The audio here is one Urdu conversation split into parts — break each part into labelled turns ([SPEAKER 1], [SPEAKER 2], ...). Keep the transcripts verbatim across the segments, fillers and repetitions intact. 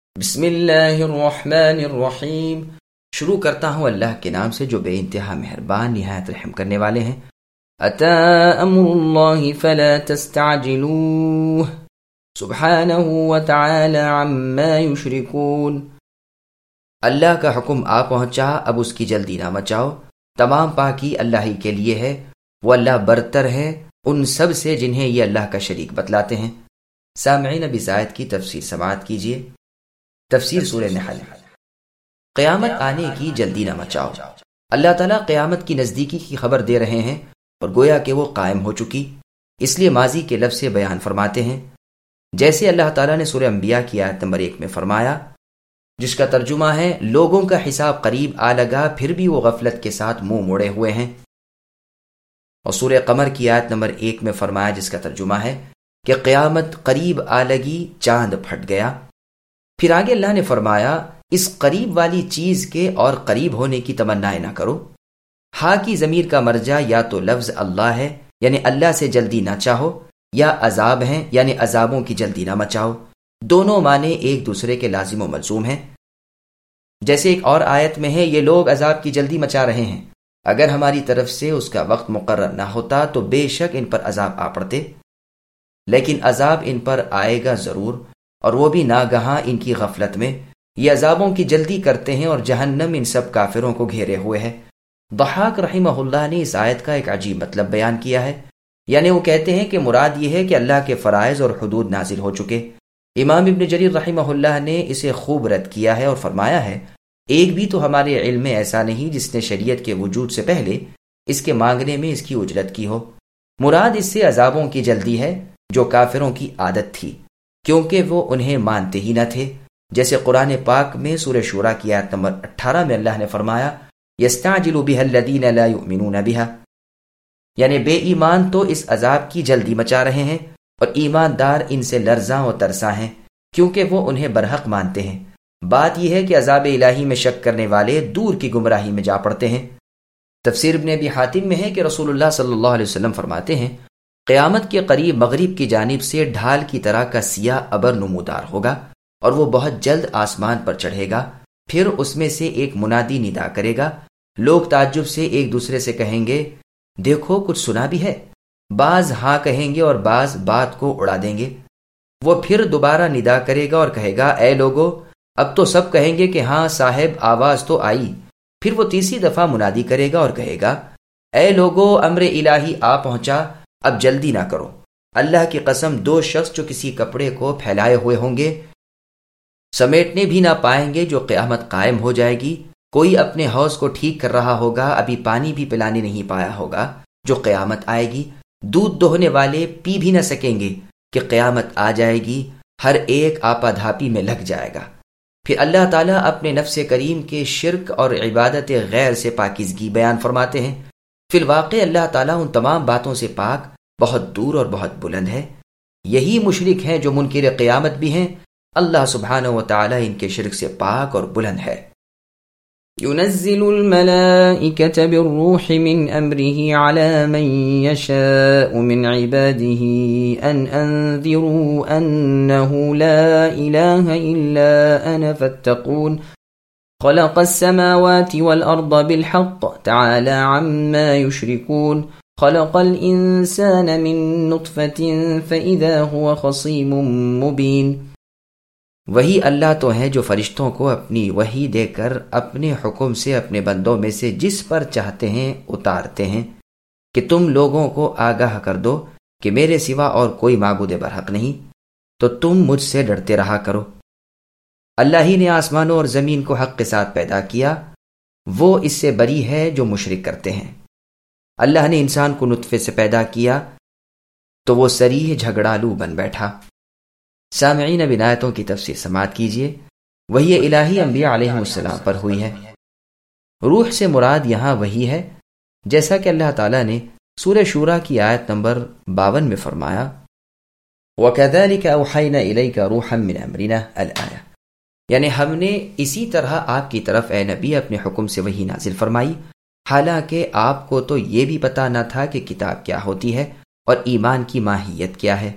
[SPEAKER 1] بسم اللہ الرحمن الرحیم۔ شروع کرتا ہوں اللہ کے نام سے جو بے انتہا مہربان نہایت رحم کرنے والے ہیں۔ اتی امر اللہ فلا تستعجلوہ سبحانہ وتعالی عما یشرکون۔ اللہ کا حکم آ پہنچا، اب اس کی جلدی نہ مچاؤ۔ تمام پاکی اللہ ہی کے لیے ہے، وہ اللہ برتر ہے ان سب سے جنہیں یہ اللہ کا شریک بتلاتے ہیں۔ سامعین اب اس آیت کی تفسیر سماعت کیجیے۔ تفسیر سورہ نحل۔ قیامت آنے کی جلدی نہ مچاؤ۔ اللہ تعالیٰ قیامت کی نزدیکی کی خبر دے رہے ہیں اور گویا کہ وہ قائم ہو چکی، اس لیے ماضی کے لفظ سے بیان فرماتے ہیں، جیسے اللہ تعالیٰ نے سورہ انبیاء کی آیت نمبر ایک میں فرمایا، جس کا ترجمہ ہے لوگوں کا حساب قریب آ لگا پھر بھی وہ غفلت کے ساتھ منہ موڑے ہوئے ہیں، اور سورہ قمر کی آیت نمبر ایک میں فرمایا جس کا ترجمہ ہے کہ قیامت قریب آ لگی، چاند پھٹ گیا۔ پھر آگے اللہ نے فرمایا اس قریب والی چیز کے اور قریب ہونے کی تمنا نہ کرو۔ ہا کی ضمیر کا مرجع یا تو لفظ اللہ ہے یعنی اللہ سے جلدی نہ چاہو، یا عذاب ہیں یعنی عذابوں کی جلدی نہ مچاؤ۔ دونوں معنی ایک دوسرے کے لازم و ملزوم ہیں۔ جیسے ایک اور آیت میں ہے، یہ لوگ عذاب کی جلدی مچا رہے ہیں، اگر ہماری طرف سے اس کا وقت مقرر نہ ہوتا تو بے شک ان پر عذاب آ پڑتے، لیکن عذاب ان پر آئے گا ضرور، اور وہ بھی ناگہاں ان کی غفلت میں۔ یہ عذابوں کی جلدی کرتے ہیں اور جہنم ان سب کافروں کو گھیرے ہوئے ہے۔ ضحاک رحمہ اللہ نے اس آیت کا ایک عجیب مطلب بیان کیا ہے، یعنی وہ کہتے ہیں کہ مراد یہ ہے کہ اللہ کے فرائض اور حدود نازل ہو چکے۔ امام ابن جریر رحمہ اللہ نے اسے خوب رد کیا ہے اور فرمایا ہے، ایک بھی تو ہمارے علم میں ایسا نہیں جس نے شریعت کے وجود سے پہلے اس کے مانگنے میں اس کی اجرت کی ہو۔ مراد اس سے عذابوں کی جلدی ہے جو کافروں کی عادت تھی، کیونکہ وہ انہیں مانتے ہی نہ تھے، جیسے قرآن پاک میں سورہ شورى کی آیت نمبر اٹھارہ میں اللہ نے فرمایا یستعجل بها الذین لا یؤمنون بها، یعنی بے ایمان تو اس عذاب کی جلدی مچا رہے ہیں اور ایماندار ان سے لرزاں و ترساں ہیں کیونکہ وہ انہیں برحق مانتے ہیں۔ بات یہ ہے کہ عذاب الہی میں شک کرنے والے دور کی گمراہی میں جا پڑتے ہیں۔ تفسیر ابن ابی حاتم میں ہے کہ رسول اللہ صلی اللہ علیہ وسلم فرماتے ہیں، قیامت کے قریب مغرب کی جانب سے ڈھال کی طرح کا سیاہ ابر نمودار ہوگا اور وہ بہت جلد آسمان پر چڑھے گا، پھر اس میں سے ایک منادی ندا کرے گا، لوگ تعجب سے ایک دوسرے سے کہیں گے دیکھو کچھ سنا بھی ہے، بعض ہاں کہیں گے اور بعض بات کو اڑا دیں گے۔ وہ پھر دوبارہ ندا کرے گا اور کہے گا اے لوگو، اب تو سب کہیں گے کہ ہاں صاحب آواز تو آئی۔ پھر وہ تیسری دفعہ منادی کرے گا اور کہے گا اے لوگو، امر الہی آ پہنچا، اب جلدی نہ کرو۔ اللہ کی قسم دو شخص جو کسی کپڑے کو پھیلائے ہوئے ہوں گے سمیٹنے بھی نہ پائیں گے جو قیامت قائم ہو جائے گی۔ کوئی اپنے حوض کو ٹھیک کر رہا ہوگا، ابھی پانی بھی پلانے نہیں پایا ہوگا جو قیامت آئے گی۔ دودھ دوہنے والے پی بھی نہ سکیں گے کہ قیامت آ جائے گی، ہر ایک آپا دھاپی میں لگ جائے گا۔ پھر اللہ تعالیٰ اپنے نفس کریم کے شرک اور عبادت غیر سے پاکیزگی بیان فرماتے ہیں۔ فی الواقع اللہ تعالیٰ ان تمام باتوں سے پاک، بہت دور اور بہت بلند ہے۔ یہی مشرک ہیں جو منکر قیامت بھی ہیں، اللہ سبحانہ و تعالیٰ ان کے شرک سے پاک اور بلند ہے۔
[SPEAKER 2] ينزل الملائكة بالروح من أمره على من يشاء من عباده أن أنذروا أنه لا إله إلا أنا فاتقون خلق السماوات والأرض بالحق تعالى عما يشركون خلق الإنسان من نطفة فإذا هو خصيم مبين۔
[SPEAKER 1] وہی اللہ تو ہے جو فرشتوں کو اپنی وحی دے کر اپنے حکم سے اپنے بندوں میں سے جس پر چاہتے ہیں اتارتے ہیں کہ تم لوگوں کو آگاہ کر دو کہ میرے سوا اور کوئی معبود برحق نہیں، تو تم مجھ سے ڈرتے رہا کرو۔ اللہ ہی نے آسمانوں اور زمین کو حق کے ساتھ پیدا کیا، وہ اس سے بری ہے جو مشرک کرتے ہیں۔ اللہ نے انسان کو نطفے سے پیدا کیا تو وہ صریح جھگڑالو بن بیٹھا۔ سامعین اب آیتوں کی تفسیر سماعت کیجیے۔ وحی الہی انبیاء علیہ السلام پر ہوئی ہے۔ روح سے مراد یہاں وحی ہے، جیسا کہ اللہ تعالیٰ نے سورہ شورى کی آیت نمبر باون میں فرمایا وَكَذَلِكَ أَوْحَيْنَا إِلَيْكَ رُوحًا مِّنْ أَمْرِنَا الآیہ، یعنی ہم نے اسی طرح آپ کی طرف اے نبی اپنے حکم سے وحی نازل فرمائی، حالانکہ آپ کو تو یہ بھی پتہ نہ تھا کہ کتاب کیا ہوتی ہے اور ایمان کی ماہیت کیا ہے،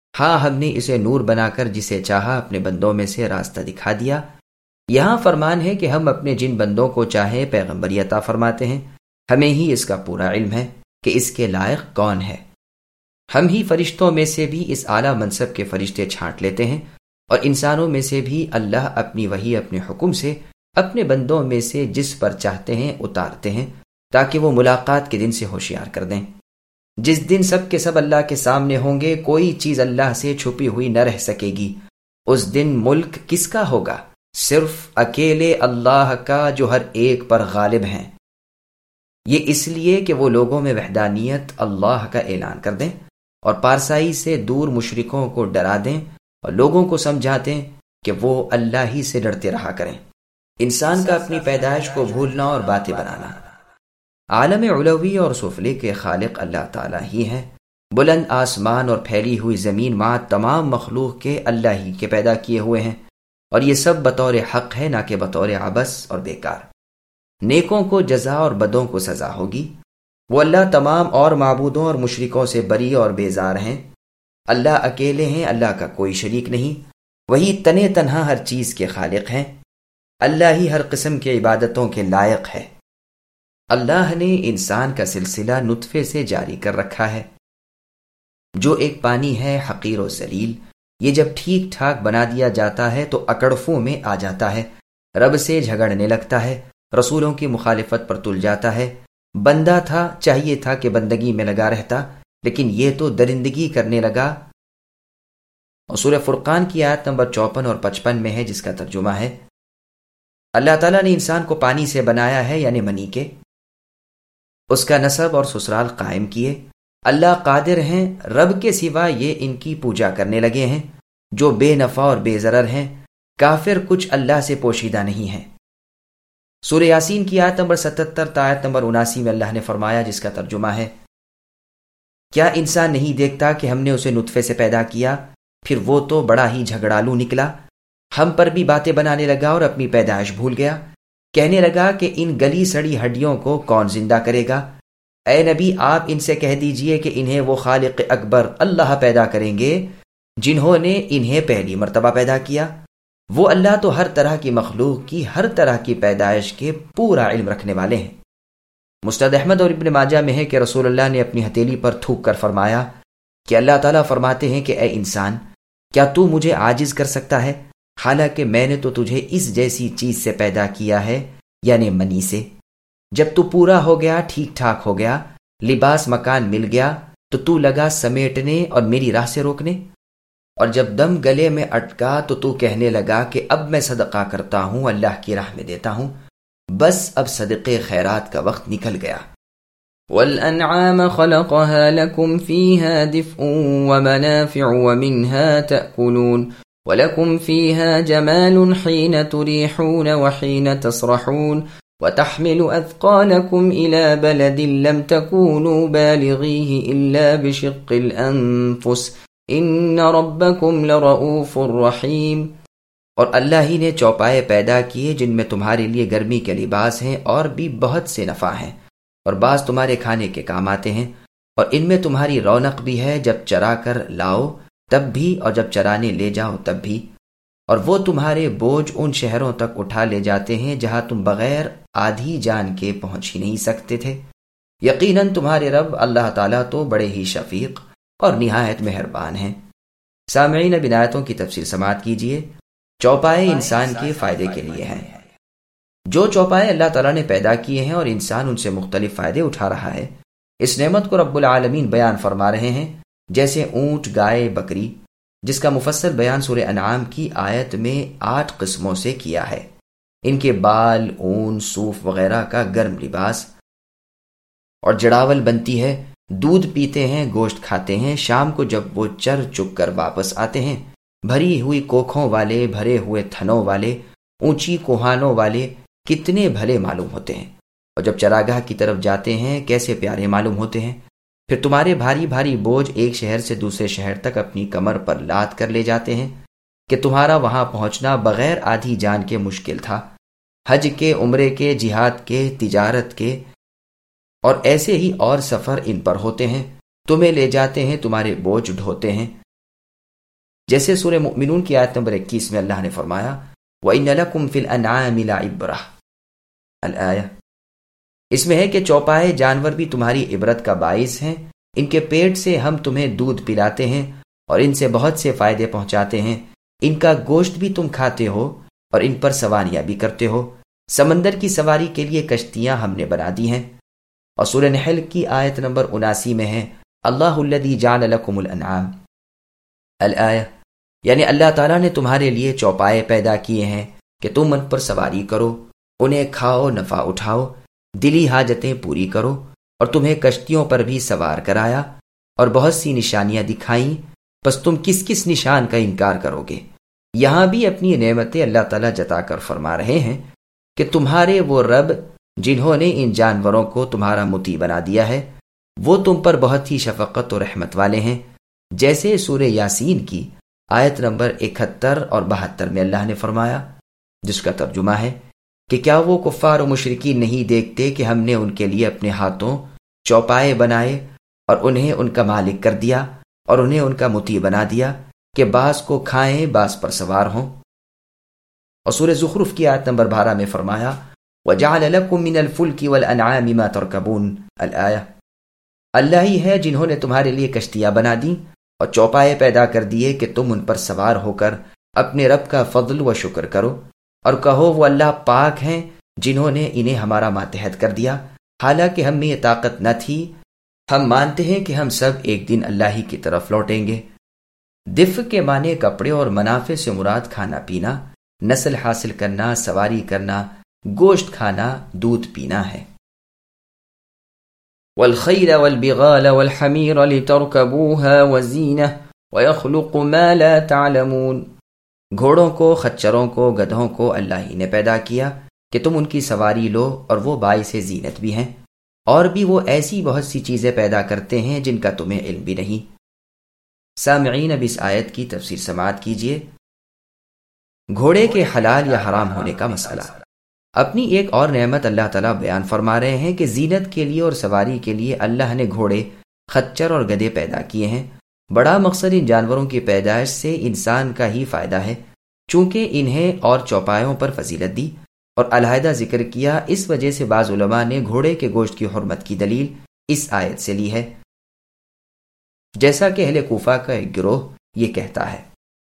[SPEAKER 1] ہاں ہم نے اسے نور بنا کر جسے چاہا اپنے بندوں میں سے راستہ دکھا دیا۔ یہاں فرمان ہے کہ ہم اپنے جن بندوں کو چاہے پیغمبری عطا فرماتے ہیں، ہمیں ہی اس کا پورا علم ہے کہ اس کے لائق کون ہے۔ ہم ہی فرشتوں میں سے بھی اس اعلیٰ منصب کے فرشتے چھانٹ لیتے ہیں، اور انسانوں میں سے بھی اللہ اپنی وحی اپنے حکم سے اپنے بندوں میں سے جس پر چاہتے ہیں اتارتے ہیں، تاکہ وہ ملاقات کے دن سے ہوشیار کر دیں۔ جس دن سب کے سب اللہ کے سامنے ہوں گے، کوئی چیز اللہ سے چھپی ہوئی نہ رہ سکے گی۔ اس دن ملک کس کا ہوگا؟ صرف اکیلے اللہ کا، جو ہر ایک پر غالب ہیں۔ یہ اس لیے کہ وہ لوگوں میں وحدانیت اللہ کا اعلان کر دیں اور پارسائی سے دور مشرکوں کو ڈرا دیں اور لوگوں کو سمجھا دیں کہ وہ اللہ ہی سے ڈرتے رہا کریں۔ انسان کا اپنی پیدائش کو بھولنا اور باتیں بنانا۔ عالم علوی اور سفلی کے خالق اللہ تعالیٰ ہی ہیں۔ بلند آسمان اور پھیلی ہوئی زمین ماں تمام مخلوق کے اللہ ہی کے پیدا کیے ہوئے ہیں، اور یہ سب بطور حق ہے، نہ کہ بطور عبث اور بیکار۔ نیکوں کو جزا اور بدوں کو سزا ہوگی۔ وہ اللہ تمام اور معبودوں اور مشرکوں سے بری اور بیزار ہیں۔ اللہ اکیلے ہیں، اللہ کا کوئی شریک نہیں، وہی تنے تنہا ہر چیز کے خالق ہیں۔ اللہ ہی ہر قسم کی عبادتوں کے لائق ہے۔ اللہ نے انسان کا سلسلہ نطفے سے جاری کر رکھا ہے، جو ایک پانی ہے حقیر و ذلیل۔ یہ جب ٹھیک ٹھاک بنا دیا جاتا ہے تو اکڑفوں میں آ جاتا ہے، رب سے جھگڑنے لگتا ہے، رسولوں کی مخالفت پر تل جاتا ہے۔ بندہ تھا، چاہیے تھا کہ بندگی میں لگا رہتا، لیکن یہ تو درندگی کرنے لگا۔ اور سورہ فرقان کی آیت نمبر چوپن اور پچپن میں ہے، جس کا ترجمہ ہے، اللہ تعالیٰ نے انسان کو پانی سے بنایا ہے، یعنی منی کے، اس کا نسب اور سسرال قائم کیے۔ اللہ قادر ہیں، رب کے سوا یہ ان کی پوجا کرنے لگے ہیں جو بے نفع اور بے ضرر ہیں۔ کافر کچھ اللہ سے پوشیدہ نہیں ہیں۔ سورہ یاسین کی آیت نمبر ستتر تا آیت نمبر اناسی میں اللہ نے فرمایا، جس کا ترجمہ ہے، کیا انسان نہیں دیکھتا کہ ہم نے اسے نطفے سے پیدا کیا، پھر وہ تو بڑا ہی جھگڑالو نکلا، ہم پر بھی باتیں بنانے لگا اور اپنی پیدائش بھول گیا، کہنے لگا کہ ان گلی سڑی ہڈیوں کو کون زندہ کرے گا۔ اے نبی، آپ ان سے کہہ دیجئے کہ انہیں وہ خالق اکبر اللہ پیدا کریں گے جنہوں نے انہیں پہلی مرتبہ پیدا کیا۔ وہ اللہ تو ہر طرح کی مخلوق کی ہر طرح کی پیدائش کے پورا علم رکھنے والے ہیں۔ مسند احمد اور ابن ماجہ میں ہے کہ رسول اللہ نے اپنی ہتھیلی پر تھوک کر فرمایا کہ اللہ تعالیٰ فرماتے ہیں کہ اے انسان، کیا تو مجھے عاجز کر سکتا ہے، حالانکہ میں نے تو تجھے اس جیسی چیز سے پیدا کیا ہے، یعنی منی سے۔ جب تو پورا ہو گیا، ٹھیک ٹھاک ہو گیا، لباس مکان مل گیا، تو تو لگا سمیٹنے اور میری راہ سے روکنے، اور جب دم گلے میں اٹکا تو تو کہنے لگا کہ اب میں صدقہ کرتا ہوں، اللہ کی راہ میں دیتا ہوں، بس اب صدقے خیرات کا وقت نکل گیا۔
[SPEAKER 2] وَالْأَنْعَامَ خَلَقَهَا لَكُمْ فِيهَا دِفْءٌ وَمَنَافِعُ وَمِنْهَا تَأْكُلُونَ وَلَكُمْ فِيهَا جَمَالٌ حِينَ تُرِيحُونَ وَحِينَ تَصْرَحُونَ وَتَحْمِلُ أَثْقَالَكُمْ إِلَى بَلَدٍ لَمْ تَكُونُوا بَالِغِيهِ إِلَّا بِشِقِّ الْأَنفُسِ إِنَّ رَبَّكُمْ لَرَؤُوفٌ رَحِيمٌ۔
[SPEAKER 1] اور اللہ ہی نے چوپائے پیدا کیے جن میں تمہارے لیے گرمی کے لباس ہیں اور بھی بہت سے نفع ہیں، اور بعض تمہارے کھانے کے کام آتے ہیں، اور ان میں تمہاری رونق بھی ہے، جب چرا کر لاؤ تب بھی اور جب چرانے لے جاؤ تب بھی۔ اور وہ تمہارے بوجھ ان شہروں تک اٹھا لے جاتے ہیں جہاں تم بغیر آدھی جان کے پہنچ ہی نہیں سکتے تھے۔ یقیناً تمہارے رب اللہ تعالیٰ تو بڑے ہی شفیق اور نہایت مہربان ہیں۔ سامعین، اب آیتوں کی تفسیر سماعت کیجیے۔ چوپائے انسان کے فائدے کے لیے ہیں۔ جو چوپائے اللہ تعالیٰ نے پیدا کیے ہیں اور انسان ان سے مختلف فائدے اٹھا رہا ہے، اس نعمت کو رب العالمین بیان فرما رہے ہیں، جیسے اونٹ، گائے، بکری، جس کا مفصل بیان سورہ انعام کی آیت میں آٹھ قسموں سے کیا ہے۔ ان کے بال، اون، صوف وغیرہ کا گرم لباس اور جڑاول بنتی ہے، دودھ پیتے ہیں، گوشت کھاتے ہیں، شام کو جب وہ چر چک کر واپس آتے ہیں، بھری ہوئی کوکھوں والے، بھرے ہوئے تھنوں والے، اونچی کوہانوں والے، کتنے بھلے معلوم ہوتے ہیں، اور جب چراگاہ کی طرف جاتے ہیں کیسے پیارے معلوم ہوتے ہیں۔ پھر تمہارے بھاری بھاری بوجھ ایک شہر سے دوسرے شہر تک اپنی کمر پر لاد کر لے جاتے ہیں کہ تمہارا وہاں پہنچنا بغیر آدھی جان کے مشکل تھا۔ حج کے، عمرے کے، جہاد کے، تجارت کے اور ایسے ہی اور سفر ان پر ہوتے ہیں، تمہیں لے جاتے ہیں، تمہارے بوجھ ڈھوتے ہیں۔ جیسے سورہ مؤمنون کی آیت نمبر اکیس میں اللہ نے فرمایا وَإِنَّ لَكُمْ فِي الْأَنْعَامِ لَعِبْرَةً الآیہ۔ اس میں ہے کہ چوپائے جانور بھی تمہاری عبرت کا باعث ہیں، ان کے پیٹ سے ہم تمہیں دودھ پلاتے ہیں اور ان سے بہت سے فائدے پہنچاتے ہیں، ان کا گوشت بھی تم کھاتے ہو اور ان پر سواریاں بھی کرتے ہو، سمندر کی سواری کے لیے کشتیاں ہم نے بنا دی ہیں۔ اور سورہ نحل کی آیت نمبر اناسی میں ہے اللہ الذی جعل لکم الانعام الآیہ، یعنی اللہ تعالیٰ نے تمہارے لیے چوپائے پیدا کیے ہیں کہ تم ان پر سواری کرو، انہیں کھاؤ، نفع اٹھاؤ، دلی حاجتیں پوری کرو، اور تمہیں کشتیوں پر بھی سوار کرایا اور بہت سی نشانیاں دکھائیں، پس تم کس کس نشان کا انکار کرو گے؟ یہاں بھی اپنی نعمتیں اللہ تعالیٰ جتا کر فرما رہے ہیں کہ تمہارے وہ رب جنہوں نے ان جانوروں کو تمہارا مطیع بنا دیا ہے وہ تم پر بہت ہی شفقت و رحمت والے ہیں، جیسے سورہ یاسین کی آیت نمبر اکہتر اور بہتر میں اللہ نے فرمایا، جس کا ترجمہ ہے کہ کیا وہ کفار و مشرکین نہیں دیکھتے کہ ہم نے ان کے لیے اپنے ہاتھوں چوپائے بنائے اور انہیں ان کا مالک کر دیا اور انہیں ان کا مطیع بنا دیا کہ بعض کو کھائیں بعض پر سوار ہوں۔ اور سورہ زخرف کی آیت نمبر بارہ میں فرمایا وَجَعَلَ لَكُم مِّنَ الْفُلْكِ وَالْأَنْعَامِ مَا تَرْكَبُونَ الآیہ، اللہ ہی ہے جنہوں نے تمہارے لیے کشتیاں بنا دیں اور چوپائے پیدا کر دیے کہ تم ان پر سوار ہو کر اپنے رب کا فضل و شکر کرو اور کہو وہ اللہ پاک ہیں جنہوں نے انہیں ہمارا ماتحت کر دیا، حالانکہ ہم میں یہ طاقت نہ تھی، ہم مانتے ہیں کہ ہم سب ایک دن اللہ ہی کی طرف لوٹیں گے۔ دف کے معنی کپڑے اور منافع سے مراد کھانا پینا، نسل حاصل کرنا، سواری کرنا، گوشت کھانا، دودھ پینا ہے۔
[SPEAKER 2] والخيل والبغال والحمير لتركبوها وزينة ويخلق ما لا تعلمون،
[SPEAKER 1] گھوڑوں کو، خچروں کو، گدھوں کو اللہ ہی نے پیدا کیا کہ تم ان کی سواری لو اور وہ باعث زینت بھی ہیں، اور بھی وہ ایسی بہت سی چیزیں پیدا کرتے ہیں جن کا تمہیں علم بھی نہیں۔ سامعین، اب اس آیت کی تفسیر سماعت کیجیے۔ گھوڑے کے حلال یا حرام ہونے کا مسئلہ۔ اپنی ایک اور نعمت اللہ تعالیٰ بیان فرما رہے ہیں کہ زینت کے لیے اور سواری کے لیے اللہ نے گھوڑے، خچر اور گدھے پیدا کیے ہیں۔ بڑا مقصد ان جانوروں کی پیدائش سے انسان کا ہی فائدہ ہے، چونکہ انہیں اور چوپایوں پر فضیلت دی اور علیحدہ ذکر کیا، اس وجہ سے بعض علماء نے گھوڑے کے گوشت کی حرمت کی دلیل اس آیت سے لی ہے، جیسا کہ اہل کوفہ کا ایک گروہ یہ کہتا ہے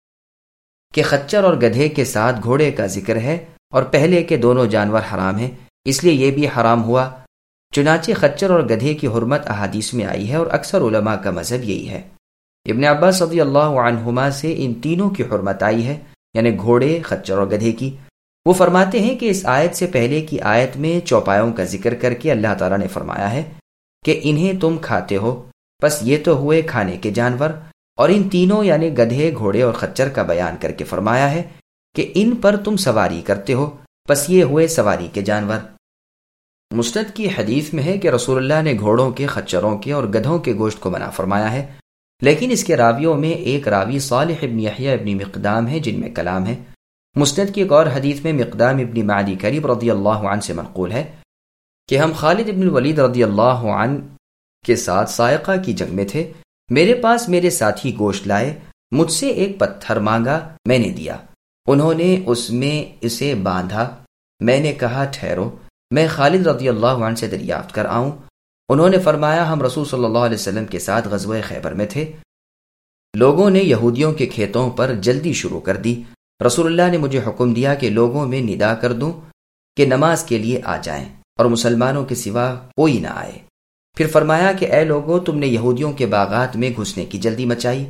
[SPEAKER 1] کہ خچر اور گدھے کے ساتھ گھوڑے کا ذکر ہے اور پہلے کے دونوں جانور حرام ہیں، اس لیے یہ بھی حرام ہوا۔ چنانچہ خچر اور گدھے کی حرمت احادیث میں آئی ہے اور اکثر علماء کا مذہب یہی ہے۔ ابن عباس رضی اللہ عنہما سے ان تینوں کی حرمت آئی ہے، یعنی گھوڑے، خچر اور گدھے کی۔ وہ فرماتے ہیں کہ اس آیت سے پہلے کی آیت میں چوپایوں کا ذکر کر کے اللہ تعالیٰ نے فرمایا ہے کہ انہیں تم کھاتے ہو، بس یہ تو ہوئے کھانے کے جانور، اور ان تینوں یعنی گدھے، گھوڑے اور خچر کا بیان کر کے فرمایا ہے کہ ان پر تم سواری کرتے ہو، بس یہ ہوئے سواری کے جانور۔ مسند کی حدیث میں ہے کہ رسول اللہ نے گھوڑوں کے، خچروں کے اور گدھوں کے گوشت کو منع فرمایا ہے، لیکن اس کے راویوں میں ایک راوی صالح ابن یحییٰ ابن مقدام ہے جن میں کلام ہے۔ مسند کی ایک اور حدیث میں مقدام ابن معدی کریب رضی اللہ عنہ سے منقول ہے کہ ہم خالد ابن الولید رضی اللہ عنہ کے ساتھ سائقہ کی جنگ میں تھے، میرے پاس میرے ساتھی گوشت لائے، مجھ سے ایک پتھر مانگا، میں نے دیا، انہوں نے اس میں اسے باندھا، میں نے کہا ٹھہرو، میں خالد رضی اللہ عنہ سے دریافت کر آؤں۔ انہوں نے فرمایا ہم رسول صلی اللہ علیہ وسلم کے ساتھ غزوہ خیبر میں تھے، لوگوں نے یہودیوں کے کھیتوں پر جلدی شروع کر دی، رسول اللہ نے مجھے حکم دیا کہ لوگوں میں ندا کر دوں کہ نماز کے لیے آ جائیں اور مسلمانوں کے سوا کوئی نہ آئے۔ پھر فرمایا کہ اے لوگوں، تم نے یہودیوں کے باغات میں گھسنے کی جلدی مچائی،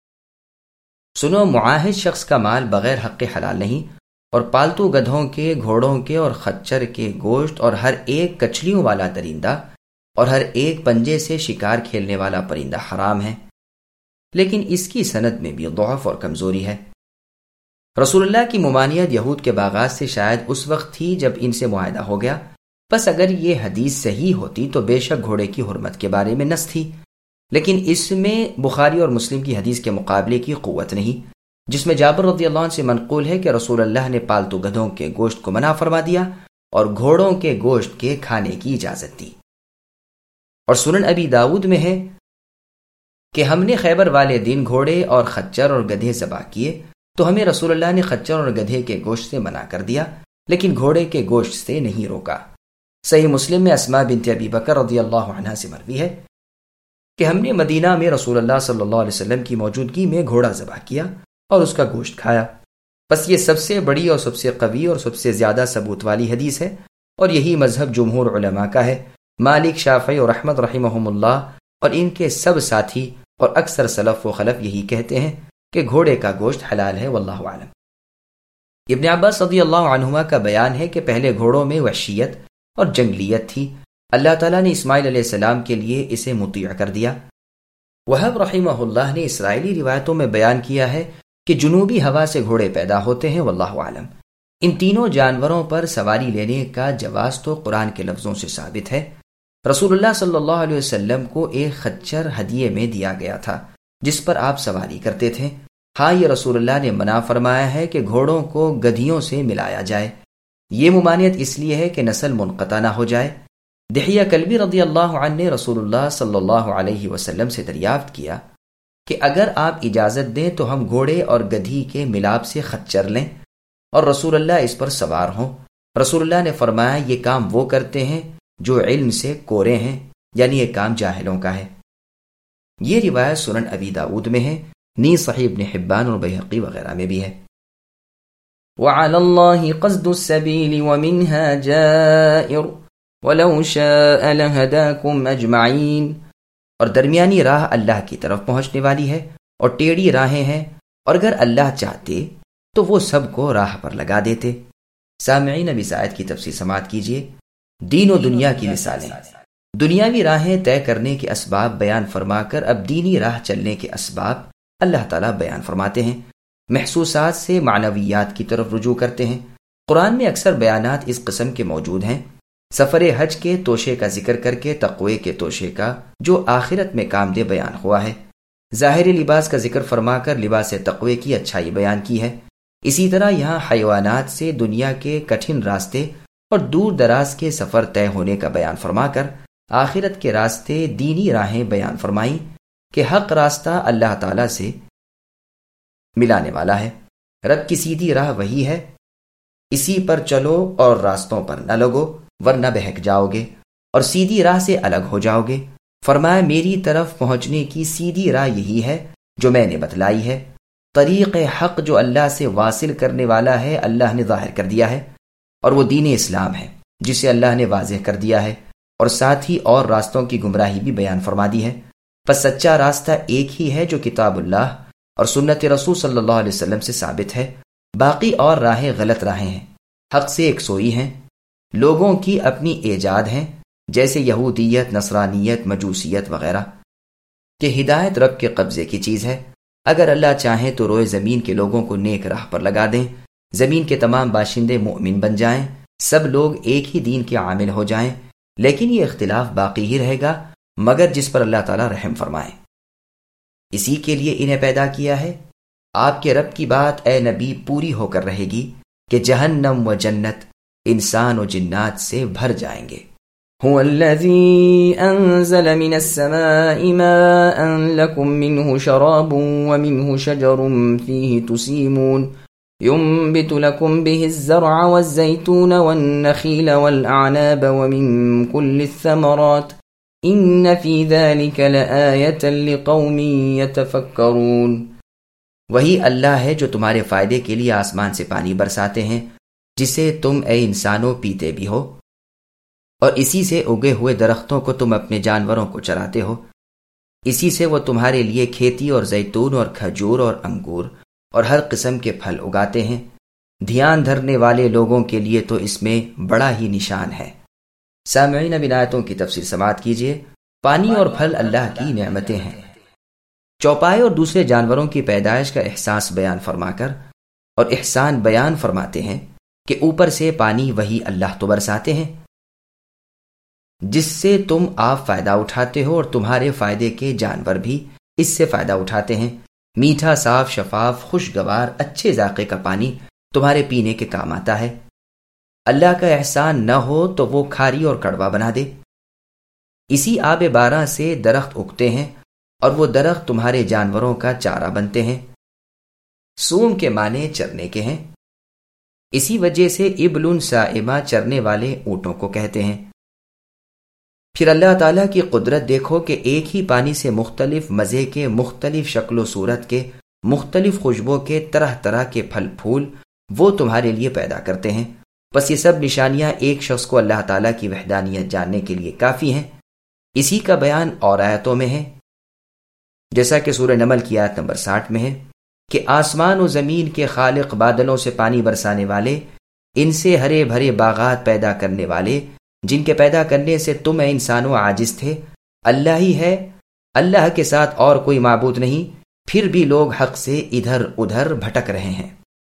[SPEAKER 1] سنو، معاہد شخص کا مال بغیر حق حلال نہیں، اور پالتو گدھوں کے، گھوڑوں کے اور خچر کے گوشت اور ہر ایک کچلیوں والا درندہ اور ہر ایک پنجے سے شکار کھیلنے والا پرندہ حرام ہے، لیکن اس کی سند میں بھی ضعف اور کمزوری ہے۔ رسول اللہ کی ممانعت یہود کے باغات سے شاید اس وقت تھی جب ان سے معاہدہ ہو گیا، بس اگر یہ حدیث صحیح ہوتی تو بے شک گھوڑے کی حرمت کے بارے میں نص تھی، لیکن اس میں بخاری اور مسلم کی حدیث کے مقابلے کی قوت نہیں، جس میں جابر رضی اللہ عنہ سے منقول ہے کہ رسول اللہ نے پالتو گدھوں کے گوشت کو منع فرما دیا اور گھوڑوں کے گوشت کے کھانے کی اجازت دی۔ اور سنن ابی داود میں ہے کہ ہم نے خیبر والے دن گھوڑے اور خچر اور گدھے ذبح کیے تو ہمیں رسول اللہ نے خچر اور گدھے کے گوشت سے منع کر دیا، لیکن گھوڑے کے گوشت سے نہیں روکا۔ صحیح مسلم میں اسماء بنت ابی بکر رضی اللہ عنہا سے مروی ہے کہ ہم نے مدینہ میں رسول اللہ صلی اللہ علیہ وسلم کی موجودگی میں گھوڑا ذبح کیا اور اس کا گوشت کھایا۔ بس یہ سب سے بڑی اور سب سے قوی اور سب سے زیادہ ثبوت والی حدیث ہے، اور یہی مذہب جمہور علماء کا ہے۔ مالک، شافعی اور احمد رحمہم اللہ اور ان کے سب ساتھی اور اکثر سلف و خلف یہی کہتے ہیں کہ گھوڑے کا گوشت حلال ہے، واللہ اعلم۔ ابن عباس رضی اللہ عنہما کا بیان ہے کہ پہلے گھوڑوں میں وحشیت اور جنگلیت تھی، اللہ تعالیٰ نے اسماعیل علیہ السلام کے لیے اسے مطیع کر دیا۔ وہب رحمہ اللہ نے اسرائیلی روایتوں میں بیان کیا ہے کہ جنوبی ہوا سے گھوڑے پیدا ہوتے ہیں، واللہ اعلم۔ ان تینوں جانوروں پر سواری لینے کا جواز تو قرآن کے لفظوں سے ثابت ہے۔ رسول اللہ صلی اللہ علیہ وسلم کو ایک خچر ہدیے میں دیا گیا تھا جس پر آپ سواری کرتے تھے۔ ہاں، یہ رسول اللہ نے منع فرمایا ہے کہ گھوڑوں کو گدھیوں سے ملایا جائے، یہ ممانعت اس لیے ہے کہ نسل منقطع نہ ہو جائے۔ دحیہ کلبی رضی اللہ عنہ نے رسول اللہ صلی اللہ علیہ وسلم سے دریافت کیا کہ اگر آپ اجازت دیں تو ہم گھوڑے اور گدھی کے ملاپ سے خچر لیں اور رسول اللہ اس پر سوار ہوں۔ رسول اللہ نے فرمایا، یہ کام وہ کرتے ہیں جو علم سے کورے ہیں، یعنی یہ کام جاہلوں کا ہے۔ یہ روایت سنن ابی داؤد میں ہے، نیز صحیح ابن حبان اور بیہقی وغیرہ میں بھی ہے۔
[SPEAKER 2] وَعَلَى اللَّهِ قَصْدُ السَّبِيلِ وَمِنْهَا جَائِرٌ وَلَوْ شَاءَ لَهَدَاكُمْ أَجْمَعِينَ،
[SPEAKER 1] اور درمیانی راہ اللہ کی طرف پہنچنے والی ہے اور ٹیڑھی راہیں ہیں، اور اگر اللہ چاہتے تو وہ سب کو راہ پر لگا دیتے۔ سامعین، اب اس آیت کی تفسیر سماعت کیجیے۔ دین و دنیا کی مثالیں۔ دنیاوی راہیں طے کرنے کے اسباب بیان فرما کر اب دینی راہ چلنے کے اسباب اللہ تعالیٰ بیان فرماتے ہیں۔ محسوسات سے معنویات کی طرف رجوع کرتے ہیں۔ قرآن میں اکثر بیانات اس قسم کے موجود ہیں۔ سفر حج کے توشے کا ذکر کر کے تقوی کے توشے کا جو آخرت میں کام دہ بیان ہوا ہے۔ ظاہری لباس کا ذکر فرما کر لباس تقوی کی اچھائی بیان کی ہے۔ اسی طرح یہاں حیوانات سے دنیا کے کٹھن راستے اور دور دراز کے سفر طے ہونے کا بیان فرما کر آخرت کے راستے دینی راہیں بیان فرمائیں کہ حق راستہ اللہ تعالیٰ سے ملانے والا ہے۔ رب کی سیدھی راہ وہی ہے، اسی پر چلو اور راستوں پر نہ لگو ورنہ بہک جاؤ گے اور سیدھی راہ سے الگ ہو جاؤ گے۔ فرمایا، میری طرف پہنچنے کی سیدھی راہ یہی ہے جو میں نے بتلائی ہے۔ طریق حق جو اللہ سے واصل کرنے والا ہے اللہ نے ظاہر کر دیا ہے، اور وہ دین اسلام ہے جسے اللہ نے واضح کر دیا ہے، اور ساتھ ہی اور راستوں کی گمراہی بھی بیان فرما دی ہے۔ پس سچا راستہ ایک ہی ہے جو کتاب اللہ اور سنت رسول صلی اللہ علیہ وسلم سے ثابت ہے، باقی اور راہیں غلط راہیں ہیں، حق سے ایک سوئی ہیں، لوگوں کی اپنی ایجاد ہیں، جیسے یہودیت، نصرانیت، مجوسیت وغیرہ، کہ ہدایت رب کے قبضے کی چیز ہے۔ اگر اللہ چاہیں تو روئے زمین کے لوگوں کو نیک راہ پر لگا دیں، زمین کے تمام باشندے مؤمن بن جائیں، سب لوگ ایک ہی دین کے عامل ہو جائیں، لیکن یہ اختلاف باقی ہی رہے گا مگر جس پر اللہ تعالیٰ رحم فرمائے۔ اسی کے لیے انہیں پیدا کیا ہے۔ آپ کے رب کی بات اے نبی پوری ہو کر رہے گی کہ جہنم و جنت انسان و جنات سے بھر جائیں گے۔
[SPEAKER 2] هو الذي أنزل من السماء ماء لكم منه شراب ومنه شجر فيه تسيمون ينبت لكم به الزرع والزيتون والنخيل والأعناب ومن كل الثمرات إن في ذلك لآية لقوم يتفكرون۔
[SPEAKER 1] وہی اللہ ہے جو تمہارے فائدے کے لیے آسمان سے پانی برساتے ہیں جسے تم اے انسانوں پیتے بھی ہو، اور اسی سے اگے ہوئے درختوں کو تم اپنے جانوروں کو چراتے ہو، اسی سے وہ تمہارے لیے کھیتی اور زیتون اور کھجور اور انگور اور ہر قسم کے پھل اگاتے ہیں۔ دھیان دھرنے والے لوگوں کے لیے تو اس میں بڑا ہی نشان ہے۔ سامعین، اب ان آیتوں کی تفسیر سماعت کیجیے۔ پانی اور پھل اللہ کی نعمتیں ہیں۔ چوپائے اور دوسرے جانوروں کی پیدائش کا احساس بیان فرما کر اور احسان بیان فرماتے ہیں کہ اوپر سے پانی وہی اللہ تو برساتے ہیں جس سے تم آپ فائدہ اٹھاتے ہو، اور تمہارے فائدے کے جانور بھی اس سے فائدہ اٹھاتے ہیں۔ میٹھا، صاف، شفاف، خوشگوار، اچھے ذائقے کا پانی تمہارے پینے کے کام آتا ہے۔ اللہ کا احسان نہ ہو تو وہ کھاری اور کڑوا بنا دے۔ اسی آب بارہ سے درخت اگتے ہیں اور وہ درخت تمہارے جانوروں کا چارہ بنتے ہیں۔ سوم کے معنی چرنے کے ہیں، اسی وجہ سے ابل سائمہ چرنے والے اونٹوں کو کہتے ہیں۔ پھر اللہ تعالیٰ کی قدرت دیکھو کہ ایک ہی پانی سے مختلف مزے کے، مختلف شکل و صورت کے، مختلف خوشبو کے، طرح طرح کے پھل پھول وہ تمہارے لیے پیدا کرتے ہیں۔ بس یہ سب نشانیاں ایک شخص کو اللہ تعالیٰ کی وحدانیت جاننے کے لیے کافی ہیں۔ اسی کا بیان اور آیتوں میں ہے، جیسا کہ سورہ نمل کی آیت نمبر ساٹھ میں ہے کہ آسمان و زمین کے خالق، بادلوں سے پانی برسانے والے، ان سے ہرے بھرے باغات پیدا کرنے والے، جن کے پیدا کرنے سے تم اے انسانوں عاجز تھے، اللہ ہی ہے، اللہ کے ساتھ اور کوئی معبود نہیں، پھر بھی لوگ حق سے ادھر ادھر بھٹک رہے ہیں۔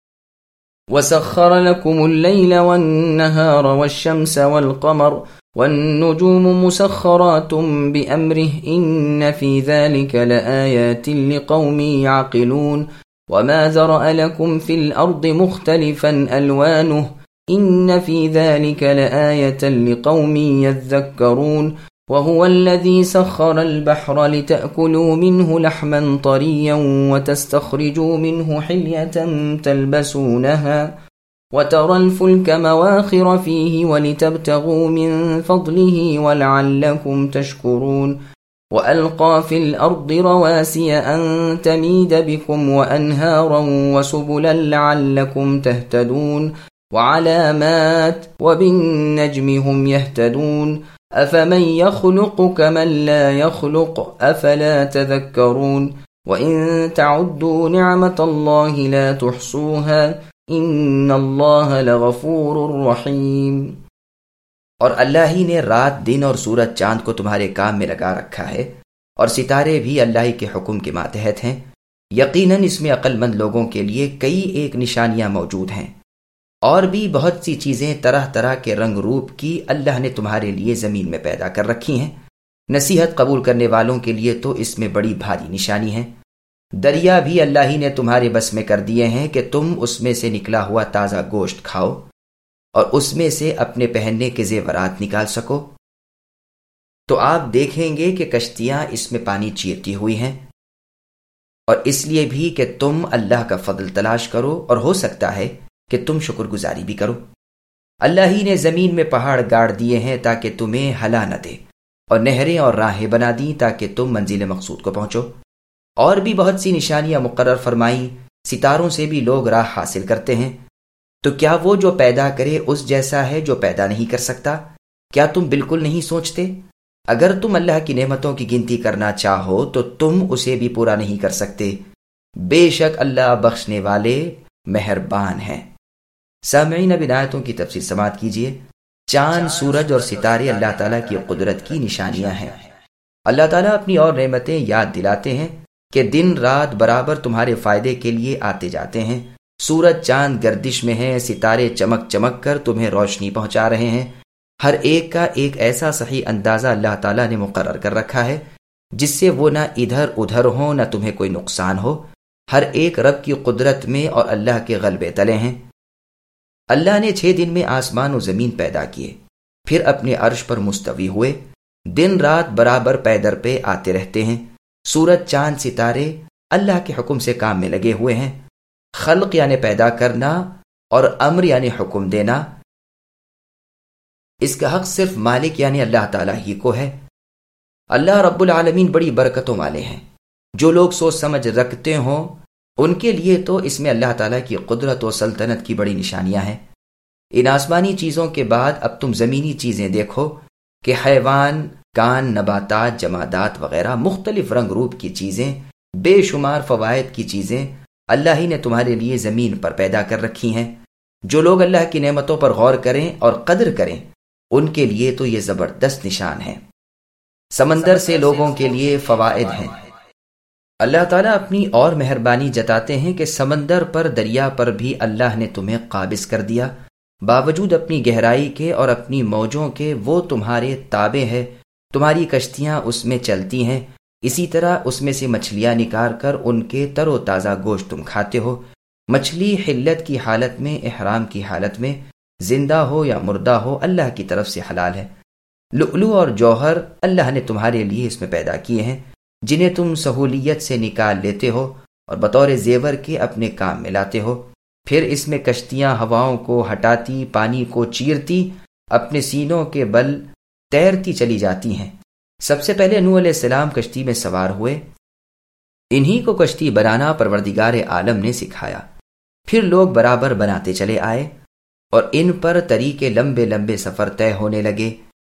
[SPEAKER 2] وَسَخَّرَ لَكُمُ اللَّيْلَ وَالنَّهَارَ وَالشَّمْسَ وَالْقَمَرَ وَالنُّجُومُ مُسَخَّرَاتٌ بِأَمْرِهِ إِنَّ فِي ذَلِكَ لَآيَاتٍ لِقَوْمٍ يَعْقِلُونَ وَمَا ذَرَأَ لَكُمْ فِي الْأَرْضِ مُخْتَلِفًا أَلْوَانُهُ إِنَّ فِي ذَلِكَ لَآيَةً لِقَوْمٍ يَذَّكَّرُونَ وَهُوَ الَّذِي سَخَّرَ الْبَحْرَ لِتَأْكُلُوا مِنْهُ لَحْمًا طَرِيًّا وَتَسْتَخْرِجُوا مِنْهُ حِلْيَةً تَلْبَسُونَهَا وَتَرَى الْفُلْكَ مَوَاخِرَ فِيهِ وَلِتَبْتَغُوا مِنْ فَضْلِهِ وَلَعَلَّكُمْ تَشْكُرُونَ وَأَلْقَى فِي الْأَرْضِ رَوَاسِيَ أَن تَمِيدَ بِكُمْ وَأَنْهَارًا وَسُبُلًا لَعَلَّكُمْ تَهْتَدُونَ وَعَلَامَاتٍ وَبِالنَّجْمِ هُمْ يَهْتَدُونَ أَفَمَن يَخْلُقُ كَمَن لَّا يَخْلُقُ أَفَلَا تَذَكَّرُونَ وَإِن تَعُدُّوا نِعْمَةَ اللَّهِ لَا تُحْصُوهَا إِنَّ اللَّهَ لَغَفُورٌ رَّحِيمٌ۔
[SPEAKER 1] اور اللہ ہی نے رات، دن اور سورج چاند کو تمہارے کام میں لگا رکھا ہے، اور ستارے بھی اللہ کے حکم کے ماتحت ہیں۔ یقیناً اس میں عقل مند لوگوں کے لیے کئی ایک نشانیاں موجود ہیں، اور بھی بہت سی چیزیں طرح طرح کے رنگ روپ کی اللہ نے تمہارے لیے زمین میں پیدا کر رکھی ہیں۔ نصیحت قبول کرنے والوں کے لیے تو اس میں بڑی بھاری نشانی ہے۔ دریا بھی اللہ ہی نے تمہارے بس میں کر دیے ہیں کہ تم اس میں سے نکلا ہوا تازہ گوشت کھاؤ اور اس میں سے اپنے پہننے کے زیورات نکال سکو۔ تو آپ دیکھیں گے کہ کشتیاں اس میں پانی چیرتی ہوئی ہیں، اور اس لیے بھی کہ تم اللہ کا فضل تلاش کرو، اور ہو سکتا ہے کہ تم شکر گزاری بھی کرو۔ اللہ ہی نے زمین میں پہاڑ گاڑ دیے ہیں تاکہ تمہیں ہلا نہ دے، اور نہریں اور راہیں بنا دیں تاکہ تم منزل مقصود کو پہنچو، اور بھی بہت سی نشانیاں مقرر فرمائیں۔ ستاروں سے بھی لوگ راہ حاصل کرتے ہیں۔ تو کیا وہ جو پیدا کرے اس جیسا ہے جو پیدا نہیں کر سکتا؟ کیا تم بالکل نہیں سوچتے؟ اگر تم اللہ کی نعمتوں کی گنتی کرنا چاہو تو تم اسے بھی پورا نہیں کر سکتے۔ بے شک اللہ بخشنے والے مہربان ہیں۔ سامعین، اب ان آیتوں کی تفسیر سماعت کیجیے۔ چاند، سورج اور ستارے اللہ تعالیٰ کی قدرت کی نشانیاں ہیں۔ اللہ تعالیٰ اپنی اور نعمتیں یاد دلاتے ہیں کہ دن رات برابر تمہارے فائدے کے لیے آتے جاتے ہیں۔ سورج چاند گردش میں ہیں، ستارے چمک چمک کر تمہیں روشنی پہنچا رہے ہیں۔ ہر ایک کا ایک ایسا صحیح اندازہ اللہ تعالیٰ نے مقرر کر رکھا ہے جس سے وہ نہ ادھر ادھر ہو، نہ تمہیں کوئی نقصان ہو۔ ہر ایک رب کی قدرت میں اور اللہ کے غلبے تلے ہیں۔ اللہ نے چھ دن میں آسمان و زمین پیدا کیے، پھر اپنے عرش پر مستوی ہوئے۔ دن رات برابر پے در پہ آتے رہتے ہیں۔ سورج، چاند، ستارے اللہ کے حکم سے کام میں لگے ہوئے ہیں۔ خلق یعنی پیدا کرنا، اور امر یعنی حکم دینا، اس کا حق صرف مالک یعنی اللہ تعالیٰ ہی کو ہے۔ اللہ رب العالمین بڑی برکتوں والے ہیں۔ جو لوگ سوچ سمجھ رکھتے ہوں ان کے لیے تو اس میں اللہ تعالیٰ کی قدرت و سلطنت کی بڑی نشانیاں ہیں۔ ان آسمانی چیزوں کے بعد اب تم زمینی چیزیں دیکھو کہ حیوان، کان، نباتات، جمادات وغیرہ مختلف رنگ روپ کی چیزیں، بے شمار فوائد کی چیزیں اللہ ہی نے تمہارے لیے زمین پر پیدا کر رکھی ہیں۔ جو لوگ اللہ کی نعمتوں پر غور کریں اور قدر کریں ان کے لیے تو یہ زبردست نشان ہے۔ سمندر سے لوگوں کے لیے فوائد ہیں۔ اللہ تعالیٰ اپنی اور مہربانی جتاتے ہیں کہ سمندر پر، دریا پر بھی اللہ نے تمہیں قابض کر دیا۔ باوجود اپنی گہرائی کے اور اپنی موجوں کے وہ تمہارے تابع ہے۔ تمہاری کشتیاں اس میں چلتی ہیں، اسی طرح اس میں سے مچھلیاں نکال کر ان کے تر و تازہ گوشت تم کھاتے ہو۔ مچھلی حلت کی حالت میں، احرام کی حالت میں، زندہ ہو یا مردہ ہو، اللہ کی طرف سے حلال ہے۔ لؤلؤ اور جوہر اللہ نے تمہارے لیے اس میں پیدا کیے ہیں۔ جنہیں تم سہولیت سے نکال لیتے ہو اور بطور زیور کے اپنے کام میں لاتے ہو، پھر اس میں کشتیاں ہواؤں کو ہٹاتی، پانی کو چیرتی، اپنے سینوں کے بل تیرتی چلی جاتی ہیں۔ سب سے پہلے نوح علیہ السلام کشتی میں سوار ہوئے، انہی کو کشتی بنانا پروردگار عالم نے سکھایا۔ پھر لوگ برابر بناتے چلے آئے اور ان پر طریقے لمبے لمبے سفر طے ہونے لگے۔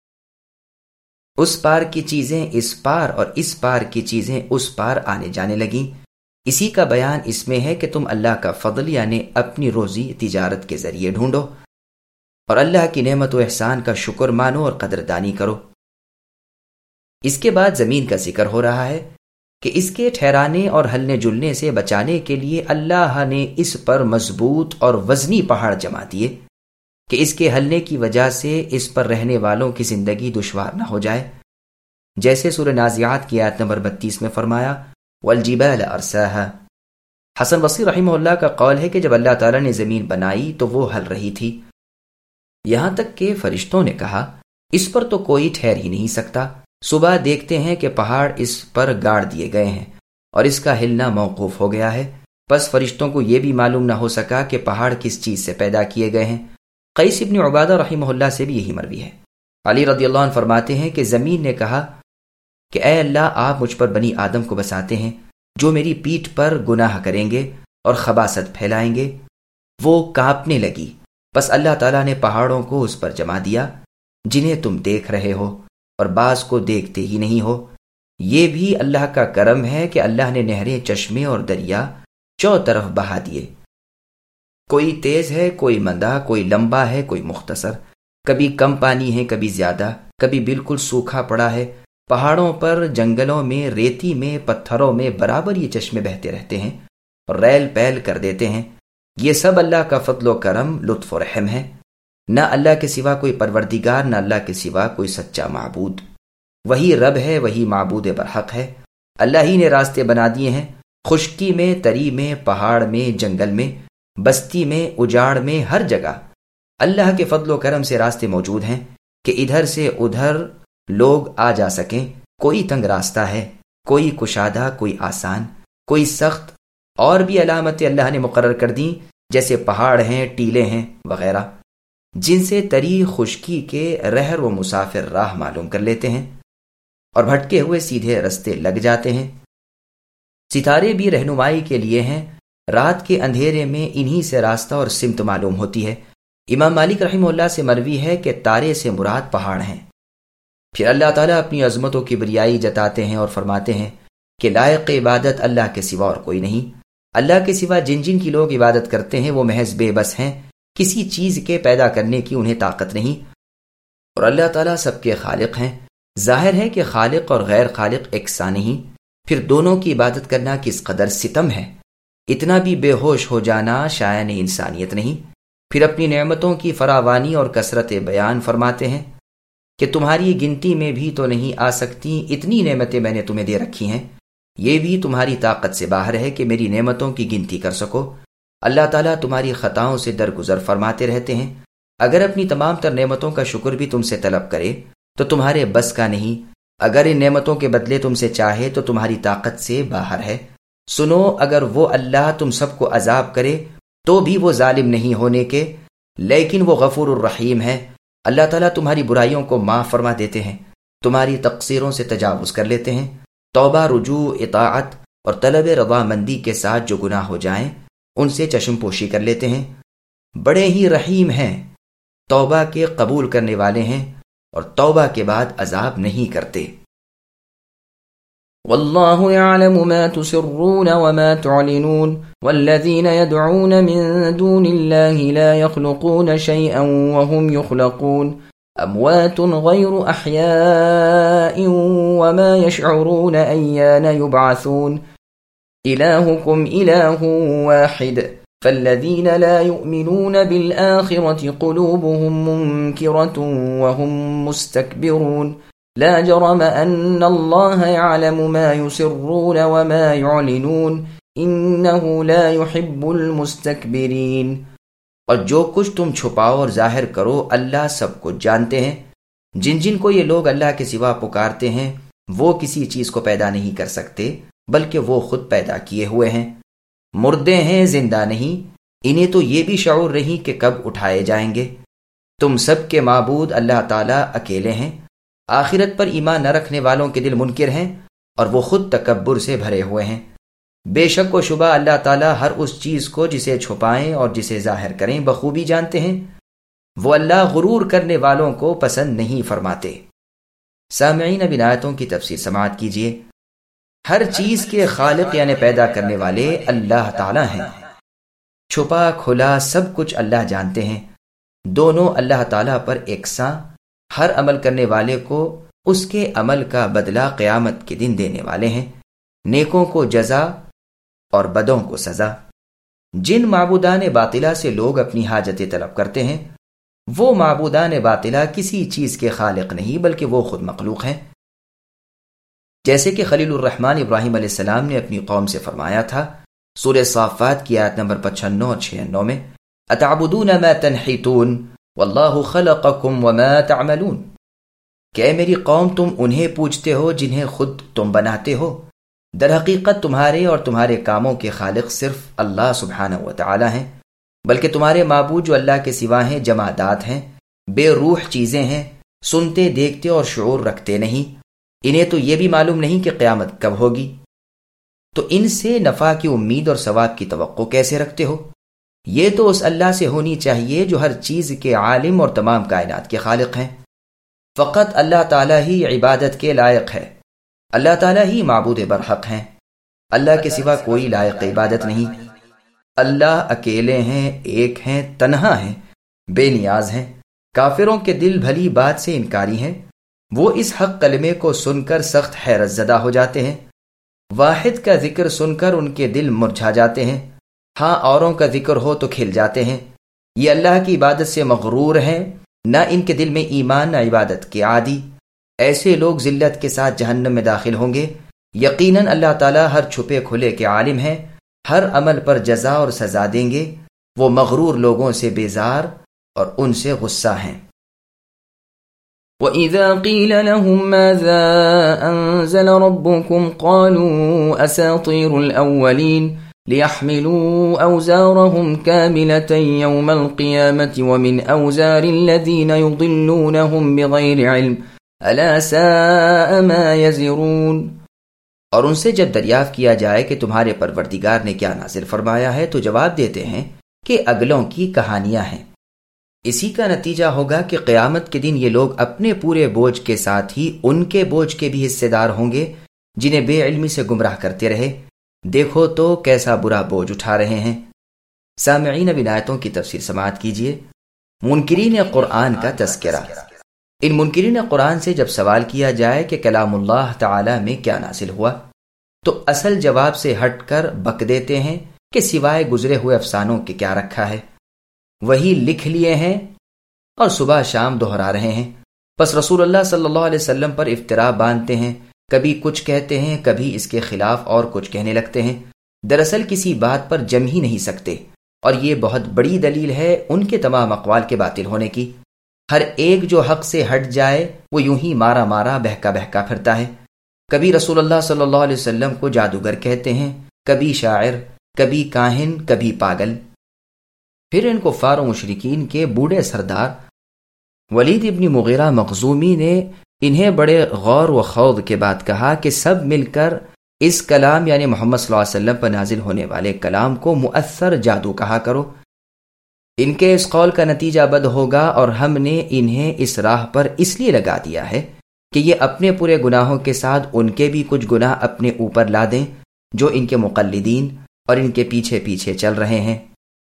[SPEAKER 1] اس پار کی چیزیں اس پار اور اس پار کی چیزیں اس پار آنے جانے لگیں۔ اسی کا بیان اس میں ہے کہ تم اللہ کا فضل یعنی اپنی روزی تجارت کے ذریعے ڈھونڈو اور اللہ کی نعمت و احسان کا شکر مانو اور قدردانی کرو۔ اس کے بعد زمین کا ذکر ہو رہا ہے کہ اس کے ٹھہرانے اور ہلنے جلنے سے بچانے کے لیے اللہ نے اس پر مضبوط اور وزنی پہاڑ جما دیے کہ اس کے ہلنے کی وجہ سے اس پر رہنے والوں کی زندگی دشوار نہ ہو جائے، جیسے سورہ نازعات کی آیت نمبر بتیس میں فرمایا والجبال ارساها۔ حسن بصری رحمہ اللہ کا قول ہے کہ جب اللہ تعالیٰ نے زمین بنائی تو وہ ہل رہی تھی، یہاں تک کہ فرشتوں نے کہا اس پر تو کوئی ٹھہر ہی نہیں سکتا۔ صبح دیکھتے ہیں کہ پہاڑ اس پر گاڑ دیے گئے ہیں اور اس کا ہلنا موقوف ہو گیا ہے، بس فرشتوں کو یہ بھی معلوم نہ ہو سکا کہ پہاڑ کس چیز سے پیدا کیے گئے ہیں۔ قیس ابن عبادہ رحمہ اللہ سے بھی یہی مروی ہے۔ علی رضی اللہ عنہ فرماتے ہیں کہ زمین نے کہا کہ اے اللہ، آپ مجھ پر بنی آدم کو بساتے ہیں جو میری پیٹھ پر گناہ کریں گے اور خباثت پھیلائیں گے۔ وہ کانپنے لگی، بس اللہ تعالیٰ نے پہاڑوں کو اس پر جما دیا جنہیں تم دیکھ رہے ہو اور بعض کو دیکھتے ہی نہیں ہو۔ یہ بھی اللہ کا کرم ہے کہ اللہ نے نہریں، چشمے اور دریا چو طرف بہا دیے، کوئی تیز ہے، کوئی مندہ، کوئی لمبا ہے، کوئی مختصر، کبھی کم پانی ہے، کبھی زیادہ، کبھی بالکل سوکھا پڑا ہے۔ پہاڑوں پر، جنگلوں میں، ریتی میں، پتھروں میں برابر یہ چشمے بہتے رہتے ہیں اور ریل پیل کر دیتے ہیں۔ یہ سب اللہ کا فضل و کرم، لطف و رحم ہے۔ نہ اللہ کے سوا کوئی پروردگار، نہ اللہ کے سوا کوئی سچا معبود۔ وہی رب ہے، وہی معبود برحق ہے۔ اللہ ہی نے راستے بنا دیے ہیں، خشکی میں، تری میں، پہاڑ میں، جنگل میں، بستی میں، اجاڑ میں، ہر جگہ اللہ کے فضل و کرم سے راستے موجود ہیں کہ ادھر سے ادھر لوگ آ جا سکیں۔ کوئی تنگ راستہ ہے، کوئی کشادہ، کوئی آسان، کوئی سخت، اور بھی علامتیں اللہ نے مقرر کر دیں، جیسے پہاڑ ہیں، ٹیلے ہیں وغیرہ، جن سے تری خشکی کے رہر و مسافر راہ معلوم کر لیتے ہیں اور بھٹکے ہوئے سیدھے رستے لگ جاتے ہیں۔ ستارے بھی رہنمائی کے لیے ہیں، رات کے اندھیرے میں انہی سے راستہ اور سمت معلوم ہوتی ہے۔ امام مالک رحمہ اللہ سے مروی ہے کہ تارے سے مراد پہاڑ ہیں۔ پھر اللہ تعالیٰ اپنی عظمت و کبریائی جتاتے ہیں اور فرماتے ہیں کہ لائق عبادت اللہ کے سوا اور کوئی نہیں۔ اللہ کے سوا جن جن کی لوگ عبادت کرتے ہیں وہ محض بے بس ہیں، کسی چیز کے پیدا کرنے کی انہیں طاقت نہیں، اور اللہ تعالیٰ سب کے خالق ہیں۔ ظاہر ہے کہ خالق اور غیر خالق یکساں نہیں، پھر دونوں کی عبادت کرنا کس قدر ستم ہے۔ اتنا بھی بے ہوش ہو جانا شایان انسانیت نہیں۔ پھر اپنی نعمتوں کی فراوانی اور کثرت بیان فرماتے ہیں کہ تمہاری گنتی میں بھی تو نہیں آ سکتی، اتنی نعمتیں میں نے تمہیں دے رکھی ہیں، یہ بھی تمہاری طاقت سے باہر ہے کہ میری نعمتوں کی گنتی کر سکو۔ اللہ تعالیٰ تمہاری خطاؤں سے درگزر فرماتے رہتے ہیں۔ اگر اپنی تمام تر نعمتوں کا شکر بھی تم سے طلب کرے تو تمہارے بس کا نہیں، اگر ان نعمتوں کے بدلے تم سے چاہے تو تمہاری طاقت سے باہر ہے۔ سنو، اگر وہ اللہ تم سب کو عذاب کرے تو بھی وہ ظالم نہیں ہونے کے، لیکن وہ غفور الرحیم ہے۔ اللہ تعالیٰ تمہاری برائیوں کو معاف فرما دیتے ہیں، تمہاری تقصیروں سے تجاوز کر لیتے ہیں۔ توبہ، رجوع، اطاعت اور طلب رضامندی کے ساتھ جو گناہ ہو جائیں ان سے چشم پوشی کر لیتے ہیں۔ بڑے ہی رحیم ہیں، توبہ کے قبول کرنے والے ہیں اور توبہ کے بعد عذاب نہیں کرتے۔
[SPEAKER 2] واللہ يعلم ما تسرون وما تعلنون والذین يدعون من دون اللہ لا يخلقون شيئا وهم يخلقون اموات غیر احیاء وما يشعرون ایان يبعثون الہکم الہ واحد فالذین لا يؤمنون بالآخرة قلوبهم منکرة وهم مستكبرون لا جرم ان اللہ يعلم ما يسرون وما يعلنون انه لا يحب المستكبرین۔
[SPEAKER 1] اور جو کچھ تم چھپاؤ اور ظاہر کرو اللہ سب کچھ جانتے ہیں۔ جن جن کو یہ لوگ اللہ کے سوا پکارتے ہیں وہ کسی چیز کو پیدا نہیں کر سکتے بلکہ وہ خود پیدا کیے ہوئے ہیں۔ مردے ہیں، زندہ نہیں، انہیں تو یہ بھی شعور نہیں کہ کب اٹھائے جائیں گے۔ تم سب کے معبود اللہ تعالیٰ اکیلے ہیں۔ آخرت پر ایمان نہ رکھنے والوں کے دل منکر ہیں اور وہ خود تکبر سے بھرے ہوئے ہیں۔ بے شک و شبہ اللہ تعالیٰ ہر اس چیز کو جسے چھپائیں اور جسے ظاہر کریں بخوبی جانتے ہیں۔ وہ اللہ غرور کرنے والوں کو پسند نہیں فرماتے۔ سامعین، اب ان آیتوں کی تفسیر سماعت کیجیے۔ ہر چیز کے خالق یعنی پیدا کرنے والے اللہ تعالیٰ ہیں۔ چھپا کھلا سب کچھ اللہ جانتے ہیں۔ دونوں اللہ تعالیٰ پر یکساں، ہر عمل کرنے والے کو اس کے عمل کا بدلہ قیامت کے دن دینے والے ہیں، نیکوں کو جزا اور بدوں کو سزا۔ جن معبودان باطلہ سے لوگ اپنی حاجتیں طلب کرتے ہیں، وہ معبودان باطلہ کسی چیز کے خالق نہیں بلکہ وہ خود مخلوق ہیں۔ جیسے کہ خلیل الرحمن ابراہیم علیہ السلام نے اپنی قوم سے فرمایا تھا، سورہ صافات کی آیت نمبر پچانوے اور چھیانوے میں، اتعبدون ما تنحتون واللہ خلقکم وما تعملون، کہ اے میری قوم تم انہیں پوجتے ہو جنہیں خود تم بناتے ہو، در حقیقت تمہارے اور تمہارے کاموں کے خالق صرف اللہ سبحانہ و تعالی ہیں، بلکہ تمہارے معبود جو اللہ کے سوا ہیں جمادات ہیں، بے روح چیزیں ہیں، سنتے دیکھتے اور شعور رکھتے نہیں، انہیں تو یہ بھی معلوم نہیں کہ قیامت کب ہوگی، تو ان سے نفع کی امید اور ثواب کی توقع کیسے رکھتے ہو؟ یہ تو اس اللہ سے ہونی چاہیے جو ہر چیز کے عالم اور تمام کائنات کے خالق ہیں۔ فقط اللہ تعالیٰ ہی عبادت کے لائق ہے، اللہ تعالیٰ ہی معبود برحق ہیں، اللہ کے سوا کوئی لائق عبادت نہیں۔ اللہ اکیلے ہیں، ایک ہیں، تنہا ہیں، بے نیاز ہیں۔ کافروں کے دل بھلی بات سے انکاری ہیں، وہ اس حق کلمے کو سن کر سخت حیرت زدہ ہو جاتے ہیں۔ واحد کا ذکر سن کر ان کے دل مرجھا جاتے ہیں، ہاں اوروں کا ذکر ہو تو کھل جاتے ہیں۔ یہ اللہ کی عبادت سے مغرور ہیں، نہ ان کے دل میں ایمان نہ عبادت کے عادی۔ ایسے لوگ ذلت کے ساتھ جہنم میں داخل ہوں گے۔ یقیناً اللہ تعالیٰ ہر چھپے کھلے کے عالم ہے، ہر عمل پر جزا اور سزا دیں گے۔ وہ مغرور لوگوں سے بیزار اور ان سے غصہ ہیں۔
[SPEAKER 2] وَإِذَا قِيلَ لَهُم مَاذَا أَنزَلَ رَبُّكُمْ قَالُوا أَسَاطِيرُ الْأَوَّلِينَ لِيَحْمِلُوا أَوْزَارَهُمْ كَامِلَةً يَوْمَ الْقِيَامَةِ وَمِنْ أَوْزَارِ الَّذِينَ يُضِلُّونَهُمْ بِغَيْرِ عِلْمٍ أَلَا سَاءَ مَا يَزِرُونَ۔
[SPEAKER 1] اور ان سے جب دریافت کیا جائے کہ تمہارے پروردگار نے کیا نازل فرمایا ہے تو جواب دیتے ہیں کہ اگلوں کی کہانیاں ہیں۔ اسی کا نتیجہ ہوگا کہ قیامت کے دن یہ لوگ اپنے پورے بوجھ کے ساتھ ہی ان کے بوجھ کے بھی حصے دار ہوں گے جنہیں بے علمی سے گمراہ کرتے رہے۔ دیکھو تو کیسا برا بوجھ اٹھا رہے ہیں۔ سامعین، اب ان آیتوں کی تفسیر سماعت کیجیے۔ منکرین قرآن کا تذکرہ۔ ان منکرین قرآن سے جب سوال کیا جائے کہ کلام اللہ تعالی میں کیا نازل ہوا تو اصل جواب سے ہٹ کر بک دیتے ہیں کہ سوائے گزرے ہوئے افسانوں کے کیا رکھا ہے، وہی لکھ لیے ہیں اور صبح شام دہرا رہے ہیں۔ بس رسول اللہ صلی اللہ علیہ وسلم پر افترا باندھتے ہیں، کبھی کچھ کہتے ہیں، کبھی اس کے خلاف اور کچھ کہنے لگتے ہیں، دراصل کسی بات پر جم ہی نہیں سکتے، اور یہ بہت بڑی دلیل ہے ان کے تمام اقوال کے باطل ہونے کی۔ ہر ایک جو حق سے ہٹ جائے وہ یوں ہی مارا مارا بہکا بہکا پھرتا ہے۔ کبھی رسول اللہ صلی اللہ علیہ وسلم کو جادوگر کہتے ہیں، کبھی شاعر، کبھی کاہن، کبھی پاگل۔ پھر ان کفار و مشرکین کے بوڑھے سردار ولید ابن مغیرہ مخزومی نے انہیں بڑے غور و خوض کے بعد کہا کہ سب مل کر اس کلام یعنی محمد صلی اللہ علیہ وسلم پر نازل ہونے والے کلام کو مؤثر جادو کہا کرو۔ ان کے اس قول کا نتیجہ بد ہوگا اور ہم نے انہیں اس راہ پر اس لیے لگا دیا ہے کہ یہ اپنے پورے گناہوں کے ساتھ ان کے بھی کچھ گناہ اپنے اوپر لا دیں جو ان کے مقلدین اور ان کے پیچھے پیچھے چل رہے ہیں۔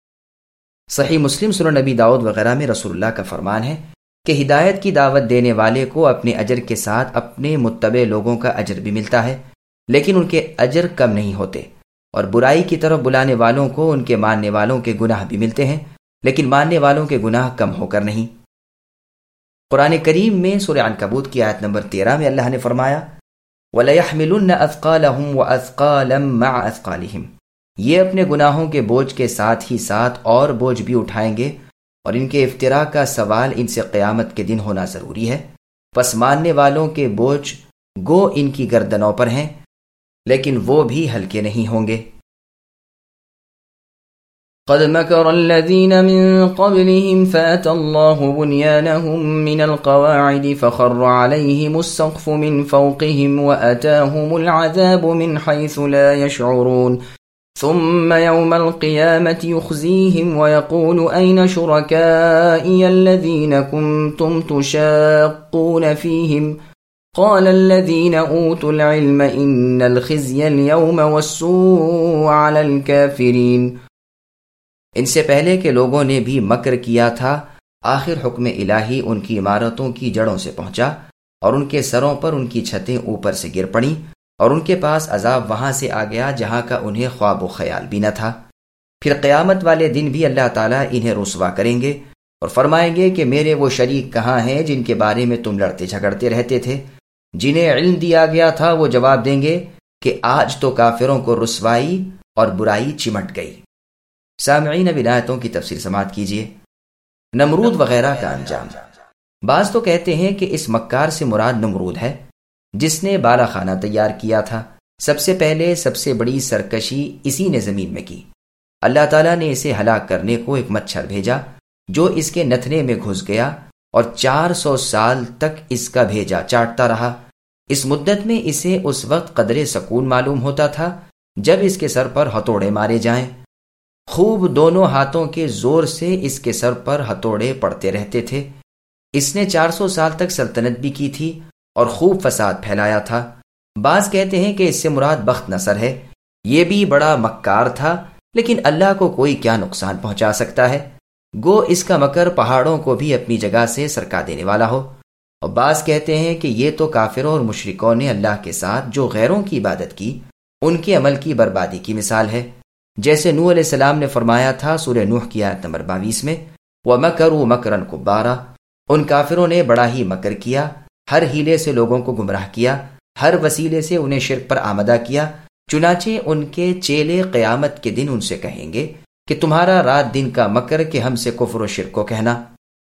[SPEAKER 1] صحیح مسلم، سنن نبی داؤد وغیرہ میں رسول اللہ کا فرمان ہے کہ ہدایت کی دعوت دینے والے کو اپنے اجر کے ساتھ اپنے متبع لوگوں کا اجر بھی ملتا ہے، لیکن ان کے اجر کم نہیں ہوتے، اور برائی کی طرف بلانے والوں کو ان کے ماننے والوں کے گناہ بھی ملتے ہیں، لیکن ماننے والوں کے گناہ کم ہو کر نہیں۔ قرآن کریم میں سورہ عنکبوت کی آیت نمبر تیرہ میں اللہ نے فرمایا وَلَيَحْمِلُنَّ أَثْقَالَهُمْ وَأَثْقَالًا مَعَ أَثْقَالِهِمْ، یہ اپنے گناہوں کے بوجھ کے ساتھ ہی ساتھ اور بوجھ بھی اٹھائیں گے، اور ان کے افتراء کا سوال ان سے قیامت کے دن ہونا ضروری ہے۔ پس ماننے والوں کے بوجھ گو ان کی گردنوں پر ہیں، لیکن وہ بھی ہلکے نہیں ہوں گے۔
[SPEAKER 2] قد مكر الذين من قبلهم فأتى الله بنيانهم من القواعد فخر عليهم السقف من فوقهم وأتاهم العذاب من حيث لا يشعرون ثم يوم القيامة يخزيهم ويقول أين شركائي الذين كنتم تشاقون فيهم قال الذين أوتوا العلم إن الخزي اليوم والسوء على الكافرين۔
[SPEAKER 1] ان سے پہلے کے لوگوں نے بھی مکر کیا تھا، آخر حکم الہی ان کی عمارتوں کی جڑوں سے پہنچا اور ان کے سروں پر ان کی چھتیں اوپر سے گر پڑیں اور ان کے پاس عذاب وہاں سے آ گیا جہاں کا انہیں خواب و خیال بھی نہ تھا۔ پھر قیامت والے دن بھی اللہ تعالیٰ انہیں رسوا کریں گے اور فرمائیں گے کہ میرے وہ شریک کہاں ہیں جن کے بارے میں تم لڑتے جھگڑتے رہتے تھے؟ جنہیں علم دیا گیا تھا وہ جواب دیں گے کہ آج تو کافروں کو رسوائی اور برائی چمٹ گئی۔ سامعین اب آیتوں کی تفسیر سماعت کیجیے۔ نمرود وغیرہ کا انجام۔ بعض تو کہتے ہیں کہ اس مکار سے مراد نمرود ہے جس نے بالا خانہ تیار کیا تھا۔ سب سے پہلے سب سے بڑی سرکشی اسی نے زمین میں کی۔ اللہ تعالیٰ نے اسے ہلاک کرنے کو ایک مچھر بھیجا جو اس کے نتھنے میں گھس گیا اور چار سو سال تک اس کا بھیجا چاٹتا رہا۔ اس مدت میں اسے اس وقت قدرے سکون معلوم ہوتا تھا جب اس کے سر پر ہتھوڑے مارے جائیں۔ خوب دونوں ہاتھوں کے زور سے اس کے سر پر ہتھوڑے پڑتے رہتے تھے۔ اس نے چار سو سال تک سلطنت بھی کی تھی اور خوب فساد پھیلایا تھا۔ بعض کہتے ہیں کہ اس سے مراد بخت نصر ہے، یہ بھی بڑا مکار تھا، لیکن اللہ کو کوئی کیا نقصان پہنچا سکتا ہے، گو اس کا مکر پہاڑوں کو بھی اپنی جگہ سے سرکا دینے والا ہو۔ اور بعض کہتے ہیں کہ یہ تو کافروں اور مشرکوں نے اللہ کے ساتھ جو غیروں کی عبادت کی ان کے عمل کی بربادی کی مثال ہے، جیسے نوح علیہ السلام نے فرمایا تھا سورہ نوح کی آیت نمبر بائیس میں، وَمَكَرُوا مَكْرًا كُبَّارًا، ان کافروں نے بڑا ہی مکر کیا، ہر ہیلے سے لوگوں کو گمراہ کیا، ہر وسیلے سے انہیں شرک پر آمدہ کیا۔ چنانچہ ان کے چیلے قیامت کے دن ان سے کہیں گے کہ تمہارا رات دن کا مکر کہ ہم سے کفر و شرک کو کہنا،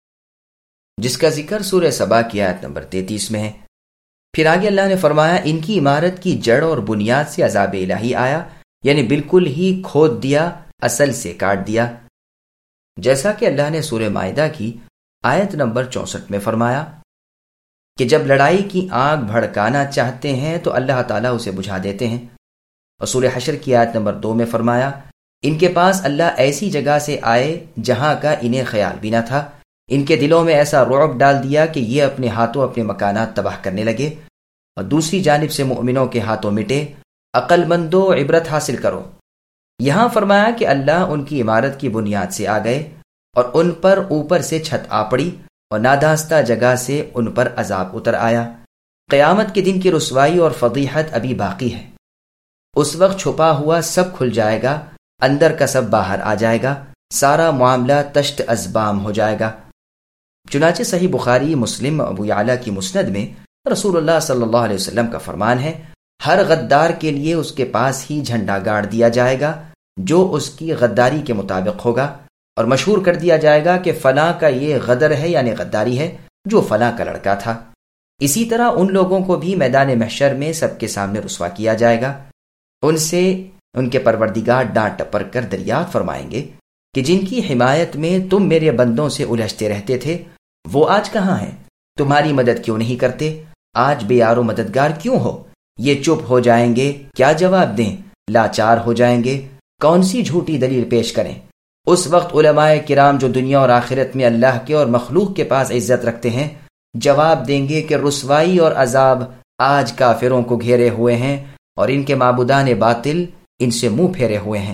[SPEAKER 1] جس کا ذکر سورہ سبا کی آیت نمبر تینتیس میں ہے۔ پھر آگے اللہ نے فرمایا ان کی عمارت کی جڑ اور بنیاد سے عذاب الہی آیا، یعنی بالکل ہی کھود دیا، اصل سے کاٹ دیا، جیسا کہ اللہ نے سورہ مائدہ کی آیت نمبر چونسٹھ میں فرمایا کہ جب لڑائی کی آگ بھڑکانا چاہتے ہیں تو اللہ تعالیٰ اسے بجھا دیتے ہیں۔ اور سورہ حشر کی آیت نمبر دو میں فرمایا ان کے پاس اللہ ایسی جگہ سے آئے جہاں کا انہیں خیال بھی نہ تھا، ان کے دلوں میں ایسا رعب ڈال دیا کہ یہ اپنے ہاتھوں اپنے مکانات تباہ کرنے لگے، اور دوسری جانب سے مؤمنوں کے ہاتھوں مٹے۔ عقل مندو عبرت حاصل کرو۔ یہاں فرمایا کہ اللہ ان کی عمارت کی بنیاد سے آ گئے اور ان پر اوپر سے چھت آ پڑی اور ناداستہ جگہ سے ان پر عذاب اتر آیا۔ قیامت کے دن کی رسوائی اور فضیحت ابھی باقی ہے۔ اس وقت چھپا ہوا سب کھل جائے گا، اندر کا سب باہر آ جائے گا، سارا معاملہ تشت ازبام ہو جائے گا۔ چنانچہ صحیح بخاری، مسلم، ابو یعلا کی مسند میں رسول اللہ صلی اللہ علیہ وسلم کا فرمان ہے، ہر غدار کے لیے اس کے پاس ہی جھنڈا گاڑ دیا جائے گا جو اس کی غداری کے مطابق ہوگا، اور مشہور کر دیا جائے گا کہ فلاں کا یہ غدر ہے یعنی غداری ہے جو فلاں کا لڑکا تھا۔ اسی طرح ان لوگوں کو بھی میدان محشر میں سب کے سامنے رسوا کیا جائے گا۔ ان سے ان کے پروردگار ڈانٹ ٹپر کر دریافت فرمائیں گے کہ جن کی حمایت میں تم میرے بندوں سے الجھتے رہتے تھے وہ آج کہاں ہیں؟ تمہاری مدد کیوں نہیں کرتے؟ آج بے یار و مددگار کیوں ہو؟ یہ چپ ہو جائیں گے، کیا جواب دیں؟ لاچار ہو جائیں گے، کون سی جھوٹی دلیل پیش کریں؟ اس وقت علماء کرام جو دنیا اور آخرت میں اللہ کے اور مخلوق کے پاس عزت رکھتے ہیں جواب دیں گے کہ رسوائی اور عذاب آج کافروں کو گھیرے ہوئے ہیں اور ان کے معبودان باطل ان سے منہ پھیرے ہوئے ہیں۔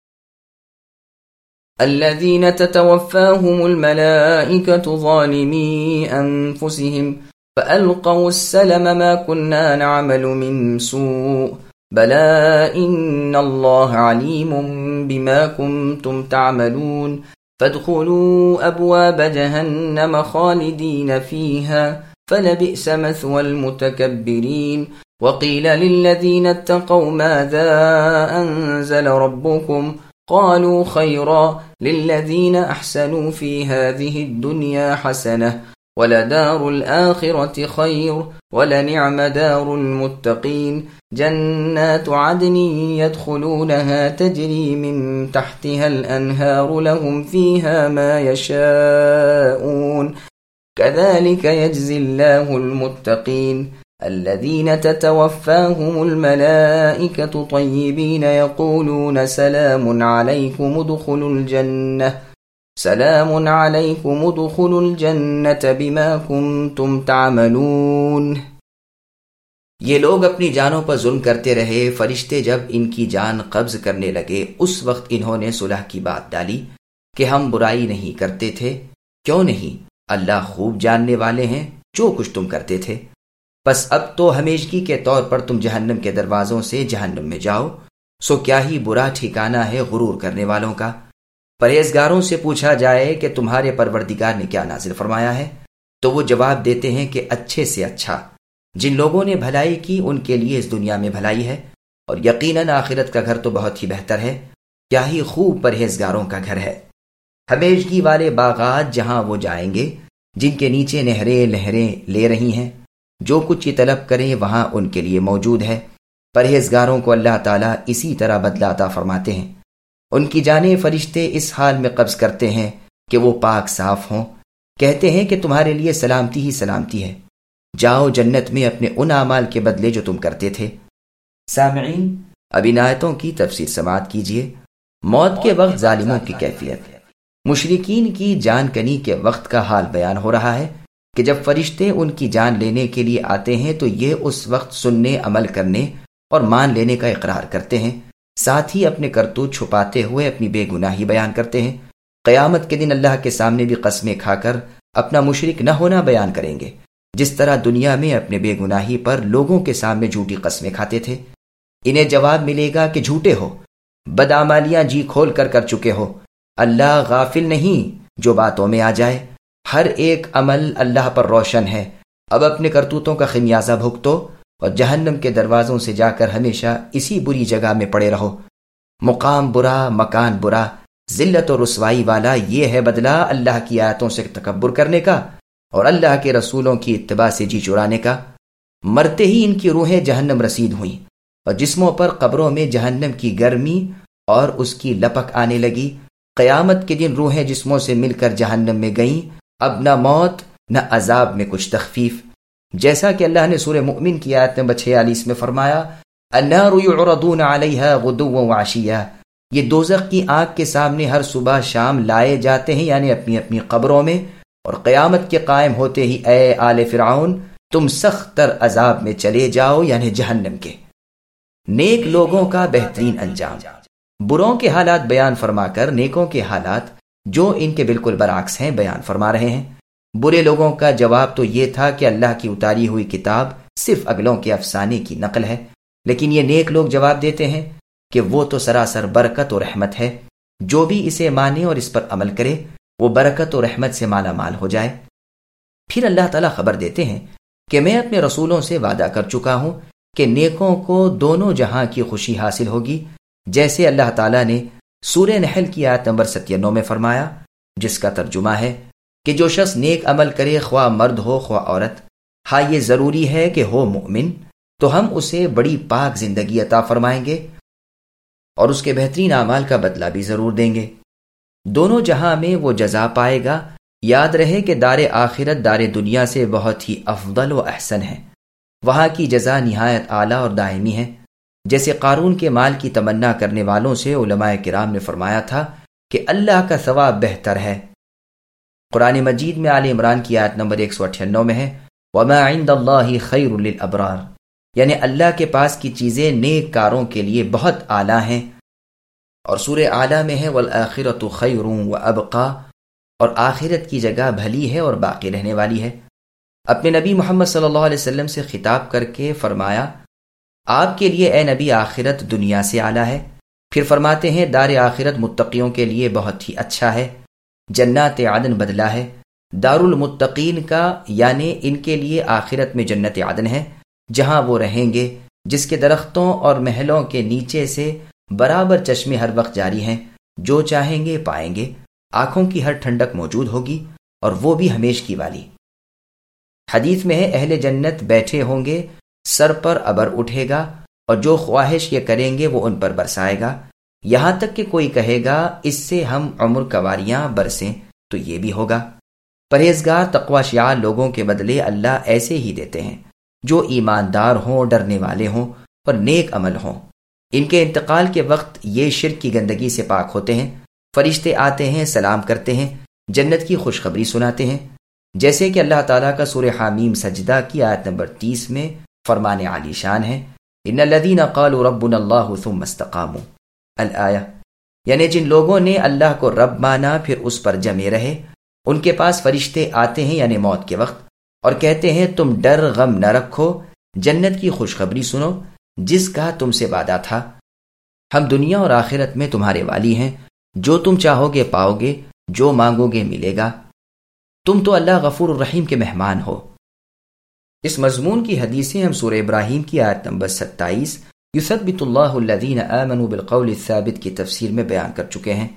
[SPEAKER 2] الذين تتوفاهم الملائكة ظالمي أنفسهم فألقوا السلم ما كنا نعمل من سوء بلى إن الله عليم بما كنتم تعملون فادخلوا أبواب جهنم خالدين فيها فلبئس مثوى المتكبرين وقيل للذين اتقوا ماذا أنزل ربكم قالوا خيرا للذين أحسنوا في هذه الدنيا حسنة وَلَدَارُ الْآخِرَةِ خَيْرٌ وَلَنِعْمَ دَارُ الْمُتَّقِينَ جَنَّاتُ عَدْنٍ يَدْخُلُونَهَا تَجْرِي مِن تَحْتِهَا الْأَنْهَارُ لَهُمْ فِيهَا مَا يَشَاءُونَ كَذَلِكَ يَجْزِي اللَّهُ الْمُتَّقِينَ الَّذِينَ تَتَوَفَّاهُمُ الْمَلَائِكَةُ طَيِّبِينَ يَقُولُونَ سَلَامٌ عَلَيْكُمُ ادْخُلُوا الْجَنَّةَ سلام علیکم ادخلوا الجنت بما کنتم تعملون۔
[SPEAKER 1] یہ لوگ اپنی جانوں پر ظلم کرتے رہے، فرشتے جب ان کی جان قبض کرنے لگے اس وقت انہوں نے صلح کی بات ڈالی کہ ہم برائی نہیں کرتے تھے، کیوں نہیں، اللہ خوب جاننے والے ہیں جو کچھ تم کرتے تھے، بس اب تو ہمیشگی کے طور پر تم جہنم کے دروازوں سے جہنم میں جاؤ، سو کیا ہی برا ٹھکانہ ہے غرور کرنے والوں کا۔ پرہیزگاروں سے پوچھا جائے کہ تمہارے پروردگار نے کیا نازل فرمایا ہے، تو وہ جواب دیتے ہیں کہ اچھے سے اچھا، جن لوگوں نے بھلائی کی ان کے لیے اس دنیا میں بھلائی ہے، اور یقیناً آخرت کا گھر تو بہت ہی بہتر ہے، کیا ہی خوب پرہیزگاروں کا گھر ہے۔ ہمیشگی والے باغات جہاں وہ جائیں گے جن کے نیچے نہریں لہریں لے رہی ہیں، جو کچھ یہ طلب کریں وہاں ان کے لیے موجود ہے۔ پرہیزگاروں کو اللہ تعالیٰ اسی طرح بدلہ عطا فرماتے ہیں۔ ان کی جانیں فرشتے اس حال میں قبض کرتے ہیں کہ وہ پاک صاف ہوں، کہتے ہیں کہ تمہارے لیے سلامتی ہی سلامتی ہے، جاؤ جنت میں اپنے ان اعمال کے بدلے جو تم کرتے تھے۔ سامعین، اب ان آیتوں کی تفسیر سماعت کیجیے۔ موت کے وقت ظالموں کی کیفیت، مشرکین کی جان کنی کے وقت کا حال بیان ہو رہا ہے کہ جب فرشتے ان کی جان لینے کے لیے آتے ہیں تو یہ اس وقت سننے، عمل کرنے اور مان لینے کا اقرار کرتے ہیں، ساتھ ہی اپنے کرتوت چھپاتے ہوئے اپنی بے گناہی بیان کرتے ہیں۔ قیامت کے دن اللہ کے سامنے بھی قسمیں کھا کر اپنا مشرک نہ ہونا بیان کریں گے، جس طرح دنیا میں اپنے بے گناہی پر لوگوں کے سامنے جھوٹی قسمیں کھاتے تھے۔ انہیں جواب ملے گا کہ جھوٹے ہو، بدعمالیاں جی کھول کر کر چکے ہو، اللہ غافل نہیں جو باتوں میں آ جائے، ہر ایک عمل اللہ پر روشن ہے، اب اپنے کرتوتوں کا خمیازہ بھگتو اور جہنم کے دروازوں سے جا کر ہمیشہ اسی بری جگہ میں پڑے رہو۔ مقام برا، مکان برا، ذلت و رسوائی والا، یہ ہے بدلہ اللہ کی آیتوں سے تکبر کرنے کا اور اللہ کے رسولوں کی اتباع سے جی چرانے کا۔ مرتے ہی ان کی روحیں جہنم رسید ہوئیں اور جسموں پر قبروں میں جہنم کی گرمی اور اس کی لپک آنے لگی۔ قیامت کے دن روحیں جسموں سے مل کر جہنم میں گئیں، اب نہ موت نہ عذاب میں کچھ تخفیف، جیسا کہ اللہ نے سورہ مؤمن کی آیت نمبر چھیالیس میں فرمایا، النار یعرضون علیہا غدوا وعشیا، یہ دوزخ کی آگ کے سامنے ہر صبح شام لائے جاتے ہیں، یعنی اپنی اپنی قبروں میں، اور قیامت کے قائم ہوتے ہی اے آل فرعون تم سخت تر عذاب میں چلے جاؤ، یعنی جہنم کے۔ نیک لوگوں کا بہترین انجام، بروں کے حالات بیان فرما کر نیکوں کے حالات جو ان کے بالکل برعکس ہیں بیان فرما رہے ہیں۔ برے لوگوں کا جواب تو یہ تھا کہ اللہ کی اتاری ہوئی کتاب صرف اگلوں کے افسانے کی نقل ہے، لیکن یہ نیک لوگ جواب دیتے ہیں کہ وہ تو سراسر برکت و رحمت ہے، جو بھی اسے مانے اور اس پر عمل کرے وہ برکت و رحمت سے مالا مال ہو جائے۔ پھر اللہ تعالیٰ خبر دیتے ہیں کہ میں اپنے رسولوں سے وعدہ کر چکا ہوں کہ نیکوں کو دونوں جہاں کی خوشی حاصل ہوگی، جیسے اللہ تعالیٰ نے سورہ نحل کی آیت نمبر ستانوے میں فرمایا، جس کا ترجمہ ہے کہ جو شخص نیک عمل کرے، خواہ مرد ہو خواہ عورت، ہاں یہ ضروری ہے کہ ہو مومن، تو ہم اسے بڑی پاک زندگی عطا فرمائیں گے اور اس کے بہترین اعمال کا بدلہ بھی ضرور دیں گے۔ دونوں جہاں میں وہ جزا پائے گا۔ یاد رہے کہ دار آخرت دار دنیا سے بہت ہی افضل و احسن ہے، وہاں کی جزا نہایت اعلیٰ اور دائمی ہے۔ جیسے قارون کے مال کی تمنا کرنے والوں سے علماء کرام نے فرمایا تھا کہ اللہ کا ثواب بہتر ہے۔ قرآن مجید میں آل عمران کی آیت نمبر ایک سو اٹھانوے میں ہے، وَمَا عِندَ اللَّهِ خَيْرٌ لِلْأَبْرَارِ، یعنی اللہ کے پاس کی چیزیں نیک کاروں کے لیے بہت اعلیٰ ہیں۔ اور سورہ اعلیٰ میں ہے وَالْآخِرَةُ خَيْرٌ وَأَبْقَىٰ، اور آخرت کی جگہ بھلی ہے اور باقی رہنے والی ہے۔ اپنے نبی محمد صلی اللہ علیہ وسلم سے خطاب کر کے فرمایا، آپ کے لیے اے نبی آخرت دنیا سے اعلیٰ ہے۔ پھر فرماتے ہیں دار آخرت متقیوں کے لیے بہت ہی اچھا ہے، جنات عدن بدلہ ہے۔ دار المتقین کا یعنی ان کے لیے آخرت میں جنت عدن ہے، جہاں وہ رہیں گے، جس کے درختوں اور محلوں کے نیچے سے برابر چشمے ہر وقت جاری ہیں، جو چاہیں گے پائیں گے، آنکھوں کی ہر ٹھنڈک موجود ہوگی، اور وہ بھی ہمیشگی والی۔ حدیث میں ہے اہل جنت بیٹھے ہوں گے، سر پر ابر اٹھے گا اور جو خواہش یہ کریں گے وہ ان پر برسائے گا، یہاں تک کہ کوئی کہے گا اس سے ہم عمر کواریاں برسیں تو یہ بھی ہوگا۔ پرہیزگار تقوی شیار لوگوں کے بدلے اللہ ایسے ہی دیتے ہیں جو ایماندار ہوں، ڈرنے والے ہوں اور نیک عمل ہوں۔ ان کے انتقال کے وقت یہ شرک کی گندگی سے پاک ہوتے ہیں، فرشتے آتے ہیں، سلام کرتے ہیں، جنت کی خوشخبری سناتے ہیں، جیسے کہ اللہ تعالیٰ کا سورہ حامیم سجدہ کی آیت نمبر تیس میں فرمان عالی شان ہے، ان الذین قالوا ربنا اللہ ثم استقاموا الآیہ، یعنی جن لوگوں نے اللہ کو رب مانا پھر اس پر جمے رہے، ان کے پاس فرشتے آتے ہیں یعنی موت کے وقت اور کہتے ہیں تم ڈر غم نہ رکھو، جنت کی خوشخبری سنو جس کا تم سے وعدہ تھا، ہم دنیا اور آخرت میں تمہارے والی ہیں، جو تم چاہو گے پاؤ گے، جو مانگو گے ملے گا، تم تو اللہ غفور الرحیم کے مہمان ہو۔ اس مضمون کی حدیثیں ہم سورہ ابراہیم کی آیت نمبر ستائیس یثبت اللہ الذین آمنوا بالقول الثابت کی تفسیر میں بیان کر چکے ہیں۔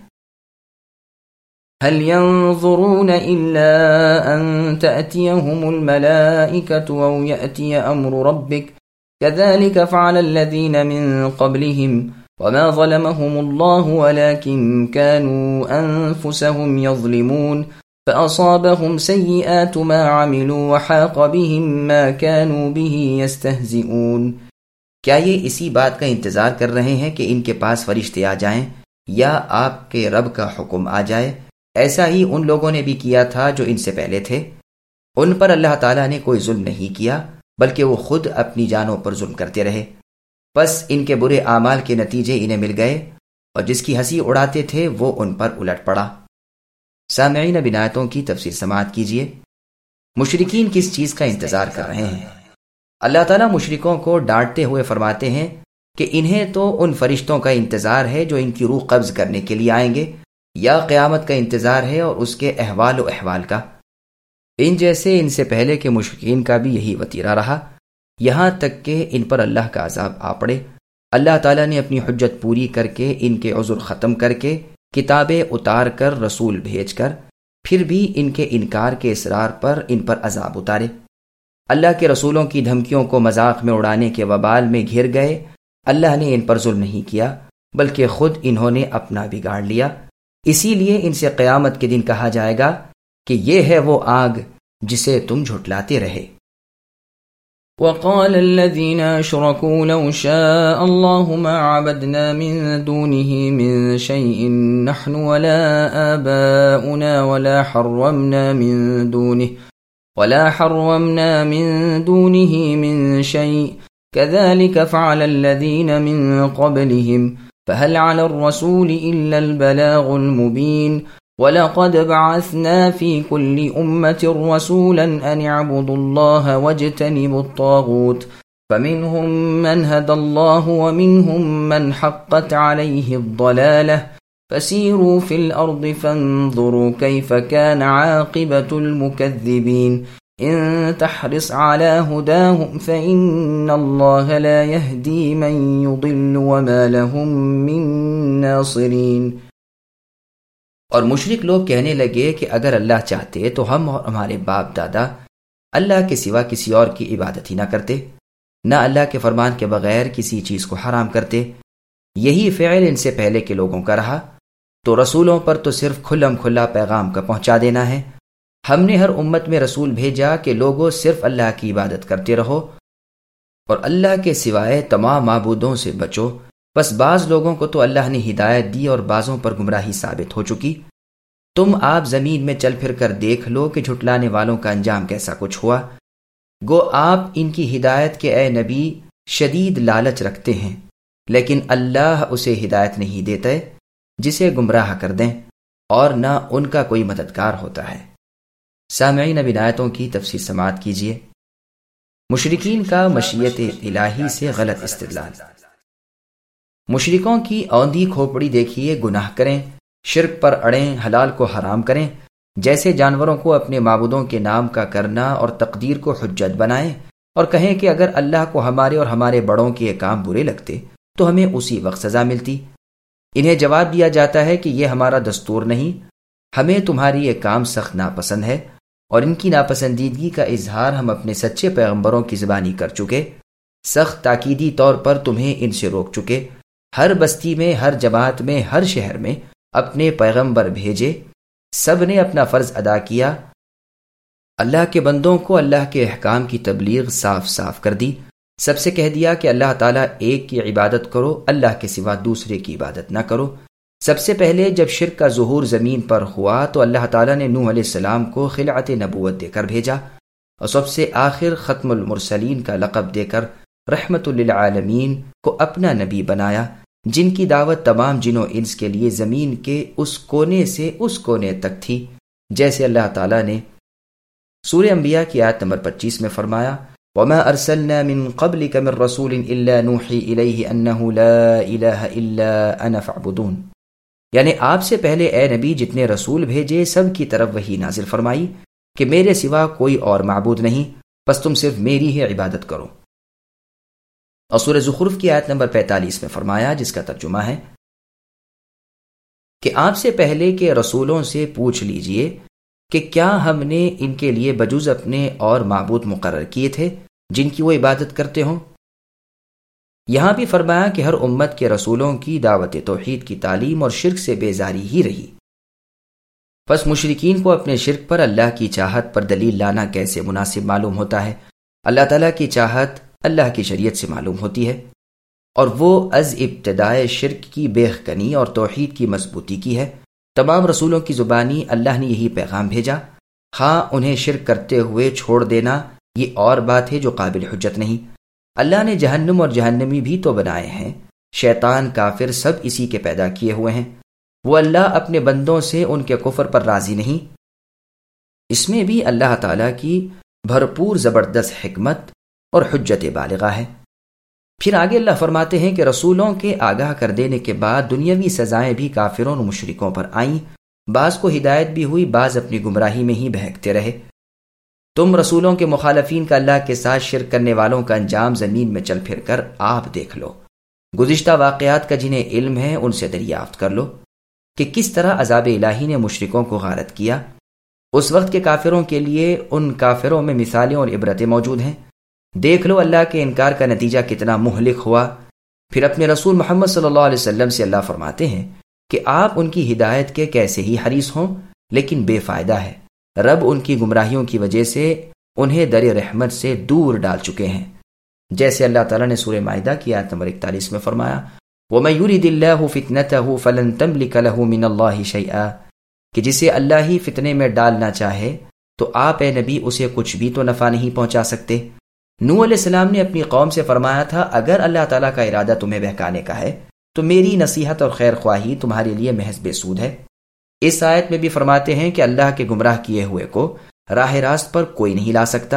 [SPEAKER 2] هل ينظرون إلا أن تأتيهم الملائكة أو يأتي أمر ربك كذلك فعل الذين من قبلهم وما ظلمهم الله ولكن كانوا أنفسهم يظلمون فأصابهم سيئات ما عملوا وحاق بهم ما كانوا به يستهزئون۔
[SPEAKER 1] کیا یہ اسی بات کا انتظار کر رہے ہیں کہ ان کے پاس فرشتے آ جائیں یا آپ کے رب کا حکم آ جائے؟ ایسا ہی ان لوگوں نے بھی کیا تھا جو ان سے پہلے تھے، ان پر اللہ تعالیٰ نے کوئی ظلم نہیں کیا بلکہ وہ خود اپنی جانوں پر ظلم کرتے رہے، بس ان کے برے اعمال کے نتیجے انہیں مل گئے اور جس کی ہنسی اڑاتے تھے وہ ان پر الٹ پڑا۔ سامعین اب آیتوں کی تفسیر سماعت کیجیے۔ مشرکین کس چیز کا انتظار کر رہے ہیں؟ اللہ تعالیٰ مشرکوں کو ڈانٹتے ہوئے فرماتے ہیں کہ انہیں تو ان فرشتوں کا انتظار ہے جو ان کی روح قبض کرنے کے لیے آئیں گے، یا قیامت کا انتظار ہے اور اس کے احوال و احوال کا۔ ان جیسے ان سے پہلے کے مشرکین کا بھی یہی وتیرہ رہا، یہاں تک کہ ان پر اللہ کا عذاب آ پڑے۔ اللہ تعالیٰ نے اپنی حجت پوری کر کے ان کے عذر ختم کر کے کتابیں اتار کر رسول بھیج کر پھر بھی ان کے انکار کے اصرار پر ان پر عذاب اتارے۔ اللہ کے رسولوں کی دھمکیوں کو مذاق میں اڑانے کے وبال میں گھر گئے۔ اللہ نے ان پر ظلم نہیں کیا بلکہ خود انہوں نے اپنا بگاڑ لیا، اسی لیے ان سے قیامت کے دن کہا جائے گا کہ یہ ہے وہ آگ جسے تم جھٹلاتے رہے۔
[SPEAKER 2] وقال الذين اشركوا لو شاء الله ما عبدنا من دونه من شيء نحن ولا آباؤنا ولا حرمنا من دونه ولا حرمنا من دونه من شيء كذلك فعل الذين من قبلهم فهل على الرسول إلا البلاغ المبين وَلَقَدْ بَعَثْنَا فِي كُلِّ أُمَّةٍ رَسُولًا أَنِ اعْبُدُوا اللَّهَ وَاجْتَنِبُوا الطَّاغُوتَ فَمِنْهُمْ مَنْ هَدَى اللَّهُ وَمِنْهُمْ مَنْ حَقَّتْ عَلَيْهِ الضَّلَالَةُ فَسِيرُوا فِي الْأَرْضِ فَانظُرُوا كَيْفَ كَانَ عَاقِبَةُ الْمُكَذِّبِينَ إِن تَحْرِصْ عَلَى هُدَاهُمْ فَإِنَّ اللَّهَ لَا يَهْدِي مَن يُضِلُّ وَمَا لَهُم مِّن نَّاصِرِينَ۔
[SPEAKER 1] اور مشرک لوگ کہنے لگے کہ اگر اللہ چاہتے تو ہم اور ہمارے باپ دادا اللہ کے سوا کسی اور کی عبادت ہی نہ کرتے، نہ اللہ کے فرمان کے بغیر کسی چیز کو حرام کرتے۔ یہی فعل ان سے پہلے کے لوگوں کا رہا، تو رسولوں پر تو صرف کھلم کھلا پیغام کا پہنچا دینا ہے۔ ہم نے ہر امت میں رسول بھیجا کہ لوگوں صرف اللہ کی عبادت کرتے رہو اور اللہ کے سوائے تمام معبودوں سے بچو۔ بس بعض لوگوں کو تو اللہ نے ہدایت دی اور بعضوں پر گمراہی ثابت ہو چکی۔ تم آپ زمین میں چل پھر کر دیکھ لو کہ جھٹلانے والوں کا انجام کیسا کچھ ہوا۔ گو آپ ان کی ہدایت کے اے نبی شدید لالچ رکھتے ہیں، لیکن اللہ اسے ہدایت نہیں دیتے جسے گمراہ کر دیں، اور نہ ان کا کوئی مددگار ہوتا ہے۔ سامعین اب آیتوں کی تفسیر سماعت کیجیے۔ مشرکین کا مشیت الہی سے غلط استدلال۔ مشرکوں کی اوندھی کھوپڑی دیکھیے، گناہ کریں، شرک پر اڑیں، حلال کو حرام کریں، جیسے جانوروں کو اپنے معبودوں کے نام کا کرنا اور تقدیر کو حجت بنائیں اور کہیں کہ اگر اللہ کو ہمارے اور ہمارے بڑوں کے یہ کام برے لگتے تو ہمیں اسی وقت سزا ملتی۔ انہیں جواب دیا جاتا ہے کہ یہ ہمارا دستور نہیں، ہمیں تمہاری یہ کام سخت ناپسند ہے اور ان کی ناپسندیدگی کا اظہار ہم اپنے سچے پیغمبروں کی زبانی کر چکے، سخت تاکیدی طور پر تمہیں ان سے روک چکے، ہر بستی میں، ہر جماعت میں، ہر شہر میں اپنے پیغمبر بھیجے، سب نے اپنا فرض ادا کیا، اللہ کے بندوں کو اللہ کے احکام کی تبلیغ صاف صاف کر دی، سب سے کہہ دیا کہ اللہ تعالیٰ ایک کی عبادت کرو، اللہ کے سوا دوسرے کی عبادت نہ کرو۔ سب سے پہلے جب شرک کا ظہور زمین پر ہوا تو اللہ تعالیٰ نے نوح علیہ السلام کو خلعت نبوت دے کر بھیجا، اور سب سے آخر ختم المرسلین کا لقب دے کر رحمت للعالمین کو اپنا نبی بنایا، جن کی دعوت تمام جن و انس کے لیے زمین کے اس کونے سے اس کونے تک تھی، جیسے اللہ تعالیٰ نے سورہ انبیاء کی آیت نمبر پچیس میں فرمایا، وَمَا أَرْسَلْنَا مِن قَبْلِكَ مِن رَّسُولٍ إِلَّا نُوحِي إِلَيْهِ أَنَّهُ لَا إِلَٰهَ إِلَّا أَنَا فَاعْبُدُونِ، یعنی آپ سے پہلے اے نبی جتنے رسول بھیجے سب کی طرف وحی نازل فرمائی کہ میرے سوا کوئی اور معبود نہیں، بس تم صرف میری ہی عبادت کرو۔ اور سورہ زخرف کی آیت نمبر پینتالیس میں فرمایا، جس کا ترجمہ ہے کہ آپ سے پہلے کے رسولوں سے پوچھ لیجئے کہ کیا ہم نے ان کے لیے بجز اپنے اور معبود مقرر کیے تھے جن کی وہ عبادت کرتے ہوں۔ یہاں بھی فرمایا کہ ہر امت کے رسولوں کی دعوت توحید کی تعلیم اور شرک سے بیزاری ہی رہی، پس مشرکین کو اپنے شرک پر اللہ کی چاہت پر دلیل لانا کیسے مناسب معلوم ہوتا ہے؟ اللہ تعالیٰ کی چاہت اللہ کی شریعت سے معلوم ہوتی ہے، اور وہ از ابتدائے شرک کی بیخکنی اور توحید کی مضبوطی کی ہے۔ تمام رسولوں کی زبانی اللہ نے یہی پیغام بھیجا، ہاں انہیں شرک کرتے ہوئے چھوڑ دینا یہ اور بات ہے جو قابل حجت نہیں۔ اللہ نے جہنم اور جہنمی بھی تو بنائے ہیں، شیطان کافر سب اسی کے پیدا کیے ہوئے ہیں، وہ اللہ اپنے بندوں سے ان کے کفر پر راضی نہیں۔ اس میں بھی اللہ تعالیٰ کی بھرپور زبردست حکمت اور حجت بالغہ ہے۔ پھر آگے اللہ فرماتے ہیں کہ رسولوں کے آگاہ کر دینے کے بعد دنیاوی سزائیں بھی کافروں اور مشرکوں پر آئیں، بعض کو ہدایت بھی ہوئی، بعض اپنی گمراہی میں ہی بہکتے رہے۔ تم رسولوں کے مخالفین کا اللہ کے ساتھ شرک کرنے والوں کا انجام زمین میں چل پھر کر آپ دیکھ لو، گزشتہ واقعات کا جنہیں علم ہے ان سے دریافت کر لو کہ کس طرح عذاب الہی نے مشرکوں کو غارت کیا۔ اس وقت کے کافروں کے لیے ان کافروں میں مثالیں اور عبرتیں موجود ہیں، دیکھ لو اللہ کے انکار کا نتیجہ کتنا مہلک ہوا۔ پھر اپنے رسول محمد صلی اللہ علیہ وسلم سے اللہ فرماتے ہیں کہ آپ ان کی ہدایت کے کیسے ہی حریص ہوں لیکن بے فائدہ ہے، رب ان کی گمراہیوں کی وجہ سے انہیں در رحمت سے دور ڈال چکے ہیں، جیسے اللہ تعالیٰ نے سورہ مائدہ کی آیت نمبر اکتالیس میں فرمایا، وَمَن يُرِدِ اللَّهُ فِتْنَتَهُ فَلَن تَمْلِكَ لَهُ مِنَ اللَّهِ شَيْئًا، کہ جسے اللہ ہی فتنے میں ڈالنا چاہے تو آپ اے نبی اسے کچھ بھی تو نفع نہیں پہنچا سکتے۔ نوح علیہ السلام نے اپنی قوم سے فرمایا تھا، اگر اللہ تعالیٰ کا ارادہ تمہیں بہکانے کا ہے تو میری نصیحت اور خیر خواہی تمہارے لیے محض بے سود ہے۔ اس آیت میں بھی فرماتے ہیں کہ اللہ کے گمراہ کیے ہوئے کو راہ راست پر کوئی نہیں لا سکتا،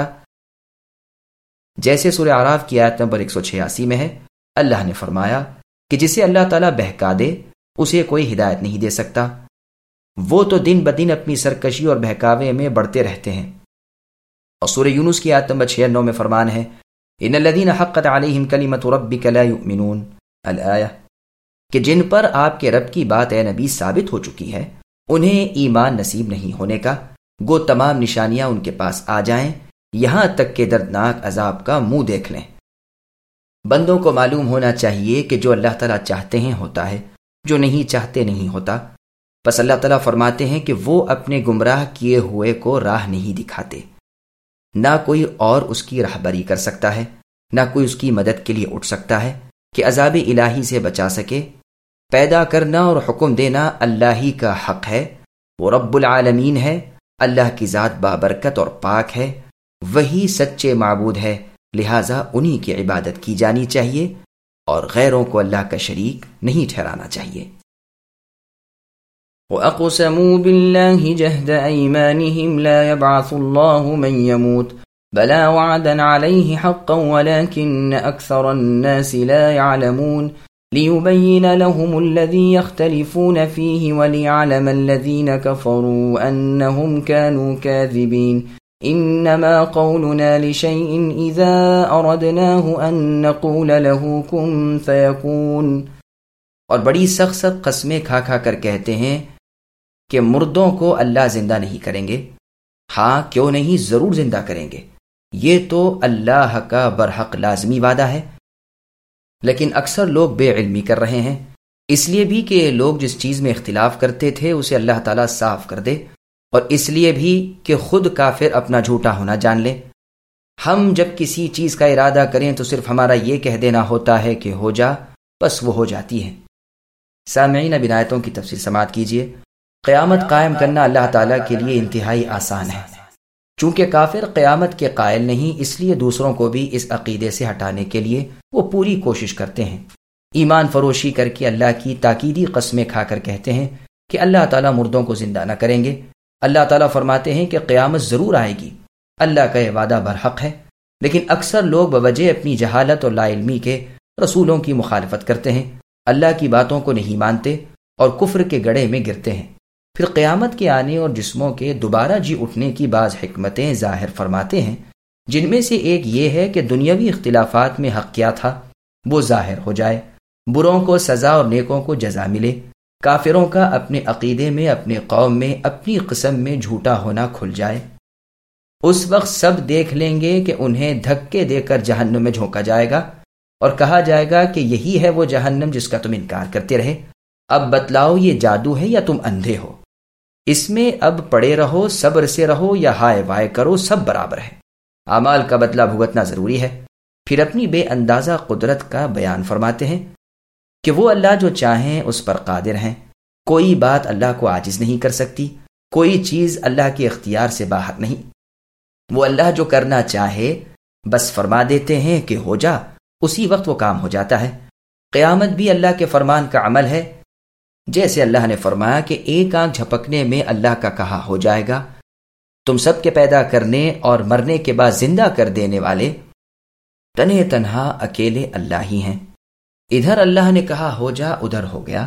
[SPEAKER 1] جیسے سورہ اعراف کی آیت نمبر ایک سو چھیاسی میں ہے، اللہ نے فرمایا کہ جسے اللہ تعالیٰ بہکا دے اسے کوئی ہدایت نہیں دے سکتا، وہ تو دن بدن اپنی سرکشی اور بہکاوے میں بڑھتے رہتے ہیں۔ اور سورہ یونس کی آیت نمبر چھیانوے میں فرمان ہے، ان الذین حقت علیہم کلمۃ ربک لا یؤمنون الآیہ، کہ جن پر آپ کے رب کی بات اے نبی ثابت ہو چکی ہے انہیں ایمان نصیب نہیں ہونے کا، گو تمام نشانیاں ان کے پاس آ جائیں، یہاں تک کہ دردناک عذاب کا منہ دیکھ لیں۔ بندوں کو معلوم ہونا چاہیے کہ جو اللہ تعالیٰ چاہتے ہیں ہوتا ہے، جو نہیں چاہتے نہیں ہوتا۔ بس اللہ تعالیٰ فرماتے ہیں کہ وہ اپنے گمراہ کیے ہوئے کو راہ نہیں دکھاتے، نہ کوئی اور اس کی رہبری کر سکتا ہے، نہ کوئی اس کی مدد کے لیے اٹھ سکتا ہے کہ عذاب الہی سے بچا سکے۔ پیدا کرنا اور حکم دینا اللہ ہی کا حق ہے، وہ رب العالمین ہے، اللہ کی ذات بابرکت اور پاک ہے، وہی سچے معبود ہے، لہٰذا انہی کی عبادت کی جانی چاہیے اور غیروں کو اللہ کا شریک نہیں ٹھہرانا چاہیے۔
[SPEAKER 2] وَأَقْسَمُوا بِاللَّهِ جَهْدَ أَيْمَانِهِمْ لَا يَبْعَثُ اللَّهُ مَن يَمُوتُ بَلَى وَعْدًا عَلَيْهِ حَقًّا وَلَكِنَّ أَكْثَرَ النَّاسِ لَا يَعْلَمُونَ لِيُبَيِّنَ لَهُمُ الَّذِي يَخْتَلِفُونَ فِيهِ وَلِيَعْلَمَ الَّذِينَ كَفَرُوا أَنَّهُمْ كَانُوا كَاذِبِينَ إِنَّمَا قَوْلُنَا لِشَيْءٍ إِذَا أَرَدْنَاهُ أَن نَّقُولَ لَهُ كُن فَيَكُونُ۔
[SPEAKER 1] اور بڑی سخت سخت قسمیں کھا کھا کر کہتے ہیں کہ مردوں کو اللہ زندہ نہیں کریں گے، ہاں کیوں نہیں، ضرور زندہ کریں گے، یہ تو اللہ کا برحق لازمی وعدہ ہے۔ لیکن اکثر لوگ بے علمی کر رہے ہیں، اس لیے بھی کہ لوگ جس چیز میں اختلاف کرتے تھے اسے اللہ تعالیٰ صاف کر دے، اور اس لیے بھی کہ خود کافر اپنا جھوٹا ہونا جان لے۔ ہم جب کسی چیز کا ارادہ کریں تو صرف ہمارا یہ کہہ دینا ہوتا ہے کہ ہو جا، بس وہ ہو جاتی ہے۔ سامعین، اب آیتوں کی تفسیر سماعت کیجیے۔ قیامت قائم کرنا اللہ تعالیٰ کے لیے انتہائی آسان ہے۔ چونکہ کافر قیامت کے قائل نہیں، اس لیے دوسروں کو بھی اس عقیدے سے ہٹانے کے لیے وہ پوری کوشش کرتے ہیں۔ ایمان فروشی کر کے اللہ کی تاکیدی قسمیں کھا کر کہتے ہیں کہ اللہ تعالیٰ مردوں کو زندہ نہ کریں گے۔ اللہ تعالیٰ فرماتے ہیں کہ قیامت ضرور آئے گی، اللہ کا یہ وعدہ برحق ہے، لیکن اکثر لوگ بوجہ اپنی جہالت اور لا علمی کے رسولوں کی مخالفت کرتے ہیں، اللہ کی باتوں کو نہیں مانتے اور کفر کے گڑھے میں گرتے ہیں۔ پھر قیامت کے آنے اور جسموں کے دوبارہ جی اٹھنے کی بعض حکمتیں ظاہر فرماتے ہیں، جن میں سے ایک یہ ہے کہ دنیاوی اختلافات میں حق کیا تھا وہ ظاہر ہو جائے، بروں کو سزا اور نیکوں کو جزا ملے، کافروں کا اپنے عقیدے میں، اپنے قوم میں، اپنی قسم میں جھوٹا ہونا کھل جائے۔ اس وقت سب دیکھ لیں گے کہ انہیں دھکے دے کر جہنم میں جھونکا جائے گا اور کہا جائے گا کہ یہی ہے وہ جہنم جس کا تم انکار کرتے رہے، اب بتلاؤ یہ جادو ہے یا تم اندھے ہو، اس میں اب پڑے رہو، صبر سے رہو یا ہائے وائے کرو، سب برابر ہے۔ اعمال کا بدلہ بھگتنا ضروری ہے۔ پھر اپنی بے اندازہ قدرت کا بیان فرماتے ہیں کہ وہ اللہ جو چاہیں اس پر قادر ہیں، کوئی بات اللہ کو عاجز نہیں کر سکتی، کوئی چیز اللہ کے اختیار سے باہر نہیں۔ وہ اللہ جو کرنا چاہے بس فرما دیتے ہیں کہ ہو جا، اسی وقت وہ کام ہو جاتا ہے۔ قیامت بھی اللہ کے فرمان کا عمل ہے، جیسے اللہ نے فرمایا کہ ایک آنکھ جھپکنے میں اللہ کا کہا ہو جائے گا۔ تم سب کے پیدا کرنے اور مرنے کے بعد زندہ کر دینے والے تنہے تنہا اکیلے اللہ ہی ہیں۔ ادھر اللہ نے کہا ہو جا، ادھر ہو گیا۔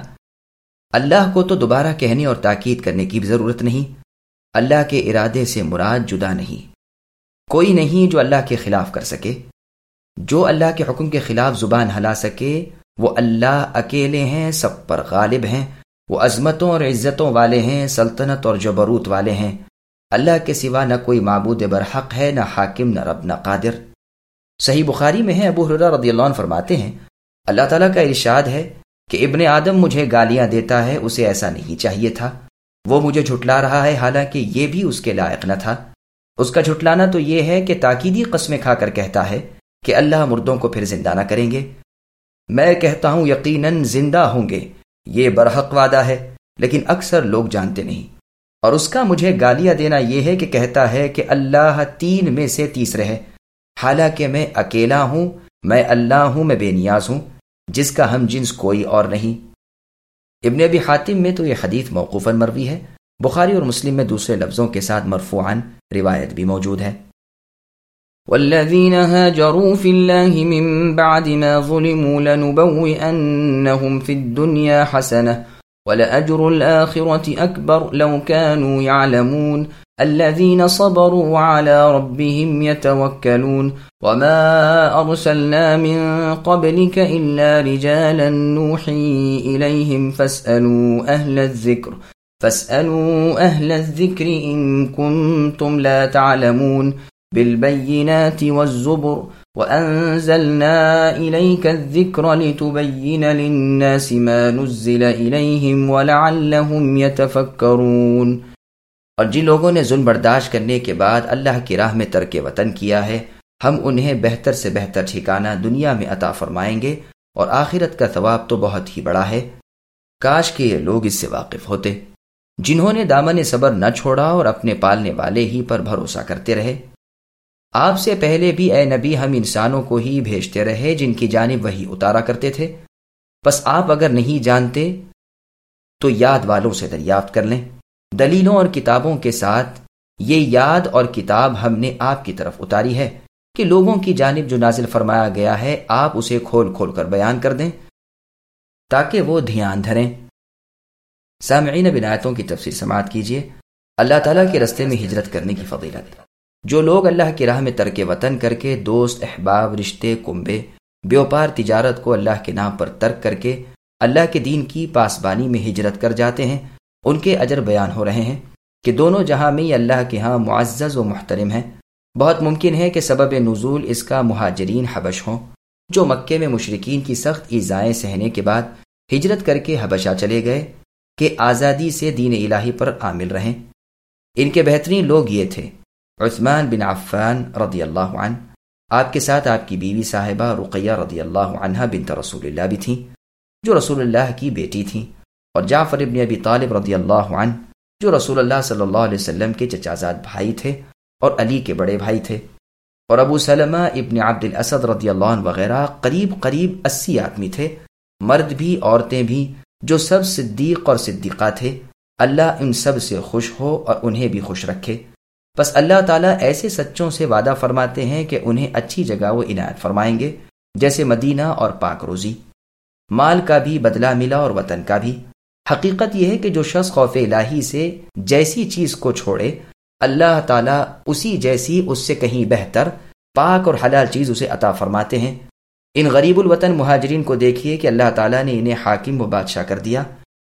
[SPEAKER 1] اللہ کو تو دوبارہ کہنے اور تاکید کرنے کی بھی ضرورت نہیں۔ اللہ کے ارادے سے مراد جدا نہیں، کوئی نہیں جو اللہ کے خلاف کر سکے۔ جو اللہ کے حکم کے خلاف زبان ہلا سکے وہ اللہ اکیلے ہیں، سب پر غالب ہیں، وہ عظمتوں اور عزتوں والے ہیں، سلطنت اور جبروت والے ہیں۔ اللہ کے سوا نہ کوئی معبود برحق ہے، نہ حاکم، نہ رب، نہ قادر۔ صحیح بخاری میں ہے، ابو ہریرہ رضی اللہ عنہ فرماتے ہیں اللہ تعالیٰ کا ارشاد ہے کہ ابن آدم مجھے گالیاں دیتا ہے، اسے ایسا نہیں چاہیے تھا، وہ مجھے جھٹلا رہا ہے حالانکہ یہ بھی اس کے لائق نہ تھا۔ اس کا جھٹلانا تو یہ ہے کہ تاکیدی قسمیں کھا کر کہتا ہے کہ اللہ مردوں کو پھر زندہ نہ کریں گے۔ میں کہتا ہوں یقیناً زندہ ہوں گے، یہ برحق وعدہ ہے، لیکن اکثر لوگ جانتے نہیں۔ اور اس کا مجھے گالیاں دینا یہ ہے کہ کہتا ہے کہ اللہ تین میں سے تیسرے ہے، حالانکہ میں اکیلا ہوں، میں اللہ ہوں، میں بے نیاز ہوں، جس کا ہم جنس کوئی اور نہیں۔ ابن ابی حاتم میں تو یہ حدیث موقوفاً مروی ہے، بخاری اور مسلم میں دوسرے لفظوں کے ساتھ مرفوعاً روایت بھی موجود ہے۔
[SPEAKER 2] والذين هاجروا في الله من بعد ما ظلموا لنبوئنهم في الدنيا حسنة ولأجر الآخرة أكبر لو كانوا يعلمون الذين صبروا وعلى ربهم يتوكلون وما أرسلنا من قبلك إلا رجالا نوحي إليهم فاسألوا أهل الذكر فاسألوا أهل الذكر إن كنتم لا تعلمون بالبينات والزبر وأنزلنا إليك الذكر لتبين للناس ما نزل إليهم ولعلهم يتفكرون۔
[SPEAKER 1] اور جن لوگوں نے ظلم برداشت کرنے کے بعد اللہ کی راہ میں ترک وطن کیا ہے، ہم انہیں بہتر سے بہتر ٹھکانہ دنیا میں عطا فرمائیں گے، اور آخرت کا ثواب تو بہت ہی بڑا ہے۔ کاش کہ یہ لوگ اس سے واقف ہوتے، جنہوں نے دامن صبر نہ چھوڑا اور اپنے پالنے والے ہی پر بھروسہ کرتے رہے۔ آپ سے پہلے بھی اے نبی ہم انسانوں کو ہی بھیجتے رہے جن کی جانب وحی اتارا کرتے تھے، بس آپ اگر نہیں جانتے تو یاد والوں سے دریافت کر لیں۔ دلیلوں اور کتابوں کے ساتھ یہ یاد اور کتاب ہم نے آپ کی طرف اتاری ہے کہ لوگوں کی جانب جو نازل فرمایا گیا ہے آپ اسے کھول کھول کر بیان کر دیں تاکہ وہ دھیان دھریں۔ سامعین، اب آیتوں کی تفسیر سماعت کیجیے۔ اللہ تعالیٰ کے رستے میں ہجرت کرنے کی فضیلت۔ جو لوگ اللہ کی راہ میں ترک وطن کر کے دوست، احباب، رشتے، کنبے، بیوپار تجارت کو اللہ کے نام پر ترک کر کے اللہ کے دین کی پاسبانی میں ہجرت کر جاتے ہیں، ان کے اجر بیان ہو رہے ہیں۔ کہ دونوں جہاں میں یہ اللہ کے ہاں معزز و محترم ہیں۔ بہت ممکن ہے کہ سبب نزول اس کا مہاجرین حبش ہوں، جو مکے میں مشرکین کی سخت ایذائیں سہنے کے بعد ہجرت کر کے حبشہ چلے گئے کہ آزادی سے دین الہی پر عامل رہیں۔ ان کے بہترین لوگ یہ تھے: عثمان بن عفان رضی اللہ عنہ، آپ کے ساتھ آپ کی بیوی صاحبہ رقیہ رضی اللہ عنہا بنت رسول اللہ بھی تھیں، جو رسول اللہ کی بیٹی تھیں، اور جعفر ابن ابی طالب رضی اللہ عنہ، جو رسول اللہ صلی اللہ علیہ وسلم کے چچازاد بھائی تھے اور علی کے بڑے بھائی تھے، اور ابو سلمہ ابن عبد الاسد رضی اللہ عنہ وغیرہ قریب قریب اسی آدمی تھے، مرد بھی عورتیں بھی، جو سب صدیق اور صدیقہ تھے۔ اللہ ان سب سے خوش ہو اور انہیں بھی خوش رکھے۔ بس اللہ تعالیٰ ایسے سچوں سے وعدہ فرماتے ہیں کہ انہیں اچھی جگہ وہ عنایت فرمائیں گے، جیسے مدینہ اور پاک روزی، مال کا بھی بدلہ ملا اور وطن کا بھی۔ حقیقت یہ ہے کہ جو شخص خوف الہی سے جیسی چیز کو چھوڑے، اللہ تعالیٰ اسی جیسی اس سے کہیں بہتر پاک اور حلال چیز اسے عطا فرماتے ہیں۔ ان غریب الوطن مہاجرین کو دیکھیے کہ اللہ تعالیٰ نے انہیں حاکم و بادشاہ کر دیا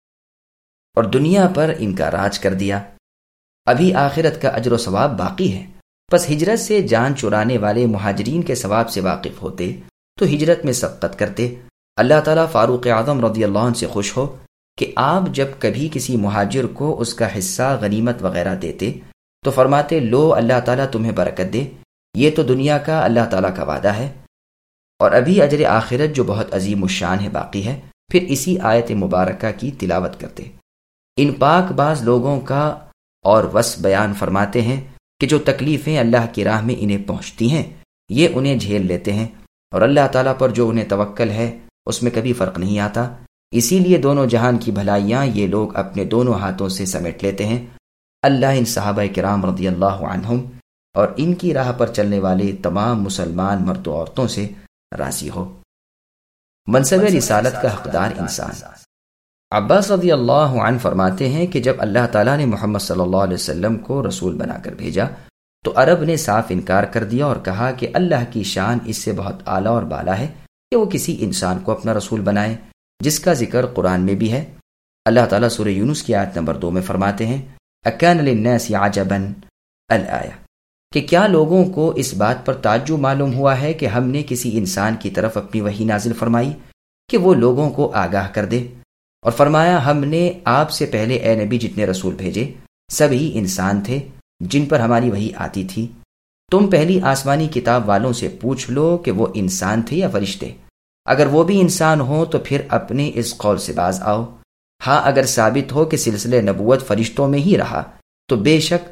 [SPEAKER 1] اور دنیا پر ان کا راج کر دیا۔ ابھی آخرت کا اجر و ثواب باقی ہے۔ پس ہجرت سے جان چرانے والے مہاجرین کے ثواب سے واقف ہوتے تو ہجرت میں سبقت کرتے۔ اللہ تعالیٰ فاروق اعظم رضی اللہ عنہ سے خوش ہو کہ آپ جب کبھی کسی مہاجر کو اس کا حصہ غنیمت وغیرہ دیتے تو فرماتے، لو اللہ تعالیٰ تمہیں برکت دے، یہ تو دنیا کا اللہ تعالیٰ کا وعدہ ہے، اور ابھی اجر آخرت جو بہت عظیم الشان ہے باقی ہے۔ پھر اسی آیت مبارکہ کی تلاوت کرتے۔ ان پاک باز لوگوں کا اور وصف بیان فرماتے ہیں کہ جو تکلیفیں اللہ کی راہ میں انہیں پہنچتی ہیں یہ انہیں جھیل لیتے ہیں، اور اللہ تعالیٰ پر جو انہیں توکل ہے اس میں کبھی فرق نہیں آتا۔ اسی لیے دونوں جہان کی بھلائیاں یہ لوگ اپنے دونوں ہاتھوں سے سمیٹ لیتے ہیں۔ اللہ ان صحابہ کرام رضی اللہ عنہم اور ان کی راہ پر چلنے والے تمام مسلمان مرد و عورتوں سے راضی ہو۔ منصب رسالت کا حقدار انسان۔ عباس رضی اللہ عنہ فرماتے ہیں کہ جب اللہ تعالیٰ نے محمد صلی اللہ علیہ وسلم کو رسول بنا کر بھیجا تو عرب نے صاف انکار کر دیا اور کہا کہ اللہ کی شان اس سے بہت اعلیٰ اور بالا ہے کہ وہ کسی انسان کو اپنا رسول بنائے، جس کا ذکر قرآن میں بھی ہے۔ اللہ تعالیٰ سورہ یونس کی آیت نمبر دو میں فرماتے ہیں، اکان للناس عجبا الآیہ، کہ کیا لوگوں کو اس بات پر تعجب معلوم ہوا ہے کہ ہم نے کسی انسان کی طرف اپنی وحی نازل فرمائی کہ وہ لوگوں کو آگاہ کر دے، اور فرمایا ہم نے آپ سے پہلے اے نبی جتنے رسول بھیجے سبھی انسان تھے جن پر ہماری وحی آتی تھی۔ تم پہلی آسمانی کتاب والوں سے پوچھ لو کہ وہ انسان تھے یا فرشتے، اگر وہ بھی انسان ہوں تو پھر اپنے اس قول سے باز آؤ۔ ہاں اگر ثابت ہو کہ سلسلہ نبوت فرشتوں میں ہی رہا تو بے شک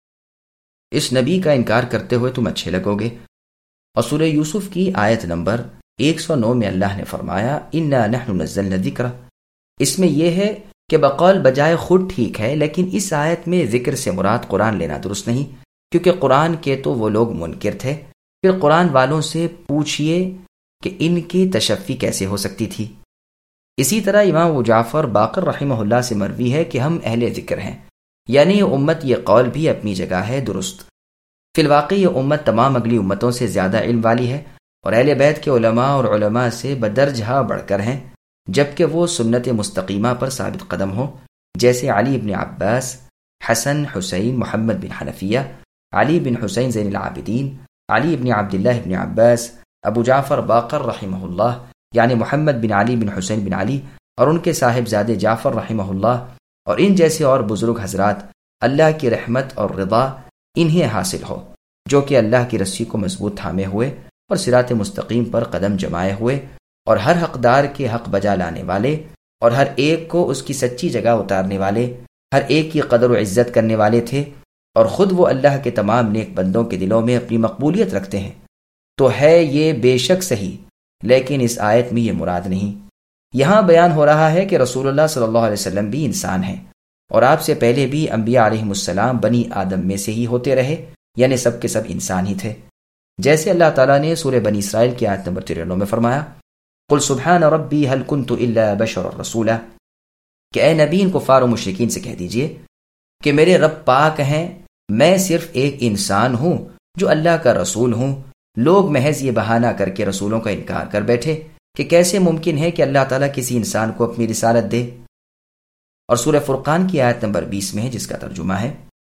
[SPEAKER 1] اس نبی کا انکار کرتے ہوئے تم اچھے لگو گے۔ اور سورہ یوسف کی آیت نمبر ایک سو نو میں اللہ نے فرمایا، انا نحن نزلنا الذکر، اس میں یہ ہے کہ بقول بجائے خود ٹھیک ہے، لیکن اس آیت میں ذکر سے مراد قرآن لینا درست نہیں، کیونکہ قرآن کے تو وہ لوگ منکر تھے۔ پھر قرآن والوں سے پوچھئے کہ ان کی تشفی کیسے ہو سکتی تھی۔ اسی طرح امام ابو جعفر باقر رحمہ اللہ سے مروی ہے کہ ہم اہل ذکر ہیں، یعنی یہ امت، یہ قول بھی اپنی جگہ ہے درست۔ فی الواقع یہ امت تمام اگلی امتوں سے زیادہ علم والی ہے اور اہل بیت کے علماء اور علماء سے بدرجہ بڑھ کر ہیں، جبکہ وہ سنت مستقیمہ پر ثابت قدم ہو، جیسے علی بن عباس، حسن، حسین، محمد بن حنفیہ، علی بن حسین زین العابدین، علی بن عبداللہ بن عباس، ابو جعفر باقر رحمہ اللہ یعنی محمد بن علی بن حسین بن علی، اور ان کے صاحبزادے جعفر رحمہ اللہ، اور ان جیسے اور بزرگ حضرات، اللہ کی رحمت اور رضا انہیں حاصل ہو، جو کہ اللہ کی رسی کو مضبوط تھامے ہوئے اور صراط مستقیم پر قدم جمائے ہوئے اور ہر حقدار کے حق بجا لانے والے اور ہر ایک کو اس کی سچی جگہ اتارنے والے، ہر ایک کی قدر و عزت کرنے والے تھے، اور خود وہ اللہ کے تمام نیک بندوں کے دلوں میں اپنی مقبولیت رکھتے ہیں۔ تو ہے یہ بے شک صحیح، لیکن اس آیت میں یہ مراد نہیں۔ یہاں بیان ہو رہا ہے کہ رسول اللہ صلی اللہ علیہ وسلم بھی انسان ہیں، اور آپ سے پہلے بھی انبیاء علیہم السلام بنی آدم میں سے ہی ہوتے رہے، یعنی سب کے سب انسان ہی تھے۔ جیسے اللہ تعالیٰ نے سورہ بنی اسرائیل کی آیت نمبر ترانوے میں فرمایا، قل سبحان ربی هل كنت الا بشر رسولا، کہ اے نبی ان کفار و مشرکین سے کہہ دیجئے کہ میرے رب پاک ہیں، میں صرف ایک انسان ہوں جو اللہ کا رسول ہوں۔ لوگ محض یہ بہانہ کر کے رسولوں کا انکار کر بیٹھے کہ کیسے ممکن ہے کہ اللہ تعالیٰ کسی انسان کو اپنی رسالت دے۔ اور سورہ فرقان کی آیت نمبر بیس میں ہے، جس کا ترجمہ ہے،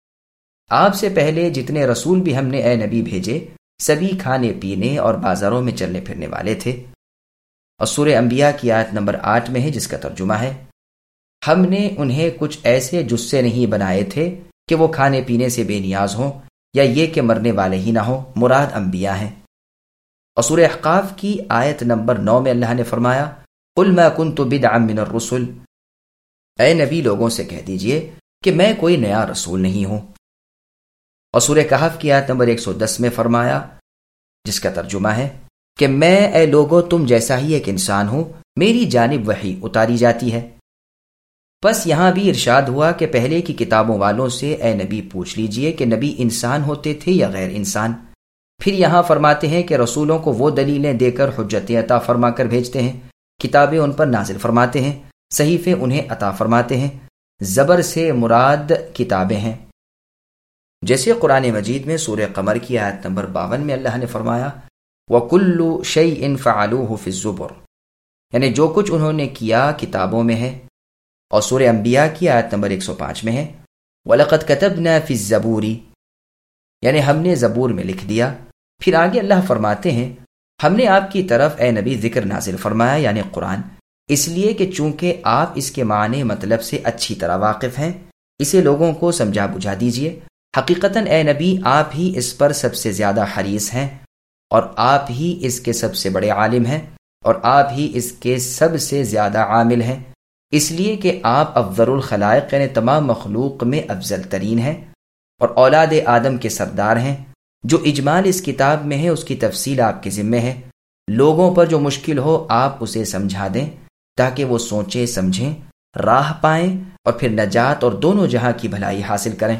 [SPEAKER 1] آپ سے پہلے جتنے رسول بھی ہم نے اے نبی بھیجے سبھی کھانے پینے اور بازاروں میں چلنے پھرنے والے تھے۔ اور سورہ انبیاء کی آیت نمبر آٹھ میں ہے جس کا ترجمہ ہے، ہم نے انہیں کچھ ایسے جسے نہیں بنائے تھے کہ وہ کھانے پینے سے بے نیاز ہوں یا یہ کہ مرنے والے ہی نہ ہوں، مراد انبیاء ہیں۔ اور سورہ احقاف کی آیت نمبر نو میں اللہ نے فرمایا، قُلْ مَا كُنْتُ بِدْعًا مِّنَ الرُّسُلِ، اے نبی لوگوں سے کہہ دیجئے کہ میں کوئی نیا رسول نہیں ہوں۔ اور سورہ کہف کی آیت نمبر ایک سو دس میں فرمایا جس کا ترجمہ ہے کہ میں اے لوگو تم جیسا ہی ایک انسان ہوں، میری جانب وحی اتاری جاتی ہے۔ بس یہاں بھی ارشاد ہوا کہ پہلے کی کتابوں والوں سے اے نبی پوچھ لیجئے کہ نبی انسان ہوتے تھے یا غیر انسان۔ پھر یہاں فرماتے ہیں کہ رسولوں کو وہ دلیلیں دے کر حجتیں عطا فرما کر بھیجتے ہیں، کتابیں ان پر نازل فرماتے ہیں، صحیفے انہیں عطا فرماتے ہیں۔ زبر سے مراد کتابیں ہیں، جیسے قرآن مجید میں سورہ قمر کی آیت نمبر باون میں اللہ نے فرمایا وَكُلُّ شَيْءٍ فَعَلُوهُ فِي الزُّبُرِ، یعنی جو کچھ انہوں نے کیا کتابوں میں ہے۔ اور سورہ انبیاء کی آیت نمبر ایک سو پانچ میں ہے وَلَقَدْ كَتَبْنَا فِي الزَّبُورِ، یعنی ہم نے زبور میں لکھ دیا۔ پھر آگے اللہ فرماتے ہیں ہم نے آپ کی طرف اے نبی ذکر نازل فرمایا یعنی قرآن، اس لیے کہ چونکہ آپ اس کے معنی مطلب سے اچھی طرح واقف ہیں اسے لوگوں کو سمجھا بجھا دیجئے۔ حقیقتاً اے نبی آپ ہی اس پر سب سے زیادہ حریص ہیں اور آپ ہی اس کے سب سے بڑے عالم ہیں اور آپ ہی اس کے سب سے زیادہ عامل ہیں، اس لیے کہ آپ افضل الخلائق یعنی تمام مخلوق میں افضل ترین ہیں اور اولاد آدم کے سردار ہیں۔ جو اجمال اس کتاب میں ہے اس کی تفصیل آپ کے ذمہ ہے، لوگوں پر جو مشکل ہو آپ اسے سمجھا دیں تاکہ وہ سوچیں سمجھیں، راہ پائیں اور پھر نجات اور دونوں جہاں کی بھلائی حاصل کریں۔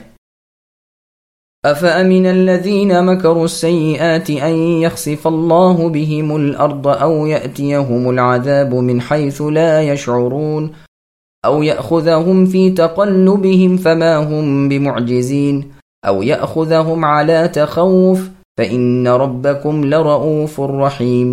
[SPEAKER 2] أَفَأَمِنَ الَّذِينَ مَكَرُوا السَّيِّئَاتِ أَن يَخْسِفَ اللَّهُ بِهِمُ الْأَرْضَ أَوْ يَأْتِيَهُمُ الْعَذَابُ مِنْ حَيْثُ لَا يَشْعُرُونَ أَوْ يَأْخُذَهُمْ فِي تَقَلُّبِهِمْ فَمَا هُمْ بِمُعْجِزِينَ أَوْ يَأْخُذَهُمْ عَلَى تَخَوُّفٍ فَإِنَّ رَبَّكُمْ لَرَءُوفٌ رَحِيمٌ۔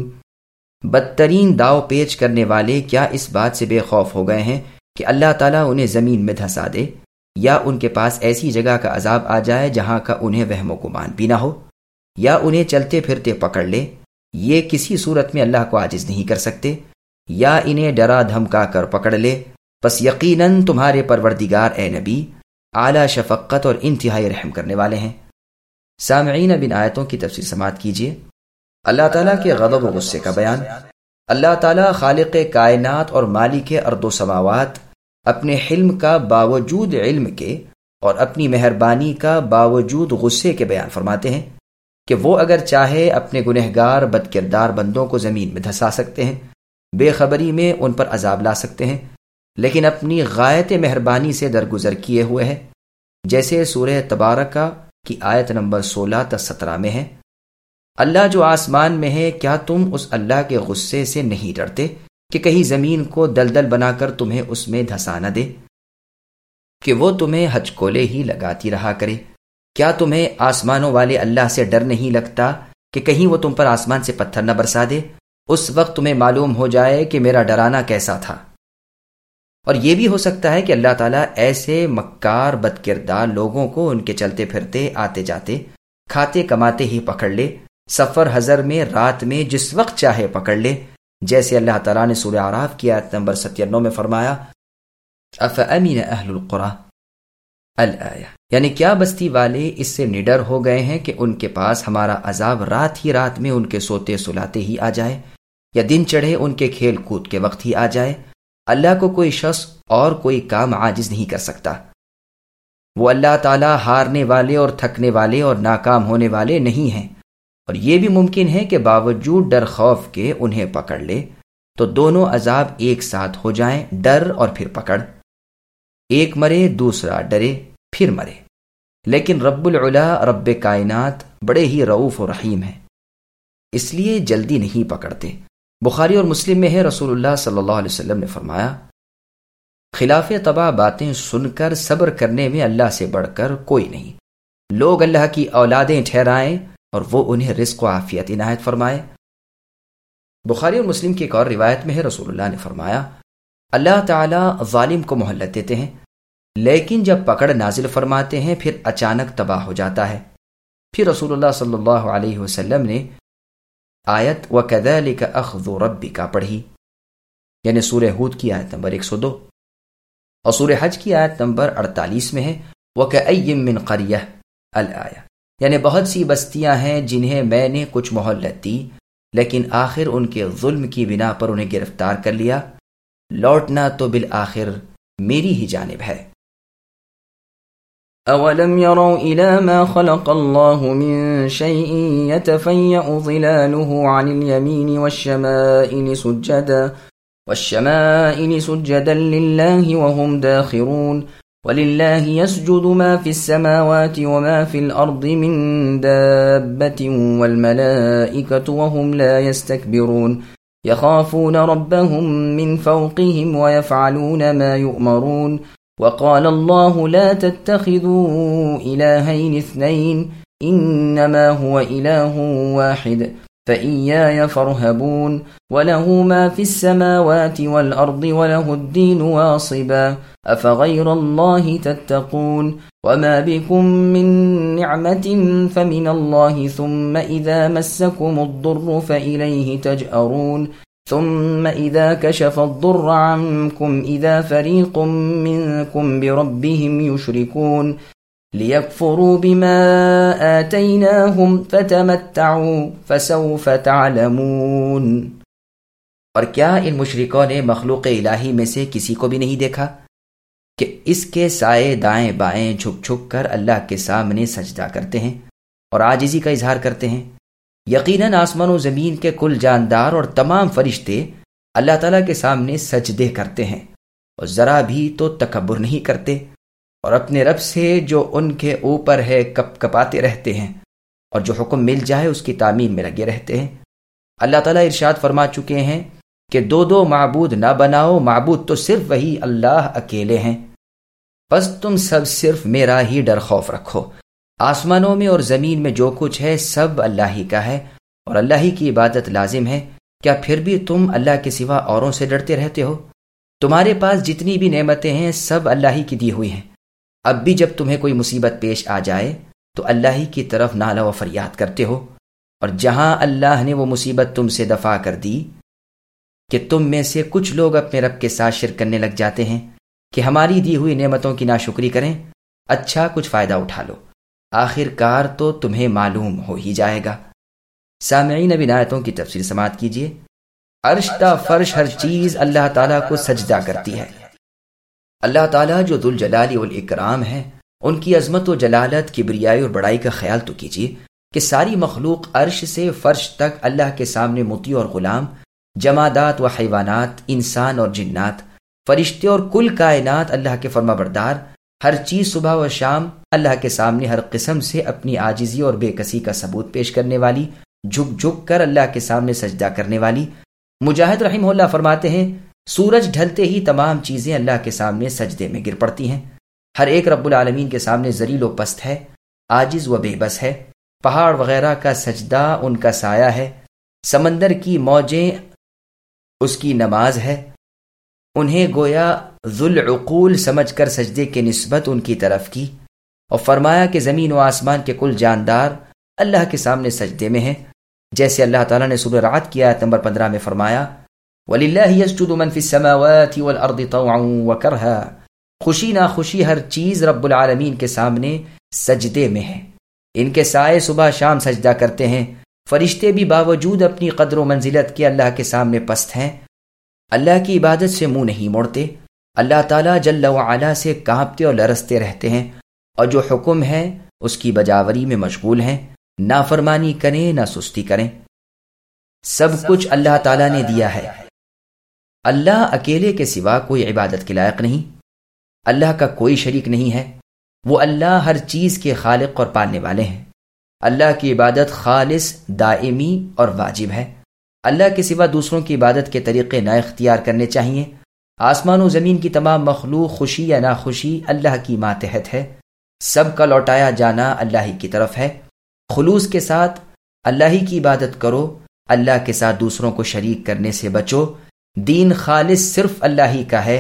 [SPEAKER 2] بدترین داؤ پیچ کرنے والے کیا اس بات سے بے خوف ہو گئے ہیں کہ اللہ تعالیٰ انہیں زمین میں دھسا دے یا ان کے پاس ایسی جگہ کا عذاب آ جائے جہاں کا انہیں وہم و گمان بھی نہ ہو، یا انہیں چلتے پھرتے پکڑ لے، یہ کسی صورت میں اللہ کو عاجز نہیں کر سکتے، یا انہیں ڈرا دھمکا کر پکڑ لے، پس یقیناً تمہارے پروردگار اے نبی اعلیٰ شفقت اور انتہائی رحم کرنے والے ہیں۔ سامعین اب ان آیتوں کی تفسیر سماعت کیجیے۔ اللہ تعالیٰ کے غضب و غصے کا بیان۔ اللہ تعالیٰ خالق کائنات اور مالک ارض و سماوات اپنے حلم کا باوجود علم کے اور اپنی مہربانی کا باوجود غصے کے بیان فرماتے ہیں کہ وہ اگر چاہے اپنے گنہگار بد کردار بندوں کو زمین میں دھسا سکتے ہیں، بے خبری میں ان پر عذاب لا سکتے ہیں، لیکن اپنی غایت مہربانی سے درگزر کیے ہوئے ہیں، جیسے سورہ تبارکہ کی آیت نمبر سولہ تا سترہ میں ہے، اللہ جو آسمان میں ہے کیا تم اس اللہ کے غصے سے نہیں ڈرتے کہ کہیں زمین کو دلدل بنا کر تمہیں اس میں دھسا نہ دے، کہ وہ تمہیں ہچکولے ہی لگاتی رہا کرے۔ کیا تمہیں آسمانوں والے اللہ سے ڈر نہیں لگتا کہ کہیں وہ تم پر آسمان سے پتھر نہ برسا دے؟ اس وقت تمہیں معلوم ہو جائے کہ میرا ڈرانا کیسا تھا۔ اور یہ بھی ہو سکتا ہے کہ اللہ تعالیٰ ایسے مکار بد کردار لوگوں کو ان کے چلتے پھرتے آتے جاتے کھاتے کماتے ہی پکڑ لے، سفر حضر میں رات میں جس وقت چاہے پکڑ لے، جیسے اللہ تعالیٰ نے سورہ اعراف کی آیت نمبر ستانوے میں فرمایا افامن اہل القری الآیہ، یعنی کیا بستی والے اس سے نڈر ہو گئے ہیں کہ ان کے پاس ہمارا عذاب رات ہی رات میں ان کے سوتے سلاتے ہی آ جائے، یا دن چڑھے ان کے کھیل کود کے وقت ہی آ جائے۔ اللہ کو کوئی شخص اور کوئی کام عاجز نہیں کر سکتا۔ وہ اللہ تعالیٰ ہارنے والے اور تھکنے والے اور ناکام ہونے والے نہیں ہیں، اور یہ بھی ممکن ہے کہ باوجود ڈر خوف کے انہیں پکڑ لے تو دونوں عذاب ایک ساتھ ہو جائیں، ڈر اور پھر پکڑ، ایک مرے دوسرا ڈرے پھر مرے۔ لیکن رب العلا رب کائنات بڑے ہی رؤوف و رحیم ہیں، اس لیے جلدی نہیں پکڑتے۔ بخاری اور مسلم میں ہے رسول اللہ صلی اللہ علیہ وسلم نے فرمایا خلاف طبع باتیں سن کر صبر کرنے میں اللہ سے بڑھ کر کوئی نہیں۔ لوگ اللہ کی اولادیں ٹھہرائیں اور وہ انہیں رزق و عافیت عنایت فرمائے۔ بخاری اور مسلم کی ایک اور روایت میں ہے رسول اللہ نے فرمایا اللہ تعالیٰ ظالم کو مہلت دیتے ہیں،
[SPEAKER 1] لیکن جب پکڑ نازل فرماتے ہیں پھر اچانک تباہ ہو جاتا ہے۔ پھر رسول اللہ صلی اللہ علیہ وسلم نے آیت وَكَذَلِكَ أَخْذُ رَبِّكَ پڑھی، یعنی سورہ ہود کی آیت نمبر ایک سو دو، اور سورہ حج کی آیت نمبر اڑتالیس میں ہے وَكَأَيٍّ مِّن قَرْيَةٍ الآیہ، یعنی بہت سی بستیاں ہیں جنہیں میں نے کچھ مہلت دی لیکن آخر ان کے ظلم کی بنا پر انہیں گرفتار کر لیا، لوٹنا تو بالآخر میری ہی جانب ہے۔
[SPEAKER 2] أَوَلَمْ يَرَوْا إِلَى مَا خَلَقَ اللَّهُ مِن شَيْءٍ يَتَفَيَّأُ ظِلَالُهُ عَنِ الْيَمِينِ وَالشَّمَائِلِ سُجَّدًا وَالشَّمَائِلِ سُجَّدًا لِلَّهِ وَهُمْ دَاخِرُونَ وَلِلَّهِ يَسْجُدُ مَا فِي السَّمَاوَاتِ وَمَا فِي الْأَرْضِ مِن دَابَّةٍ وَالْمَلَائِكَةُ وَهُمْ لَا يَسْتَكْبِرُونَ يَخَافُونَ رَبَّهُم مِّن فَوْقِهِمْ وَيَفْعَلُونَ مَا يُؤْمَرُونَ وقال الله لا تتخذوا إلهين اثنين إنما هو إله واحد فإياي فارهبون وله ما في السماوات والأرض وله الدين واصبا أفغير الله تتقون وما بكم من نعمة فمن الله ثم إذا مسكم الضر فإليه تجأرون ثم إذا كشف الضر عنكم إذا فريق منكم بربهم يشركون ليكفروا بما آتيناهم فتمتعوا فسوف تعلمون۔
[SPEAKER 1] اور کیا ان مشرکوں نے مخلوق الہی میں سے کسی کو بھی نہیں دیکھا کہ اس کے سائے دائیں بائیں جھک جھک کر اللہ کے سامنے سجدہ کرتے ہیں اور عاجزی کا اظہار کرتے ہیں؟ یقیناً آسمان و زمین کے کل جاندار اور تمام فرشتے اللہ تعالیٰ کے سامنے سجدے کرتے ہیں اور ذرا بھی تو تکبر نہیں کرتے، اور اپنے رب سے جو ان کے اوپر ہے کپ کپاتے رہتے ہیں اور جو حکم مل جائے اس کی تعمیل میں لگے رہتے ہیں۔ اللہ تعالیٰ ارشاد فرما چکے ہیں کہ دو دو معبود نہ بناؤ، معبود تو صرف وہی اللہ اکیلے ہیں، بس تم سب صرف میرا ہی ڈر خوف رکھو۔ آسمانوں میں اور زمین میں جو کچھ ہے سب اللہ ہی کا ہے اور اللہ ہی کی عبادت لازم ہے۔ کیا پھر بھی تم اللہ کے سوا اوروں سے ڈرتے رہتے ہو؟ تمہارے پاس جتنی بھی نعمتیں ہیں سب اللہ ہی کی دی ہوئی ہیں۔ اب بھی جب تمہیں کوئی مصیبت پیش آ جائے تو اللہ ہی کی طرف نالہ و فریاد کرتے ہو، اور جہاں اللہ نے وہ مصیبت تم سے دفع کر دی کہ تم میں سے کچھ لوگ اپنے رب کے ساتھ شرک کرنے لگ جاتے ہیں کہ ہماری دی ہوئی نعمتوں کی ناشکری کریں، اچھا کچھ فائدہ اٹھا لو، آخر کار تو تمہیں معلوم ہو ہی جائے گا۔ سامعین اب ان آیتوں کی تفسیر سماعت کیجیے۔ عرش تا فرش ہر چیز اللہ تعالیٰ کو سجدہ کرتی ہے۔ اللہ تعالیٰ جو ذوالجلال والاکرام ہے، ان کی عظمت و جلالت، کبریائی اور بڑائی کا خیال تو کیجیے کہ ساری مخلوق عرش سے فرش تک اللہ کے سامنے مطیع اور غلام، جمادات و حیوانات، انسان اور جنات، فرشتے اور کل کائنات اللہ کے فرما بردار، ہر چیز صبح و شام اللہ کے سامنے ہر قسم سے اپنی عاجزی اور بے کسی کا ثبوت پیش کرنے والی، جھک جھک کر اللہ کے سامنے سجدہ کرنے والی۔ مجاہد رحمہ اللہ فرماتے ہیں سورج ڈھلتے ہی تمام چیزیں اللہ کے سامنے سجدے میں گر پڑتی ہیں۔ ہر ایک رب العالمین کے سامنے ذلیل و پست ہے، عاجز و بے بس ہے۔ پہاڑ وغیرہ کا سجدہ ان کا سایہ ہے، سمندر کی موجیں اس کی نماز ہے۔ انہیں گویا ذوالعقول سمجھ کر سجدے کے نسبت ان کی طرف کی، اور فرمایا کہ زمین و آسمان کے کل جاندار اللہ کے سامنے سجدے میں ہیں، جیسے اللہ تعالیٰ نے سورہ رعد کی آیت نمبر پندرہ میں فرمایا وَلِلَّهِ يَسْجُدُ مَن فِي السَّمَاوَاتِ وَالْأَرْضِ طَوْعًا وَكَرْهًا، خوشی ناخوشی ہر چیز رب العالمین کے سامنے سجدے میں ہے۔ ان کے سائے صبح شام سجدہ کرتے ہیں، فرشتے بھی باوجود اپنی قدر و منزلت کے اللہ کے سامنے پست ہیں، اللہ کی عبادت سے منہ نہیں موڑتے، اللہ تعالیٰ جل وعلا سے کانپتے اور لرزتے رہتے ہیں، اور جو حکم ہے اس کی بجاوری میں مشغول ہیں، نافرمانی کریں نہ سستی کریں۔ سب کچھ اللہ تعالیٰ نے دیا ہے، اللہ اکیلے کے سوا کوئی عبادت کے لائق نہیں، اللہ کا کوئی شریک نہیں ہے، وہ اللہ ہر چیز کے خالق اور پالنے والے ہیں۔ اللہ کی عبادت خالص، دائمی اور واجب ہے۔ اللہ کے سوا دوسروں کی عبادت کے طریقے نہ اختیار کرنے چاہیے۔ آسمان و زمین کی تمام مخلوق خوشی یا ناخوشی اللہ کی ماتحت ہے، سب کا لوٹایا جانا اللہ ہی کی طرف ہے۔ خلوص کے ساتھ اللہ ہی کی عبادت کرو، اللہ کے ساتھ دوسروں کو شریک کرنے سے بچو۔ دین خالص صرف اللہ ہی کا ہے،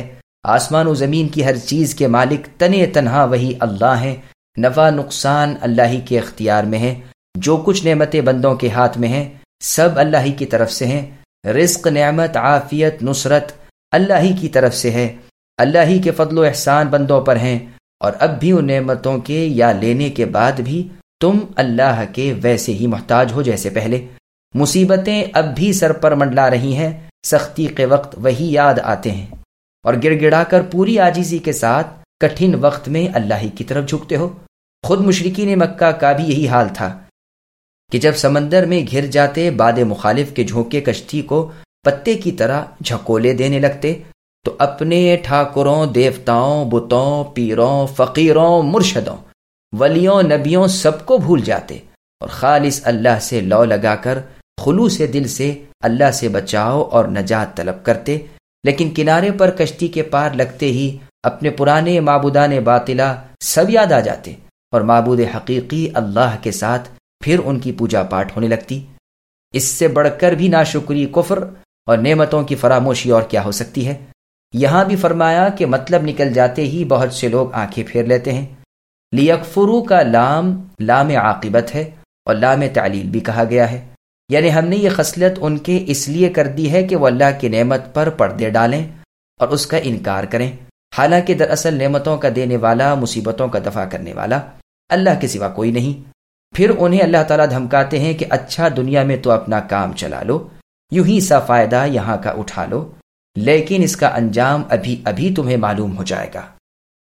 [SPEAKER 1] آسمان و زمین کی ہر چیز کے مالک تنے تنہا وہی اللہ ہیں، نفع نقصان اللہ ہی کے اختیار میں ہے، جو کچھ نعمتیں بندوں کے ہاتھ میں ہیں سب اللہ ہی کی طرف سے ہیں، رزق، نعمت، عافیت، نصرت اللہ ہی کی طرف سے ہے، اللہ ہی کے فضل و احسان بندوں پر ہیں، اور اب بھی ان نعمتوں کے یا لینے کے بعد بھی تم اللہ کے ویسے ہی محتاج ہو جیسے پہلے۔ مصیبتیں اب بھی سر پر منڈلا رہی ہیں، سختی کے وقت وہی یاد آتے ہیں، اور گڑ گڑا کر پوری عاجزی کے ساتھ کٹھن وقت میں اللہ ہی کی طرف جھکتے ہو۔ خود مشرکین مکہ کا بھی یہی حال تھا کہ جب سمندر میں گھر جاتے باد مخالف کے جھونکے کشتی کو پتے کی طرح جھکولے دینے لگتے تو اپنے ٹھاکروں، دیوتاؤں، بتوں، پیروں، فقیروں، مرشدوں، ولیوں، نبیوں سب کو بھول جاتے اور خالص اللہ سے لو لگا کر خلوص دل سے اللہ سے بچاؤ اور نجات طلب کرتے، لیکن کنارے پر کشتی کے پار لگتے ہی اپنے پرانے معبودان باطلہ سب یاد آ جاتے اور معبود حقیقی اللہ کے ساتھ پھر ان کی پوجا پاٹ ہونے لگتی۔ اس سے بڑھ کر بھی ناشکری، کفر اور نعمتوں کی فراموشی اور کیا ہو سکتی ہے۔ یہاں بھی فرمایا کہ مطلب نکل جاتے ہی بہت سے لوگ آنکھیں پھیر لیتے ہیں۔ لیکفروا کا لام لام عاقبت ہے اور لام تعلیل بھی کہا گیا ہے، یعنی ہم نے یہ خصلت ان کے اس لیے کر دی ہے کہ وہ اللہ کی نعمت پر پردے ڈالیں اور اس کا انکار کریں، حالانکہ دراصل نعمتوں کا دینے والا، مصیبتوں کا دفع کرنے والا اللہ کے سوا کوئی نہیں۔ پھر انہیں اللہ تعالیٰ دھمکاتے ہیں کہ اچھا دنیا میں تو اپنا کام چلا لو، یوں ہی سا فائدہ یہاں کا اٹھا لو، لیکن اس کا انجام ابھی ابھی تمہیں معلوم ہو جائے گا۔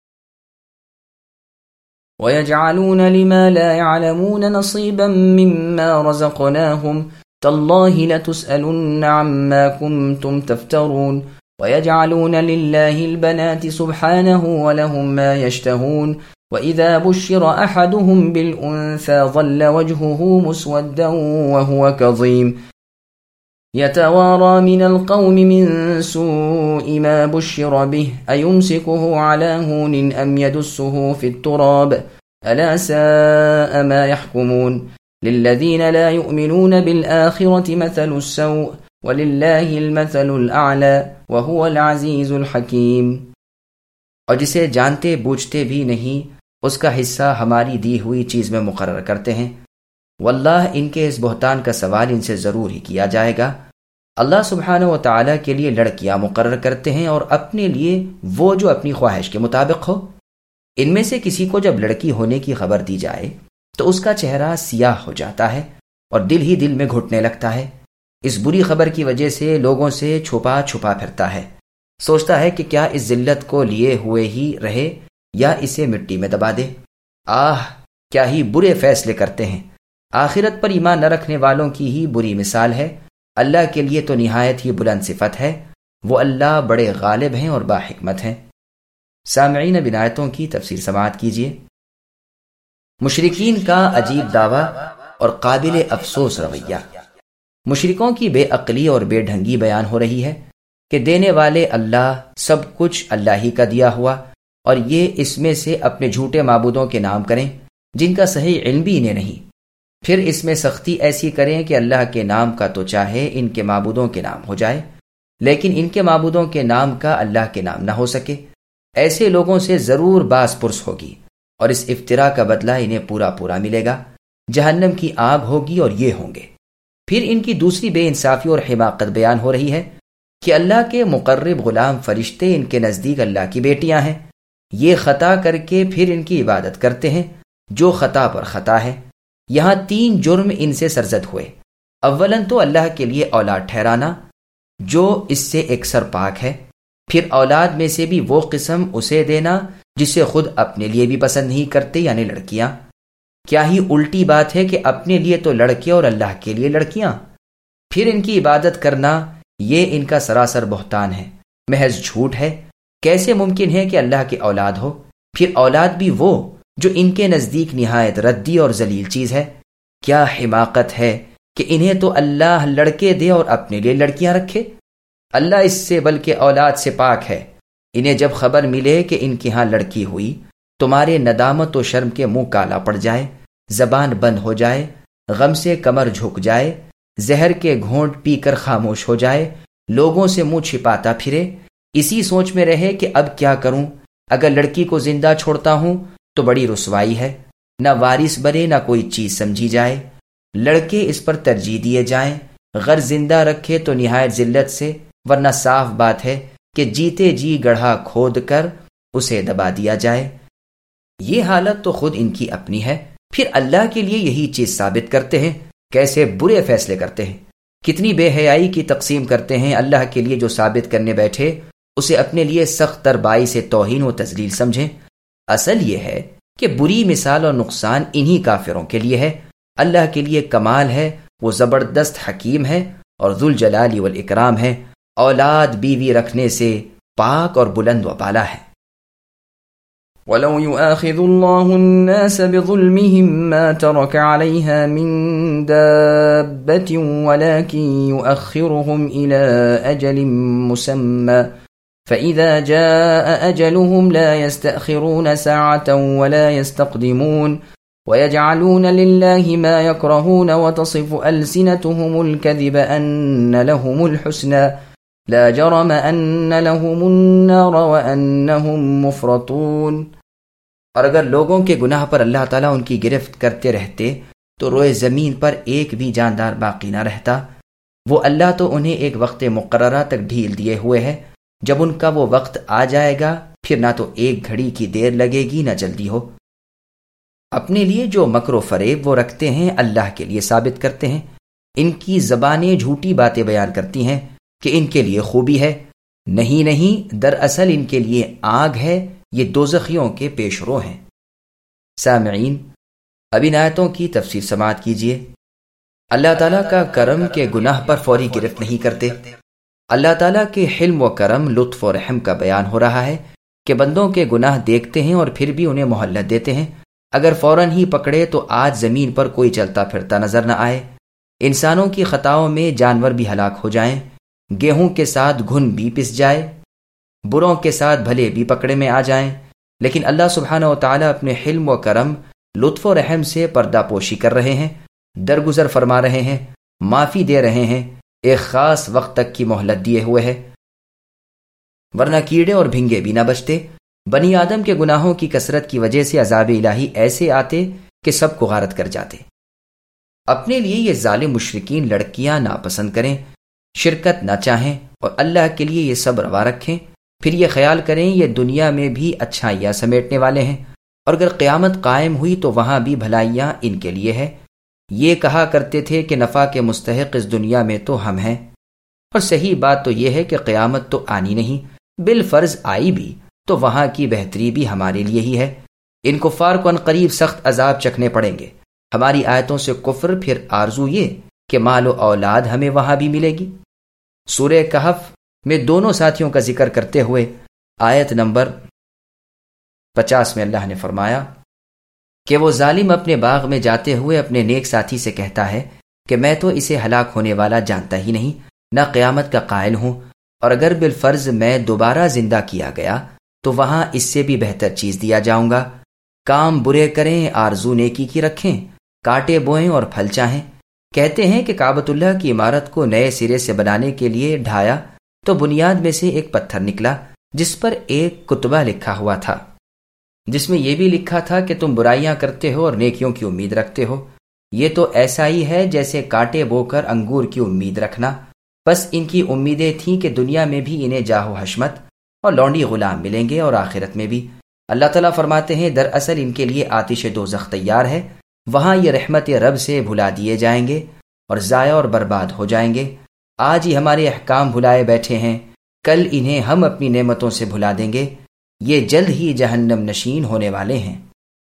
[SPEAKER 2] وَيَجْعَلُونَ لِمَا لَا يَعْلَمُونَ نَصِيبًا مِّمَّا رَزَقْنَاهُمْ تَاللَّهِ لَتُسْأَلُنَّ عَمَّا كُنتُمْ تَفْتَرُونَ وَيَجْعَلُونَ لِلَّهِ الْبَنَاتِ سُبْحَانَهُ وَلَهُم مَّا يَشْتَهُونَ وَإِذَا بُشِّرَ أَحَدُهُم بِالْأُنثَىٰ ظَلَّ وَجْهُهُ مُسْوَدًّا وَهُوَ كَظِيمٌ يَتَوَارَىٰ مِنَ الْقَوْمِ مِن سُوءِ مَا بُشِّرَ بِهِ أَيُمْسِكُهُ عَلَىٰ هُونٍ أَمْ يَدُسُّهُ فِي التُّرَابِ أَلَا سَاءَ مَا يَحْكُمُونَ لِلَّذِينَ لَا يُؤْمِنُونَ بِالْآخِرَةِ مَثَلُ السَّوْءِ وَلِلَّهِ الْمَثَلُ الْأَعْلَىٰ وَهُوَ الْعَزِيزُ الْحَكِيمُ۔
[SPEAKER 1] اور جسے جانتے بوجھتے بھی نہیں اس کا حصہ ہماری دی ہوئی چیز میں مقرر کرتے ہیں، واللہ ان کے اس بہتان کا سوال ان سے ضرور ہی کیا جائے گا۔ اللہ سبحانہ و تعالیٰ کے لیے لڑکیاں مقرر کرتے ہیں اور اپنے لیے وہ جو اپنی خواہش کے مطابق ہو۔ ان میں سے کسی کو جب لڑکی ہونے کی خبر دی جائے تو اس کا چہرہ سیاہ ہو جاتا ہے اور دل ہی دل میں گھٹنے لگتا ہے۔ اس بری خبر کی وجہ سے لوگوں سے چھپا چھپا پھرتا ہے، سوچتا ہے کہ کیا اس ذلت کو لیے ہوئے ہی رہے یا اسے مٹی میں دبا دے۔ آہ کیا ہی برے فیصلے کرتے ہیں۔ آخرت پر ایمان نہ رکھنے والوں کی ہی بری مثال ہے۔ اللہ کے لیے تو نہایت ہی بلند صفت ہے، وہ اللہ بڑے غالب ہیں اور باحکمت ہیں۔ سامعین، اب آیتوں کی تفسیر سماعت کیجیے۔ مشرکین کا عجیب دعویٰ اور قابل افسوس رویہ۔ مشرکوں کی بے عقلی اور بے ڈھنگی بیان ہو رہی ہے کہ دینے والے اللہ، سب کچھ اللہ ہی کا دیا ہوا، اور یہ اس میں سے اپنے جھوٹے معبودوں کے نام کریں جن کا صحیح علم بھی انہیں نہیں، پھر اس میں سختی ایسی کریں کہ اللہ کے نام کا تو چاہے ان کے معبودوں کے نام ہو جائے، لیکن ان کے معبودوں کے نام کا اللہ کے نام نہ ہو سکے۔ ایسے لوگوں سے ضرور باز پرس ہوگی اور اس افتراء کا بدلہ انہیں پورا پورا ملے گا۔ جہنم کی آگ ہوگی اور یہ ہوں گے۔ پھر ان کی دوسری بے انصافی اور حماقت بیان ہو رہی ہے کہ اللہ کے مقرب غلام فرشتے ان کے نزدیک اللہ کی بیٹیاں ہیں۔ یہ خطا کر کے پھر ان کی عبادت کرتے ہیں جو خطا پر خطا ہے۔ یہاں تین جرم ان سے سرزد ہوئے۔ اولاً تو اللہ کے لیے اولاد ٹھہرانا جو اس سے اکثر پاک ہے، پھر اولاد میں سے بھی وہ قسم اسے دینا جسے خود اپنے لیے بھی پسند نہیں کرتے، یعنی لڑکیاں۔ کیا ہی الٹی بات ہے کہ اپنے لیے تو لڑکے اور اللہ کے لیے لڑکیاں۔ پھر ان کی عبادت کرنا یہ ان کا سراسر بہتان ہے، محض جھوٹ ہے۔ کیسے ممکن ہے کہ اللہ کی اولاد ہو، پھر اولاد بھی وہ جو ان کے نزدیک نہایت ردی اور ذلیل چیز ہے۔ کیا حماقت ہے کہ انہیں تو اللہ لڑکے دے اور اپنے لیے لڑکیاں رکھے۔ اللہ اس سے بلکہ اولاد سے پاک ہے۔ انہیں جب خبر ملے کہ ان کے ہاں لڑکی ہوئی، تمہارے ندامت و شرم کے منہ کالا پڑ جائے، زبان بند ہو جائے، غم سے کمر جھک جائے، زہر کے گھونٹ پی کر خاموش ہو جائے، لوگوں سے منہ چھپاتا پھرے، اسی سوچ میں رہے کہ اب کیا کروں، اگر لڑکی کو زندہ چھوڑتا ہوں تو بڑی رسوائی ہے، نہ وارث بنے نہ کوئی چیز سمجھی جائے، لڑکے اس پر ترجیح دیے جائیں، غر زندہ رکھے تو نہایت ذلت سے، ورنہ صاف بات ہے کہ جیتے جی گڑھا کھود کر اسے دبا دیا جائے۔ یہ حالت تو خود ان کی اپنی ہے، پھر اللہ کے لیے یہی چیز ثابت کرتے ہیں، کیسے برے فیصلے کرتے ہیں، کتنی بے حیائی کی تقسیم کرتے ہیں۔ اللہ کے لیے جو ثابت کرنے بیٹھے اسے اپنے لیے سخت تر باعث توہین و تذلیل سمجھیں۔ اصل یہ ہے کہ بری مثال اور نقصان انہی کافروں کے لیے ہے۔ اللہ کے لیے کمال ہے، وہ زبردست حکیم ہے اور ذوالجلال والاکرام ہے، اولاد بیوی رکھنے سے پاک اور بلند و بالا ہے۔
[SPEAKER 2] وَلَوْ يُؤَاخِذُ اللَّهُ النَّاسَ بِظُلْمِهِمْ مَا تَرَكَ عَلَيْهَا مِن دَابَّةٍ وَلَكِنْ يُؤَخِّرُهُمْ إِلَى أَجَلٍ مُّسَمًّى فَإِذَا جَاءَ أَجَلُهُمْ لَا يَسْتَأْخِرُونَ سَاعَةً وَلَا يَسْتَقْدِمُونَ وَيَجْعَلُونَ لِلَّهِ مَا يَكْرَهُونَ وَتَصِفُ أَلْسِنَتُهُمُ الْكَذِبَ أَنَّ لَهُمُ الْحُسْنَى لا جرم أن لهم النار وأنهم مفرطون۔
[SPEAKER 1] اور اگر لوگوں کے گناہ پر اللہ تعالیٰ ان کی گرفت کرتے رہتے تو روئے زمین پر ایک بھی جاندار باقی نہ رہتا۔ وہ اللہ تو انہیں ایک وقت مقررہ تک ڈھیل دیے ہوئے ہے، جب ان کا وہ وقت آ جائے گا پھر نہ تو ایک گھڑی کی دیر لگے گی نہ جلدی ہو۔ اپنے لیے جو مکر و فریب وہ رکھتے ہیں اللہ کے لیے ثابت کرتے ہیں، ان کی زبانیں جھوٹی باتیں بیان کرتی ہیں کہ ان کے لیے خوبی ہے، نہیں نہیں، دراصل ان کے لیے آگ ہے، یہ دوزخیوں کے پیش رو ہیں۔ سامعین، اب ان آیتوں کی تفسیر سماعت کیجیے۔ اللہ تعالیٰ کا کرم کے گناہ پر فوری گرفت نہیں کرتے۔ اللہ تعالیٰ کے حلم و کرم، لطف و رحم کا بیان ہو رہا ہے کہ بندوں کے گناہ دیکھتے ہیں اور پھر بھی انہیں مہلت دیتے ہیں۔ اگر فوراً ہی پکڑے تو آج زمین پر کوئی چلتا پھرتا نظر نہ آئے۔ انسانوں کی خطاؤں میں جانور بھی ہلاک ہو جائیں، گیہوں کے ساتھ گھن بھی پس جائے، بروں کے ساتھ بھلے بھی پکڑے میں آ جائیں، لیکن اللہ سبحانہ و تعالیٰ اپنے حلم و کرم، لطف و رحم سے پردہ پوشی کر رہے ہیں، درگزر فرما رہے ہیں، معافی دے رہے ہیں، ایک خاص وقت تک کی مہلت دیے ہوئے ہے، ورنہ کیڑے اور بھنگے بھی نہ بچتے۔ بنی آدم کے گناہوں کی کثرت کی وجہ سے عذاب الہی ایسے آتے کہ سب کو غارت کر جاتے۔ اپنے لیے یہ ظالم مشرکین لڑکیاں ناپسند کریں، شرکت نہ چاہیں اور اللہ کے لیے یہ سب روا رکھیں، پھر یہ خیال کریں یہ دنیا میں بھی اچھائیاں سمیٹنے والے ہیں، اور اگر قیامت قائم ہوئی تو وہاں بھی بھلائیاں ان کے لیے ہے۔ یہ کہا کرتے تھے کہ نفع کے مستحق اس دنیا میں تو ہم ہیں، اور صحیح بات تو یہ ہے کہ قیامت تو آنی نہیں، بالفرض آئی بھی تو وہاں کی بہتری بھی ہمارے لیے ہی ہے۔ ان کفار کو عنقریب سخت عذاب چکھنے پڑیں گے۔ ہماری آیتوں سے کفر، پھر آرزو یہ کہ مال و اولاد ہمیں وہاں بھی ملے گی۔ سورہ کہف میں دونوں ساتھیوں کا ذکر کرتے ہوئے آیت نمبر پچاس میں اللہ نے فرمایا کہ وہ ظالم اپنے باغ میں جاتے ہوئے اپنے نیک ساتھی سے کہتا ہے کہ میں تو اسے ہلاک ہونے والا جانتا ہی نہیں، نہ قیامت کا قائل ہوں، اور اگر بالفرض میں دوبارہ زندہ کیا گیا تو وہاں اس سے بھی بہتر چیز دیا جاؤں گا۔ کام برے کریں، آرزو نیکی کی رکھیں، کاٹے بوئیں اور پھل چاہیں۔ کہتے ہیں کہ کعبۃ اللہ کی عمارت کو نئے سرے سے بنانے کے لیے ڈھایا تو بنیاد میں سے ایک پتھر نکلا جس پر ایک کتبہ لکھا ہوا تھا، جس میں یہ بھی لکھا تھا کہ تم برائیاں کرتے ہو اور نیکیوں کی امید رکھتے ہو۔ یہ تو ایسا ہی ہے جیسے کاٹے بو کر انگور کی امید رکھنا۔ بس ان کی امیدیں تھیں کہ دنیا میں بھی انہیں جاہ و حشمت اور لونڈی غلام ملیں گے اور آخرت میں بھی۔ اللہ تعالیٰ فرماتے ہیں دراصل ان کے لیے آتش دوزخ تیار ہے، وہاں یہ رحمت رب سے بھلا دیے جائیں گے اور ضائع اور برباد ہو جائیں گے۔ آج ہی ہمارے احکام بھلائے بیٹھے ہیں، کل انہیں ہم اپنی نعمتوں سے بھلا دیں گے، یہ جلد ہی جہنم نشین ہونے والے ہیں۔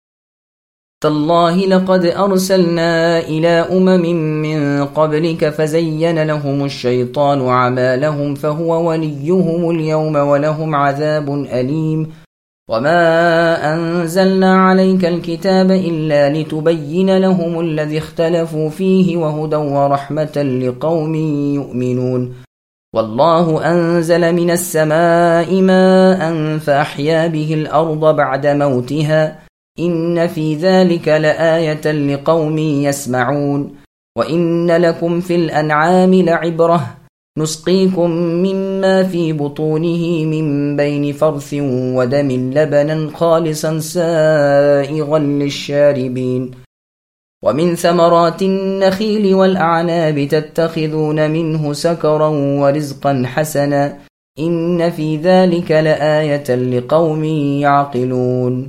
[SPEAKER 2] تالله لقد أرسلنا إلى أمم من قبلك فزين لهم الشيطان أعمالهم فهو وليهم اليوم ولهم عذاب أليم وما أنزلنا عليك الكتاب إلا لتبين لهم الذي اختلفوا فيه وهدى ورحمة لقوم يؤمنون والله أنزل من السماء ماء فأحيا به الأرض بعد موتها إن في ذلك لآية لقوم يسمعون وإن لكم في الأنعام لعبرة
[SPEAKER 1] نسقيكم مما في بطونه من بين فرث ودم لبنا خالصا سائغا للشاربين ومن ثمرات النخيل والأعناب تتخذون منه سكرا ورزقا حسنا إن في ذلك لآية لقوم يعقلون۔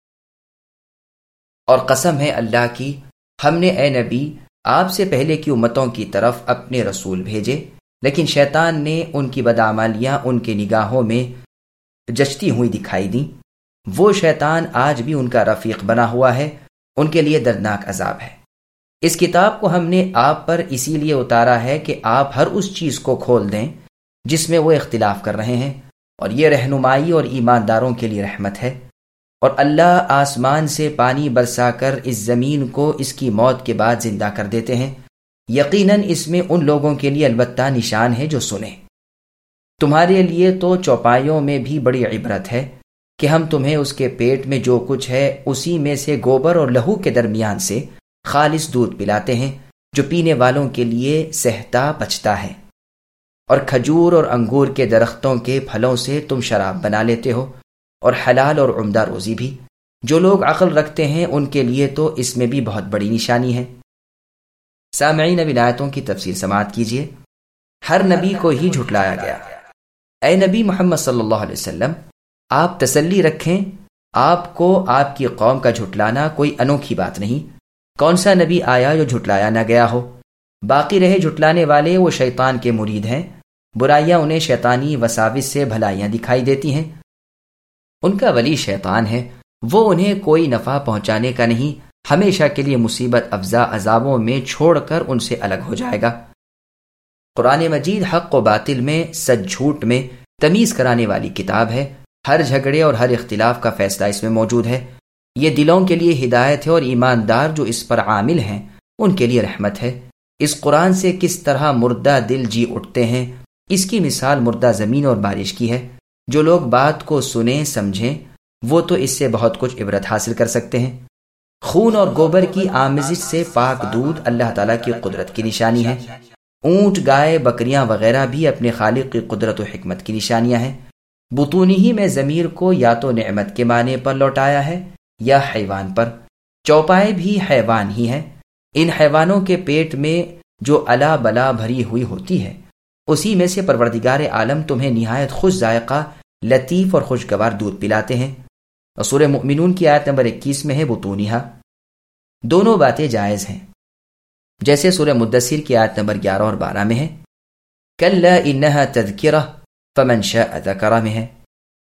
[SPEAKER 1] اور قسم ہے اللہ کی، ہم نے اے نبی آپ سے پہلے کی امتوں کی طرف اپنے رسول بھیجے، لیکن شیطان نے ان کی بدعمالیاں ان کے نگاہوں میں جچتی ہوئی دکھائی دیں۔ وہ شیطان آج بھی ان کا رفیق بنا ہوا ہے، ان کے لیے دردناک عذاب ہے۔ اس کتاب کو ہم نے آپ پر اسی لیے اتارا ہے کہ آپ ہر اس چیز کو کھول دیں جس میں وہ اختلاف کر رہے ہیں، اور یہ رہنمائی اور ایمانداروں کے لیے رحمت ہے۔ اور اللہ آسمان سے پانی برسا کر اس زمین کو اس کی موت کے بعد زندہ کر دیتے ہیں، یقیناً اس میں ان لوگوں کے لیے البتہ نشان ہے جو سنیں۔ تمہارے لیے تو چوپایوں میں بھی بڑی عبرت ہے کہ ہم تمہیں اس کے پیٹ میں جو کچھ ہے اسی میں سے گوبر اور لہو کے درمیان سے خالص دودھ پلاتے ہیں جو پینے والوں کے لیے سہتا پچتا ہے، اور کھجور اور انگور کے درختوں کے پھلوں سے تم شراب بنا لیتے ہو، اور حلال اور عمدہ روزی بھی۔ جو لوگ عقل رکھتے ہیں ان کے لیے تو اس میں بھی بہت بڑی نشانی ہے۔ سامعین، اب ان آیتوں کی تفسیر سماعت کیجیے۔ ہر نبی کو ہی جھٹلایا گیا۔ اے نبی محمد صلی اللہ علیہ وسلم، آپ تسلی رکھیں، آپ کو آپ کی قوم کا جھٹلانا کوئی انوکھی بات نہیں۔ کون سا نبی آیا جو جھٹلایا نہ گیا ہو؟ باقی رہے جھٹلانے والے وہ شیطان کے مرید ہیں، برائیاں انہیں شیطانی وساوس سے بھلائیاں دکھائی دیتی ہیں۔ ان کا ولی شیطان ہے، وہ انہیں کوئی نفع پہنچانے کا نہیں، ہمیشہ کے لیے مصیبت افزا عذابوں میں چھوڑ کر ان سے الگ ہو جائے گا۔ قرآن مجید حق و باطل میں، سچ جھوٹ میں تمیز کرانے والی کتاب ہے۔ ہر جھگڑے اور ہر اختلاف کا فیصلہ اس میں موجود ہے۔ یہ دلوں کے لیے ہدایت ہے، اور ایماندار جو اس پر عامل ہیں ان کے لیے رحمت ہے۔ اس قرآن سے کس طرح مردہ دل جی اٹھتے ہیں، اس کی مثال مردہ زمین اور بارش کی ہے۔ جو لوگ بات کو سنیں سمجھیں وہ تو اس سے بہت کچھ عبرت حاصل کر سکتے ہیں۔ خون اور گوبر کی آمیزش سے پاک دودھ اللہ تعالیٰ کی قدرت کی نشانی ہے۔ اونٹ، گائے، بکریاں وغیرہ بھی اپنے خالق کی قدرت و حکمت کی نشانیاں ہیں۔ بطونی ہی میں ضمیر کو یا تو نعمت کے معنی پر لوٹایا ہے یا حیوان پر۔ چوپائے بھی حیوان ہی ہیں۔ ان حیوانوں کے پیٹ میں جو الا بلا بھری ہوئی ہوتی ہے اسی میں سے پروردگار عالم تمہیں نہایت خوش ذائقہ، لطیف اور خوشگوار دودھ پلاتے ہیں۔ اور سورہ مؤمنون کی آیت نمبر اکیس میں ہے بطونہا۔ دونوں باتیں جائز ہیں، جیسے سورہ مدثر کی آیت نمبر گیارہ اور بارہ میں ہے، کلا انہا تذکرہ فمن شاء ذکرہ میں ہے،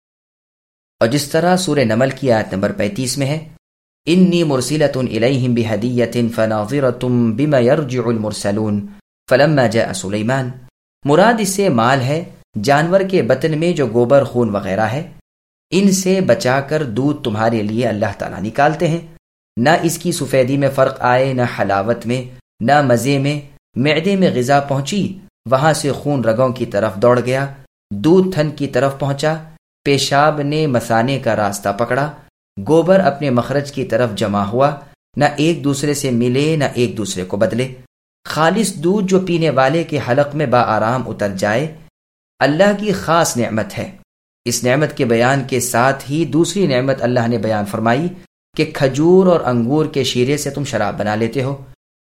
[SPEAKER 1] اور جس طرح سورہ نمل کی آیت نمبر پینتیس میں ہے، انی مرسلۃ الیہم بہدیۃ فناظرۃ بما یرجع المرسلون فلما جاء سلیمان۔ مراد اس سے مال ہے، جانور کے بطن میں جو گوبر خون وغیرہ ہے، ان سے بچا کر دودھ تمہارے لیے اللہ تعالیٰ نکالتے ہیں۔ نہ اس کی سفیدی میں فرق آئے، نہ حلاوت میں، نہ مزے میں۔ معدے میں غذا پہنچی، وہاں سے خون رگوں کی طرف دوڑ گیا، دودھ تھن کی طرف پہنچا، پیشاب نے مثانے کا راستہ پکڑا، گوبر اپنے مخرج کی طرف جمع ہوا، نہ ایک دوسرے سے ملے نہ ایک دوسرے کو بدلے۔ خالص دودھ جو پینے والے کے حلق میں بآرام اتر جائے، اللہ کی خاص نعمت ہے۔ اس نعمت کے بیان کے ساتھ ہی دوسری نعمت اللہ نے بیان فرمائی کہ کھجور اور انگور کے شیرے سے تم شراب بنا لیتے ہو۔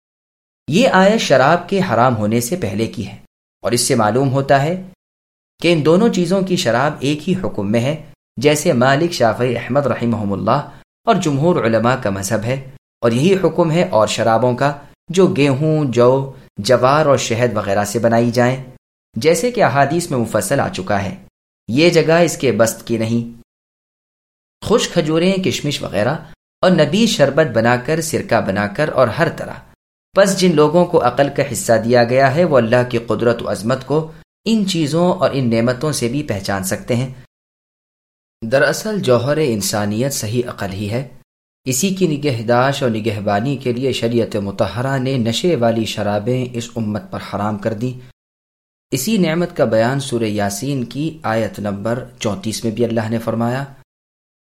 [SPEAKER 1] یہ آیت شراب کے حرام ہونے سے پہلے کی ہے، اور اس سے معلوم ہوتا ہے کہ ان دونوں چیزوں کی شراب ایک ہی حکم میں ہے، جیسے مالک، شافعی، احمد رحمہم اللہ اور جمہور علماء کا مذہب ہے۔ اور یہی حکم ہے اور شرابوں کا جو گیہوں، جو، جوار اور شہد وغیرہ سے بنائی جائیں، جیسے کہ احادیث میں مفصل آ چکا ہے۔ یہ جگہ اس کے بست کی نہیں۔ خشک کھجوریں، کشمش وغیرہ اور نبیذ شربت بنا کر، سرکہ بنا کر اور ہر طرح۔ پس جن لوگوں کو عقل کا حصہ دیا گیا ہے وہ اللہ کی قدرت و عظمت کو ان چیزوں اور ان نعمتوں سے بھی پہچان سکتے ہیں۔ دراصل جوہر انسانیت صحیح عقل ہی ہے۔ اسی کی نگہداشت اور نگہبانی کے لیے شریعت مطہرہ نے نشے والی شرابیں اس امت پر حرام کر دیں۔ اسی نعمت کا بیان سورہ یاسین کی آیت نمبر چونتیس میں بھی اللہ نے فرمایا،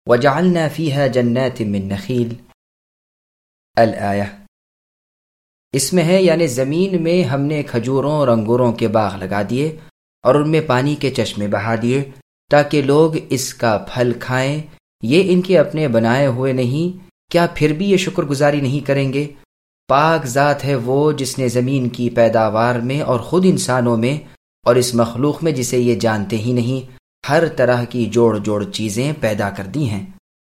[SPEAKER 1] وَجَعَلْنَا فِيهَا جَنَّاتٍ مِّن نَخِيلٍ الآیہ۔ اس میں ہے یعنی زمین میں ہم نے کھجوروں اور انگوروں کے باغ لگا دیے اور ان میں پانی کے چشمے بہا دیے تاکہ لوگ اس کا پھل کھائیں، یہ ان کے اپنے بنائے ہوئے نہیں، کیا پھر بھی یہ شکر گزاری نہیں کریں گے؟ پاک ذات ہے وہ جس نے زمین کی پیداوار میں اور خود انسانوں میں اور اس مخلوق میں جسے یہ جانتے ہی نہیں ہر طرح کی جوڑ جوڑ چیزیں پیدا کر دی ہیں۔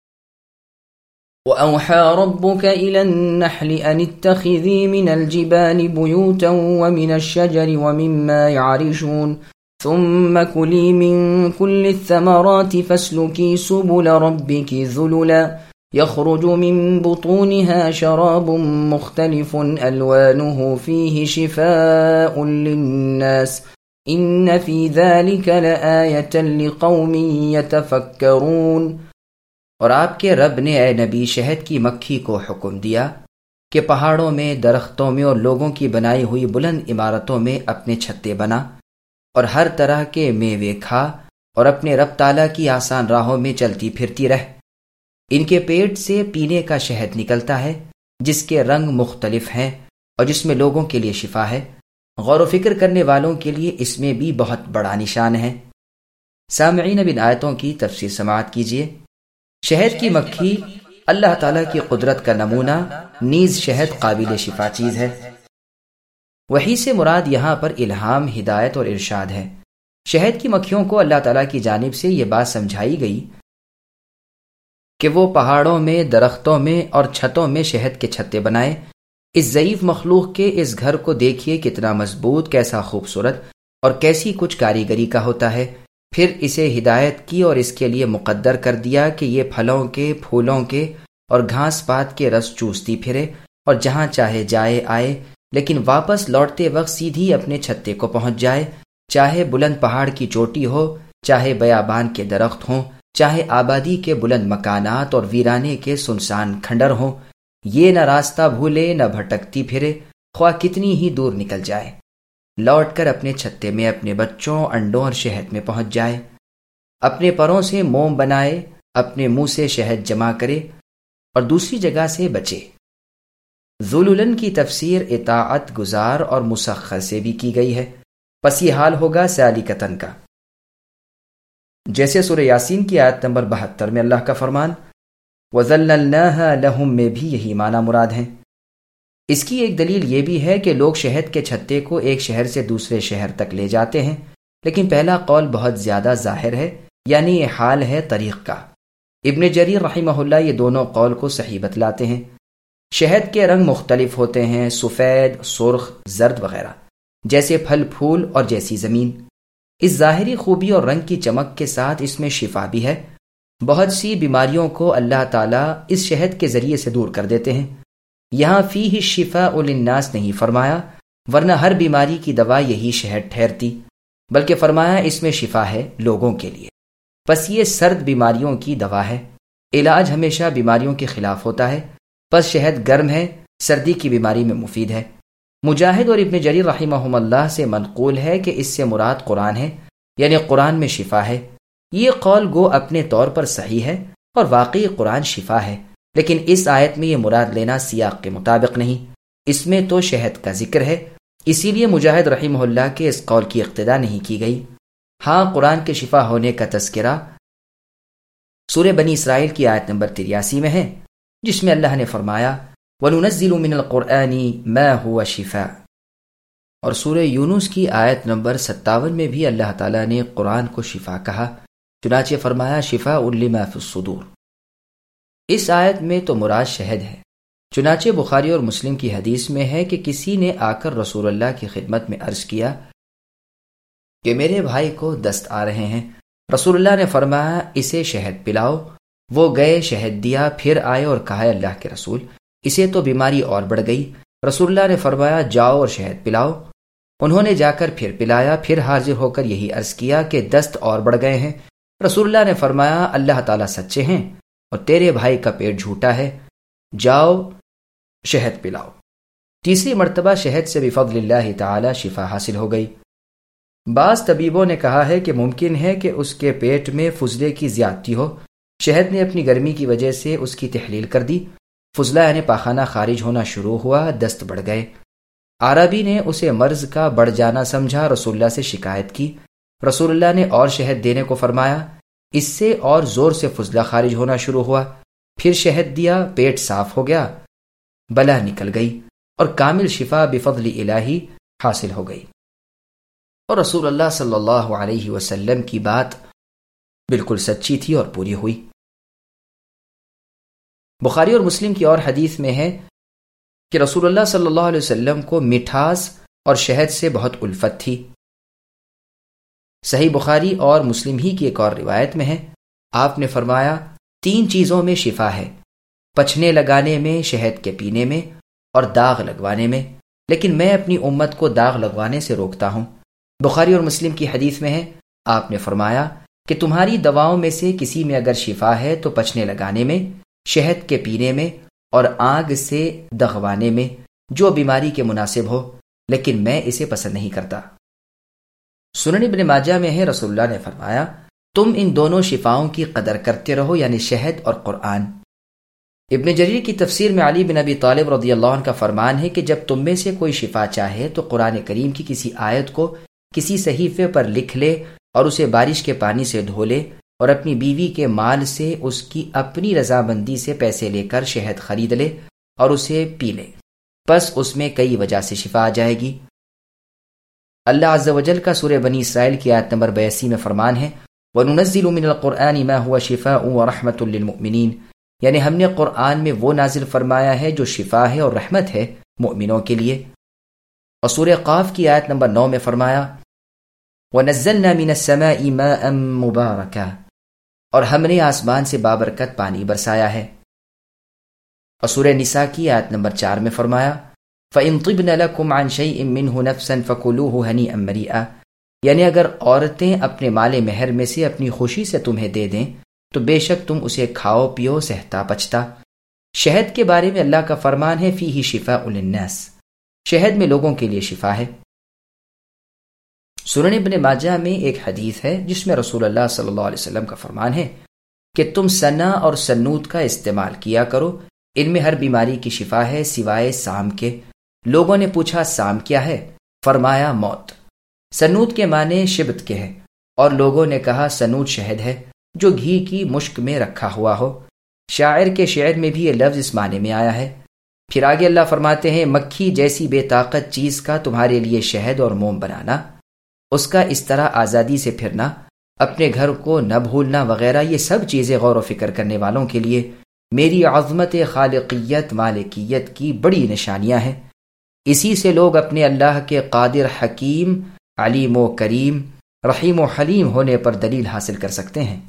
[SPEAKER 2] وَأَوْحَى رَبُّكَ إِلَى النَّحْلِ أَنِ اتَّخِذِي مِنَ الْجِبَالِ بُيُوتًا وَمِنَ الشَّجَرِ وَمِمَّا يَعْرِشُونَ ثُمَّ كُلِي مِن كُلِّ الثَّمَرَاتِ فَاسْلُكِي سُبُلَ رَبِّكِ ذُلُلًا يخرج من بطونها شراب مختلف ألوانه فيه شفاء للناس إن في ذلك لآية لقوم يتفكرون۔
[SPEAKER 1] اور آپ کے رب نے اے نبی شہد کی مکھی کو حکم دیا کہ پہاڑوں میں، درختوں میں اور لوگوں کی بنائی ہوئی بلند عمارتوں میں اپنے چھتے بنا اور ہر طرح کے میوے کھا اور اپنے رب تعالیٰ کی آسان راہوں میں چلتی پھرتی رہ۔ ان کے پیٹ سے پینے کا شہد نکلتا ہے جس کے رنگ مختلف ہیں اور جس میں لوگوں کے لیے شفا ہے۔ غور و فکر کرنے والوں کے لیے اس میں بھی بہت بڑا نشان ہے۔ سامعین، اب ان آیتوں کی تفسیر سماعت کیجیے۔ شہد کی مکھی اللہ تعالیٰ کی قدرت کا نمونہ، نیز شہد قابل شفا چیز ہے۔ وحی سے مراد یہاں پر الہام، ہدایت اور ارشاد ہے۔ شہد کی مکھیوں کو اللہ تعالیٰ کی جانب سے یہ بات سمجھائی گئی کہ وہ پہاڑوں میں، درختوں میں اور چھتوں میں شہد کے چھتے بنائے۔ اس ضعیف مخلوق کے اس گھر کو دیکھیے، کتنا مضبوط، کیسا خوبصورت اور کیسی کچھ کاریگری کا ہوتا ہے۔ پھر اسے ہدایت کی اور اس کے لیے مقدر کر دیا کہ یہ پھلوں کے، پھولوں کے اور گھاس پات کے رس چوستی پھرے اور جہاں چاہے جائے آئے، لیکن واپس لوٹتے وقت سیدھی اپنے چھتے کو پہنچ جائے، چاہے بلند پہاڑ کی چوٹی ہو، چاہے بیابان کے درخت ہوں، چاہے آبادی کے بلند مکانات اور ویرانے کے سنسان کھنڈر ہوں۔ یہ نہ راستہ بھولے نہ بھٹکتی پھرے، خواہ کتنی ہی دور نکل جائے، لوٹ کر اپنے چھتے میں اپنے بچوں، انڈوں اور شہد میں پہنچ جائے۔ اپنے پروں سے موم بنائے، اپنے منہ سے شہد جمع کرے اور دوسری جگہ سے بچے۔ ذُلُلًا کی تفسیر اطاعت گزار اور مسخر سے بھی کی گئی ہے، پس یہ حال ہوگا سالکتن کا، جیسے سورہ یاسین کی آیت نمبر بہتر میں اللہ کا فرمان وَذَلَّلْنَاهَا لَهُم میں بھی یہی معنی مراد ہیں۔ اس کی ایک دلیل یہ بھی ہے کہ لوگ شہد کے چھتے کو ایک شہر سے دوسرے شہر تک لے جاتے ہیں، لیکن پہلا قول بہت زیادہ ظاہر ہے، یعنی یہ حال ہے طریق کا۔ ابن جریر رحمہ اللہ یہ دونوں قول کو صحیح بتلاتے ہیں۔ شہد کے رنگ مختلف ہوتے ہیں، سفید، سرخ، زرد وغیرہ، جیسے پھل پھول اور جیسی زمین۔ اس ظاہری خوبی اور رنگ کی چمک کے ساتھ اس میں شفا بھی ہے۔ بہت سی بیماریوں کو اللہ تعالیٰ اس شہد کے ذریعے سے دور کر دیتے ہیں۔ یہاں فیہ شفاء للناس نہیں فرمایا، ورنہ ہر بیماری کی دوا یہی شہد ٹھہرتی، بلکہ فرمایا اس میں شفا ہے لوگوں کے لیے۔ پس یہ سرد بیماریوں کی دوا ہے، علاج ہمیشہ بیماریوں کے خلاف ہوتا ہے، پس شہد گرم ہے، سردی کی بیماری میں مفید ہے۔ مجاہد اور ابن جریر رحمہم اللہ سے منقول ہے کہ اس سے مراد قرآن ہے، یعنی قرآن میں شفا ہے۔ یہ قول گو اپنے طور پر صحیح ہے اور واقعی قرآن شفا ہے، لیکن اس آیت میں یہ مراد لینا سیاق کے مطابق نہیں، اس میں تو شہد کا ذکر ہے، اسی لیے مجاہد رحمہ اللہ کے اس قول کی اقتدا نہیں کی گئی۔ ہاں، قرآن کے شفا ہونے کا تذکرہ سورہ بنی اسرائیل کی آیت نمبر تریاسی میں ہے، جس میں اللہ نے فرمایا وَنُنَزِّلُ مِنَ الْقُرْآنِ مَا هُوَ شِفَاءٌ، اور سورہ یونس کی آیت نمبر ستاون میں بھی اللہ تعالیٰ نے قرآن کو شفا کہا، چنانچہ فرمایا شفاء لما فی الصدور۔ اس آیت میں تو مراد شہد ہے۔ چنانچہ بخاری اور مسلم کی حدیث میں ہے کہ کسی نے آ کر رسول اللہ کی خدمت میں عرض کیا کہ میرے بھائی کو دست آ رہے ہیں۔ رسول اللہ نے فرمایا اسے شہد پلاؤ۔ وہ گئے، شہد دیا، پھر آئے اور کہا اللہ کے رسول اسے تو بیماری اور بڑھ گئی۔ رسول اللہ نے فرمایا جاؤ اور شہد پلاؤ۔ انہوں نے جا کر پھر پلایا، پھر حاضر ہو کر یہی عرض کیا کہ دست اور بڑھ گئے ہیں۔ رسول اللہ نے فرمایا اللہ تعالیٰ سچے ہیں اور تیرے بھائی کا پیٹ جھوٹا ہے، جاؤ شہد پلاؤ۔ تیسری مرتبہ شہد سے بفضل اللہ تعالی شفا حاصل ہو گئی۔ بعض طبیبوں نے کہا ہے کہ ممکن ہے کہ اس کے پیٹ میں فضلے کی زیادتی ہو، شہد نے اپنی گرمی کی وجہ سے اس کی تحلیل کر دی، فضلہ یعنی پاخانہ خارج ہونا شروع ہوا، دست بڑھ گئے۔ عربی نے اسے مرض کا بڑھ جانا سمجھا، رسول اللہ سے شکایت کی۔ رسول اللہ نے اور شہد دینے کو فرمایا، اس سے اور زور سے فضلہ خارج ہونا شروع ہوا۔ پھر شہد دیا، پیٹ صاف ہو گیا، بلا نکل گئی اور کامل شفا بفضل الہی حاصل ہو گئی۔ اور رسول اللہ صلی اللہ علیہ وسلم کی بات بالکل سچی تھی اور پوری ہوئی۔ بخاری اور مسلم کی اور حدیث میں ہے کہ رسول اللہ صلی اللہ علیہ وسلم کو مٹھاس اور شہد سے بہت الفت تھی۔ صحیح بخاری اور مسلم ہی کی ایک اور روایت میں ہے، آپ نے فرمایا تین چیزوں میں شفا ہے، پچھنے لگانے میں، شہد کے پینے میں اور داغ لگوانے میں، لیکن میں اپنی امت کو داغ لگوانے سے روکتا ہوں۔ بخاری اور مسلم کی حدیث میں ہے، آپ نے فرمایا کہ تمہاری دواؤں میں سے کسی میں اگر شفا ہے تو پچھنے لگانے میں، شہد کے پینے میں اور آگ سے دغوانے میں، جو بیماری کے مناسب ہو، لیکن میں اسے پسند نہیں کرتا۔ سنن ابن ماجہ میں ہے، رسول اللہ نے فرمایا تم ان دونوں شفاؤں کی قدر کرتے رہو، یعنی شہد اور قرآن۔ ابن جریر کی تفسیر میں علی بن ابی طالب رضی اللہ عنہ کا فرمان ہے کہ جب تم میں سے کوئی شفا چاہے تو قرآن کریم کی کسی آیت کو کسی صحیفے پر لکھ لے اور اسے بارش کے پانی سے دھو لے اور اپنی بیوی کے مال سے اس کی اپنی رضامندی سے پیسے لے کر شہد خرید لے اور اسے پی لے، پس اس میں کئی وجہ سے شفا آ جائے گی۔ اللہ عز و جل کا سورہ بنی اسرائیل کی آیت نمبر بیاسی میں فرمان ہے، وَنُنَزِّلُ مِنَ الْقُرْآنِ مَا هُوَ شِفَاءٌ وَرَحْمَةٌ لِّلْمُؤْمِنِينَ، یعنی ہم نے قرآن میں وہ نازل فرمایا ہے جو شفا ہے اور رحمت ہے مؤمنوں کے لیے۔ اور سورہ قاف کی آیت نمبر نو میں فرمایا وَنَزَّلْنَا مِنَ السَّمَاءِ مَاءً مُبَارَكًا، اور ہم نے آسمان سے بابرکت پانی برسایا ہے۔ اور سورہ نساء کی آیت نمبر چار میں فرمایا فَإِن طِبْنَ لَكُمْ عَنْ شَيْءٍ مِّنْهُ نَفْسًا فَكُلُوهُ هَنِيئًا مَرِيئًا، یعنی اگر عورتیں اپنے مال مہر میں سے اپنی خوشی سے تمہیں دے دیں تو بے شک تم اسے کھاؤ پیو سہتا پچتا۔ شہد کے بارے میں اللہ کا فرمان ہے فیہ شفاء للناس، شہد میں لوگوں کے لیے شفا ہے۔ سنن ابن ماجہ میں ایک حدیث ہے جس میں رسول اللہ صلی اللہ علیہ وسلم کا فرمان ہے کہ تم سنا اور سنوت کا استعمال کیا کرو، ان میں ہر بیماری کی شفا ہے سوائے سام کے۔ لوگوں نے پوچھا سام کیا ہے؟ فرمایا موت۔ سنوت کے معنی شبت کے ہیں، اور لوگوں نے کہا سنوت شہد ہے جو گھی کی مشک میں رکھا ہوا ہو۔ شاعر کے شعر میں بھی یہ لفظ اس معنی میں آیا ہے۔ پھر آگے اللہ فرماتے ہیں مکھی جیسی بے طاقت چیز کا تمہارے لیے شہد اور موم بنانا، اس کا اس طرح آزادی سے پھرنا، اپنے گھر کو نہ بھولنا وغیرہ، یہ سب چیزیں غور و فکر کرنے والوں کے لیے میری عظمت خالقیت مالکیت کی بڑی نشانیاں ہیں۔ اسی سے لوگ اپنے اللہ کے قادر حکیم علیم و کریم رحیم و حلیم ہونے پر دلیل حاصل کر سکتے ہیں۔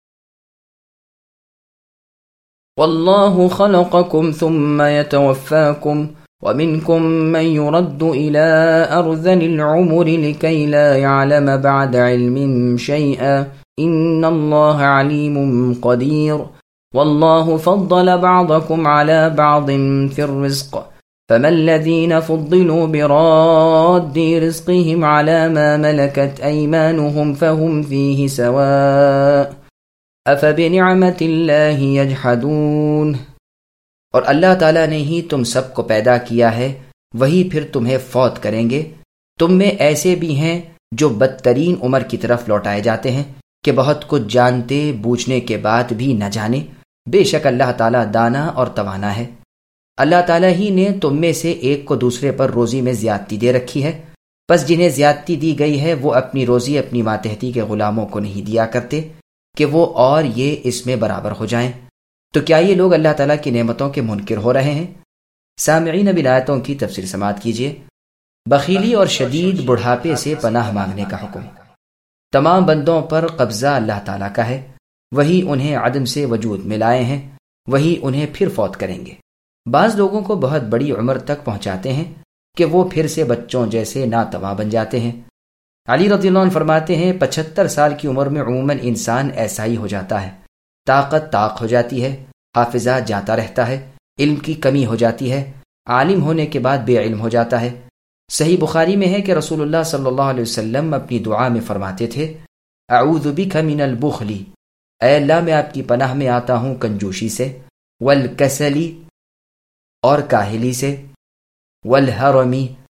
[SPEAKER 2] واللہ خلقکم ثم یتوفاکم ومنکم من يرد الى ارذل العمر لكي لا يعلم بعد علم شيئا ان اللہ علیم قدیر واللہ فضل بعضکم على بعض في الرزق فما الذين فضلوا براد رزقهم على ما ملكت أيمانهم فهم فيه سواء أفبنعمة الله يجحدون۔
[SPEAKER 1] اور اللہ تعالیٰ نے ہی تم سب کو پیدا کیا ہے، وہی پھر تمہیں فوت کریں گے۔ تم میں ایسے بھی ہیں جو بدترین عمر کی طرف لوٹائے جاتے ہیں کہ بہت کچھ جانتے بوجھنے کے بعد بھی نہ جانے۔ بے شک اللہ تعالیٰ دانا اور توانا ہے۔ اللہ تعالیٰ ہی نے تم میں سے ایک کو دوسرے پر روزی میں زیادتی دے رکھی ہے، پس جنہیں زیادتی دی گئی ہے وہ اپنی روزی اپنی ماتحتی کے غلاموں کو نہیں دیا کرتے کہ وہ اور یہ اس میں برابر ہو جائیں۔ تو کیا یہ لوگ اللہ تعالیٰ کی نعمتوں کے منکر ہو رہے ہیں؟ سامعین اب آیتوں کی تفسیر سماعت کیجیے۔ بخیلی اور شدید بڑھاپے سے پناہ مانگنے کا حکم۔ تمام بندوں پر قبضہ اللہ تعالیٰ کا ہے، وہی انہیں عدم سے وجود میں لائے ہیں، وہی انہیں پھر فوت کریں گے۔ بعض لوگوں کو بہت بڑی عمر تک پہنچاتے ہیں کہ وہ پھر سے بچوں جیسے ناتواں بن جاتے ہیں۔ علی رضی اللہ عنہ فرماتے ہیں پچہتر سال کی عمر میں عموماً انسان ایسا ہی ہو جاتا ہے، طاقت طاق ہو جاتی ہے، حافظہ جاتا رہتا ہے، علم کی کمی ہو جاتی ہے، عالم ہونے کے بعد بے علم ہو جاتا ہے۔ صحیح بخاری میں ہے کہ رسول اللہ صلی اللہ علیہ وسلم اپنی دعا میں فرماتے تھے اعوذ بک من البخل، اے اللہ میں آپ کی پناہ میں آتا ہوں کنجوشی سے، والکسلی اور کاہلی سے، والحرمی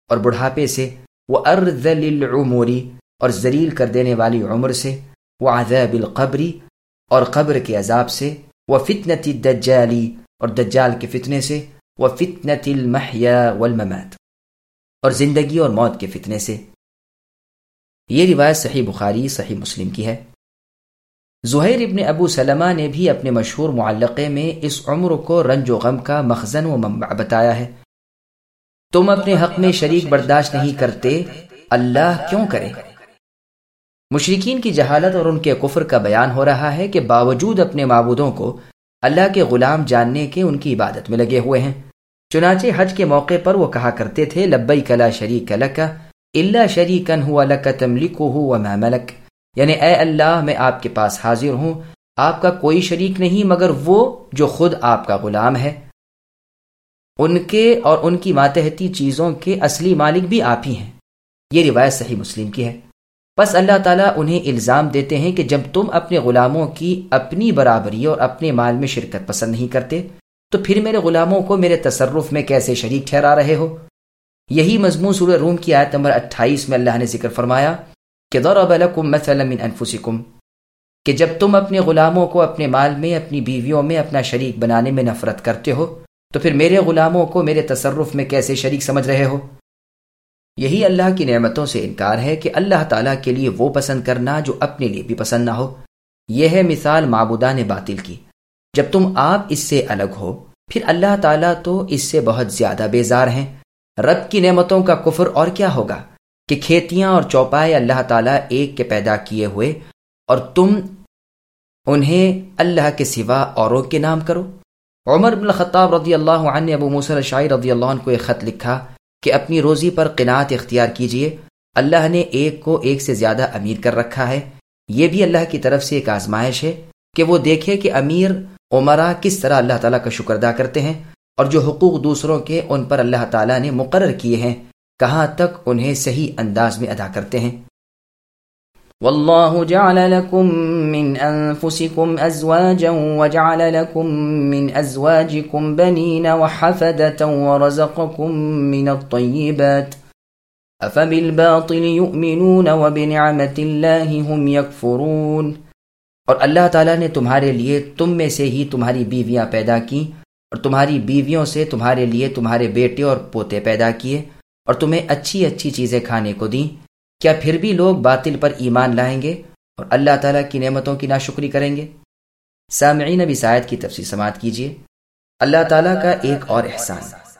[SPEAKER 1] اور بڑھاپے سے، وَأَرْذَلِ الْعُمُرِ اور ذلیل کر دینے والی عمر سے، وَعَذَابِ الْقَبْرِ اور قبر کے عذاب سے، وَفِتْنَةِ الدَّجَّالِ اور دجال کے فتنے سے، وَفِتْنَةِ الْمَحْيَا وَالْمَمَاتِ اور زندگی اور موت کے فتنے سے۔ یہ روایت صحیح بخاری صحیح مسلم کی ہے۔ زہیر ابن ابو سلمہ نے بھی اپنے مشہور معلقے میں اس عمر کو رنج و غم کا مخزن و منبع بتایا ہے۔ تم اپنے حق میں شریک برداشت نہیں کرتے، اللہ کیوں کرے؟ مشرکین کی جہالت اور ان کے کفر کا بیان ہو رہا ہے کہ باوجود اپنے معبودوں کو اللہ کے غلام جاننے کے ان کی عبادت میں لگے ہوئے ہیں۔ چنانچہ حج کے موقع پر وہ کہا کرتے تھے، لبیک لا شریک لک الا شریکا هو لک تملکہ وما ملک، یعنی اے اللہ میں آپ کے پاس حاضر ہوں، آپ کا کوئی شریک نہیں مگر وہ جو خود آپ کا غلام ہے، ان کے اور ان کی ماتحتی چیزوں کے اصلی مالک بھی آپ ہی ہیں۔ یہ روایت صحیح مسلم کی ہے۔ بس اللہ تعالیٰ انہیں الزام دیتے ہیں کہ جب تم اپنے غلاموں کی اپنی برابری اور اپنے مال میں شرکت پسند نہیں کرتے تو پھر میرے غلاموں کو میرے تصرف میں کیسے شریک ٹھہرا رہے ہو؟ یہی مضمون سورہ روم کی آیت نمبر اٹھائیس میں اللہ نے ذکر فرمایا کہ ضرب لکم مثلا من انفسکم، کہ جب تم اپنے غلاموں کو اپنے مال میں، اپنی بیویوں میں اپنا شریک بنانے میں نفرت کرتے ہو تو پھر میرے غلاموں کو میرے تصرف میں کیسے شریک سمجھ رہے ہو؟ یہی اللہ کی نعمتوں سے انکار ہے کہ اللہ تعالیٰ کے لیے وہ پسند کرنا جو اپنے لیے بھی پسند نہ ہو۔ یہ ہے مثال معبودان باطل کی۔ جب تم آپ اس سے الگ ہو، پھر اللہ تعالیٰ تو اس سے بہت زیادہ بیزار ہیں۔ رب کی نعمتوں کا کفر اور کیا ہوگا کہ کھیتیاں اور چوپائے اللہ تعالیٰ ایک کے پیدا کیے ہوئے اور تم انہیں اللہ کے سوا اوروں کے نام کرو۔ عمر بن الخطاب رضی اللہ عنہ نے ابو موسیٰ الاشعری رضی اللہ عنہ کو ایک خط لکھا کہ اپنی روزی پر قناعت اختیار کیجیے، اللہ نے ایک کو ایک سے زیادہ امیر کر رکھا ہے۔ یہ بھی اللہ کی طرف سے ایک آزمائش ہے کہ وہ دیکھے کہ امیر عمرہ کس طرح اللہ تعالیٰ کا شکر ادا کرتے ہیں اور جو حقوق دوسروں کے ان پر اللہ تعالیٰ نے مقرر کیے ہیں کہاں تک انہیں صحیح انداز میں ادا کرتے ہیں۔
[SPEAKER 2] واللہ جعل لکم من انفسکم ازواجا وجعل لکم من ازواجکم بنین وحفدة ورزقکم من الطیبات افبالباطل یؤمنون وبنعمت اللہ هم یکفرون۔
[SPEAKER 1] اور اللہ تعالیٰ نے تمہارے لیے تم میں سے ہی تمہاری بیویاں پیدا کی اور تمہاری بیویوں سے تمہارے لیے تمہارے بیٹے اور پوتے پیدا کیے اور تمہیں اچھی اچھی چیزیں کھانے کو دیں، کیا پھر بھی لوگ باطل پر ایمان لائیں گے اور اللہ تعالیٰ کی نعمتوں کی ناشکری کریں گے؟ سامعین، اب اس آیت کی تفسیر سماعت کیجیے۔ اللہ تعالیٰ کا ایک اور احسان۔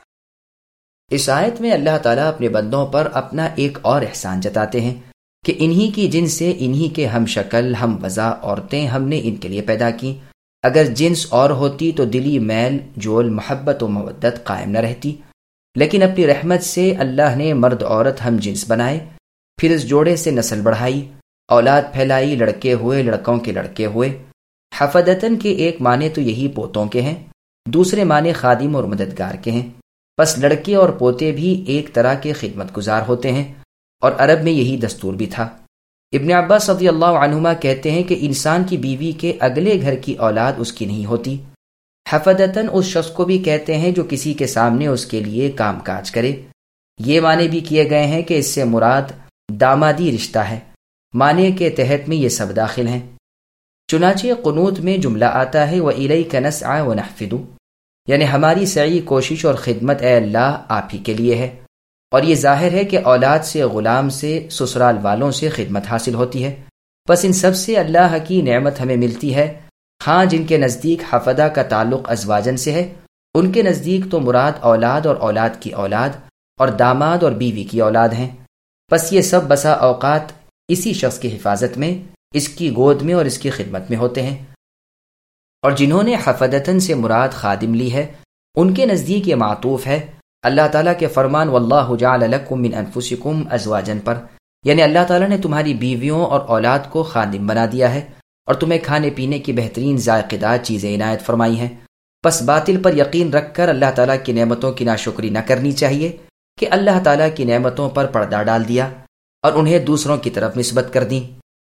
[SPEAKER 1] اس آیت میں اللہ تعالیٰ اپنے بندوں پر اپنا ایک اور احسان جتاتے ہیں کہ انہی کی جنس سے انہی کے ہم شکل ہم وضع عورتیں ہم نے ان کے لیے پیدا کی۔ اگر جنس اور ہوتی تو دلی میل جول محبت و مودت قائم نہ رہتی، لیکن اپنی رحمت سے اللہ نے مرد عورت ہم جنس بنائے، پھر اس جوڑے سے نسل بڑھائی، اولاد پھیلائی، لڑکے ہوئے لڑکوں کے لڑکے ہوئے۔ حفدتن کے ایک معنی تو یہی پوتوں کے ہیں، دوسرے معنی خادم اور مددگار کے ہیں۔ پس لڑکے اور پوتے بھی ایک طرح کے خدمت گزار ہوتے ہیں، اور عرب میں یہی دستور بھی تھا۔ ابن عباس رضی اللہ عنہما کہتے ہیں کہ انسان کی بیوی کے اگلے گھر کی اولاد اس کی نہیں ہوتی۔ حفدتن اس شخص کو بھی کہتے ہیں جو کسی کے سامنے اس کے لیے کام کاج کرے۔ یہ معنی بھی کیے گئے ہیں کہ اس سے مراد دامادی رشتہ ہے، معنی کے تحت میں یہ سب داخل ہیں۔ چنانچہ قنوت میں جملہ آتا ہے وَإِلَيْكَ نَسْعَى وَنَحْفِدُ، یعنی ہماری سعی کوشش اور خدمت اے اللہ آپ ہی کے لیے ہے۔ اور یہ ظاہر ہے کہ اولاد سے، غلام سے، سسرال والوں سے خدمت حاصل ہوتی ہے۔ بس ان سب سے اللہ کی نعمت ہمیں ملتی ہے۔ ہاں، جن کے نزدیک حفدہ کا تعلق ازواجن سے ہے، ان کے نزدیک تو مراد اولاد اور اولاد کی اولاد اور داماد اور بیوی کی اولاد ہیں۔ بس یہ سب بسا اوقات اسی شخص کی حفاظت میں، اس کی گود میں اور اس کی خدمت میں ہوتے ہیں۔ اور جنہوں نے حفدتن سے مراد خادم لی ہے، ان کے نزدیک یہ معطوف ہے اللہ تعالیٰ کے فرمان واللہ جعل لکم من انفسکم ازواجن پر، یعنی اللہ تعالیٰ نے تمہاری بیویوں اور اولاد کو خادم بنا دیا ہے اور تمہیں کھانے پینے کی بہترین ذائقہ دار چیزیں عنایت فرمائی ہیں۔ بس باطل پر یقین رکھ کر اللہ تعالیٰ کی نعمتوں کی ناشکری نہ کرنی چاہیے کہ اللہ تعالیٰ کی نعمتوں پر پردہ ڈال دیا اور انہیں دوسروں کی طرف نسبت کر دیں۔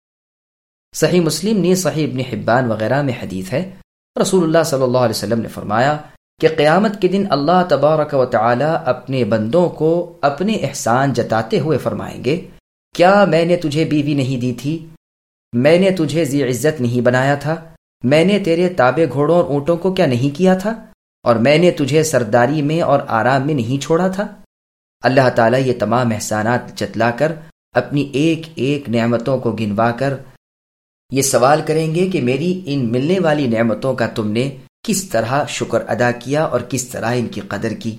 [SPEAKER 1] صحیح مسلم نے صحیح ابن حبان وغیرہ میں حدیث ہے، رسول اللہ صلی اللہ علیہ وسلم نے فرمایا کہ قیامت کے دن اللہ تبارک و تعالی اپنے بندوں کو اپنے احسان جتاتے ہوئے فرمائیں گے، کیا میں نے تجھے بیوی نہیں دی تھی؟ میں نے تجھے ذی عزت نہیں بنایا تھا؟ میں نے تیرے تابع گھوڑوں اور اونٹوں کو کیا نہیں کیا تھا؟ اور میں نے تجھے سرداری میں اور آرام میں نہیں چھوڑا تھا؟ اللہ تعالیٰ یہ تمام احسانات جتلا کر اپنی ایک ایک نعمتوں کو گنوا کر یہ سوال کریں گے کہ میری ان ملنے والی نعمتوں کا تم نے کس طرح شکر ادا کیا اور کس طرح ان کی قدر کی۔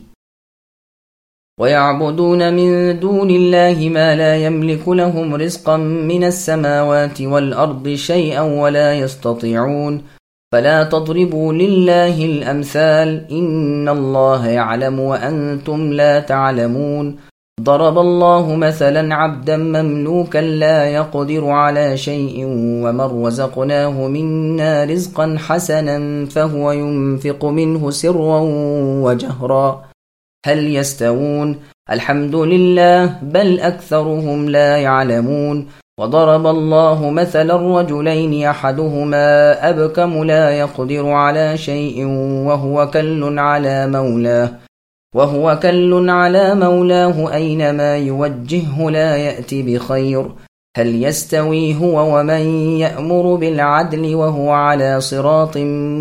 [SPEAKER 2] وَيَعْبُدُونَ مِن دُونِ اللَّهِ مَا لَا يَمْلِكُ لَهُمْ رِزْقًا مِنَ السَّمَاوَاتِ وَالْأَرْضِ شَيْئًا وَلَا يَسْتَطِيعُونَ فَلَا تَضْرِبُوا لِلَّهِ الْأَمْثَالَ إِنَّ اللَّهَ يَعْلَمُ وَأَنْتُمْ لَا تَعْلَمُونَ ضرب الله مثلا عبدا مملوكا لا يقدر على شيء ومن رزقناه منا رزقا حسنا فهو ينفق منه سرا وجهرا هل يستوون الحمد لله بل أكثرهم لا يعلمون وضرب الله مثلا رجلين أحدهما أبكم لا يقدر على شيء وهو كل على مولاه وهو كل على مولاه أينما يوجهه لا يأتي بخير هل يستوي هو ومن يأمر بالعدل وهو على صراط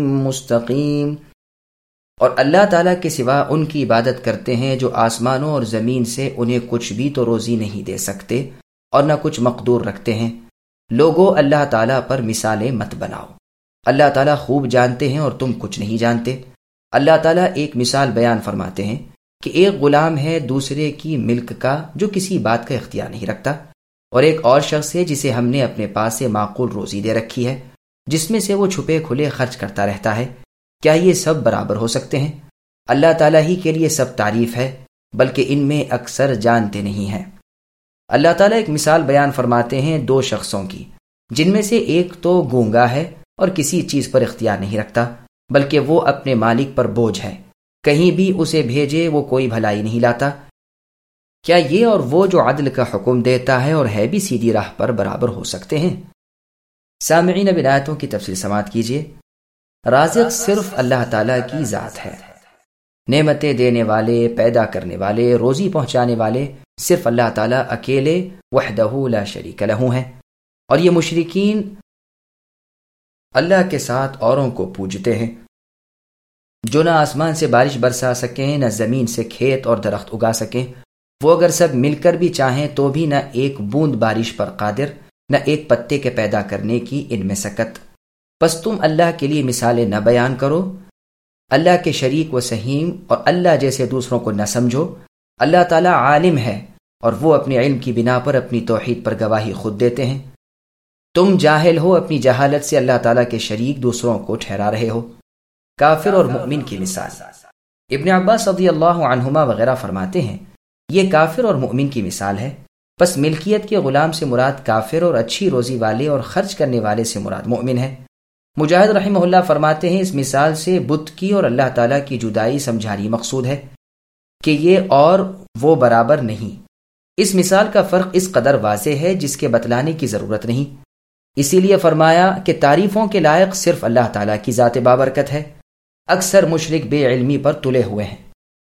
[SPEAKER 2] مستقيم۔
[SPEAKER 1] اور اللہ تعالیٰ کے سوا ان کی عبادت کرتے ہیں جو آسمانوں اور زمین سے انہیں کچھ بھی تو روزی نہیں دے سکتے اور نہ کچھ مقدور رکھتے ہیں۔ لوگو اللہ تعالیٰ پر مثالیں مت بناؤ، اللہ تعالیٰ خوب جانتے ہیں اور تم کچھ نہیں جانتے۔ اللہ تعالیٰ ایک مثال بیان فرماتے ہیں کہ ایک غلام ہے دوسرے کی ملک کا جو کسی بات کا اختیار نہیں رکھتا، اور ایک اور شخص ہے جسے ہم نے اپنے پاس سے معقول روزی دے رکھی ہے، جس میں سے وہ چھپے کھلے خرچ کرتا رہتا ہے۔ کیا یہ سب برابر ہو سکتے ہیں؟ اللہ تعالیٰ ہی کے لیے سب تعریف ہے، بلکہ ان میں اکثر جانتے نہیں ہیں۔ اللہ تعالیٰ ایک مثال بیان فرماتے ہیں دو شخصوں کی، جن میں سے ایک تو گونگا ہے اور کسی چیز پر اختیار نہیں رکھتا، بلکہ وہ اپنے مالک پر بوجھ ہے، کہیں بھی اسے بھیجے وہ کوئی بھلائی نہیں لاتا۔ کیا یہ اور وہ جو عدل کا حکم دیتا ہے اور ہے بھی سیدھی راہ پر برابر ہو سکتے ہیں؟ سامعین اب آیتوں کی تفصیل سماعت کیجیے۔ رازق صرف اللہ تعالیٰ کی ذات ہے، نعمتیں دینے والے، پیدا کرنے والے، روزی پہنچانے والے صرف اللہ تعالیٰ اکیلے وحدہ لا شریک لہ ہیں، اور یہ مشرکین اللہ کے ساتھ اوروں کو پوجتے ہیں جو نہ آسمان سے بارش برسا سکیں، نہ زمین سے کھیت اور درخت اگا سکیں۔ وہ اگر سب مل کر بھی چاہیں تو بھی نہ ایک بوند بارش پر قادر، نہ ایک پتے کے پیدا کرنے کی ان میں سکت۔ پس تم اللہ کے لیے مثالیں نہ بیان کرو، اللہ کے شریک و سہیم اور اللہ جیسے دوسروں کو نہ سمجھو۔ اللہ تعالیٰ عالم ہے اور وہ اپنے علم کی بنا پر اپنی توحید پر گواہی خود دیتے ہیں۔ تم جاہل ہو، اپنی جہالت سے اللہ تعالیٰ کے شریک دوسروں کو ٹھہرا رہے ہو۔ کافر اور مؤمن کی مثال۔ ابن عباس رضی اللہ عنہما وغیرہ فرماتے ہیں یہ کافر اور مؤمن کی مثال ہے۔ پس ملکیت کے غلام سے مراد کافر اور اچھی روزی والے اور خرچ کرنے والے سے مراد مؤمن ہے۔ مجاہد رحمہ اللہ فرماتے ہیں اس مثال سے بت کی اور اللہ تعالیٰ کی جدائی سمجھانی مقصود ہے کہ یہ اور وہ برابر نہیں۔ اس مثال کا فرق اس قدر واضح ہے جس کے بتلانے کی ضرورت نہیں۔ اسی لیے فرمایا کہ تعریفوں کے لائق صرف اللہ تعالیٰ کی ذات بابرکت ہے۔ اکثر مشرک بے علمی پر تلے ہوئے ہیں۔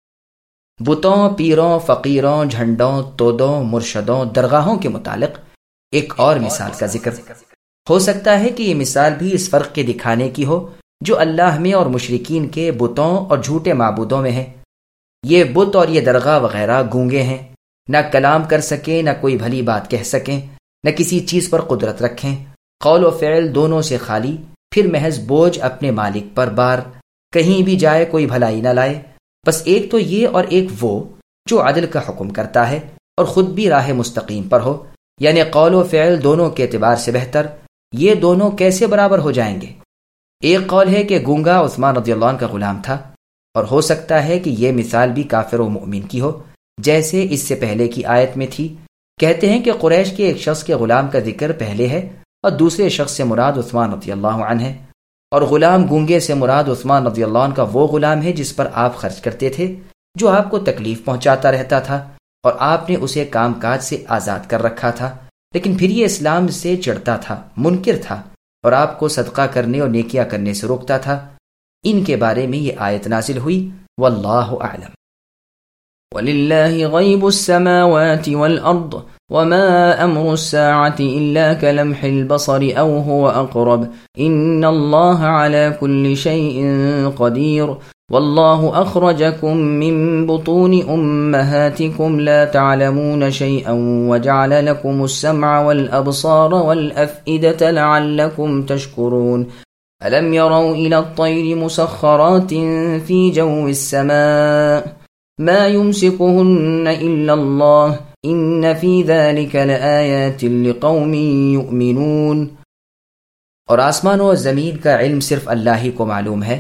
[SPEAKER 1] بتوں، پیروں، فقیروں، جھنڈوں، تودوں، مرشدوں، درگاہوں کے متعلق ایک اور مثال کا ذکر ہو سکتا ہے کہ یہ مثال بھی اس فرق کے دکھانے کی ہو جو اللہ میں اور مشرکین کے بتوں اور جھوٹے معبودوں میں ہے۔ یہ بت اور یہ درگاہ وغیرہ گونگے ہیں، نہ کلام کر سکیں، نہ کوئی بھلی بات کہہ سکیں، نہ کسی چیز پر قدرت رکھیں، قول و فعل دونوں سے خالی، پھر محض بوجھ اپنے مالک پر بار، کہیں بھی جائے کوئی بھلائی نہ لائے۔ بس ایک تو یہ اور ایک وہ جو عدل کا حکم کرتا ہے اور خود بھی راہ مستقیم پر ہو، یعنی قول و فعل دونوں کے اعتبار سے بہتر۔ یہ دونوں کیسے برابر ہو جائیں گے؟ ایک قول ہے کہ گونگا عثمان رضی اللہ عنہ کا غلام تھا، اور ہو سکتا ہے کہ یہ مثال بھی کافر و مؤمن کی ہو، جیسے اس سے پہلے کی آیت میں تھی۔ کہتے ہیں کہ قریش کے ایک شخص کے غلام کا ذکر پہلے ہے اور دوسرے شخص سے مراد عثمان رضی اللہ عنہ ہے، اور غلام گونگے سے مراد عثمان رضی اللہ عنہ کا وہ غلام ہے جس پر آپ خرچ کرتے تھے، جو آپ کو تکلیف پہنچاتا رہتا تھا اور آپ نے اسے کام کاج سے آزاد کر رکھا تھا، لیکن پھر یہ اسلام سے چڑھتا تھا، منکر تھا، اور آپ کو صدقہ کرنے اور نیکیاں کرنے سے روکتا تھا۔ ان کے بارے میں یہ آیت نازل ہوئی۔ واللہ اعلم۔
[SPEAKER 2] وَلِلَّهِ غَيْبُ السَّمَاوَاتِ وَالْأَرْضِ وَمَا أَمْرُ السَّاعَةِ إِلَّا كَلَمْحِ الْبَصَرِ أَوْ هُوَ أَقْرَبُ إِنَّ اللَّهَ عَلَى كُلِّ شَيْءٍ قَدِيرٌ وَاللَّهُ أَخْرَجَكُم مِّن بُطُونِ أُمَّهَاتِكُمْ لَا تَعْلَمُونَ شَيْئًا وَجَعَلَ لَكُمُ السَّمْعَ وَالْأَبْصَارَ وَالْأَفْئِدَةَ لَعَلَّكُمْ تَشْكُرُونَ أَلَمْ يَرَوْا إِلَى الطَّيْرِ مُسَخَّرَاتٍ فِي جَوِّ السَّمَاءِ ما يمسكهن إلا الله إن في ذلك لآيات لقوم يؤمنون۔
[SPEAKER 1] اور آسمان و زمین کا علم صرف اللہ ہی کو معلوم ہے۔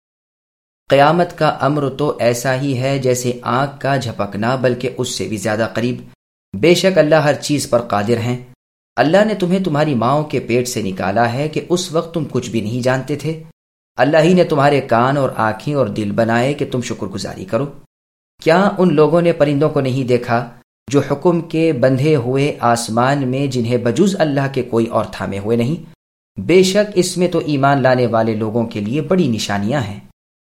[SPEAKER 1] قیامت کا امر تو ایسا ہی ہے جیسے آنکھ کا جھپکنا، بلکہ اس سے بھی زیادہ قریب۔ بے شک اللہ ہر چیز پر قادر ہیں۔ اللہ نے تمہیں تمہاری ماؤں کے پیٹ سے نکالا ہے کہ اس وقت تم کچھ بھی نہیں جانتے تھے۔ اللہ ہی نے تمہارے کان اور آنکھیں اور دل بنائے کہ تم شکر گزاری کرو۔ کیا ان لوگوں نے پرندوں کو نہیں دیکھا جو حکم کے بندھے ہوئے آسمان میں، جنہیں بجز اللہ کے کوئی اور تھامے ہوئے نہیں؟ بے شک اس میں تو ایمان لانے والے لوگوں کے لیے بڑی نشانیاں ہیں۔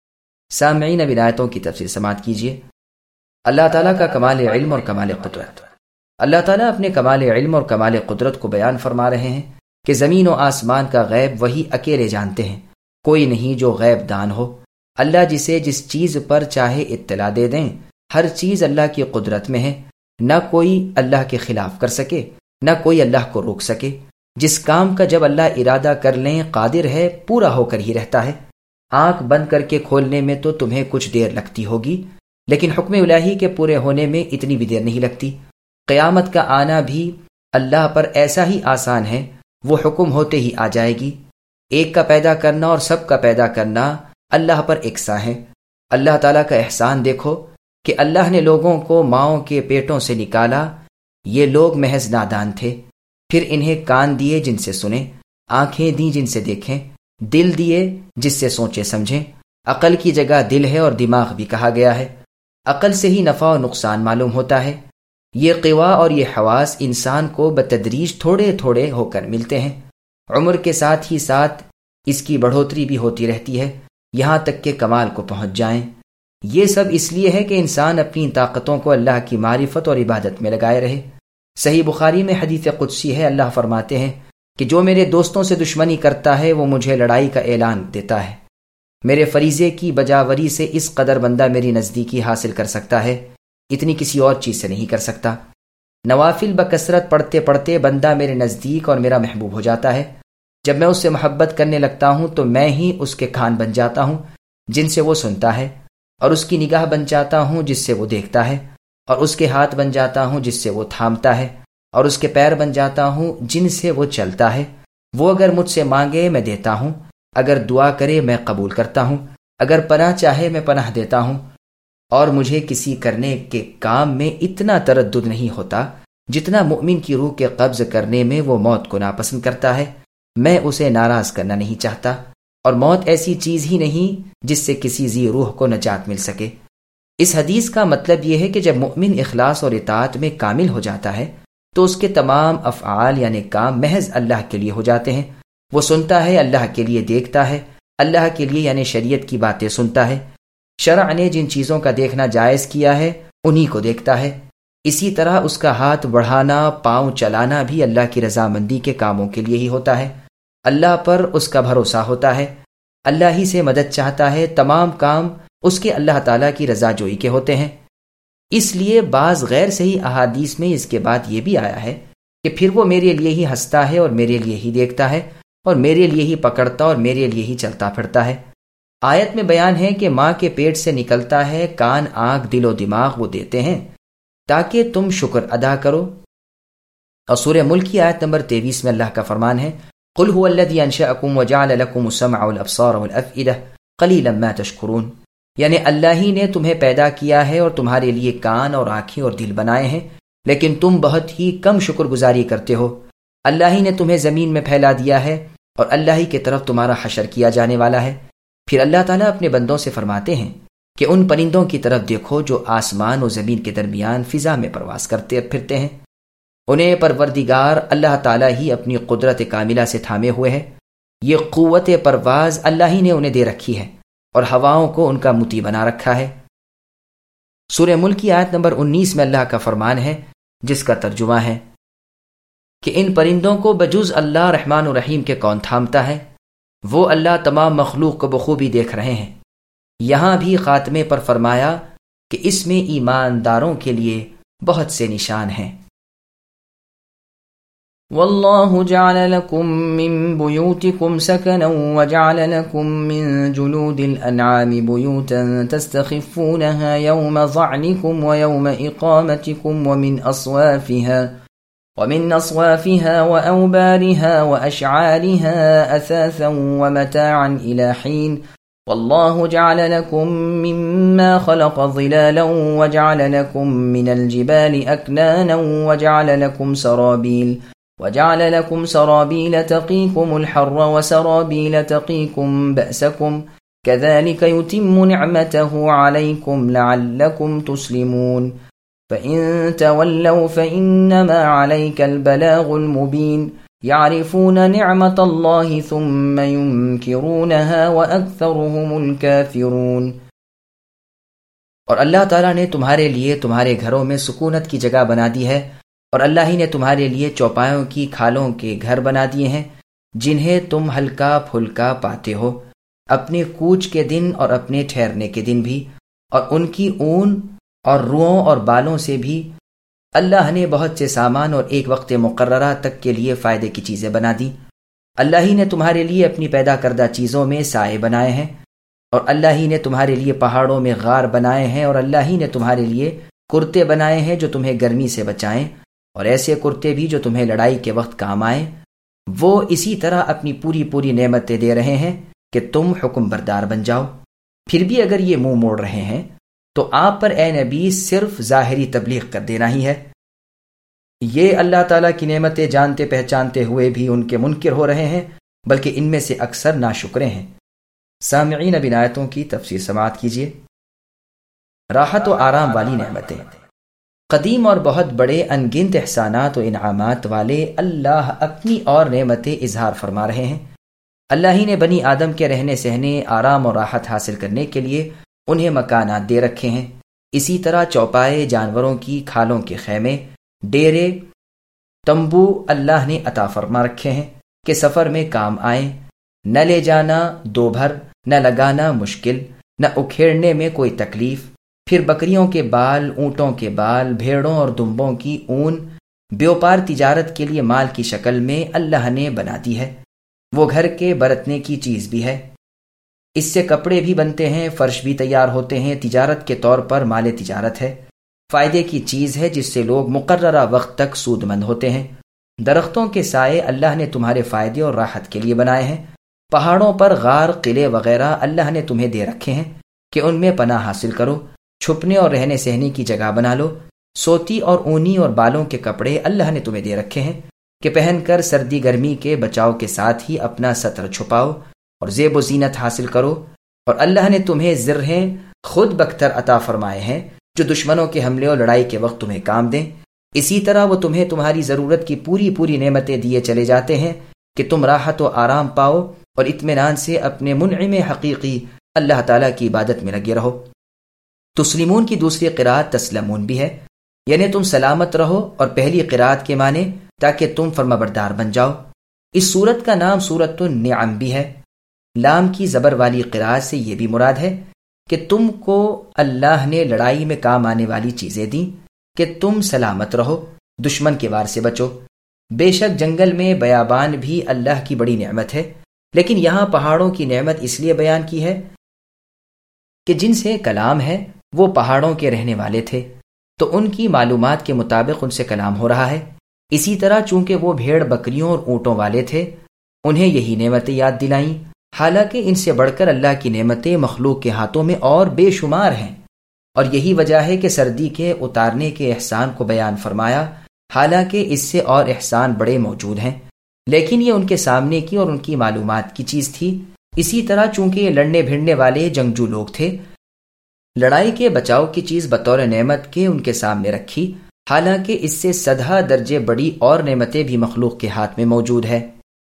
[SPEAKER 1] سامعین، اب آیتوں کی تفسیر سماعت کیجیے۔ اللہ تعالیٰ کا کمال علم اور کمال قدرت۔ اللہ تعالیٰ اپنے کمال علم اور کمال قدرت کو بیان فرما رہے ہیں کہ زمین و آسمان کا غیب وہی اکیلے جانتے ہیں، کوئی نہیں جو غیب دان ہو۔ اللہ جسے جس چیز پر چاہے اطلاع دے دیں، ہر چیز اللہ کی قدرت میں ہے، نہ کوئی اللہ کے خلاف کر سکے، نہ کوئی اللہ کو روک سکے۔ جس کام کا جب اللہ ارادہ کر لیں قادر ہے، پورا ہو کر ہی رہتا ہے۔ آنکھ بند کر کے کھولنے میں تو تمہیں کچھ دیر لگتی ہوگی، لیکن حکم الہی کے پورے ہونے میں اتنی بھی دیر نہیں لگتی۔ قیامت کا آنا بھی اللہ پر ایسا ہی آسان ہے، وہ حکم ہوتے ہی آ جائے گی۔ ایک کا پیدا کرنا اور سب کا پیدا کرنا اللہ پر یکساں ہے۔ اللہ تعالیٰ کا احسان دیکھو کہ اللہ نے لوگوں کو ماؤں کے پیٹوں سے نکالا۔ یہ لوگ محض نادان تھے، پھر انہیں کان دیے جن سے سنیں، آنکھیں دیں جن سے دیکھیں، دل دیے جس سے سوچے سمجھیں۔ عقل کی جگہ دل ہے اور دماغ بھی کہا گیا ہے۔ عقل سے ہی نفع و نقصان معلوم ہوتا ہے۔ یہ قوا اور یہ حواس انسان کو بتدریج تھوڑے تھوڑے ہو کر ملتے ہیں۔ عمر کے ساتھ ہی ساتھ اس کی بڑھوتری بھی ہوتی رہتی ہے، یہاں تک کہ کمال کو پہنچ جائیں۔ یہ سب اس لیے ہے کہ انسان اپنی طاقتوں کو اللہ کی معرفت اور عبادت میں لگائے رہے۔ صحیح بخاری میں حدیث قدسی ہے، اللہ فرماتے ہیں کہ جو میرے دوستوں سے دشمنی کرتا ہے وہ مجھے لڑائی کا اعلان دیتا ہے۔ میرے فریضے کی بجاوری سے اس قدر بندہ میری نزدیکی حاصل کر سکتا ہے، اتنی کسی اور چیز سے نہیں کر سکتا۔ نوافل بکثرت پڑھتے پڑھتے بندہ میرے نزدیک اور میرا محبوب ہو جاتا ہے۔ جب میں اس سے محبت کرنے لگتا ہوں تو میں ہی اس کے کان بن جاتا ہوں جن سے وہ سنتا ہے، اور اس کی نگاہ بن جاتا ہوں جس سے وہ دیکھتا ہے، اور اس کے ہاتھ بن جاتا ہوں جس سے وہ تھامتا ہے، اور اس کے پیر بن جاتا ہوں جن سے وہ چلتا ہے۔ وہ اگر مجھ سے مانگے میں دیتا ہوں، اگر دعا کرے میں قبول کرتا ہوں، اگر پناہ چاہے میں پناہ دیتا ہوں۔ اور مجھے کسی کرنے کے کام میں اتنا تردد نہیں ہوتا جتنا مؤمن کی روح کے قبض کرنے میں وہ موت کو ناپسند کرتا ہے۔ میں اسے ناراض کرنا نہیں چاہتا، اور موت ایسی چیز ہی نہیں جس سے کسی ذی روح کو نجات مل سکے۔ اس حدیث کا مطلب یہ ہے کہ جب مؤمن اخلاص اور اطاعت میں کامل ہو جاتا ہے تو اس کے تمام افعال یعنی کام محض اللہ کے لیے ہو جاتے ہیں۔ وہ سنتا ہے، اللہ کے لیے دیکھتا ہے، اللہ کے لیے یعنی شریعت کی باتیں سنتا ہے۔ شرع نے جن چیزوں کا دیکھنا جائز کیا ہے انہی کو دیکھتا ہے۔ اسی طرح اس کا ہاتھ بڑھانا، پاؤں چلانا بھی اللہ کی رضامندی کے کاموں کے لیے ہی ہوتا ہے۔ اللہ پر اس کا بھروسہ ہوتا ہے، اللہ ہی سے مدد چاہتا ہے، تمام کام اس کے اللہ تعالیٰ کی رضا جوئی کے ہوتے ہیں۔ اس لیے بعض غیر صحیح احادیث میں اس کے بعد یہ بھی آیا ہے کہ پھر وہ میرے لیے ہی ہنستا ہے اور میرے لیے ہی دیکھتا ہے اور میرے لیے ہی پکڑتا اور میرے لیے ہی چلتا پھرتا ہے۔ آیت میں بیان ہے کہ ماں کے پیٹ سے نکلتا ہے، کان، آنکھ، دل و دماغ وہ دیتے ہیں تاکہ تم شکر ادا کرو۔ اور سورہ ملک کی آیت نمبر تیئیس میں اللہ کا فرمان ہے، قل هو الذی انشأکم وجعل لکم السمع والابصار والافئدہ قلیلا ما تشکرون، یعنی اللہ ہی نے تمہیں پیدا کیا ہے اور تمہارے لیے کان اور آنکھیں اور دل بنائے ہیں، لیکن تم بہت ہی کم شکر گزاری کرتے ہو۔ اللہ ہی نے تمہیں زمین میں پھیلا دیا ہے اور اللہ ہی کی طرف تمہارا حشر کیا جانے والا ہے۔ پھر اللہ تعالیٰ اپنے بندوں سے فرماتے ہیں کہ ان پرندوں کی طرف دیکھو جو آسمان و زمین کے درمیان فضا میں پرواز کرتے پھرتے ہیں، انہیں پروردگار اللہ تعالیٰ ہی اپنی قدرت کاملہ سے تھامے ہوئے ہے۔ یہ قوت پرواز اللہ ہی نے انہیں دے رکھی ہے۔ اور ہواؤں کو ان کا مطیع بنا رکھا ہے۔ سورہ ملک کی آیت نمبر انیس میں اللہ کا فرمان ہے، جس کا ترجمہ ہے کہ ان پرندوں کو بجز اللہ رحمان و رحیم کے کون تھامتا ہے؟ وہ اللہ تمام مخلوق کو بخوبی دیکھ رہے ہیں۔ یہاں بھی خاتمے پر فرمایا کہ اس میں ایمانداروں کے لیے بہت سے نشان ہیں۔
[SPEAKER 2] والله جعل لكم من بيوتكم سكنا وجعل لكم من جلود الأنعام بيوتا تستخفونها يوم ظعنكم ويوم إقامتكم ومن أصوافها ومن أصوافها وأوبارها وأشعارها أثاثا ومتاعا إلى حين والله جعل لكم مما خلق ظلالا وجعل لكم من الجبال أكنانا وجعل لكم سرابيل وجعل لكم سرابيل تقيكم الحر وسرابيل تقيكم بأسكم كذلك يتم نعمته عليكم لعلكم تسلمون فإن تولوا فإنما عليك البلاغ المبين يعرفون نعمة الله ثم ينكرونها وأكثرهم الكافرون۔
[SPEAKER 1] اور اللہ تعالیٰ نے تمہارے لیے تمہارے گھروں میں سکونت کی جگہ بنا دی ہے، اور اللہ ہی نے تمہارے لیے چوپایوں کی کھالوں کے گھر بنا دیے ہیں جنہیں تم ہلکا پھلکا پاتے ہو اپنے کوچ کے دن اور اپنے ٹھہرنے کے دن بھی، اور ان کی اون اور روؤں اور بالوں سے بھی اللہ نے بہت سے سامان اور ایک وقت مقررہ تک کے لیے فائدے کی چیزیں بنا دی۔ اللہ ہی نے تمہارے لیے اپنی پیدا کردہ چیزوں میں سائے بنائے ہیں، اور اللہ ہی نے تمہارے لیے پہاڑوں میں غار بنائے ہیں، اور اللہ ہی نے تمہارے لیے کرتے بنائے ہیں جو تمہیں گرمی سے بچائیں، اور ایسے کرتے بھی جو تمہیں لڑائی کے وقت کام آئیں۔ وہ اسی طرح اپنی پوری پوری نعمتیں دے رہے ہیں کہ تم حکم بردار بن جاؤ۔ پھر بھی اگر یہ منہ موڑ رہے ہیں تو آپ پر اے نبی صرف ظاہری تبلیغ کر دینا ہی ہے۔ یہ اللہ تعالیٰ کی نعمتیں جانتے پہچانتے ہوئے بھی ان کے منکر ہو رہے ہیں، بلکہ ان میں سے اکثر ناشکرے ہیں۔ سامعین، اب ان آیتوں کی تفسیر سماعت کیجیے۔ راحت و آرام والی نعمتیں، قدیم اور بہت بڑے انگنت احسانات و انعامات والے اللہ اپنی اور نعمتیں اظہار فرما رہے ہیں۔ اللہ ہی نے بنی آدم کے رہنے سہنے، آرام اور راحت حاصل کرنے کے لیے انہیں مکانات دے رکھے ہیں۔ اسی طرح چوپائے، جانوروں کی کھالوں کے خیمے، ڈیرے، تمبو اللہ نے عطا فرما رکھے ہیں کہ سفر میں کام آئیں، نہ لے جانا دو بھر، نہ لگانا مشکل، نہ اکھیڑنے میں کوئی تکلیف۔ پھر بکریوں کے بال، اونٹوں کے بال، بھیڑوں اور دمبوں کی اون بیوپار تجارت کے لیے مال کی شکل میں اللہ نے بنا دی ہے۔ وہ گھر کے برتنے کی چیز بھی ہے، اس سے کپڑے بھی بنتے ہیں، فرش بھی تیار ہوتے ہیں، تجارت کے طور پر مال تجارت ہے، فائدے کی چیز ہے جس سے لوگ مقررہ وقت تک سود مند ہوتے ہیں۔ درختوں کے سائے اللہ نے تمہارے فائدے اور راحت کے لیے بنائے ہیں۔ پہاڑوں پر غار، قلعے وغیرہ اللہ نے تمہیں دے رکھے ہیں کہ ان میں پناہ حاصل کرو، چھپنے اور رہنے سہنے کی جگہ بنا لو۔ سوتی اور اونی اور بالوں کے کپڑے اللہ نے تمہیں دے رکھے ہیں کہ پہن کر سردی گرمی کے بچاؤ کے ساتھ ہی اپنا ستر چھپاؤ اور زیب و زینت حاصل کرو۔ اور اللہ نے تمہیں زرہیں خود بختر عطا فرمائے ہیں جو دشمنوں کے حملے اور لڑائی کے وقت تمہیں کام دیں۔ اسی طرح وہ تمہیں تمہاری ضرورت کی پوری پوری نعمتیں دیے چلے جاتے ہیں کہ تم راحت و آرام پاؤ اور اطمینان سے اپنے منعم حقیقی اللہ تعالیٰ کی عبادت میں لگے رہو۔ تسلیمون کی دوسری قرات تسلمون بھی ہے، یعنی تم سلامت رہو، اور پہلی قرات کے معنی تاکہ تم فرمانبردار بن جاؤ۔ اس سورت کا نام سورت النعم بھی ہے۔ لام کی زبر والی قرات سے یہ بھی مراد ہے کہ تم کو اللہ نے لڑائی میں کام آنے والی چیزیں دیں کہ تم سلامت رہو، دشمن کے وار سے بچو۔ بے شک جنگل میں بیابان بھی اللہ کی بڑی نعمت ہے، لیکن یہاں پہاڑوں کی نعمت اس لیے بیان کی ہے کہ جن سے کلام ہے وہ پہاڑوں کے رہنے والے تھے، تو ان کی معلومات کے مطابق ان سے کلام ہو رہا ہے۔ اسی طرح چونکہ وہ بھیڑ بکریوں اور اونٹوں والے تھے، انہیں یہی نعمتیں یاد دلائیں، حالانکہ ان سے بڑھ کر اللہ کی نعمتیں مخلوق کے ہاتھوں میں اور بے شمار ہیں۔ اور یہی وجہ ہے کہ سردی کے اتارنے کے احسان کو بیان فرمایا، حالانکہ اس سے اور احسان بڑے موجود ہیں، لیکن یہ ان کے سامنے کی اور ان کی معلومات کی چیز تھی۔ اسی طرح چونکہ یہ لڑنے بھیڑنے والے جنگجو لوگ تھے، لڑائی کے بچاؤ کی چیز بطور نعمت کے ان کے سامنے رکھی، حالانکہ اس سے سدھا درجے بڑی اور نعمتیں بھی مخلوق کے ہاتھ میں موجود ہے۔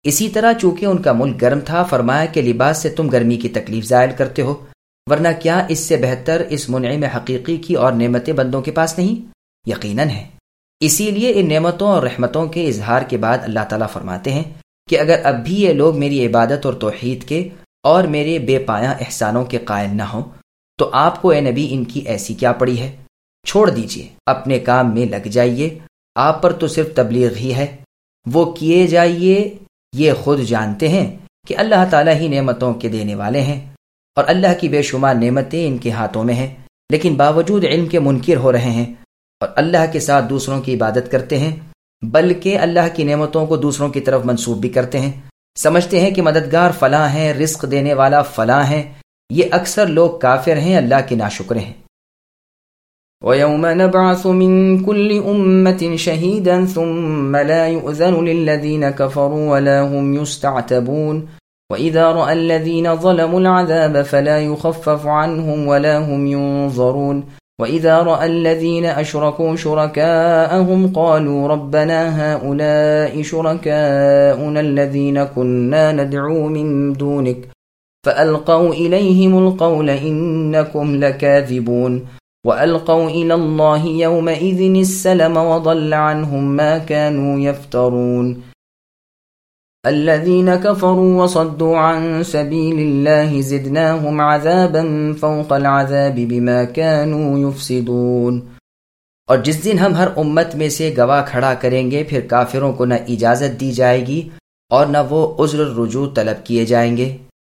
[SPEAKER 1] اسی طرح چونکہ ان کا ملک گرم تھا، فرمایا کہ لباس سے تم گرمی کی تکلیف زائل کرتے ہو، ورنہ کیا اس سے بہتر اس منعم حقیقی کی اور نعمتیں بندوں کے پاس نہیں؟ یقیناً ہے۔ اسی لیے ان نعمتوں اور رحمتوں کے اظہار کے بعد اللہ تعالیٰ فرماتے ہیں کہ اگر اب بھی یہ لوگ میری عبادت اور توحید کے اور میرے بے پایاں احسانوں کے قائل نہ ہوں تو آپ کو اے نبی ان کی ایسی کیا پڑی ہے؟ چھوڑ دیجئے، اپنے کام میں لگ جائیے، آپ پر تو صرف تبلیغ ہی ہے، وہ کیے جائیے۔ یہ خود جانتے ہیں کہ اللہ تعالیٰ ہی نعمتوں کے دینے والے ہیں اور اللہ کی بے شمار نعمتیں ان کے ہاتھوں میں ہیں، لیکن باوجود علم کے منکر ہو رہے ہیں اور اللہ کے ساتھ دوسروں کی عبادت کرتے ہیں، بلکہ اللہ کی نعمتوں کو دوسروں کی طرف منسوب بھی کرتے ہیں، سمجھتے ہیں کہ مددگار فلاں ہیں، رزق دینے والا فلاں ہیں۔ یہ اکثر لوگ کافر ہیں، اللہ کے ناشکر ہیں۔
[SPEAKER 2] وَيَوْمَ نَبْعَثُ مِن كُلِّ أُمَّةٍ شَهِيدًا ثُمَّ لَا يُؤْذَنُ لِلَّذِينَ كَفَرُوا وَلَا هُمْ يُسْتَعْتَبُونَ وَإِذَا رَأَى الَّذِينَ ظَلَمُوا الْعَذَابَ فَلَا يُخَفَّفُ عَنْهُمْ وَلَا هُمْ يُنظَرُونَ وَإِذَا رَأَى الَّذِينَ أَشْرَكُوا شُرَكَاءَهُمْ قَالُوا رَبَّنَا هَؤُلَاءِ شُرَكَاؤُنَا الَّذِينَ كُنَّا نَدْعُو مِن دُونِكَ فَأَلْقَوْا إِلَيْهِمُ الْقَوْلَ إِنَّكُمْ لَكَاذِبُونَ وَأَلْقَوْا إِلَى اللَّهِ يَوْمَئِذٍ السَّلَمَ وَضَلَّ عَنْهُمْ مَا كَانُوا يَفْتَرُونَ الَّذِينَ كَفَرُوا وَصَدُّوا عَن سَبِيلِ اللَّهِ زِدْنَاهُمْ عَذَابًا فَوْقَ الْعَذَابِ بِمَا كَانُوا يُفْسِدُونَ۔
[SPEAKER 1] اور جس دن ہم ہر امت میں سے گواہ کھڑا کریں گے، پھر کافروں کو نہ اجازت دی جائے گی اور نہ وہ عذر رجوع طلب کیے جائیں گے۔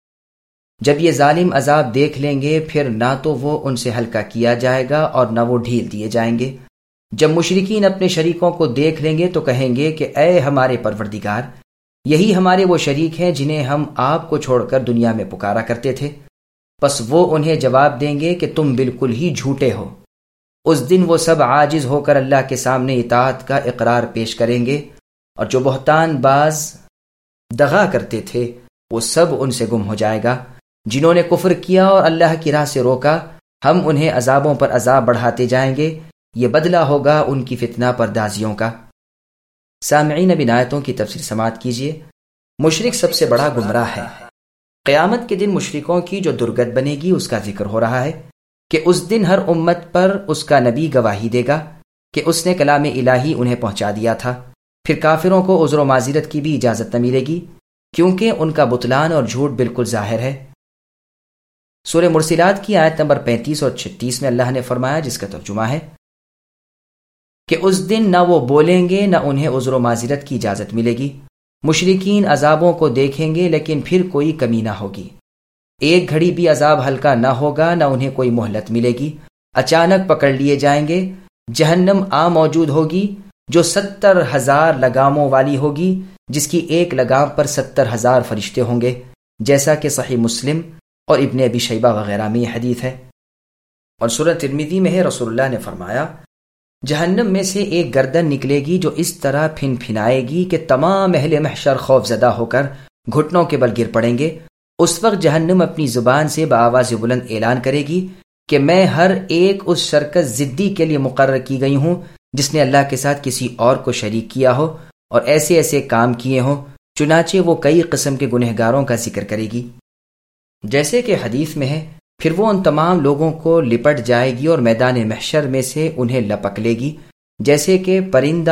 [SPEAKER 1] جب یہ ظالم عذاب دیکھ لیں گے، پھر نہ تو وہ ان سے ہلکا کیا جائے گا اور نہ وہ ڈھیل دیے جائیں گے۔ جب مشرکین اپنے شریکوں کو دیکھ لیں گے تو کہیں گے کہ اے ہمارے پروردگار، یہی ہمارے وہ شریک ہیں جنہیں ہم آپ کو چھوڑ کر دنیا میں پکارا کرتے تھے۔ پس وہ انہیں جواب دیں گے کہ تم بالکل ہی جھوٹے ہو۔ اس دن وہ سب عاجز ہو کر اللہ کے سامنے اطاعت کا اقرار پیش کریں گے، اور جو بہتان باز دغا کرتے تھے وہ سب ان سے گم ہو جائے گا۔ جنہوں نے کفر کیا اور اللہ کی راہ سے روکا، ہم انہیں عذابوں پر عذاب بڑھاتے جائیں گے، یہ بدلہ ہوگا ان کی فتنہ پردازیوں کا۔ سامعین، اب ان آیتوں کی تفسیر سماعت کیجیے۔ مشرک سب سے بڑا گمراہ ہے۔ قیامت کے دن مشرکوں کی جو درگت بنے گی اس کا ذکر ہو رہا ہے کہ اس دن ہر امت پر اس کا نبی گواہی دے گا کہ اس نے کلام الہی انہیں پہنچا دیا تھا۔ پھر کافروں کو عذر و معذرت کی بھی اجازت نہ ملے گی، کیونکہ ان کا بطلان اور جھوٹ بالکل ظاہر ہے۔ سورہ مرسلات کی آیت نمبر پینتیس اور چھتیس میں اللہ نے فرمایا، جس کا ترجمہ ہے کہ اس دن نہ وہ بولیں گے نہ انہیں عذر و معذرت کی اجازت ملے گی۔ مشرکین عذابوں کو دیکھیں گے لیکن پھر کوئی کمی نہ ہوگی۔ ایک گھڑی بھی عذاب ہلکا نہ ہوگا، نہ انہیں کوئی مہلت ملے گی۔ اچانک پکڑ لیے جائیں گے۔ جہنم آ موجود ہوگی جو ستر ہزار لگاموں والی ہوگی، جس کی ایک لگام پر ستر ہزار فرشتے ہوں گے، جیسا کہ صحیح مسلم اور ابن ابی شیبہ وغیرہ میں یہ حدیث ہے۔ اور سورہ ترمذی میں ہے، رسول اللہ نے فرمایا، جہنم میں سے ایک گردن نکلے گی جو اس طرح پھن پھنائے گی کہ تمام اہل محشر خوف زدہ ہو کر گھٹنوں کے بل گر پڑیں گے۔ اس وقت جہنم اپنی زبان سے بآواز بلند اعلان کرے گی کہ میں ہر ایک اس شرکت ضدی کے لیے مقرر کی گئی ہوں جس نے اللہ کے ساتھ کسی اور کو شریک کیا ہو اور ایسے ایسے کام کیے ہوں۔ چنانچہ وہ کئی قسم کے گنہگاروں کا ذکر کرے گی، جیسے کہ حدیث میں ہے، پھر وہ ان تمام لوگوں کو لپٹ جائے گی اور میدان محشر میں سے انہیں لپک لے گی، جیسے کہ پرندہ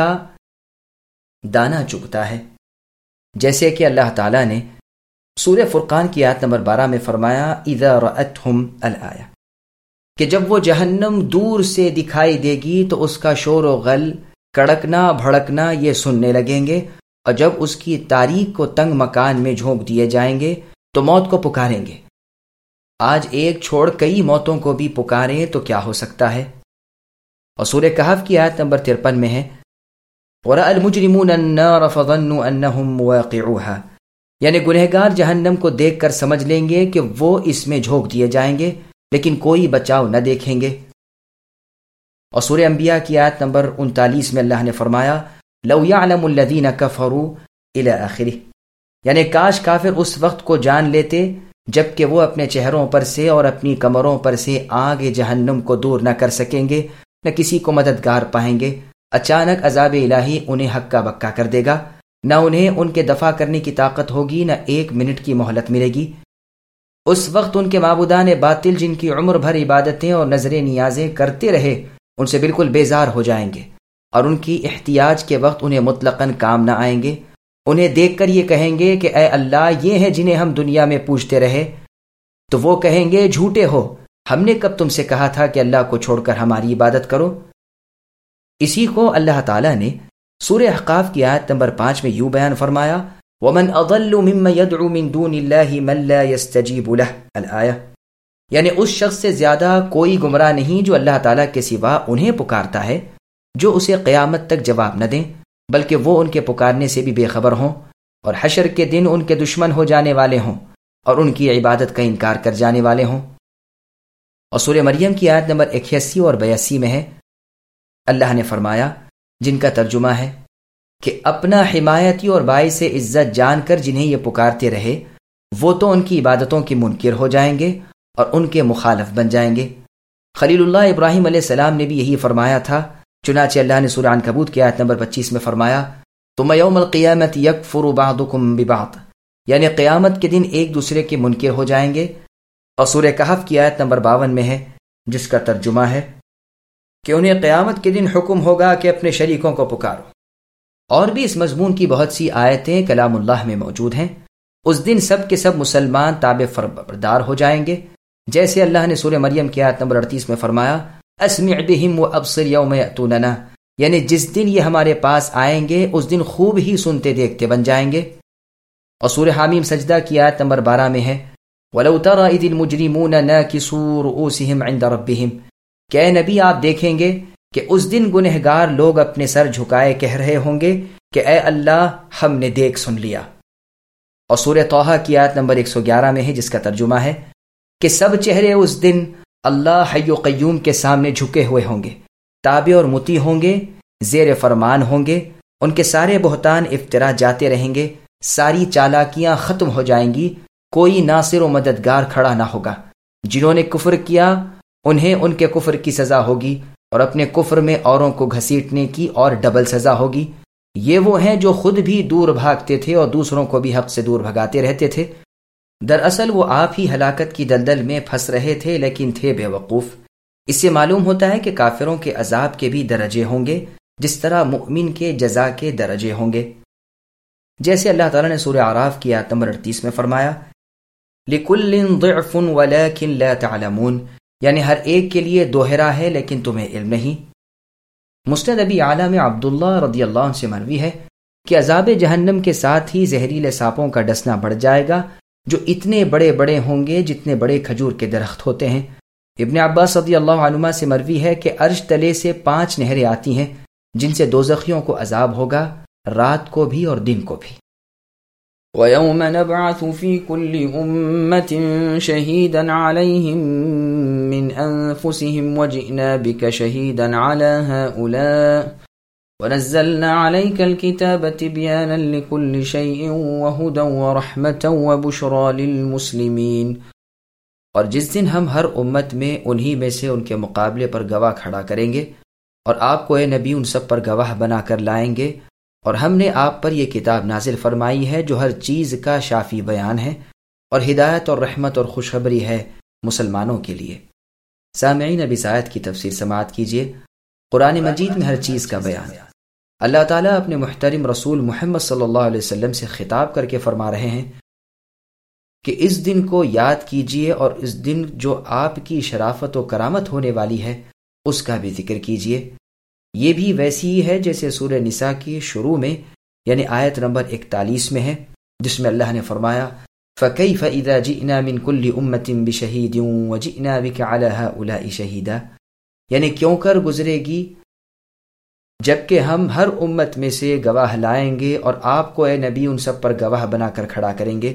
[SPEAKER 1] دانہ چگتا ہے۔ جیسے کہ اللہ تعالیٰ نے سورہ فرقان کی آیت نمبر بارہ میں فرمایا، اذا رأتہم الآیہ، کہ جب وہ جہنم دور سے دکھائی دے گی تو اس کا شور و غل، کڑکنا بھڑکنا یہ سننے لگیں گے، اور جب اس کی تاریک کو تنگ مکان میں جھونک دیے جائیں گے تو موت کو پکاریں گے۔ آج ایک چھوڑ کئی موتوں کو بھی پکاریں تو کیا ہو سکتا ہے۔ اور سورہ کہف کی آیت نمبر ترپن میں ہے، وَرَأَى الْمُجْرِمُونَ النَّارَ فَظَنُّوا أَنَّهُمْ مُوَاقِعُوهَا، یعنی گنہگار جہنم کو دیکھ کر سمجھ لیں گے کہ وہ اس میں جھونک دیے جائیں گے، لیکن کوئی بچاؤ نہ دیکھیں گے۔ اور سورہ انبیاء کی آیت نمبر انتالیس میں اللہ نے فرمایا، لَوْ يَعْلَمُ الَّذِينَ كَفَرُوا إِلَى آخِرِهِ، یعنی کاش کافر اس وقت کو جان لیتے جب کہ وہ اپنے چہروں پر سے اور اپنی کمروں پر سے آگ جہنم کو دور نہ کر سکیں گے، نہ کسی کو مددگار پائیں گے۔ اچانک عذاب الہی انہیں ہکا بکا کر دے گا، نہ انہیں ان کے دفع کرنے کی طاقت ہوگی، نہ ایک منٹ کی مہلت ملے گی۔ اس وقت ان کے معبودان باطل جن کی عمر بھر عبادتیں اور نظر نیازیں کرتے رہے ان سے بالکل بیزار ہو جائیں گے، اور ان کی احتیاج کے وقت انہیں مطلقاً کام نہ آئیں گے۔ انہیں دیکھ کر یہ کہیں گے کہ اے اللہ، یہ ہیں جنہیں ہم دنیا میں پوجتے رہے۔ تو وہ کہیں گے جھوٹے ہو، ہم نے کب تم سے کہا تھا کہ اللہ کو چھوڑ کر ہماری عبادت کرو۔ اسی کو اللہ تعالیٰ نے سورہ احقاف کی آیت نمبر پانچ میں یوں بیان فرمایا، وَمَنْ أَضَلُّ مِمَّنْ يَدْعُو مِن دُونِ اللَّهِ مَنْ لَا يَسْتَجِيبُ لَهُ الآیہ، یعنی اس شخص سے زیادہ کوئی گمراہ نہیں جو اللہ تعالیٰ کے سوا انہیں پکارتا ہے جو اسے قیامت تک جواب نہ دیں، بلکہ وہ ان کے پکارنے سے بھی بے خبر ہوں اور حشر کے دن ان کے دشمن ہو جانے والے ہوں اور ان کی عبادت کا انکار کر جانے والے ہوں۔ اور سورہ مریم کی آیت نمبر اکیاسی اور بیاسی میں ہے، اللہ نے فرمایا، جن کا ترجمہ ہے کہ اپنا حمایتی اور باعث عزت جان کر جنہیں یہ پکارتے رہے وہ تو ان کی عبادتوں کے منکر ہو جائیں گے اور ان کے مخالف بن جائیں گے۔ خلیل اللہ ابراہیم علیہ السلام نے بھی یہی فرمایا تھا، چنانچہ اللہ نے سورہ عنکبوت کی آیت نمبر پچیس میں فرمایا، ثم یوم القیامت یکفر بعضکم ببعض، یعنی قیامت کے دن ایک دوسرے کے منکر ہو جائیں گے۔ اور سورہ کہف کی آیت نمبر باون میں ہے، جس کا ترجمہ ہے کہ انہیں قیامت کے دن حکم ہوگا کہ اپنے شریکوں کو پکارو۔ اور بھی اس مضمون کی بہت سی آیتیں کلام اللہ میں موجود ہیں۔ اس دن سب کے سب مسلمان تابع فرمانبردار ہو جائیں گے، جیسے اللہ نے سورہ مریم کی آیت نمبر اڑتیس میں فرمایا، اسمع بہم وابصر یوم یأتوننا، یعنی جس دن یہ ہمارے پاس آئیں گے اس دن خوب ہی سنتے دیکھتے بن جائیں گے۔ اور سورہ حامیم سجدہ کی آیت نمبر بارہ میں ہے، وَلَوْ تَرَى إِذِ الْمُجْرِمُونَ نَاكِسُو رُؤُوسِهِمْ عِنْدَ رَبِّهِمْ، کہ اے نبی آپ دیکھیں گے کہ اس دن گنہگار لوگ اپنے سر جھکائے کہہ رہے ہوں گے کہ اے اللہ ہم نے دیکھ سن لیا۔ اور سورہ طٰہٰ کی آیت نمبر ایک سو گیارہ میں ہے، جس کا ترجمہ ہے کہ سب چہرے اس دن اللہ حی و قیوم کے سامنے جھکے ہوئے ہوں گے، تابع اور مطیع ہوں گے، زیر فرمان ہوں گے، ان کے سارے بہتان افطرا جاتے رہیں گے، ساری چالاکیاں ختم ہو جائیں گی، کوئی ناصر و مددگار کھڑا نہ ہوگا۔ جنہوں نے کفر کیا انہیں ان کے کفر کی سزا ہوگی اور اپنے کفر میں اوروں کو گھسیٹنے کی اور ڈبل سزا ہوگی۔ یہ وہ ہیں جو خود بھی دور بھاگتے تھے اور دوسروں کو بھی حق سے دور بھگاتے رہتے تھے۔ دراصل وہ آپ ہی ہلاکت کی دلدل میں پھنس رہے تھے لیکن تھے بے وقوف۔ اس سے معلوم ہوتا ہے کہ کافروں کے عذاب کے بھی درجے ہوں گے جس طرح مؤمن کے جزا کے درجے ہوں گے۔ جیسے اللہ تعالیٰ نے سورہ اعراف کی آیت نمبر اڑتیس میں فرمایا، لِكُلٍّ ضِعْفٌ وَلَكِنْ لَا تَعْلَمُونَ، یعنی ہر ایک کے لیے دوہرا ہے لیکن تمہیں علم نہیں۔ مسند ابی اعلیٰ میں عبداللہ رضی اللہ عنہ سے مروی ہے کہ عذاب جہنم کے ساتھ ہی زہریلے سانپوں کا ڈسنا بڑھ جائے گا جو اتنے بڑے بڑے ہوں گے جتنے بڑے کھجور کے درخت ہوتے ہیں۔ ابن عباس رضی اللہ عنہما سے مروی ہے کہ عرش تلے سے پانچ نہریں آتی ہیں جن سے دوزخیوں کو عذاب ہوگا، رات کو بھی اور دن کو بھی۔
[SPEAKER 2] وَيَوْمَ نَبْعَثُ فِي كُلِّ أُمَّةٍ شَهِيدًا عَلَيْهِمْ مِنْ أَنفُسِهِمْ وَجِئْنَا بِكَ شَهِيدًا عَلَى هَؤُلَاءِ وَنَزَّلْنَا عَلَيْكَ الْكِتَابَ تِبْيَانًا لِكُلِّ شَيْءٍ وَهُدًى وَرَحْمَةً وَبُشْرَى لِلْمُسْلِمِينَ، اور جس دن ہم ہر امت میں انہی میں سے ان کے مقابلے پر گواہ کھڑا کریں گے اور آپ کو اے نبی ان سب پر گواہ بنا کر لائیں گے، اور ہم نے آپ پر یہ کتاب نازل فرمائی ہے جو ہر چیز کا شافی بیان ہے اور ہدایت اور رحمت اور خوشخبری ہے مسلمانوں کے لیے۔ سامعین، اب اس آیت کی تفسیر سماعت کیجیے۔ قرآن مجید میں ہر چیز کا بیان ہے۔ اللہ تعالیٰ اپنے محترم رسول محمد صلی اللہ علیہ وسلم سے خطاب کر کے فرما رہے ہیں کہ اس دن کو یاد کیجیے اور اس دن جو آپ کی شرافت و کرامت ہونے والی ہے اس کا بھی ذکر کیجیے۔ یہ بھی ویسی ہی ہے جیسے سورہ نساء کی شروع میں یعنی آیت نمبر اکتالیس میں ہے، جس میں اللہ نے فرمایا فَكَيْفَ إِذَا جِئْنَا مِن كُلِّ أُمَّةٍ بِشَهِيدٍ وَجِئْنَا بِكَ عَلَى هَؤُلَاءِ شَهِيدًا، یعنی کیوں کر گزرے گی جبکہ ہم ہر امت میں سے گواہ لائیں گے اور آپ کو اے نبی ان سب پر گواہ بنا کر کھڑا کریں گے۔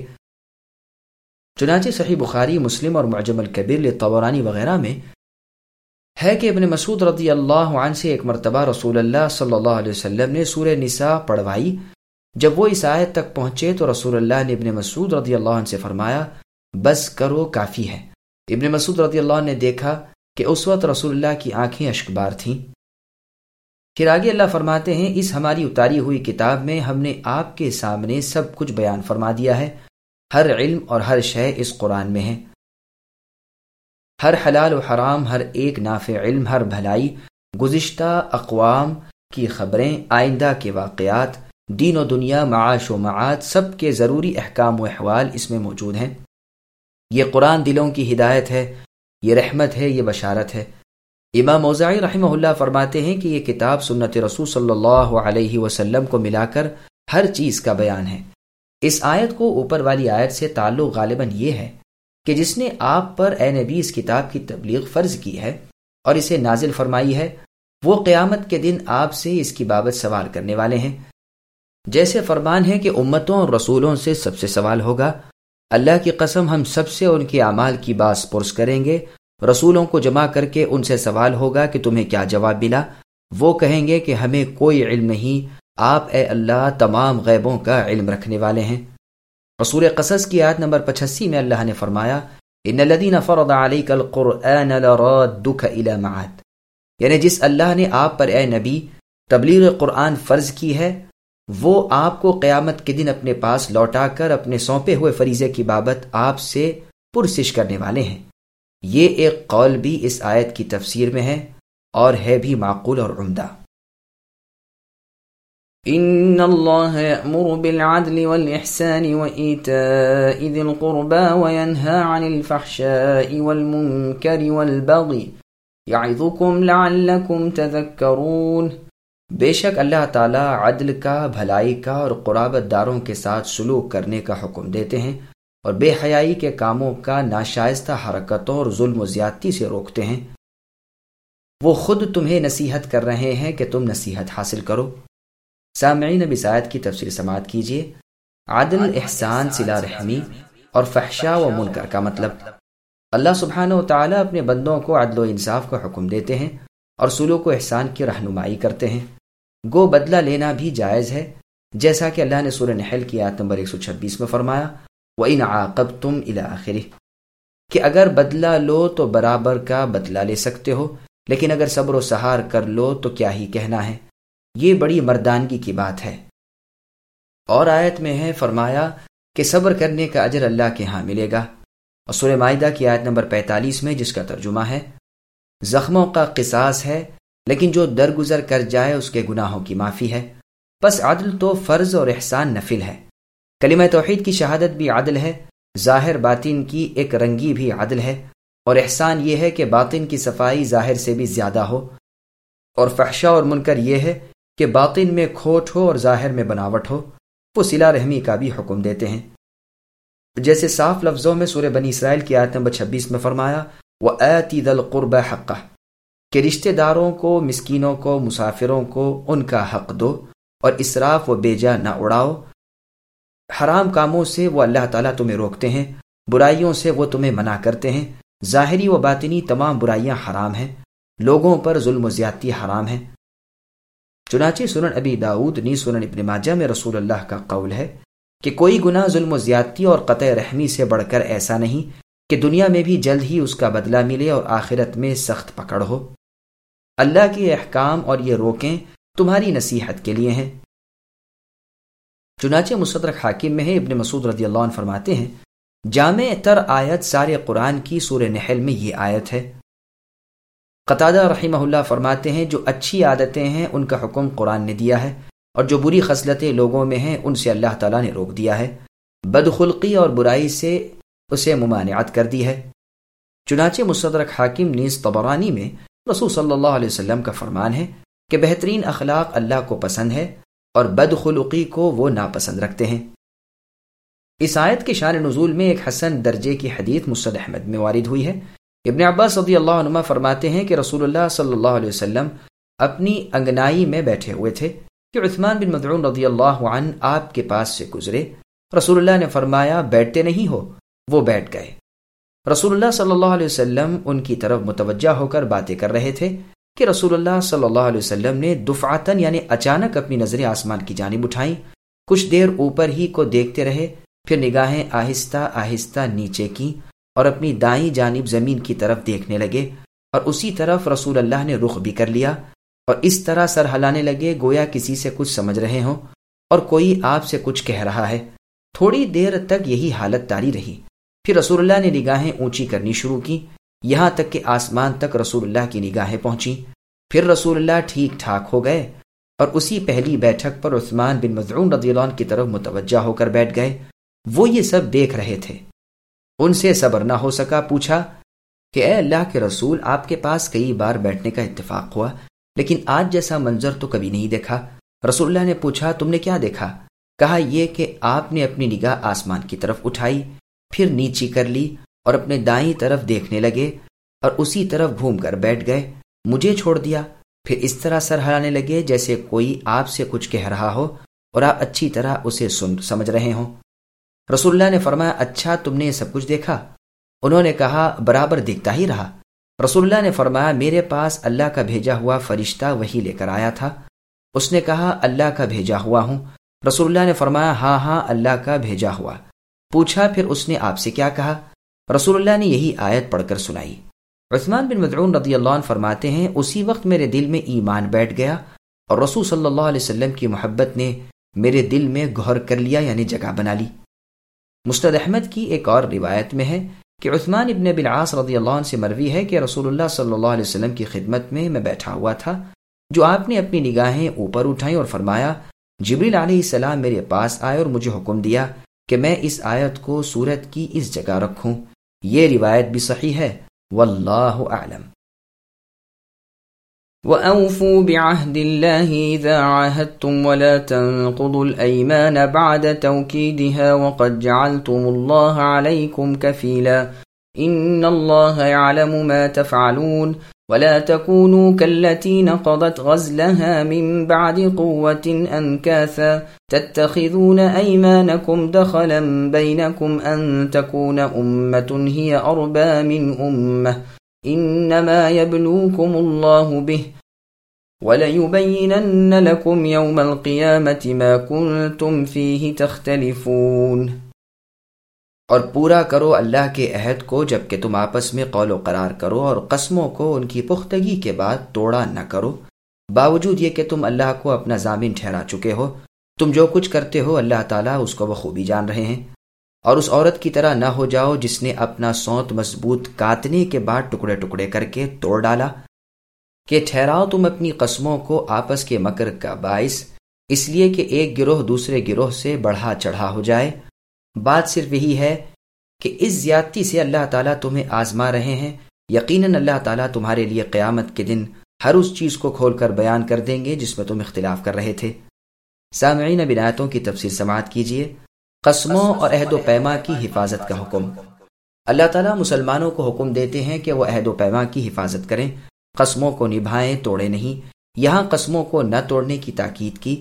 [SPEAKER 2] چنانچہ صحیح بخاری، مسلم اور معجم الکبیر للطبرانی وغیرہ میں ہے کہ ابن مسعود رضی اللہ عنہ سے ایک مرتبہ رسول اللہ صلی اللہ علیہ وسلم نے سورہ نساء پڑھوائی۔ جب وہ اس آیت تک پہنچے تو رسول اللہ نے ابن مسعود رضی اللہ عنہ سے فرمایا بس کرو، کافی ہے۔ ابن مسعود رضی اللہ عنہ نے دیکھا کہ اس وقت رسول اللہ کی آنکھیں اشکبار تھیں۔
[SPEAKER 1] پھر آگے اللہ فرماتے ہیں، اس ہماری اتاری ہوئی کتاب میں ہم نے آپ کے سامنے سب کچھ بیان فرما دیا ہے، ہر علم اور ہر شے اس قرآن میں ہے، ہر حلال و حرام، ہر ایک نافع علم، ہر بھلائی، گزشتہ اقوام کی خبریں، آئندہ کے واقعات، دین و دنیا، معاش و معاد، سب کے ضروری احکام و احوال اس میں موجود ہیں۔ یہ قرآن دلوں کی ہدایت ہے، یہ رحمت ہے، یہ بشارت ہے۔ امام موزعی رحمہ اللہ فرماتے ہیں کہ یہ کتاب سنت رسول صلی اللہ علیہ وسلم کو ملا کر ہر چیز کا بیان ہے۔ اس آیت کو اوپر والی آیت سے تعلق غالباً یہ ہے کہ جس نے آپ پر اے نبی اس کتاب کی تبلیغ فرض کی ہے اور اسے نازل فرمائی ہے، وہ قیامت کے دن آپ سے اس کی بابت سوال کرنے والے ہیں۔ جیسے فرمان ہے کہ امتوں اور رسولوں سے سب سے سوال ہوگا، اللہ کی قسم ہم سب سے ان کے اعمال کی باس پرس کریں گے۔ رسولوں کو جمع کر کے ان سے سوال ہوگا کہ تمہیں کیا جواب ملا؟ وہ کہیں گے کہ ہمیں کوئی علم نہیں، آپ اے اللہ تمام غیبوں کا علم رکھنے والے ہیں۔ سورہ قصص کی آیت نمبر پچاسی میں اللہ نے فرمایا، ان الذین فرض علیک القرآن لرادک الی معاد، یعنی جس اللہ نے آپ پر اے نبی تبلیغ قرآن فرض کی ہے، وہ آپ کو قیامت کے دن اپنے پاس لوٹا کر اپنے سونپے ہوئے فریضے کی بابت آپ سے پرسش کرنے والے ہیں۔ یہ ایک قول بھی اس آیت کی تفسیر میں ہے اور ہے بھی معقول اور عمدہ۔
[SPEAKER 2] ان اللہ یأمر بالعدل والإحسان وإیتاء ذی القربى وینہى عن الفحشاء والمنکر والبغی یعظکم لعلکم تذکرون۔ بے شک اللہ تعالیٰ عدل کا، بھلائی کا اور قرابت داروں کے ساتھ سلوک کرنے کا حکم دیتے ہیں اور بے حیائی کے کاموں کا، ناشائستہ حرکتوں اور ظلم و زیادتی سے روکتے ہیں۔ وہ خود تمہیں نصیحت کر رہے ہیں کہ تم نصیحت حاصل کرو۔ سامعین اب اس آیت کی تفسیر سماعت کیجیے۔ عدل، احسان، صلہ رحمی اور فحشاء و منکر کا مطلب، اللہ سبحانہ و تعالیٰ اپنے بندوں کو عدل و انصاف کا حکم دیتے ہیں اور سلوک و احسان کی رہنمائی کرتے ہیں۔ گو بدلہ لینا بھی جائز ہے، جیسا کہ اللہ نے سورہ نحل کی آیت نمبر ایک سو چھبیس میں فرمایا، وَإِنْ عَاقَبْتُمْ إِلَى آخِرِهِ، کہ اگر بدلہ لو تو برابر کا بدلہ لے سکتے ہو، لیکن اگر صبر و سہار کر لو تو کیا ہی کہنا ہے۔ یہ بڑی مردانگی کی بات ہے۔ اور آیت میں ہے فرمایا کہ صبر کرنے کا اجر اللہ کے ہاں ملے گا، اور سورہ مائدہ کی آیت نمبر پینتالیس میں جس کا ترجمہ ہے، زخموں کا قصاص ہے لیکن جو درگزر کر جائے اس کے گناہوں کی معافی ہے۔ پس عدل تو فرض اور احسان نفل ہے۔ کلمہ توحید کی شہادت بھی عدل ہے، ظاہر باطن کی ایک رنگی بھی عدل ہے، اور احسان یہ ہے کہ باطن کی صفائی ظاہر سے بھی زیادہ ہو، اور فحشاء اور منکر یہ ہے کہ باطن میں کھوٹ ہو اور ظاہر میں بناوٹ ہو۔ وہ صلہ رحمی کا بھی حکم دیتے ہیں، جیسے صاف لفظوں میں سورہ بنی اسرائیل کی آیت نمبر چھبیس میں فرمایا، وَآتِ ذَا الْقُرْبَى حَقَّهُ، کہ رشتہ داروں کو، مسکینوں کو، مسافروں کو ان کا حق دو اور اسراف و بیجا نہ اڑاؤ۔ حرام کاموں سے وہ اللہ تعالیٰ تمہیں روکتے ہیں، برائیوں سے وہ تمہیں منع کرتے ہیں۔ ظاہری و باطنی تمام برائیاں حرام ہیں، لوگوں پر ظلم و زیادتی حرام ہے۔ چنانچہ سنن ابی داؤد نیز سنن ابن ماجہ میں رسول اللہ کا قول ہے کہ کوئی گناہ ظلم و زیادتی اور قطع رحمی سے بڑھ کر ایسا نہیں کہ دنیا میں بھی جلد ہی اس کا بدلہ ملے اور آخرت میں سخت پکڑ ہو۔ اللہ کے احکام اور یہ روکیں تمہاری نصیحت کے لیے ہیں۔ چنانچہ مستدرک حاکم میں ہے، ابن مسعود رضی اللہ عنہ فرماتے ہیں، جامع تر آیت سارے قرآن کی سورہ نحل میں یہ آیت ہے۔ قتادہ رحمہ اللہ فرماتے ہیں، جو اچھی عادتیں ہیں ان کا حکم قرآن نے دیا ہے، اور جو بری خصلتیں لوگوں میں ہیں ان سے اللہ تعالیٰ نے روک دیا ہے، بدخلقی اور برائی سے اسے ممانعت کر دی ہے۔ چنانچہ مستدرک حاکم نیز طبرانی میں رسول صلی اللہ علیہ وسلم کا فرمان ہے کہ بہترین اخلاق اللہ کو پسند ہے اور بدخلقی کو وہ ناپسند رکھتے ہیں۔ اس آیت کے شان نزول میں ایک حسن درجے کی حدیث مسند احمد میں وارد ہوئی ہے۔ ابن عباس رضی اللہ عنہما فرماتے ہیں کہ رسول اللہ صلی اللہ علیہ وسلم اپنی انگنائی میں بیٹھے ہوئے تھے کہ عثمان بن مظعون رضی اللہ عنہ آپ کے پاس سے گزرے۔ رسول اللہ نے فرمایا، بیٹھتے نہیں ہو؟ وہ بیٹھ گئے۔ رسول اللہ صلی اللہ علیہ وسلم ان کی طرف متوجہ ہو کر باتیں کر رہے تھے کہ رسول اللہ صلی اللہ علیہ وسلم نے دفعتاً یعنی اچانک اپنی نظریں آسمان کی جانب اٹھائیں، کچھ دیر اوپر ہی کو دیکھتے رہے، پھر نگاہیں آہستہ آہستہ نیچے کی اور اپنی دائیں جانب زمین کی طرف دیکھنے لگے، اور اسی طرف رسول اللہ نے رخ بھی کر لیا۔
[SPEAKER 1] اور اس طرح سر ہلانے لگے گویا کسی سے کچھ سمجھ رہے ہوں اور کوئی آپ سے کچھ کہہ رہا ہے۔ تھوڑی دیر تک یہی حالت طاری رہی، پھر رسول اللہ نے نگاہیں اونچی کرنی شروع کی، یہاں تک کہ آسمان تک رسول اللہ کی نگاہیں پہنچیں۔ پھر رسول اللہ ٹھیک ٹھاک ہو گئے اور اسی پہلی بیٹھک پر عثمان بن مظعون رضی اللہ عنہ کی طرف متوجہ ہو کر بیٹھ گئے۔ وہ یہ سب دیکھ رہے تھے، ان سے صبر نہ ہو سکا، پوچھا کہ اے اللہ کے رسول، آپ کے پاس کئی بار بیٹھنے کا اتفاق ہوا لیکن آج جیسا منظر تو کبھی نہیں دیکھا۔ رسول اللہ نے پوچھا تم نے کیا دیکھا؟ کہا یہ کہ آپ نے اپنی نگاہ آسمان کی طرف اٹھائی، پھر نیچی کر لی اور اپنے دائیں طرف دیکھنے لگے اور اسی طرف گھوم کر بیٹھ گئے، مجھے چھوڑ دیا، پھر اس طرح سر ہلانے لگے جیسے کوئی آپ سے کچھ کہہ رہا ہو اور آپ اچھی طرح اسے سن سمجھ رہے ہوں۔ رسول اللہ نے فرمایا اچھا تم نے یہ سب کچھ دیکھا؟ انہوں نے کہا برابر دیکھتا ہی رہا۔ رسول اللہ نے فرمایا میرے پاس اللہ کا بھیجا ہوا فرشتہ وہی لے کر آیا تھا۔ اس نے کہا اللہ کا بھیجا ہوا ہوں۔ رسول اللہ نے فرمایا ہاں ہاں اللہ کا بھیجا ہوا۔ پوچھا پھر اس نے آپ سے کیا کہا؟ رسول اللہ نے یہی آیت پڑھ کر سنائی۔ عثمان بن مظعون رضی اللہ عنہ فرماتے ہیں اسی وقت میرے دل میں ایمان بیٹھ گیا اور رسول صلی اللہ علیہ وسلم کی محبت نے میرے دل میں گہر کر لیا، یعنی جگہ بنا لی۔ مسند احمد کی ایک اور روایت میں ہے کہ عثمان ابن ابی العاص رضی اللہ عنہ سے مروی ہے کہ رسول اللہ صلی اللہ علیہ وسلم کی خدمت میں میں بیٹھا ہوا تھا، جو آپ نے اپنی نگاہیں اوپر اٹھائیں اور فرمایا جبریل علیہ السلام میرے پاس آئے اور مجھے حکم دیا کہ میں اس آیت کو سورت کی اس جگہ رکھوں۔ یہ روایت بھی صحیح ہے، واللہ اعلم۔
[SPEAKER 2] وَأَوْفُوا بِعَهْدِ اللَّهِ إِذَا عَاهَدتُّمْ وَلَا تَنقُضُوا الْأَيْمَانَ بَعْدَ تَوْكِيدِهَا وَقَدْ جَعَلْتُمُ اللَّهَ عَلَيْكُمْ كَفِيلًا إِنَّ اللَّهَ يَعْلَمُ مَا تَفْعَلُونَ وَلَا تَكُونُوا كَالَّتِي نَقَضَتْ غَزْلَهَا مِن بَعْدِ قُوَّةٍ أَنكَاثًا تَتَّخِذُونَ أَيْمَانَكُمْ دَخَلًا بَيْنَكُمْ أَن تَكُونَ أُمَّةٌ هِيَ أَرْبَى مِنْ أُمَّةٍ إنما يبلوكم الله به وليبينن لكم يوم القيامة ما كنتم فيه تختلفون۔
[SPEAKER 1] اور پورا کرو اللہ کے عہد کو جب کہ تم آپس میں قول و قرار کرو، اور قسموں کو ان کی پختگی کے بعد توڑا نہ کرو، باوجود یہ کہ تم اللہ کو اپنا ضامن ٹھہرا چکے ہو۔ تم جو کچھ کرتے ہو اللہ تعالیٰ اس کو بخوبی جان رہے ہیں۔ اور اس عورت کی طرح نہ ہو جاؤ جس نے اپنا سونت مضبوط کاٹنے کے بعد ٹکڑے ٹکڑے کر کے توڑ ڈالا، کہ ٹھہراؤ تم اپنی قسموں کو آپس کے مکر کا باعث، اس لیے کہ ایک گروہ دوسرے گروہ سے بڑھا چڑھا ہو جائے۔ بات صرف یہی ہے کہ اس زیادتی سے اللہ تعالیٰ تمہیں آزما رہے ہیں۔ یقیناً اللہ تعالیٰ تمہارے لیے قیامت کے دن ہر اس چیز کو کھول کر بیان کر دیں گے جس میں تم اختلاف کر رہے تھے۔ سامعین اب ان آیتوں کی تفسیر سماعت کیجیے۔ قسموں اور عہد و پیما کی حفاظت کا حکم۔ اللہ تعالیٰ مسلمانوں کو حکم دیتے ہیں کہ وہ عہد و پیما کی حفاظت کریں، قسموں کو نبھائیں، توڑے نہیں۔ یہاں قسموں کو نہ توڑنے کی تاکید کی،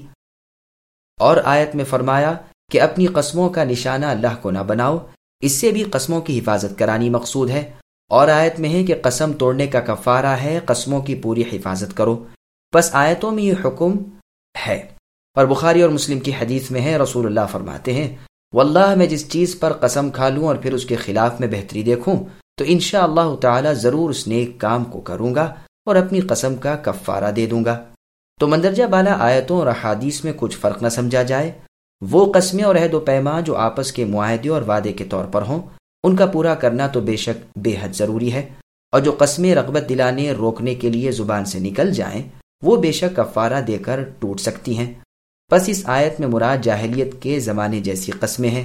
[SPEAKER 1] اور آیت میں فرمایا کہ اپنی قسموں کا نشانہ اللہ کو نہ بناؤ، اس سے بھی قسموں کی حفاظت کرانی مقصود ہے۔ اور آیت میں ہے کہ قسم توڑنے کا کفارہ ہے قسموں کی پوری حفاظت کرو۔ بس آیتوں میں یہ حکم ہے۔ اور بخاری اور مسلم کی حدیث میں ہے رسول اللہ فرماتے ہیں واللہ میں جس چیز پر قسم کھا لوں اور پھر اس کے خلاف میں بہتری دیکھوں تو انشاءاللہ تعالی ضرور اس نیک کام کو کروں گا اور اپنی قسم کا کفارہ دے دوں گا۔ تو مندرجہ بالا آیتوں اور احادیث میں کچھ فرق نہ سمجھا جائے۔ وہ قسمیں اور عہد و پیما جو آپس کے معاہدے اور وعدے کے طور پر ہوں، ان کا پورا کرنا تو بے شک بے حد ضروری ہے، اور جو قسمیں رغبت دلانے روکنے کے لیے زبان سے نکل جائیں وہ بے شک کفارہ دے کر ٹوٹ سکتی ہیں۔ بس اس آیت میں مراد جاہلیت کے زمانے جیسی قسمیں ہیں۔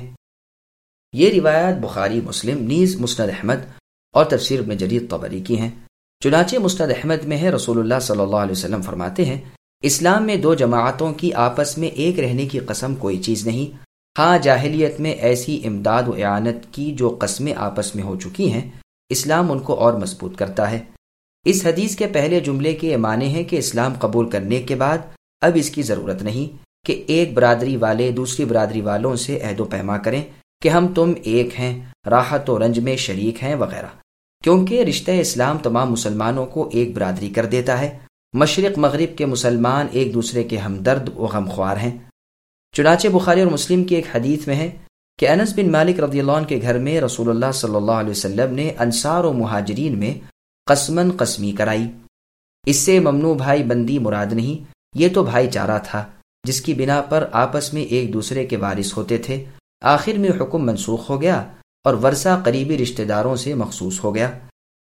[SPEAKER 1] یہ روایات بخاری، مسلم، نیز مسند احمد اور تفسیر ابن جریر طبری کی ہیں۔ چنانچہ مسند احمد میں ہے رسول اللہ صلی اللہ علیہ وسلم فرماتے ہیں اسلام میں دو جماعتوں کی آپس میں ایک رہنے کی قسم کوئی چیز نہیں۔ ہاں جاہلیت میں ایسی امداد و اعانت کی جو قسمیں آپس میں ہو چکی ہیں، اسلام ان کو اور مضبوط کرتا ہے۔ اس حدیث کے پہلے جملے کے یہ معنی ہے کہ اسلام قبول کرنے کے بعد اب اس کی ضرورت نہیں کہ ایک برادری والے دوسری برادری والوں سے عہد و پیما کریں کہ ہم تم ایک ہیں، راحت و رنج میں شریک ہیں وغیرہ، کیونکہ رشتہ اسلام تمام مسلمانوں کو ایک برادری کر دیتا ہے۔ مشرق مغرب کے مسلمان ایک دوسرے کے ہمدرد و غمخوار ہیں۔ چنانچہ بخاری اور مسلم کی ایک حدیث میں ہے کہ انس بن مالک رضی اللہ عنہ کے گھر میں رسول اللہ صلی اللہ علیہ وسلم نے انصار و مہاجرین میں قسمن قسمی کرائی۔ اس سے ممنوع بھائی بندی مراد نہیں، یہ تو بھائی چارہ تھا جس کی بنا پر آپس میں ایک دوسرے کے وارث ہوتے تھے۔ آخر میں حکم منسوخ ہو گیا اور ورثہ قریبی رشتہ داروں سے مخصوص ہو گیا۔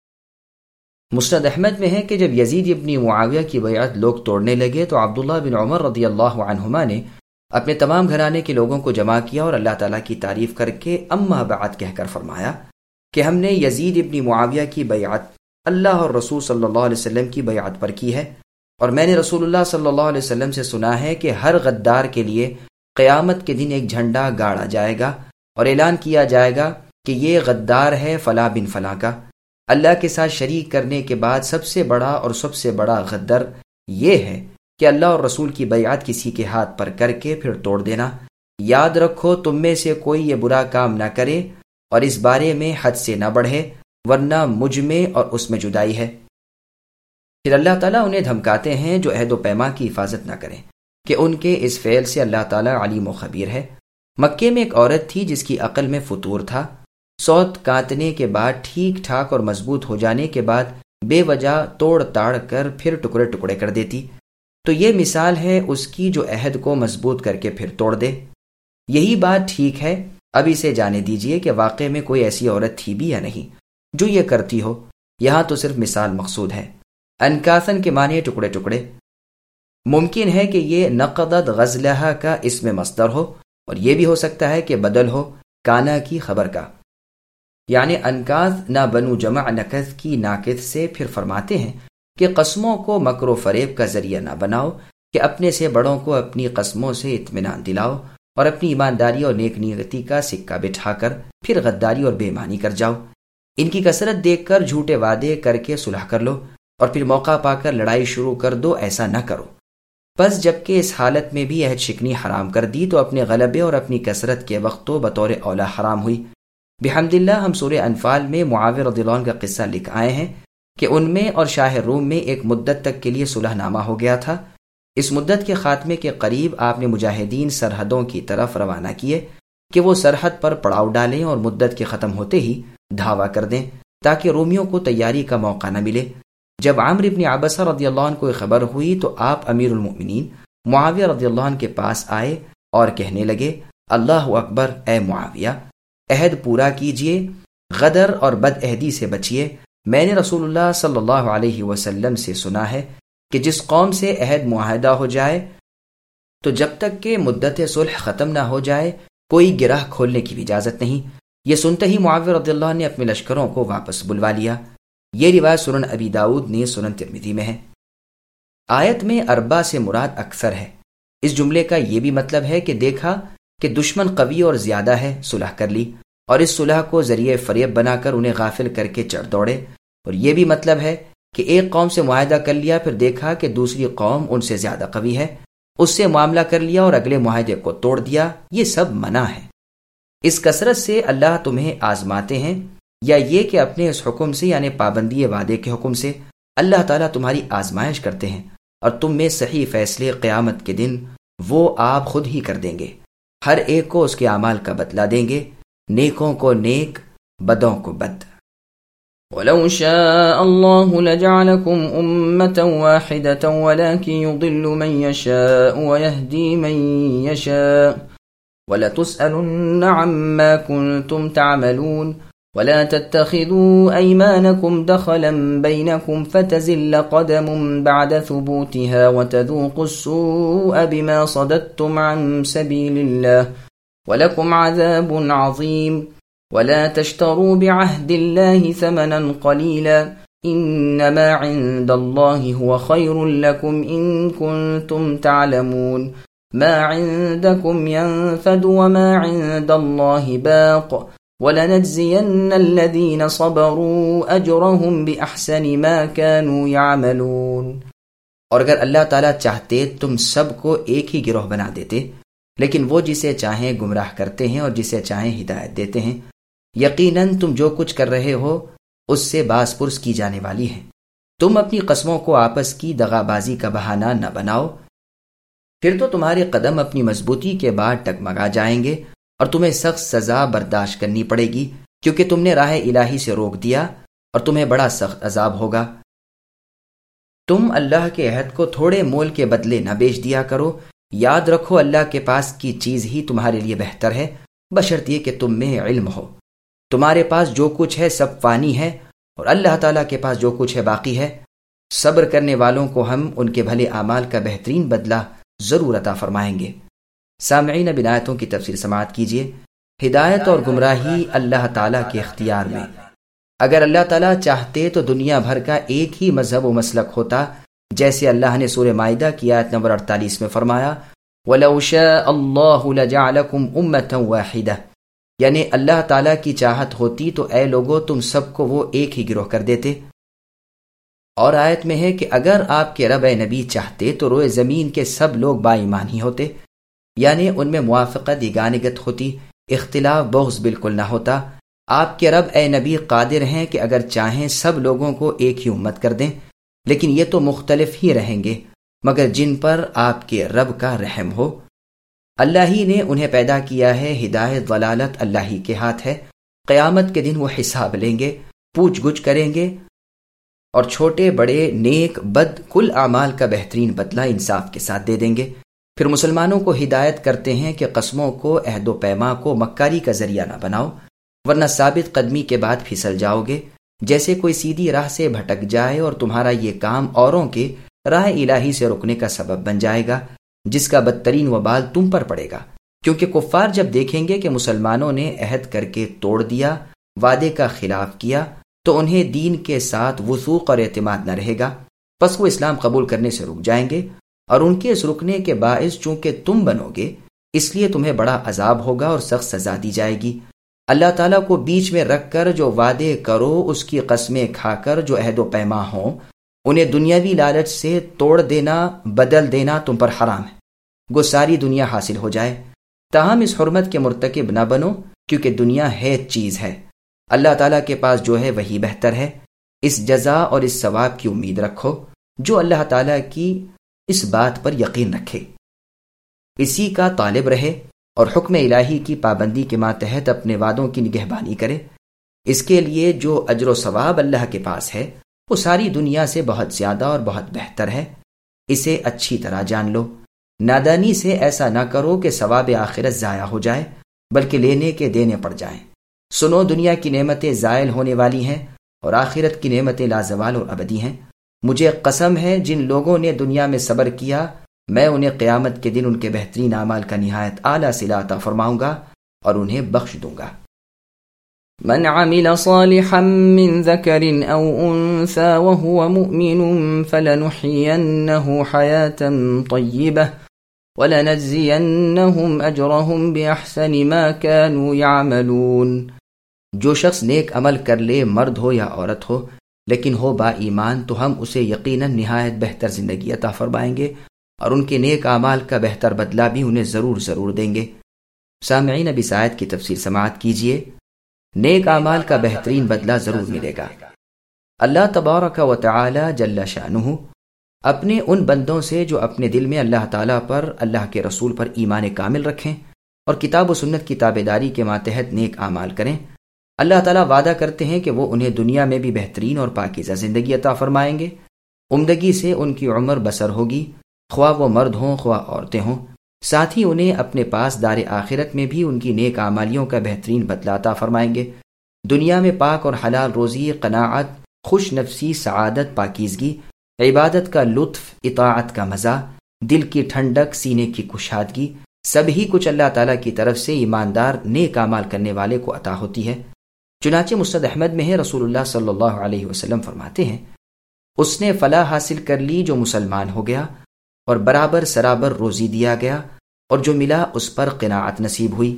[SPEAKER 1] مسند احمد میں ہے کہ جب یزید ابن معاویہ کی بیعت لوگ توڑنے لگے تو عبداللہ بن عمر رضی اللہ عنہما نے اپنے تمام گھرانے کے لوگوں کو جمع کیا اور اللہ تعالیٰ کی تعریف کر کے اما بعد کہہ کر فرمایا کہ ہم نے یزید ابن معاویہ کی بیعت اللہ اور رسول صلی اللہ علیہ وسلم کی بیعت پر کی ہے، اور میں نے رسول اللہ صلی اللہ علیہ وسلم سے سنا ہے کہ ہر غدار کے لیے قیامت کے دن ایک جھنڈا گاڑا جائے گا اور اعلان کیا جائے گا کہ یہ غدار ہے فلاں بن فلاں کا۔ اللہ کے ساتھ شریک کرنے کے بعد سب سے بڑا اور سب سے بڑا غدر یہ ہے کہ اللہ اور رسول کی بیعت کسی کے ہاتھ پر کر کے پھر توڑ دینا۔ یاد رکھو تم میں سے کوئی یہ برا کام نہ کرے اور اس بارے میں حد سے نہ بڑھے، ورنہ مجھ میں اور اس میں جدائی ہے۔ پھر اللہ تعالیٰ انہیں دھمکاتے ہیں جو عہد و پیمان کی حفاظت نہ کریں کہ ان کے اس فعل سے اللہ تعالیٰ علیم و خبیر ہے۔ مکے میں ایک عورت تھی جس کی عقل میں فطور تھا۔ سوت کاٹنے کے بعد ٹھیک ٹھاک اور مضبوط ہو جانے کے بعد بے وجہ توڑ تاڑ کر پھر ٹکڑے ٹکڑے کر دیتی، تو یہ مثال ہے اس کی جو عہد کو مضبوط کر کے پھر توڑ دے۔ یہی بات ٹھیک ہے، اب اسے جانے دیجئے کہ واقع میں کوئی ایسی عورت تھی بھی یا نہیں جو یہ کرتی ہو، یہاں تو صرف مثال مقصود ہے۔ انکاثن کے معنی ٹکڑے ٹکڑے، ممکن ہے کہ یہ نقضت غزلہ کا اسم مصدر ہو، اور یہ بھی ہو سکتا ہے کہ بدل ہو کانا کی خبر کا، یعنی انکاث نہ بنو جمع نکث کی ناقص سے پھر فرماتے ہیں کہ قسموں کو مکر و فریب کا ذریعہ نہ بناؤ، کہ اپنے سے بڑوں کو اپنی قسموں سے اطمینان دلاؤ اور اپنی ایمانداری اور نیک نیتی کا سکہ بٹھا کر پھر غداری اور بے ایمانی کر جاؤ۔ ان کی کثرت دیکھ کر جھوٹے وعدے کر کے صلح کر لو اور پھر موقع پا کر لڑائی شروع کر دو، ایسا نہ کرو۔ پس جبکہ اس حالت میں بھی عہد شکنی حرام کر دی تو اپنے غلبے اور اپنی کثرت کے وقت تو بطور اولا حرام ہوئی۔ بحمد اللہ ہم سورہ انفال میں معاویہ رضی اللہ عنہ کا قصہ لکھ آئے ہیں کہ ان میں اور شاہ روم میں ایک مدت تک کے لیے صلح نامہ ہو گیا تھا۔ اس مدت کے خاتمے کے قریب آپ نے مجاہدین سرحدوں کی طرف روانہ کیے کہ وہ سرحد پر پڑاؤ ڈالیں اور مدت کے ختم ہوتے ہی دھاوا کر دیں تاکہ رومیوں کو تیاری کا موقع نہ ملے۔ جب عمرو بن عبسہ رضی اللہ عنہ کو خبر ہوئی تو آپ امیر المؤمنین معاویہ رضی اللہ عنہ کے پاس آئے اور کہنے لگے، اللہ اکبر، اے معاویہ، عہد پورا کیجئے، غدر اور بد عہدی سے بچیے۔ میں نے رسول اللہ صلی اللہ علیہ وسلم سے سنا ہے کہ جس قوم سے عہد معاہدہ ہو جائے تو جب تک کہ مدت صلح ختم نہ ہو جائے کوئی گرہ کھولنے کی بھی اجازت نہیں۔ یہ سنتے ہی معاویہ رضی اللہ عنہ نے اپنے لشکروں کو واپس بلوا لیا۔ یہ روایت سنن ابی داؤد نے سنن ترمذی میں ہے۔ آیت میں اربع سے مراد اکثر ہے۔ اس جملے کا یہ بھی مطلب ہے کہ دیکھا کہ دشمن قوی اور زیادہ ہے، صلح کر لی، اور اس صلح کو ذریعہ فریب بنا کر انہیں غافل کر کے چڑھ دوڑے۔ اور یہ بھی مطلب ہے کہ ایک قوم سے معاہدہ کر لیا، پھر دیکھا کہ دوسری قوم ان سے زیادہ قوی ہے، اس سے معاملہ کر لیا اور اگلے معاہدے کو توڑ دیا۔ یہ سب منع ہے۔ اس کثرت سے اللہ تمہیں آزماتے ہیں، یا یہ کہ اپنے اس حکم سے یعنی پابندی وعدے کے حکم سے اللہ تعالیٰ تمہاری آزمائش کرتے ہیں، اور تم میں صحیح فیصلے قیامت کے دن وہ آپ خود ہی کر دیں گے۔ ہر ایک کو اس کے اعمال کا بدلہ دیں گے، نیکوں کو نیک، بدوں کو بد۔
[SPEAKER 2] وَلَوْ شَاءَ اللَّهُ لَجَعَلَكُمْ أُمَّةً وَاحِدَةً وَلَكِنْ يُضِلُّ مَن يَشَاءُ وَيَهْدِي مَن يَشَاءُ وَلَتُسْأَلُنَّ عَمَّا كُنتُمْ تَعْمَلُونَ وَلَا تَتَّخِذُوا أَيْمَانَكُمْ دَخَلًا بَيْنَكُمْ فَتَزِلَّ قَدَمٌ بَعْدَ ثُبُوتِهَا وَتَذُوقُوا السُّوءَ بِمَا صَدَدتُّمْ عَن سَبِيلِ اللَّهِ وَلَكُمْ عَذَابٌ عَظِيمٌ وَلَا تَشْتَرُوا بِعَهْدِ اللَّهِ ثَمَنًا قَلِيلًا إِنَّمَا عِندَ اللَّهِ هُوَ خَيْرٌ لَكُمْ إِن كُنتُمْ تَعْلَمُونَ مَا عِندَكُمْ يَنفَدُ وَمَا عِندَ اللَّهِ بَاقٍ وَلَنَجْزِيَنَّ الَّذِينَ صَبَرُوا أَجْرَهُمْ بِأَحْسَنِ مَا كَانُوا يَعْمَلُونَ۔
[SPEAKER 1] اور اگر اللہ تعالیٰ چاہتے تم سب کو ایک ہی گروہ بنا دیتے، لیکن وہ جسے چاہیں گمراہ کرتے ہیں اور جسے چاہیں ہدایت دیتے ہیں۔ یقیناً تم جو کچھ کر رہے ہو اس سے باز پرس کی جانے والی ہے۔ تم اپنی قسموں کو آپس کی دغا بازی کا بہانہ نہ بناؤ، پھر تو تمہارے قدم اپنی مضبوطی کے بعد ٹگمگا جائیں گے اور تمہیں سخت سزا برداشت کرنی پڑے گی، کیونکہ تم نے راہ الہی سے روک دیا اور تمہیں بڑا سخت عذاب ہوگا۔ تم اللہ کے عہد کو تھوڑے مول کے بدلے نہ بیچ دیا کرو، یاد رکھو اللہ کے پاس کی چیز ہی تمہارے لیے بہتر ہے، بشرطیے کہ تم میں علم ہو۔ تمہارے پاس جو کچھ ہے سب فانی ہے، اور اللہ تعالیٰ کے پاس جو کچھ ہے باقی ہے۔ صبر کرنے والوں کو ہم ان کے بھلے اعمال کا بہترین بدلہ ضرور عطا فرمائیں گے۔ سامعین، اب آیتوں کی تفسیر سماعت کیجیے۔ ہدایت اور گمراہی اللہ تعالیٰ کے اختیار میں۔ اگر اللہ تعالیٰ چاہتے تو دنیا بھر کا ایک ہی مذہب و مسلک ہوتا، جیسے اللہ نے سورہ مائدہ کی آیت نمبر اڑتالیس میں فرمایا وَلَوْ شَاءَ اللَّهُ لَجَعَلَكُمْ أُمَّةً وَاحِدَةً، یعنی اللہ تعالیٰ کی چاہت ہوتی تو اے لوگو تم سب کو وہ ایک ہی گروہ کر دیتے۔ اور آیت میں ہے کہ اگر آپ کے رب اے نبی چاہتے تو روئے زمین کے سب لوگ با ایمان ہی ہوتے، یعنی ان میں موافقت یگانگت ہوتی، اختلاف بغض بالکل نہ ہوتا۔ آپ کے رب اے نبی قادر ہیں کہ اگر چاہیں سب لوگوں کو ایک ہی امت کر دیں، لیکن یہ تو مختلف ہی رہیں گے مگر جن پر آپ کے رب کا رحم ہو۔ اللہ ہی نے انہیں پیدا کیا ہے، ہدایت ضلالت اللہ ہی کے ہاتھ ہے۔ قیامت کے دن وہ حساب لیں گے، پوچھ گچھ کریں گے، اور چھوٹے بڑے نیک بد کل اعمال کا بہترین بدلہ انصاف کے ساتھ دے دیں گے۔ پھر مسلمانوں کو ہدایت کرتے ہیں کہ قسموں کو، عہد و پیما کو مکاری کا ذریعہ نہ بناؤ، ورنہ ثابت قدمی کے بعد پھسل جاؤ گے، جیسے کوئی سیدھی راہ سے بھٹک جائے اور تمہارا یہ کام اوروں کے راہ الہی سے رکنے کا سبب بن جائے گا، جس کا بدترین وبال تم پر پڑے گا۔ کیونکہ کفار جب دیکھیں گے کہ مسلمانوں نے عہد کر کے توڑ دیا، وعدے کا خلاف کیا، تو انہیں دین کے ساتھ وثوق اور اعتماد نہ رہے گا، پس وہ اسلام قبول کرنے سے رک جائیں گے، اور ان کے اس رکنے کے باعث چونکہ تم بنو گے اس لیے تمہیں بڑا عذاب ہوگا اور سخت سزا دی جائے گی۔ اللہ تعالیٰ کو بیچ میں رکھ کر جو وعدے کرو، اس کی قسمیں کھا کر جو عہد و پیما ہوں، انہیں دنیاوی لالچ سے توڑ دینا، بدل دینا تم پر حرام ہے، گو ساری دنیا حاصل ہو جائے۔ تاہم اس حرمت کے مرتکب نہ بنو، کیونکہ دنیا ہے چیز ہے، اللہ تعالیٰ کے پاس جو ہے وہی بہتر ہے۔ اس جزا اور اس ثواب کی امید رکھو جو اللہ تعالیٰ کی اس بات پر یقین رکھے، اسی کا طالب رہے اور حکم الہی کی پابندی کے ماتحت اپنے وعدوں کی نگہبانی کرے۔ اس کے لیے جو اجر و ثواب اللہ کے پاس ہے وہ ساری دنیا سے بہت زیادہ اور بہت بہتر ہے، اسے اچھی طرح جان لو۔ نادانی سے ایسا نہ کرو کہ ثواب آخرت ضائع ہو جائے، بلکہ لینے کے دینے پڑ جائیں۔ سنو، دنیا کی نعمتیں زائل ہونے والی ہیں اور آخرت کی نعمتیں لازوال اور ابدی ہیں۔ مجھے قسم ہے جن لوگوں نے دنیا میں صبر کیا، میں انہیں قیامت کے دن ان کے بہترین اعمال کا نہایت اعلیٰ صلہ عطا فرماؤں گا اور انہیں بخش دوں گا۔
[SPEAKER 2] من عمل صالحا من ذكر أو أنثى وهو مؤمن فلنحيينه حياة طيبة وَلَنَجْزِيَنَّهُمْ أَجْرَهُمْ بِأَحْسَنِ مَا كَانُوا يَعْمَلُونَ۔
[SPEAKER 1] جو شخص نیک عمل کر لے، مرد ہو یا عورت ہو، لیکن ہو با ایمان، تو ہم اسے یقیناً نہایت بہتر زندگی عطا فرمائیں گے اور ان کے نیک اعمال کا بہتر بدلہ بھی انہیں ضرور ضرور دیں گے۔ سامعین، اب اس آیت کی تفسیر سماعت کیجیے۔ نیک اعمال کا بہترین بدلہ ضرور ملے گا۔ اللہ تبارک و تعالی جل شانہ اپنے ان بندوں سے جو اپنے دل میں اللہ تعالیٰ پر، اللہ کے رسول پر ایمان کامل رکھیں اور کتاب و سنت کی تابعداری کے ماتحت نیک اعمال کریں، اللہ تعالیٰ وعدہ کرتے ہیں کہ وہ انہیں دنیا میں بھی بہترین اور پاکیزہ زندگی عطا فرمائیں گے۔ عمدگی سے ان کی عمر بسر ہوگی، خواہ وہ مرد ہوں خواہ عورتیں ہوں۔ ساتھ ہی انہیں اپنے پاس دار آخرت میں بھی ان کی نیک اعمالیوں کا بہترین بدلہ عطا فرمائیں گے۔ دنیا میں پاک اور حلال روزی، قناعت، خوش نفسی، سعادت، پاکیزگی، عبادت کا لطف، اطاعت کا مزہ، دل کی ٹھنڈک، سینے کی کشادگی، سب ہی کچھ اللہ تعالیٰ کی طرف سے ایماندار نیک اعمال کرنے والے کو عطا ہوتی ہے۔ چنانچہ مسند احمد میں ہے، رسول اللہ صلی اللہ علیہ وسلم فرماتے ہیں، اس نے فلاح حاصل کر لی جو مسلمان ہو گیا اور برابر سرابر روزی دیا گیا، اور جو ملا اس پر قناعت نصیب ہوئی۔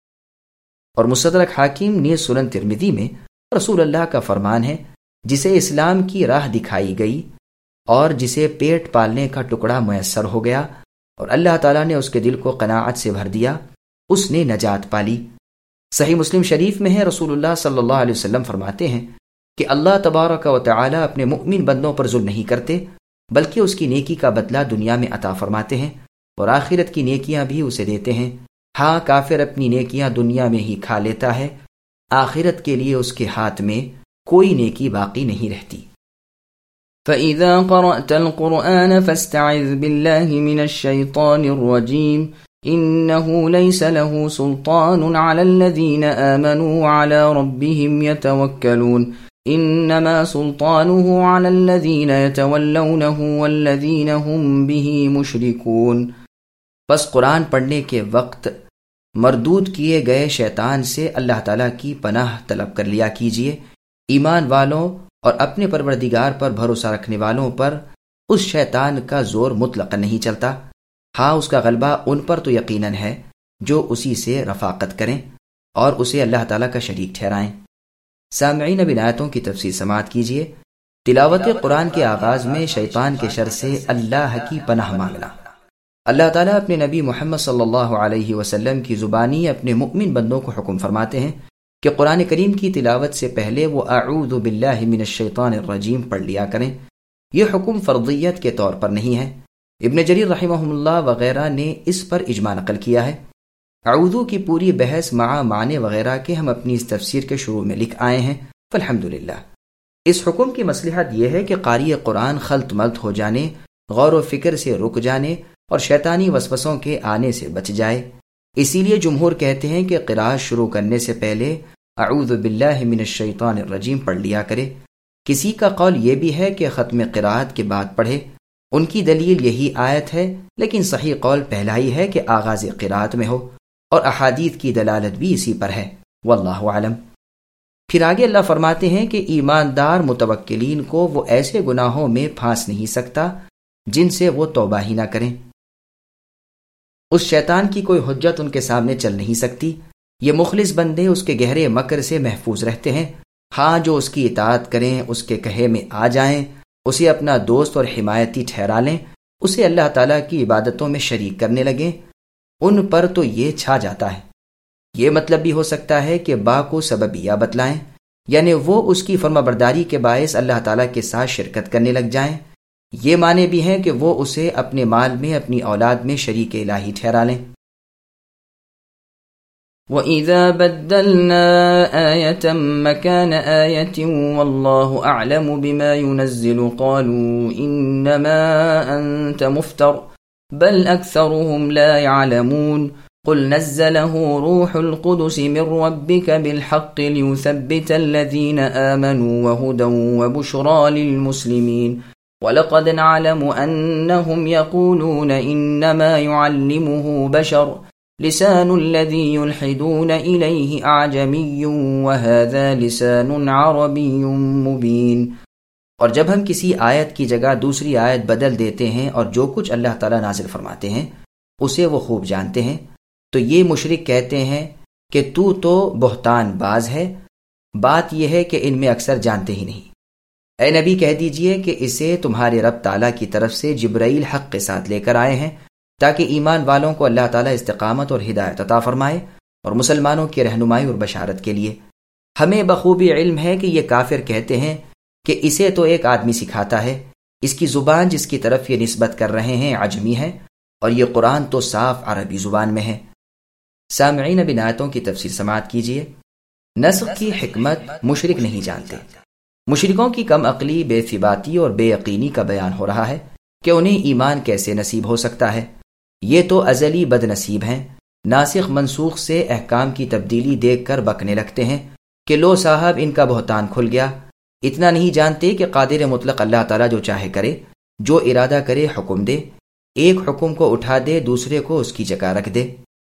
[SPEAKER 1] اور مستدرک حاکم نیز سنن ترمذی میں رسول اللہ کا فرمان ہے، جسے اسلام کی راہ دکھائی گئی اور جسے پیٹ پالنے کا ٹکڑا میسر ہو گیا اور اللہ تعالیٰ نے اس کے دل کو قناعت سے بھر دیا، اس نے نجات پالی۔ صحیح مسلم شریف میں ہے، رسول اللہ صلی اللہ علیہ وسلم فرماتے ہیں کہ اللہ تبارک و تعالی اپنے مؤمن بندوں پر ظلم نہیں کرتے، بلکہ اس کی نیکی کا بدلہ دنیا میں عطا فرماتے ہیں اور آخرت کی نیکیاں بھی اسے دیتے ہیں۔ ہاں، کافر اپنی نیکیاں دنیا میں ہی کھا لیتا ہے، آخرت کے لیے اس کے ہاتھ میں کوئی نیکی باقی نہیں رہتی۔
[SPEAKER 2] فَإِذَا قَرَأْتَ الْقُرْآنَ فَاسْتَعِذْ بِاللَّهِ مِنَ الشَّيْطَانِ الرَّجِيمِ إِنَّهُ لَيْسَ لَهُ سُلْطَانٌ عَلَى الَّذِينَ آمَنُوا وَعَلَى رَبِّهِمْ يَتَوَكَّلُونَ إِنَّمَا سُلْطَانُهُ عَلَى الَّذِينَ يَتَوَلَّوْنَهُ وَالَّذِينَ هُمْ بِهِ مُشْرِكُونَ۔
[SPEAKER 1] بس قرآن پڑھنے کے وقت مردود کیے گئے شیطان سے اللہ تعالیٰ کی پناہ طلب کر لیا کیجیے۔ ایمان والوں اور اپنے پروردگار پر بھروسہ رکھنے والوں پر اس شیطان کا زور مطلق نہیں چلتا، ہاں اس کا غلبہ ان پر تو یقیناً ہے جو اسی سے رفاقت کریں اور اسے اللہ تعالیٰ کا شریک ٹھہرائیں۔ سامعین، اب ان آیتوں کی تفسیر سماعت کیجیے۔ تلاوت قرآن کے آغاز میں شیطان کے شر سے اللہ کی پناہ مانگنا۔ اللہ تعالیٰ اپنے نبی محمد صلی اللہ علیہ وسلم کی زبانی اپنے مؤمن بندوں کو حکم فرماتے ہیں کہ قرآن کریم کی تلاوت سے پہلے وہ اعوذ باللہ من الشیطان الرجیم پڑھ لیا کریں۔ یہ حکم فرضیت کے طور پر نہیں ہے، ابن جریر رحمہ اللہ وغیرہ نے اس پر اجماع نقل کیا ہے۔ اعوذ کی پوری بحث مع معنی وغیرہ کے ہم اپنی اس تفسیر کے شروع میں لکھ آئے ہیں، فالحمدللہ۔ اس حکم کی مصلحت یہ ہے کہ قاری قرآن خلط ملط ہو جانے، غور و فکر سے رک جانے اور شیطانی وسوسوں کے آنے سے بچ جائے۔ اسی لیے جمہور کہتے ہیں کہ قراءت شروع کرنے سے پہلے اعوذ باللہ من الشیطان الرجیم پڑھ لیا کرے۔ کسی کا قول یہ بھی ہے کہ ختم قراءت کے بعد پڑھے، ان کی دلیل یہی آیت ہے، لیکن صحیح قول پہلا ہی ہے کہ آغاز قراءت میں ہو، اور احادیث کی دلالت بھی اسی پر ہے، واللہ اعلم۔ پھر آگے اللہ فرماتے ہیں کہ ایماندار متوکلین کو وہ ایسے گناہوں میں پھانس نہیں سکتا جن سے وہ توبہ ہی نہ کریں۔ اس شیطان کی کوئی حجت ان کے سامنے چل نہیں سکتی۔ یہ مخلص بندے اس کے گہرے مکر سے محفوظ رہتے ہیں، ہاں جو اس کی اطاعت کریں، اس کے کہے میں آ جائیں، اسے اپنا دوست اور حمایتی ٹھہرا لیں، اسے اللہ تعالیٰ کی عبادتوں میں شریک کرنے لگیں، ان پر تو یہ چھا جاتا ہے۔ یہ مطلب بھی ہو سکتا ہے کہ با کو سببیہ بتلائیں، یعنی وہ اس کی فرما برداری کے باعث اللہ تعالیٰ کے ساتھ شرکت کرنے لگ جائیں۔ یہ معنی بھی ہیں کہ وہ اسے اپنے مال میں، اپنی اولاد میں شریک الہی ٹھہرا لیں۔
[SPEAKER 2] وَإِذَا بَدَّلْنَا آيَةً مَكَانَ آيَةٍ وَاللَّهُ أَعْلَمُ بِمَا يُنَزِّلُ قَالُوا إِنَّمَا أَنْتَ مُفْتَرٍ بَلْ أَكْثَرُهُمْ لَا يَعْلَمُونَ قُلْ نَزَّلَهُ رُوحُ الْقُدُسِ مِنْ رَبِّكَ بِالْحَقِّ لِيُثَبِّتَ الَّذِينَ آمَنُوا وَهُدًى وَبُشْرَى لِلْمُسْلِمِينَ وَلَقَدْ نَعْلَمُ أَنَّهُمْ يَقُولُونَ إِنَّمَا يُعَلِّمُهُ بَشَرٌ لِسَانُ الَّذِي يُلْحِدُونَ إِلَيْهِ أَعْجَمِيٌّ وَهَذَا لِسَانٌ عَرَبِيٌّ مُبِينٌ۔ اور جب ہم کسی آیت کی جگہ دوسری آیت بدل دیتے ہیں اور جو کچھ اللہ تعالیٰ نازل فرماتے ہیں اسے وہ خوب جانتے ہیں، تو یہ مشرک کہتے ہیں کہ تو تو بہتان باز ہے، بات یہ ہے کہ ان میں اکثر جانتے ہی نہیں۔ اے نبی کہہ دیجئے کہ اسے تمہارے رب تعالیٰ کی طرف سے جبرائیل حق کے ساتھ لے کر آئے ہیں تاکہ ایمان والوں کو اللہ تعالیٰ استقامت اور ہدایت عطا فرمائے، اور مسلمانوں کی رہنمائی اور بشارت کے لیے۔ ہمیں بخوبی علم ہے کہ یہ کافر کہتے ہیں کہ اسے تو ایک آدمی سکھاتا ہے، اس کی زبان جس کی طرف یہ نسبت کر رہے ہیں عجمی ہے، اور یہ قرآن تو صاف عربی زبان میں ہے۔ سامعین، اب ان آیتوں کی تفسیر سماعت کیجیے۔ نسخ کی حکمت مشرک نہیں جانتے۔ مشرکوں کی کم عقلی، بے ثباتی اور بے یقینی کا بیان ہو رہا ہے کہ انہیں ایمان کیسے نصیب ہو سکتا ہے۔ یہ تو ازلی بد نصیب ہیں، ناسخ منسوخ سے احکام کی تبدیلی دیکھ کر بکنے لگتے ہیں کہ لو صاحب ان کا بہتان کھل گیا۔ اتنا نہیں جانتے کہ قادر مطلق اللہ تعالیٰ جو چاہے کرے، جو ارادہ کرے حکم دے، ایک حکم کو اٹھا دے دوسرے کو اس کی جگہ رکھ دے۔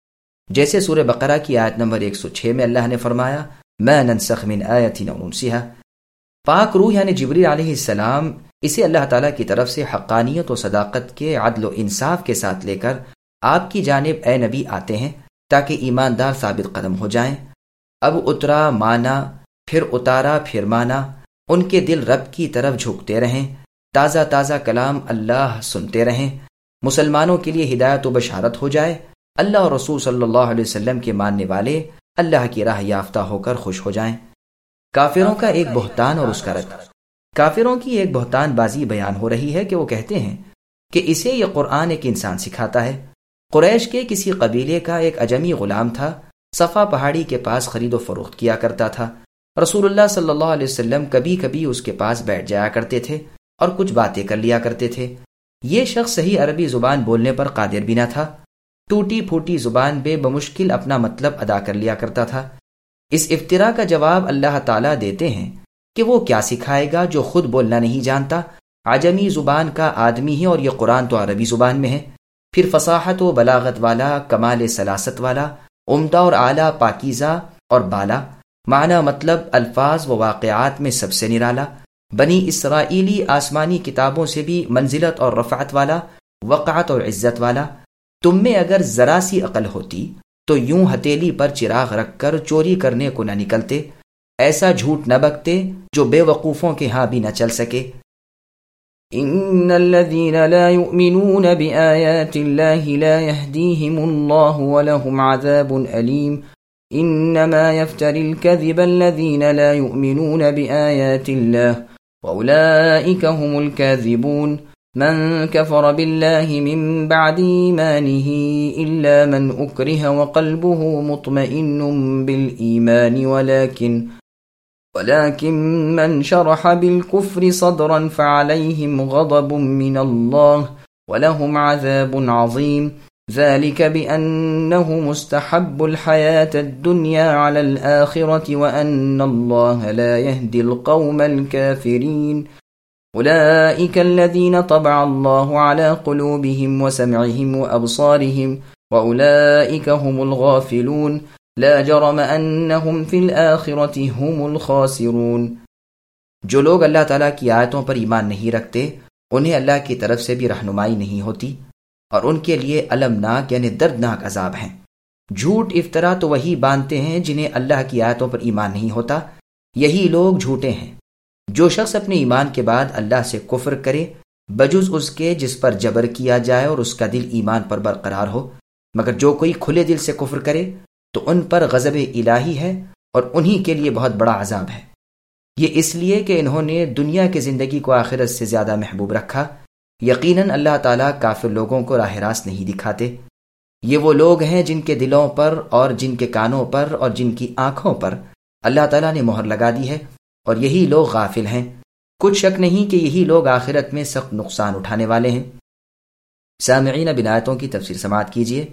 [SPEAKER 2] جیسے سورہ بقرہ کی آیت نمبر ایک سو چھ میں اللہ نے فرمایا مَا نَنسَخْ مِنْ آیَةٍ أَوْ نُنْسِهَا۔ پاک روح یعنی جبریل علیہ السلام اسے اللہ تعالیٰ کی طرف سے حقانیت و صداقت کے عدل و انصاف کے ساتھ لے کر آپ کی جانب اے نبی آتے ہیں تاکہ ایماندار ثابت قدم ہو جائیں۔ اب اترا مانا، پھر اتارا، پھر مانا، ان کے دل رب کی طرف جھکتے رہیں، تازہ تازہ کلام اللہ سنتے رہیں، مسلمانوں کے لیے ہدایت و بشارت ہو جائے، اللہ اور رسول صلی اللہ علیہ وسلم کے ماننے والے اللہ کی راہ یافتہ ہو کر خوش ہو جائیں۔ کافروں کا ایک بہتان اور اس کا رد۔ کافروں کی ایک بہتان بازی بیان ہو رہی ہے کہ وہ کہتے ہیں کہ اسے یہ قرآن ایک انسان سکھاتا ہے۔ قریش کے کسی قبیلے کا ایک اجمی غلام تھا، صفا پہاڑی کے پاس خرید و فروخت کیا کرتا تھا۔ رسول اللہ صلی اللہ علیہ وسلم کبھی کبھی اس کے پاس بیٹھ جایا کرتے تھے
[SPEAKER 1] اور کچھ باتیں کر لیا کرتے تھے۔ یہ شخص صحیح عربی زبان بولنے پر قادر بھی نہ تھا، ٹوٹی پھوٹی زبان بے بمشکل اپنا مطلب ادا کر لیا کرتا تھا۔ اس افتراء کا جواب اللہ تعالیٰ دیتے ہیں کہ وہ کیا سکھائے گا جو خود بولنا نہیں جانتا، عجمی زبان کا آدمی ہے، اور یہ قرآن تو عربی زبان میں ہے۔ پھر فصاحت و بلاغت والا، کمال سلاست والا، عمدہ اور اعلیٰ، پاکیزہ اور بالا، معنی مطلب الفاظ و واقعات میں سب سے نرالا، بنی اسرائیلی آسمانی کتابوں سے بھی منزلت اور رفعت والا، وقعت اور عزت والا۔ تم میں اگر ذرا سی عقل ہوتی تو یوں ہتھیلی پر چراغ رکھ کر چوری کرنے کو نہ نکلتے، ایسا جھوٹ نہ بکتے جو بے وقوفوں کے ہاں بھی نہ چل سکے۔
[SPEAKER 2] ان الذين لا يؤمنون بآيات الله لا يهديهم الله ولهم عذاب أليم انما يفتري الكذب الذين لا يؤمنون بآيات الله واولئك هم الكاذبون من كفر بالله من بعد إيمانه إلا من أكره وقلبه مطمئن بالإيمان ولكن ولكن من شرح بالكفر صدرا فعليهم غضب من الله ولهم عذاب عظيم ذلك بأنه مستحب الحياة الدنيا على الآخرة وأن الله لا يهدي القوم الكافرين أولئك الذين طبع الله على قلوبهم وسمعهم وأبصارهم وأولئك هم الغافلون لا جرم انہم فی الآخرۃ هم الخاسرون۔
[SPEAKER 1] جو لوگ اللہ تعالیٰ کی آیتوں پر ایمان نہیں رکھتے انہیں اللہ کی طرف سے بھی رہنمائی نہیں ہوتی، اور ان کے لیے المناک یعنی دردناک عذاب ہیں۔ جھوٹ افطرا تو وہی باندھتے ہیں جنہیں اللہ کی آیتوں پر ایمان نہیں ہوتا، یہی لوگ جھوٹے ہیں۔ جو شخص اپنے ایمان کے بعد اللہ سے کفر کرے بجز اس کے جس پر جبر کیا جائے اور اس کا دل ایمان پر برقرار ہو، مگر جو کوئی کھلے دل سے کفر کرے تو ان پر غضب الہی ہے اور انہی کے لیے بہت بڑا عذاب ہے۔ یہ اس لیے کہ انہوں نے دنیا کی زندگی کو آخرت سے زیادہ محبوب رکھا۔ یقیناً اللہ تعالیٰ کافر لوگوں کو راہ راست نہیں دکھاتے۔ یہ وہ لوگ ہیں جن کے دلوں پر اور جن کے کانوں پر اور جن کی آنکھوں پر اللہ تعالیٰ نے مہر لگا دی ہے، اور یہی لوگ غافل ہیں۔ کچھ شک نہیں کہ یہی لوگ آخرت میں سخت نقصان اٹھانے والے ہیں۔ سامعین، اب آیتوں کی تفسیر سماعت کیجیے۔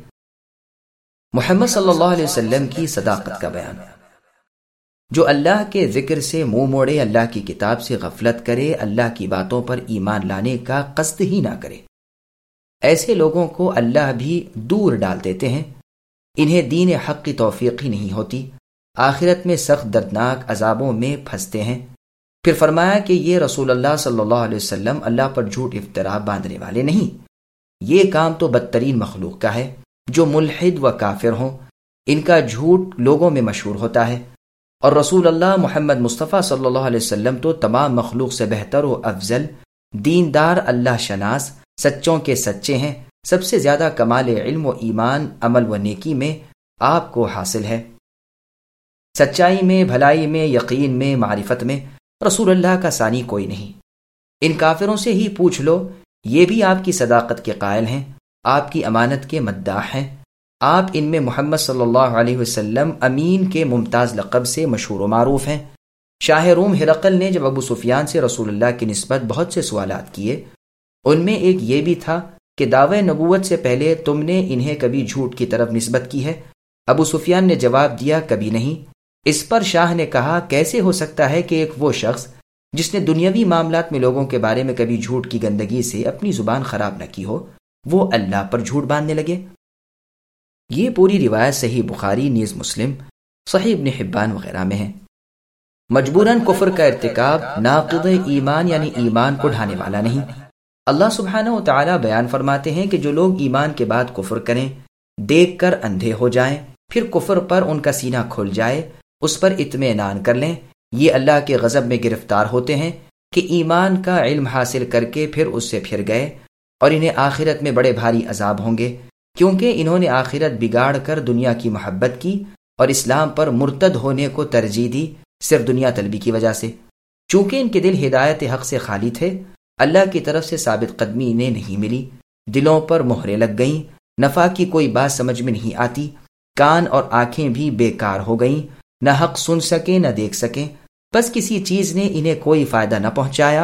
[SPEAKER 1] محمد صلی اللہ علیہ وسلم کی صداقت کا بیان۔ جو اللہ کے ذکر سے منہ موڑے، اللہ کی کتاب سے غفلت کرے، اللہ کی باتوں پر ایمان لانے کا قصد ہی نہ کرے، ایسے لوگوں کو اللہ بھی دور ڈال دیتے ہیں۔ انہیں دین حق کی توفیق ہی نہیں ہوتی، آخرت میں سخت دردناک عذابوں میں پھنستے ہیں۔ پھر فرمایا کہ یہ رسول اللہ صلی اللہ علیہ وسلم اللہ پر جھوٹ افطرا باندھنے والے نہیں، یہ کام تو بدترین مخلوق کا ہے۔ جو ملحد و کافر ہوں ان کا جھوٹ لوگوں میں مشہور ہوتا ہے، اور رسول اللہ محمد مصطفیٰ صلی اللہ علیہ وسلم تو تمام مخلوق سے بہتر و افضل، دیندار، اللہ شناس، سچوں کے سچے ہیں۔ سب سے زیادہ کمال علم و ایمان، عمل و نیکی میں آپ کو حاصل ہے۔ سچائی میں، بھلائی میں، یقین میں، معرفت میں رسول اللہ کا ثانی کوئی نہیں۔ ان کافروں سے ہی پوچھ لو، یہ بھی آپ کی صداقت کے قائل ہیں، آپ کی امانت کے مداح ہیں۔ آپ ان میں محمد صلی اللہ علیہ وسلم امین کے ممتاز لقب سے مشہور و معروف ہیں۔ شاہ روم ہرقل نے جب ابو سفیان سے رسول اللہ کی نسبت بہت سے سوالات کیے، ان میں ایک یہ بھی تھا کہ دعوی نبوت سے پہلے تم نے انہیں کبھی جھوٹ کی طرف نسبت کی ہے؟ ابو سفیان نے جواب دیا، کبھی نہیں۔ اس پر شاہ نے کہا، کیسے ہو سکتا ہے کہ ایک وہ شخص جس نے دنیاوی معاملات میں لوگوں کے بارے میں کبھی جھوٹ کی گندگی سے اپنی زبان خراب نہ کی ہو، وہ اللہ پر جھوٹ باندھنے لگے؟ یہ پوری روایت صحیح بخاری، نیز مسلم، صحیح ابن حبان وغیرہ میں ہے۔ مجبوراً کفر کا ارتکاب ناقض ایمان یعنی ایمان کو ڈھانے والا نہیں۔ اللہ سبحانہ و تعالی بیان فرماتے ہیں کہ جو لوگ ایمان کے بعد کفر کریں، دیکھ کر اندھے ہو جائیں، پھر کفر پر ان کا سینہ کھل جائے، اس پر اطمینان کر لیں، یہ اللہ کے غضب میں گرفتار ہوتے ہیں کہ ایمان کا علم حاصل کر کے پھر اس سے پھر گئے، اور انہیں آخرت میں بڑے بھاری عذاب ہوں گے، کیونکہ انہوں نے آخرت بگاڑ کر دنیا کی محبت کی اور اسلام پر مرتد ہونے کو ترجیح دی، صرف دنیا طلبی کی وجہ سے۔ چونکہ ان کے دل ہدایت حق سے خالی تھے، اللہ کی طرف سے ثابت قدمی انہیں نہیں ملی، دلوں پر مہریں لگ گئیں، نفع کی کوئی بات سمجھ میں نہیں آتی، کان اور آنکھیں بھی بیکار ہو گئیں، نہ حق سن سکیں نہ دیکھ سکیں، بس کسی چیز نے انہیں کوئی فائدہ نہ پہنچایا،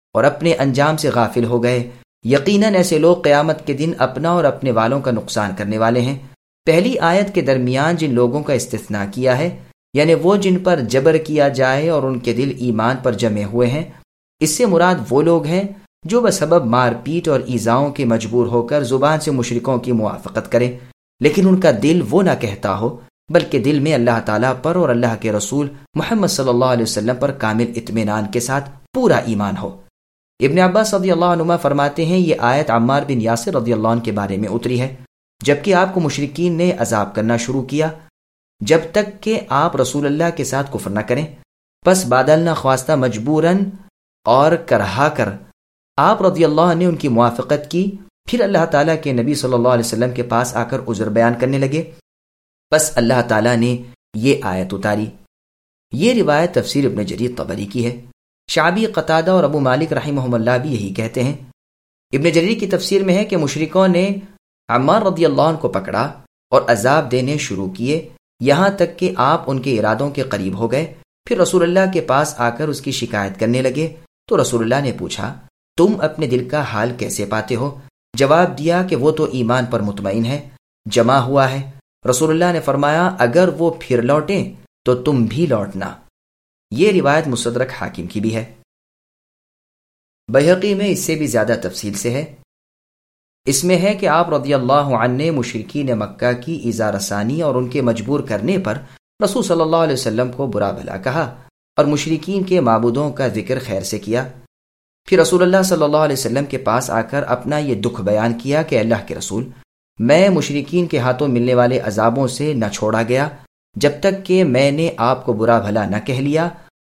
[SPEAKER 1] اور اپنے انجام سے غافل ہو گئے۔ یقیناً ایسے لوگ قیامت کے دن اپنا اور اپنے والوں کا نقصان کرنے والے ہیں۔ پہلی آیت کے درمیان جن لوگوں کا استثناء کیا ہے، یعنی وہ جن پر جبر کیا جائے اور ان کے دل ایمان پر جمے ہوئے ہیں، اس سے مراد وہ لوگ ہیں جو بسبب مار پیٹ اور ایذاؤں کے مجبور ہو کر زبان سے مشرکوں کی موافقت کرے، لیکن ان کا دل وہ نہ کہتا ہو، بلکہ دل میں اللہ تعالیٰ پر اور اللہ کے رسول محمد صلی اللہ علیہ وسلم پر کامل اطمینان کے ساتھ پورا ایمان ہو۔ ابن عباس رضی اللہ عنہما فرماتے ہیں یہ آیت عمار بن یاسر رضی اللہ عنہ کے بارے میں اتری ہے، جبکہ آپ کو مشرکین نے عذاب کرنا شروع کیا جب تک کہ آپ رسول اللہ کے ساتھ کفر نہ کریں، پس بادل نہ خواستہ مجبوراً اور کرہا کر آپ رضی اللہ عنہ نے ان کی موافقت کی، پھر اللہ تعالیٰ کے نبی صلی اللہ علیہ وسلم کے پاس آ کر عذر بیان کرنے لگے، بس اللہ تعالیٰ نے یہ آیت اتاری۔ یہ روایت تفسیر ابن جریر طبری کی ہے۔ شعبی، قتادہ اور ابو مالک رحمہم اللہ بھی یہی کہتے ہیں۔ ابن جریر کی تفسیر میں ہے کہ مشرکوں نے عمار رضی اللہ عنہ کو پکڑا اور عذاب دینے شروع کیے یہاں تک کہ آپ ان کے ارادوں کے قریب ہو گئے، پھر رسول اللہ کے پاس آ کر اس کی شکایت کرنے لگے تو رسول اللہ نے پوچھا تم اپنے دل کا حال کیسے پاتے ہو؟ جواب دیا کہ وہ تو ایمان پر مطمئن ہے، جمع ہوا ہے۔ رسول اللہ نے فرمایا اگر وہ پھر لوٹیں تو تم بھی لوٹنا۔ یہ روایت مستدرک حاکم کی بھی ہے۔ بہقی میں اس سے بھی زیادہ تفصیل سے ہے۔ اس میں ہے کہ آپ رضی اللہ عنہ نے مشرکین مکہ کی ایذا رسانی اور ان کے مجبور کرنے پر رسول صلی اللہ علیہ وسلم کو برا بھلا کہا اور مشرکین کے معبودوں کا ذکر خیر سے کیا۔ پھر رسول اللہ صلی اللہ علیہ وسلم کے پاس آ کر اپنا یہ دکھ بیان کیا کہ اللہ کے رسول، میں مشرکین کے ہاتھوں ملنے والے عذابوں سے نہ چھوڑا گیا جب تک کہ میں نے آپ کو برا بھلا نہ کہہ لیا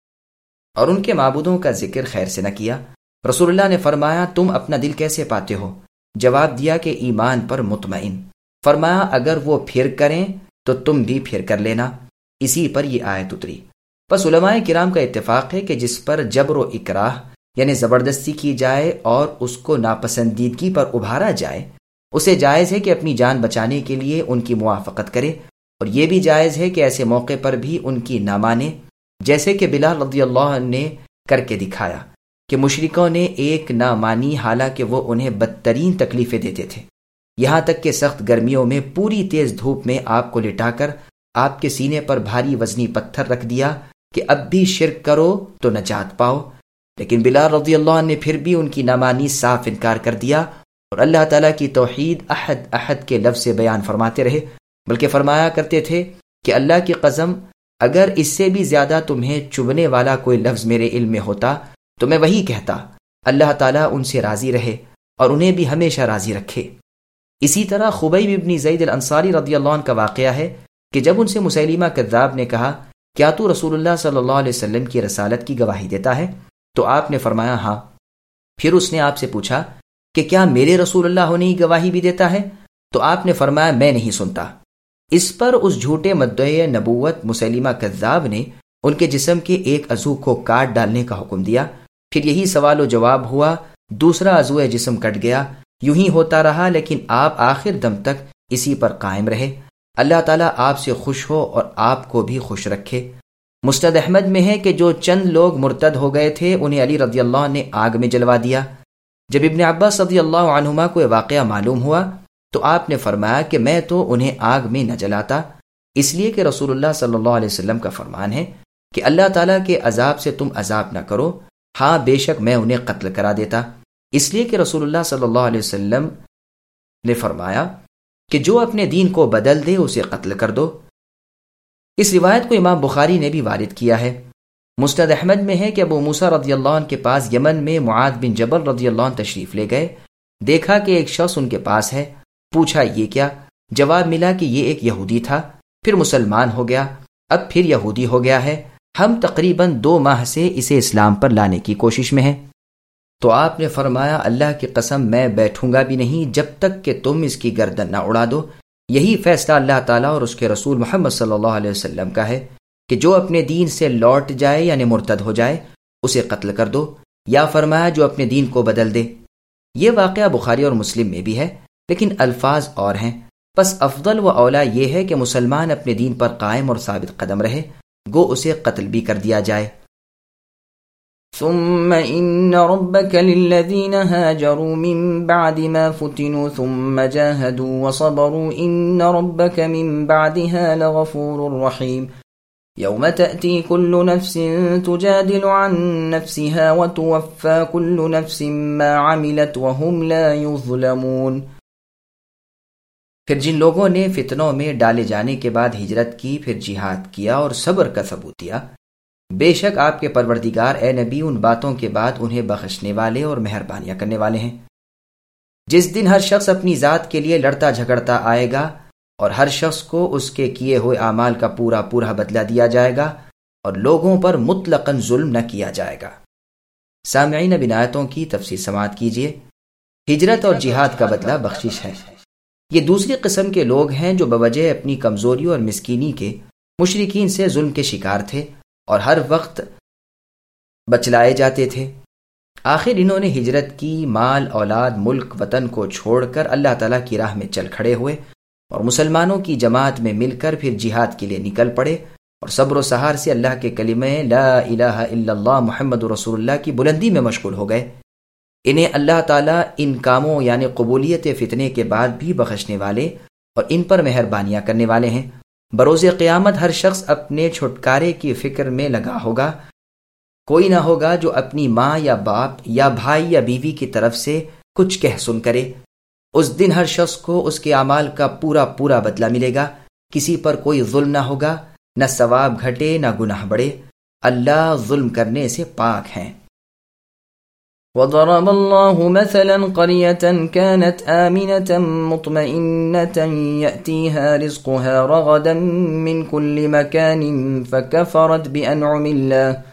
[SPEAKER 1] اور ان کے معبودوں کا ذکر خیر سے نہ کیا۔ رسول اللہ نے فرمایا تم اپنا دل کیسے پاتے ہو؟ جواب دیا کہ ایمان پر مطمئن۔ فرمایا اگر وہ پھر کریں تو تم بھی پھر کر لینا۔ اسی پر یہ آیت اتری۔ پس علماء کرام کا اتفاق ہے کہ جس پر جبر و اکراہ یعنی زبردستی کی جائے اور اس کو ناپسندیدگی پر ابھارا جائے، اسے جائز ہے کہ اپنی جان بچانے کے لیے ان کی موافقت کرے، اور یہ بھی جائز ہے کہ ایسے موقع پر بھی ان کی نہ مانے، جیسے کہ بلال رضی اللہ عنہ نے کر کے دکھایا کہ مشرکوں نے ایک نہ مانی حالانکہ وہ انہیں بدترین تکلیفیں دیتے تھے، یہاں تک کہ سخت گرمیوں میں پوری تیز دھوپ میں آپ کو لٹا کر آپ کے سینے پر بھاری وزنی پتھر رکھ دیا کہ اب بھی شرک کرو تو نجات پاؤ، لیکن بلال رضی اللہ عنہ نے پھر بھی ان کی نامانی صاف انکار کر دیا اور اللہ تعالیٰ کی توحید احد احد کے لفظ سے بیان فرماتے رہے، بلکہ فرمایا کرتے تھے کہ اللہ کی قسم اگر اس سے بھی زیادہ تمہیں چبھنے والا کوئی لفظ میرے علم میں ہوتا تو میں وہی کہتا۔ اللہ تعالیٰ ان سے راضی رہے اور انہیں بھی ہمیشہ راضی رکھے۔ اسی طرح خبیب ابن زید الانصاری رضی اللہ عنہ کا واقعہ ہے کہ جب ان سے مسیلمہ کذاب نے کہا کیا تو رسول اللہ صلی اللہ علیہ وسلم کی رسالت کی گواہی دیتا ہے؟ تو آپ نے فرمایا ہاں۔ پھر اس نے آپ سے پوچھا کہ کیا میرے رسول اللہ ہونے کی گواہی بھی دیتا ہے؟ تو آپ نے فرمایا میں نہیں سنتا۔ اس پر اس جھوٹے مدعی نبوت مسیلمہ کذاب نے ان کے جسم کے ایک عضو کو کاٹ ڈالنے کا حکم دیا، پھر یہی سوال و جواب ہوا، دوسرا عضو جسم کٹ گیا، یوں ہی ہوتا رہا، لیکن آپ آخر دم تک اسی پر قائم رہے۔ اللہ تعالیٰ آپ سے خوش ہو اور آپ کو بھی خوش رکھے۔ مسند احمد میں ہے کہ جو چند لوگ مرتد ہو گئے تھے انہیں علی رضی اللہ عنہ نے آگ میں جلوا دیا۔ جب ابن عباس رضی اللہ عنہما کو یہ واقعہ معلوم ہوا تو آپ نے فرمایا کہ میں تو انہیں آگ میں نہ جلاتا، اس لیے کہ رسول اللہ صلی اللہ علیہ وسلم کا فرمان ہے کہ اللہ تعالیٰ کے عذاب سے تم عذاب نہ کرو، ہاں بے شک میں انہیں قتل کرا دیتا، اس لیے کہ رسول اللہ صلی اللہ علیہ وسلم نے فرمایا کہ جو اپنے دین کو بدل دے اسے قتل کر دو۔ اس روایت کو امام بخاری نے بھی وارد کیا ہے۔ مسند احمد میں ہے کہ ابو موسیٰ رضی اللہ عنہ کے پاس یمن میں معاذ بن جبل رضی اللہ عنہ تشریف لے گئے، دیکھا کہ ایک شخص ان کے پاس ہے، پوچھا یہ کیا؟ جواب ملا کہ یہ ایک یہودی تھا، پھر مسلمان ہو گیا، اب پھر یہودی ہو گیا ہے، ہم تقریباً دو ماہ سے اسے اسلام پر لانے کی کوشش میں ہیں۔ تو آپ نے فرمایا اللہ کی قسم میں بیٹھوں گا بھی نہیں جب تک کہ تم اس کی گردن نہ اڑا دو۔ یہی فیصلہ اللہ تعالیٰ اور اس کے رسول محمد صلی اللہ علیہ وسلم کا ہے کہ جو اپنے دین سے لوٹ جائے یعنی مرتد ہو جائے اسے قتل کر دو، یا فرمایا جو اپنے دین کو بدل دے۔ یہ واقعہ بخاری اور مسلم میں بھی ہے لیکن الفاظ اور ہیں، پس افضل و اولا یہ ہے کہ مسلمان اپنے دین پر قائم اور ثابت قدم رہے، گو اسے قتل بھی کر دیا جائے۔
[SPEAKER 2] ثم إن ربك للذين هاجروا من بعد ما فتنوا ثم جاهدوا وصبروا إن ربك من بعدها لغفور رحيم يوم تأتي كل نفس تجادل عن نفسها وتوفى كل نفس ما عملت وهم لا يظلمون۔
[SPEAKER 1] پھر جن لوگوں نے فتنوں میں ڈالے جانے کے بعد ہجرت کی، پھر جہاد کیا اور صبر کا ثبوت دیا، بے شک آپ کے پروردگار اے نبی ان باتوں کے بعد انہیں بخشنے والے اور مہربانیاں کرنے والے ہیں۔ جس دن ہر شخص اپنی ذات کے لیے لڑتا جھگڑتا آئے گا اور ہر شخص کو اس کے کیے ہوئے اعمال کا پورا پورا بدلہ دیا جائے گا اور لوگوں پر مطلقاً ظلم نہ کیا جائے گا۔ سامعین، اب ان آیتوں کی تفسیر سماعت کیجیے۔ ہجرت اور جہاد کا بدلہ بخشش ہے۔ یہ دوسری قسم کے لوگ ہیں جو بوجہ اپنی کمزوری اور مسکینی کے مشرکین سے ظلم کے شکار تھے اور ہر وقت بچلائے جاتے تھے۔ آخر انہوں نے ہجرت کی، مال، اولاد، ملک، وطن کو چھوڑ کر اللہ تعالیٰ کی راہ میں چل کھڑے ہوئے اور مسلمانوں کی جماعت میں مل کر پھر جہاد کے لیے نکل پڑے اور صبر و سہار سے اللہ کے کلمہ لا الہ الا اللہ محمد رسول اللہ کی بلندی میں مشغول ہو گئے۔ انہیں اللہ تعالیٰ ان کاموں یعنی قبولیت فتنے کے بعد بھی بخشنے والے اور ان پر مہربانیاں کرنے والے ہیں۔ بروز قیامت ہر شخص اپنے چھٹکارے کی فکر میں لگا ہوگا، کوئی نہ ہوگا جو اپنی ماں یا باپ یا بھائی یا بیوی کی طرف سے کچھ کہہ سن کرے۔ اس دن ہر شخص کو اس کے اعمال کا پورا پورا بدلہ ملے گا، کسی پر کوئی ظلم نہ ہوگا، نہ ثواب گھٹے نہ گناہ بڑھے۔ اللہ ظلم کرنے سے پاک ہیں۔
[SPEAKER 2] وضرب الله مثلا قرية كانت آمنة مطمئنة يأتيها رزقها رغدا من كل مكان فكفرت بأنعم الله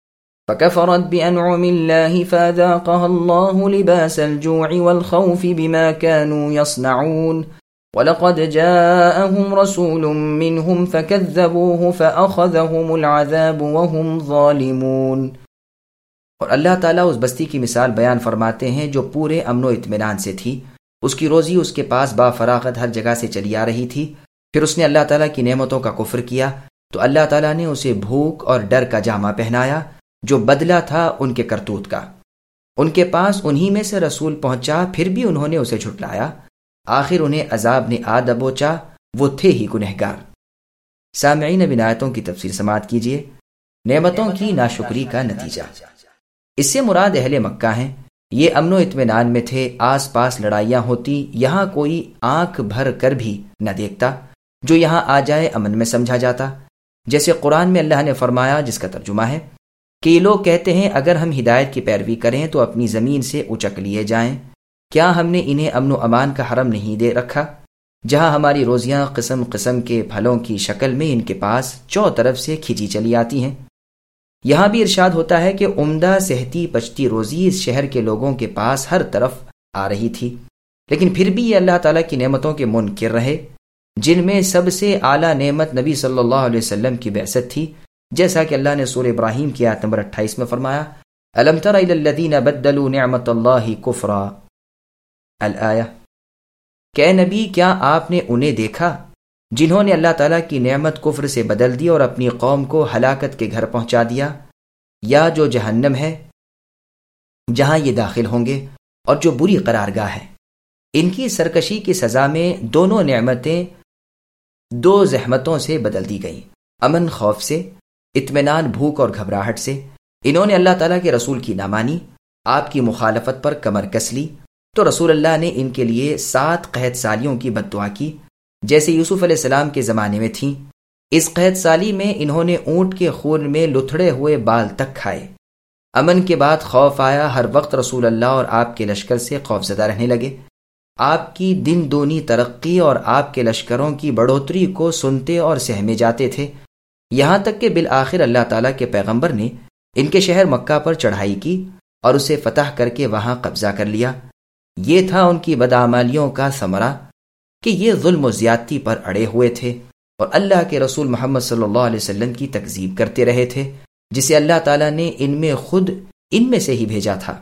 [SPEAKER 2] فكفرت بأنعم الله فأذاقها الله لباس الجوع والخوف بما كانوا يصنعون وَلَقَدْ جَاءَهُمْ رَسُولٌ مِّنْهُمْ فَكَذَّبُوهُ فَأَخَذَهُمُ الْعَذَابُ وَهُمْ ظَالِمُونَ۔
[SPEAKER 1] اور اللہ تعالیٰ اس بستی کی مثال بیان فرماتے ہیں جو پورے امن و اطمینان سے تھی، اس کی روزی اس کے پاس با فراغت ہر جگہ سے چلی آ رہی تھی، پھر اس نے اللہ تعالیٰ کی نعمتوں کا کفر کیا تو اللہ تعالیٰ نے اسے بھوک اور ڈر کا جامہ پہنایا جو بدلہ تھا ان کے کرتوت کا۔ ان کے پاس انہی میں سے رسول پہنچا، پھر بھی انہوں نے اسے جھٹلایا، آخر انہیں عذاب نے آ دبوچا، وہ تھے ہی گنہگار۔ سامعین، اب ان آیتوں کی تفسیر سماعت کیجیے۔ نعمتوں کی ناشکری کا نتیجہ، اس سے مراد اہل مکہ ہیں۔ یہ امن و اطمینان میں تھے، آس پاس لڑائیاں ہوتی، یہاں کوئی آنکھ بھر کر بھی نہ دیکھتا، جو یہاں آ جائے امن میں سمجھا جاتا۔ جیسے قرآن میں اللہ نے فرمایا، جس کا ترجمہ ہے کہ یہ لوگ کہتے ہیں اگر ہم ہدایت کی پیروی کریں تو اپنی زمین سے اچک لیے جائیں، کیا ہم نے انہیں امن و امان کا حرم نہیں دے رکھا جہاں ہماری روزیاں قسم قسم کے پھلوں کی شکل میں ان کے پاس چو طرف سے کھینچی چلی آتی ہیں۔ یہاں بھی ارشاد ہوتا ہے کہ عمدہ صحتی پچتی روزی اس شہر کے لوگوں کے پاس ہر طرف آ رہی تھی، لیکن پھر بھی یہ اللہ تعالیٰ کی نعمتوں کے منکر رہے، جن میں سب سے اعلیٰ نعمت نبی صلی اللہ علیہ وسلم کی بعثت تھی، جیسا کہ اللہ نے سورہ ابراہیم کی آیت نمبر اٹھائیس میں فرمایا، أَلَمْ تَرَ إِلَى الَّذِينَ بَدَّلُوا نِعْمَةَ اللَّهِ كُفْرًا الآیہ۔ کہ نبی کیا آپ نے انہیں دیکھا جنہوں نے اللہ تعالیٰ کی نعمت کفر سے بدل دی اور اپنی قوم کو ہلاکت کے گھر پہنچا دیا، یا جو جہنم ہے جہاں یہ داخل ہوں گے اور جو بری قرارگاہ ہے۔ ان کی سرکشی کی سزا میں دونوں نعمتیں دو زحمتوں سے بدل دی گئیں، امن خوف سے، اطمینان بھوک اور گھبراہٹ سے۔ انہوں نے اللہ تعالیٰ کے رسول کی نہ مانی، آپ کی مخالفت پر کمر کس لی، تو رسول اللہ نے ان کے لیے سات قحط سالیوں کی بد دعا کی، جیسے یوسف علیہ السلام کے زمانے میں تھیں۔ اس قحط سالی میں انہوں نے اونٹ کے خون میں لتھڑے ہوئے بال تک کھائے۔ امن کے بعد خوف آیا، ہر وقت رسول اللہ اور آپ کے لشکر سے خوف زدہ رہنے لگے۔ آپ کی دن دونی ترقی اور آپ کے لشکروں کی بڑھوتری کو سنتے اور سہمے جاتے تھے، یہاں تک کہ بالآخر اللہ تعالیٰ کے پیغمبر نے ان کے شہر مکہ پر چڑھائی کی اور اسے فتح کر کے وہاں قبضہ کر لیا۔ یہ تھا ان کی بدعمالیوں کا ثمرہ کہ یہ ظلم و زیادتی پر اڑے ہوئے تھے اور اللہ کے رسول محمد صلی اللہ علیہ وسلم کی تکذیب کرتے رہے تھے، جسے اللہ تعالیٰ نے ان میں خود ان میں سے ہی بھیجا تھا۔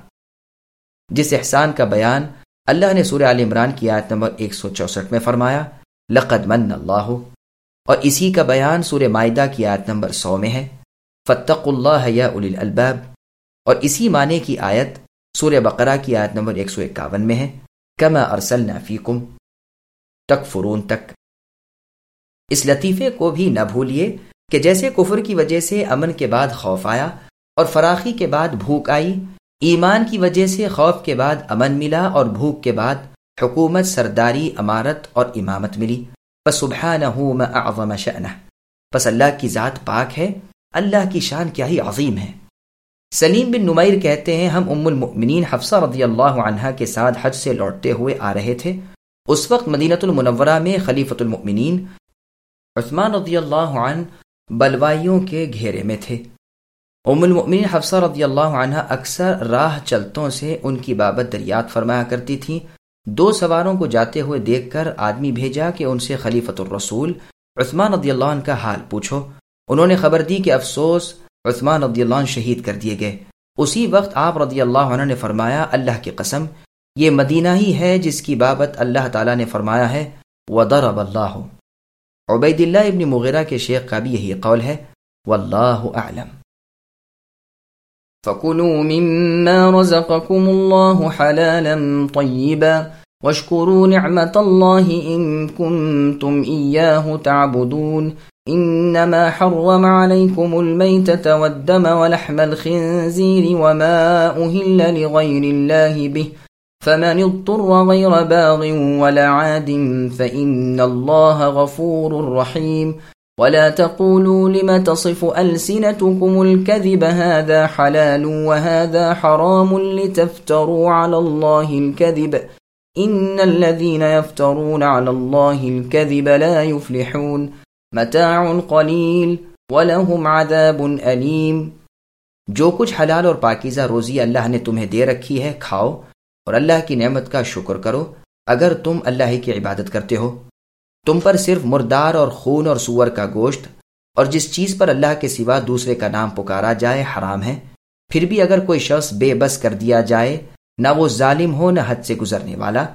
[SPEAKER 1] جس احسان کا بیان اللہ نے سورہ آل عمران کی آیت نمبر ایک سو چونسٹھ میں فرمایا، لقد من اللہ، اور اسی کا بیان سورہ مائدہ کی آیت نمبر سو میں ہے، فاتقوا اللہ یا اولی الالباب۔ اور اسی معنی کی آیت سورہ بقرہ کی آیت نمبر ایک سو اکاون میں ہے، کما ارسلنا فیکم تکفرون تک۔ اس لطیفے کو بھی نہ بھولیے کہ جیسے کفر کی وجہ سے امن کے بعد خوف آیا اور فراخی کے بعد بھوک آئی، ایمان کی وجہ سے خوف کے بعد امن ملا اور بھوک کے بعد حکومت، سرداری، امارت اور امامت ملی۔ فسبحانہ ما اعظم شأنہ، پس اللہ کی ذات پاک ہے، اللہ کی شان کیا ہی عظیم ہے۔ سلیم بن نمیر کہتے ہیں، ہم ام المؤمنین حفصہ رضی اللہ عنہا کے ساتھ حج سے لوٹتے ہوئے آ رہے تھے۔ اس وقت مدینۃ المنورہ میں خلیفۃ المؤمنین عثمان رضی اللہ عنہ بلوائیوں کے گھیرے میں تھے۔ ام المؤمنین حفصہ رضی اللہ عنہا اکثر راہ چلتوں سے ان کی بابت دریافت فرمایا کرتی تھیں۔ دو سواروں کو جاتے ہوئے دیکھ کر آدمی بھیجا کہ ان سے خلیفۃ الرسول عثمان رضی اللہ عنہ کا حال پوچھو۔ انہوں نے خبر دی کہ افسوس، عثمان رضی اللہ عنہ شہید کر دیے گئے۔ اسی وقت آپ رضی اللہ عنہ نے فرمایا، اللہ کی قسم، یہ مدینہ ہی ہے جس کی بابت اللہ تعالیٰ نے فرمایا ہے وَضَرَبَ اللَّهُ۔ عبید اللہ ابن مغیرہ کے شیخ کا بھی یہی قول ہے، واللہ اعلم۔
[SPEAKER 2] فَكُلُوا مِمَّا رَزَقَكُمُ اللَّهُ حَلَالًا طَيِّبًا وَاشْكُرُوا نِعْمَةَ اللَّهِ إِن كُنتُمْ إِيَّاهُ تَعْبُدُونَ إِنَّمَا حَرَّمَ عَلَيْكُمُ الْمَيْتَةَ وَالدَّمَ وَلَحْمَ الْخِنزِيرِ وَمَا أُهِلَّ لِغَيْرِ اللَّهِ بِهِ فَمَنِ اضْطُرَّ غَيْرَ بَاغٍ وَلَا عَادٍ فَإِنَّ اللَّهَ غَفُورٌ رَّحِيمٌ وَلَا تَقُولُوا لِمَ تَصِفُ أَلْسِنَتُكُمُ الْكَذِبَ هَذَا حَلَالٌ وَهَذَا حَرَامٌ لِتَفْتَرُوا عَلَى اللَّهِ الْكَذِبَ إِنَّ الَّذِينَ يَفْتَرُونَ عَلَى اللَّهِ الْكَذِبَ لَا يُفْلِحُونَ متاع قلیل ولہم عذاب علیم۔ جو کچھ حلال اور پاکیزہ روزی اللہ نے تمہیں دے رکھی ہے کھاؤ اور اللہ کی نعمت کا شکر کرو اگر تم اللہ ہی کی عبادت کرتے ہو۔ تم پر صرف مردار اور خون اور سور کا گوشت اور جس چیز پر اللہ کے سوا دوسرے کا نام پکارا جائے حرام ہے۔ پھر بھی اگر کوئی شخص بے بس کر دیا جائے، نہ وہ ظالم ہو نہ حد سے گزرنے والا،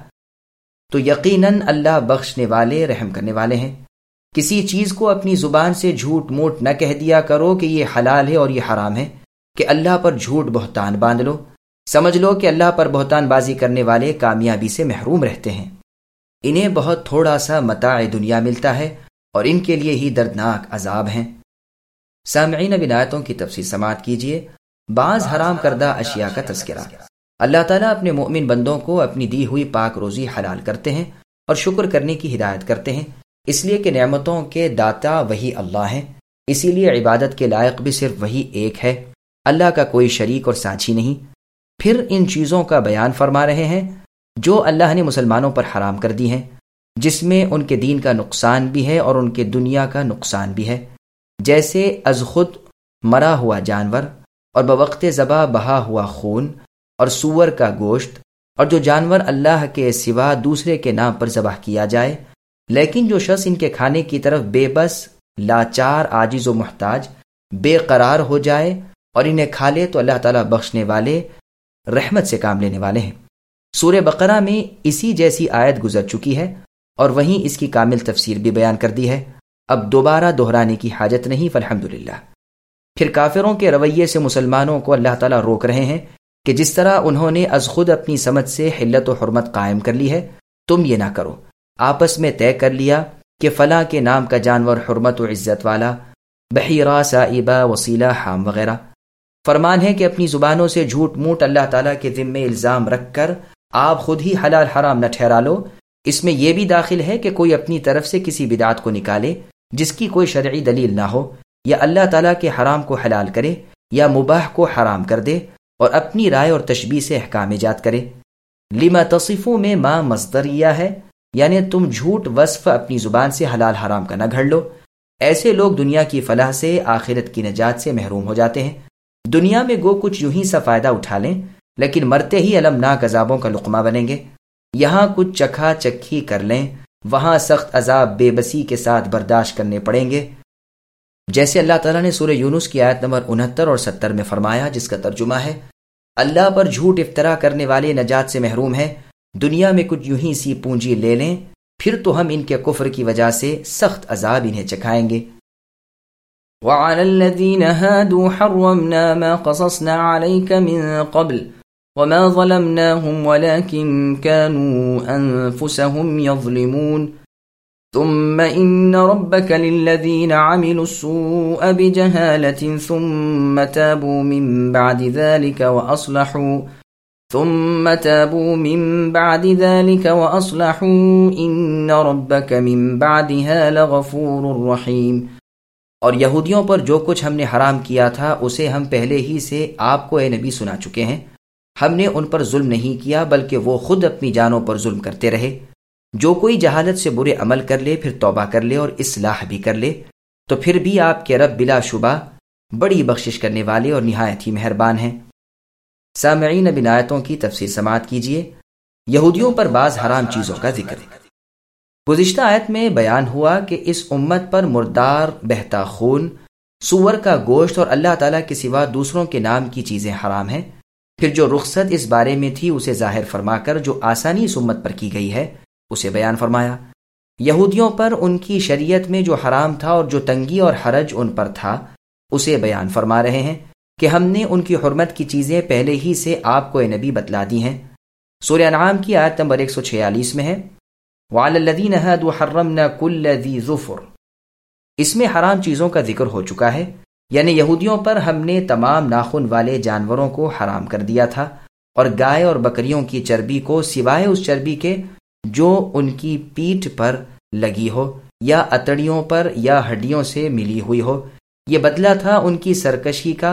[SPEAKER 2] تو یقیناً اللہ بخشنے والے رحم کرنے والے ہیں۔ کسی چیز کو اپنی زبان سے جھوٹ موٹ نہ کہہ دیا کرو کہ یہ حلال ہے اور یہ حرام ہے، کہ اللہ پر جھوٹ بہتان باندھ لو۔ سمجھ لو کہ اللہ پر بہتان بازی کرنے والے کامیابی سے محروم رہتے ہیں۔ انہیں بہت تھوڑا سا متاع دنیا ملتا ہے اور ان کے لیے ہی دردناک عذاب ہیں۔ سامعین، اب ان آیتوں کی تفصیل سماعت کیجیے۔ بعض حرام کردہ اشیاء کا تذکرہ۔ اللہ تعالیٰ اپنے مؤمن بندوں کو اپنی دی ہوئی پاک روزی حلال کرتے ہیں اور شکر کرنے کی ہدایت کرتے ہیں، اس لیے کہ نعمتوں کے داتا وہی اللہ ہیں۔ اسی لیے عبادت کے لائق بھی صرف وہی ایک ہے، اللہ کا کوئی شریک اور ساتھی نہیں۔ پھر ان چیزوں کا بیان فرما رہے ہیں جو اللہ نے مسلمانوں پر حرام کر دی ہیں، جس میں ان کے دین کا نقصان بھی ہے اور ان کے دنیا کا نقصان بھی ہے، جیسے از خود مرا ہوا جانور اور بوقت ذبح بہا ہوا خون اور سور کا گوشت، اور جو جانور اللہ کے سوا دوسرے کے نام پر ذبح کیا جائے۔ لیکن جو شخص ان کے کھانے کی طرف بے بس، لاچار، عاجز و محتاج، بے قرار ہو جائے اور انہیں کھا لے تو اللہ تعالیٰ بخشنے والے، رحمت سے کام لینے والے ہیں۔ سورہ بقرہ میں اسی جیسی آیت گزر چکی ہے اور وہیں اس کی کامل تفسیر بھی بیان کر دی ہے، اب دوبارہ دہرانے کی حاجت نہیں، فالحمدللہ۔ پھر کافروں کے رویے سے مسلمانوں کو اللہ تعالیٰ روک رہے ہیں کہ جس طرح انہوں نے از خود اپنی سمجھ سے حلت و حرمت قائم کر لی ہے، تم یہ نہ کرو۔ آپس میں طے کر لیا کہ فلاں کے نام کا جانور حرمت و عزت والا، بحیرہ، سائبہ، وسیلہ، حام وغیرہ۔ فرمان ہے کہ اپنی زبانوں سے جھوٹ موٹ اللہ تعالیٰ کے ذمے الزام رکھ کر آپ خود ہی حلال حرام نہ ٹھہرا لو۔ اس میں یہ بھی داخل ہے کہ کوئی اپنی طرف سے کسی بدعت کو نکالے جس کی کوئی شرعی دلیل نہ ہو، یا اللہ تعالیٰ کے حرام کو حلال کرے یا مباح کو حرام کر دے اور اپنی رائے اور تشبیہ سے احکام ایجاد کرے۔ لما تصفو میں ما مصدریہ ہے، یعنی تم جھوٹ وصف اپنی زبان سے حلال حرام کا نہ گھڑ لو۔ ایسے لوگ دنیا کی فلاح سے، آخرت کی نجات سے محروم ہو جاتے ہیں۔ دنیا میں گو کچھ یوں ہی سا فائدہ اٹھا لیں، لیکن مرتے ہی المناک عذابوں کا لقمہ بنیں گے۔ یہاں کچھ چکھا چکھی کر لیں، وہاں سخت عذاب بے بسی کے ساتھ برداشت کرنے پڑیں گے، جیسے اللہ تعالیٰ نے سورہ یونس کی آیت نمبر انہتر اور ستر میں فرمایا، جس کا ترجمہ ہے، اللہ پر جھوٹ افطرا کرنے والے نجات سے محروم ہیں۔ دنیا میں کچھ یوں ہی سی پونجی لے لیں، پھر تو ہم ان کے کفر کی وجہ سے سخت عذاب انہیں چکھائیں گے۔ وعلى الذين هادوا حرمنا ما قصصنا عليك من قبل وما ظلمناهم ولكن كانوا أنفسهم يظلمون ثم إن ربك للذين عملوا السوء بجهالة ثم تابوا من بعد ذلك وأصلحوا ثم تابوا من بعد ذلك وأصلحوا إن ربك من بعدها لغفور رحيم۔
[SPEAKER 1] اور یہودیوں پر جو کچھ ہم نے حرام کیا تھا اسے ہم پہلے ہی سے آپ کو اے نبی سنا چکے ہیں۔ ہم نے ان پر ظلم نہیں کیا بلکہ وہ خود اپنی جانوں پر ظلم کرتے رہے۔ جو کوئی جہالت سے برے عمل کر لے پھر توبہ کر لے اور اصلاح بھی کر لے تو پھر بھی آپ کے رب بلا شبہ بڑی بخشش کرنے والے اور نہایت ہی مہربان ہیں۔ سامعین، اب ان آیتوں کی تفسیر سماعت کیجیے۔ یہودیوں پر بعض حرام چیزوں کا ذکر ہے۔ گزشتہ آیت میں بیان ہوا کہ اس امت پر مردار، بہتا خون، سور کا گوشت اور اللہ تعالیٰ کے سوا دوسروں کے نام کی چیزیں حرام ہیں۔ پھر جو رخصت اس بارے میں تھی اسے ظاہر فرما کر جو آسانی اس امت پر کی گئی ہے اسے بیان فرمایا۔ یہودیوں پر ان کی شریعت میں جو حرام تھا اور جو تنگی اور حرج ان پر تھا اسے بیان فرما رہے ہیں کہ ہم نے ان کی حرمت کی چیزیں پہلے ہی سے آپ کو اے نبی بتلا دی ہیں۔ سورہ انعام کی آیت نمبر ایک سو چھیالیس میں ہے وَعَلَى الَّذِينَ هَادُوا حَرَّمْنَا كُلَّ ذِي ظُفُرٍ۔ اس میں حرام چیزوں کا ذکر ہو چکا ہے، یعنی یہودیوں پر ہم نے تمام ناخن والے جانوروں کو حرام کر دیا تھا اور گائے اور بکریوں کی چربی کو سوائے اس چربی کے جو ان کی پیٹھ پر لگی ہو یا اتڑیوں پر یا ہڈیوں سے ملی ہوئی ہو۔ یہ بدلہ تھا ان کی سرکشی کا۔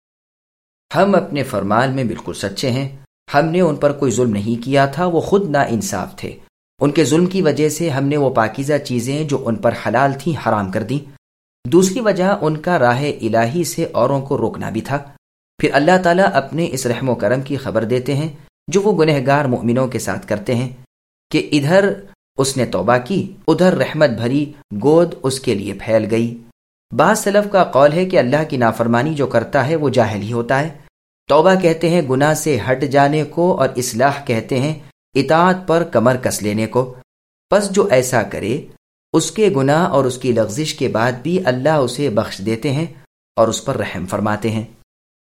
[SPEAKER 1] ہم اپنے فرمان میں بالکل سچے ہیں، ہم نے ان پر کوئی ظلم نہیں کیا تھا، وہ خود نا انصاف تھے۔ ان کے ظلم کی وجہ سے ہم نے وہ پاکیزہ چیزیں جو ان پر حلال تھیں حرام کر دیں۔ دوسری وجہ ان کا راہ الہی سے اوروں کو روکنا بھی تھا۔ پھر اللہ تعالیٰ اپنے اس رحم و کرم کی خبر دیتے ہیں جو وہ گنہگار مؤمنوں کے ساتھ کرتے ہیں کہ ادھر اس نے توبہ کی، ادھر رحمت بھری گود اس کے لیے پھیل گئی۔ بعض سلف کا قول ہے کہ اللہ کی نافرمانی جو کرتا ہے وہ جاہل ہی ہوتا ہے۔ توبہ کہتے ہیں گناہ سے ہٹ جانے کو اور اصلاح کہتے ہیں اطاعت پر کمر کس لینے کو۔ پس جو ایسا کرے اس کے گناہ اور اس کی لغزش کے بعد بھی اللہ اسے بخش دیتے ہیں اور اس پر رحم فرماتے ہیں۔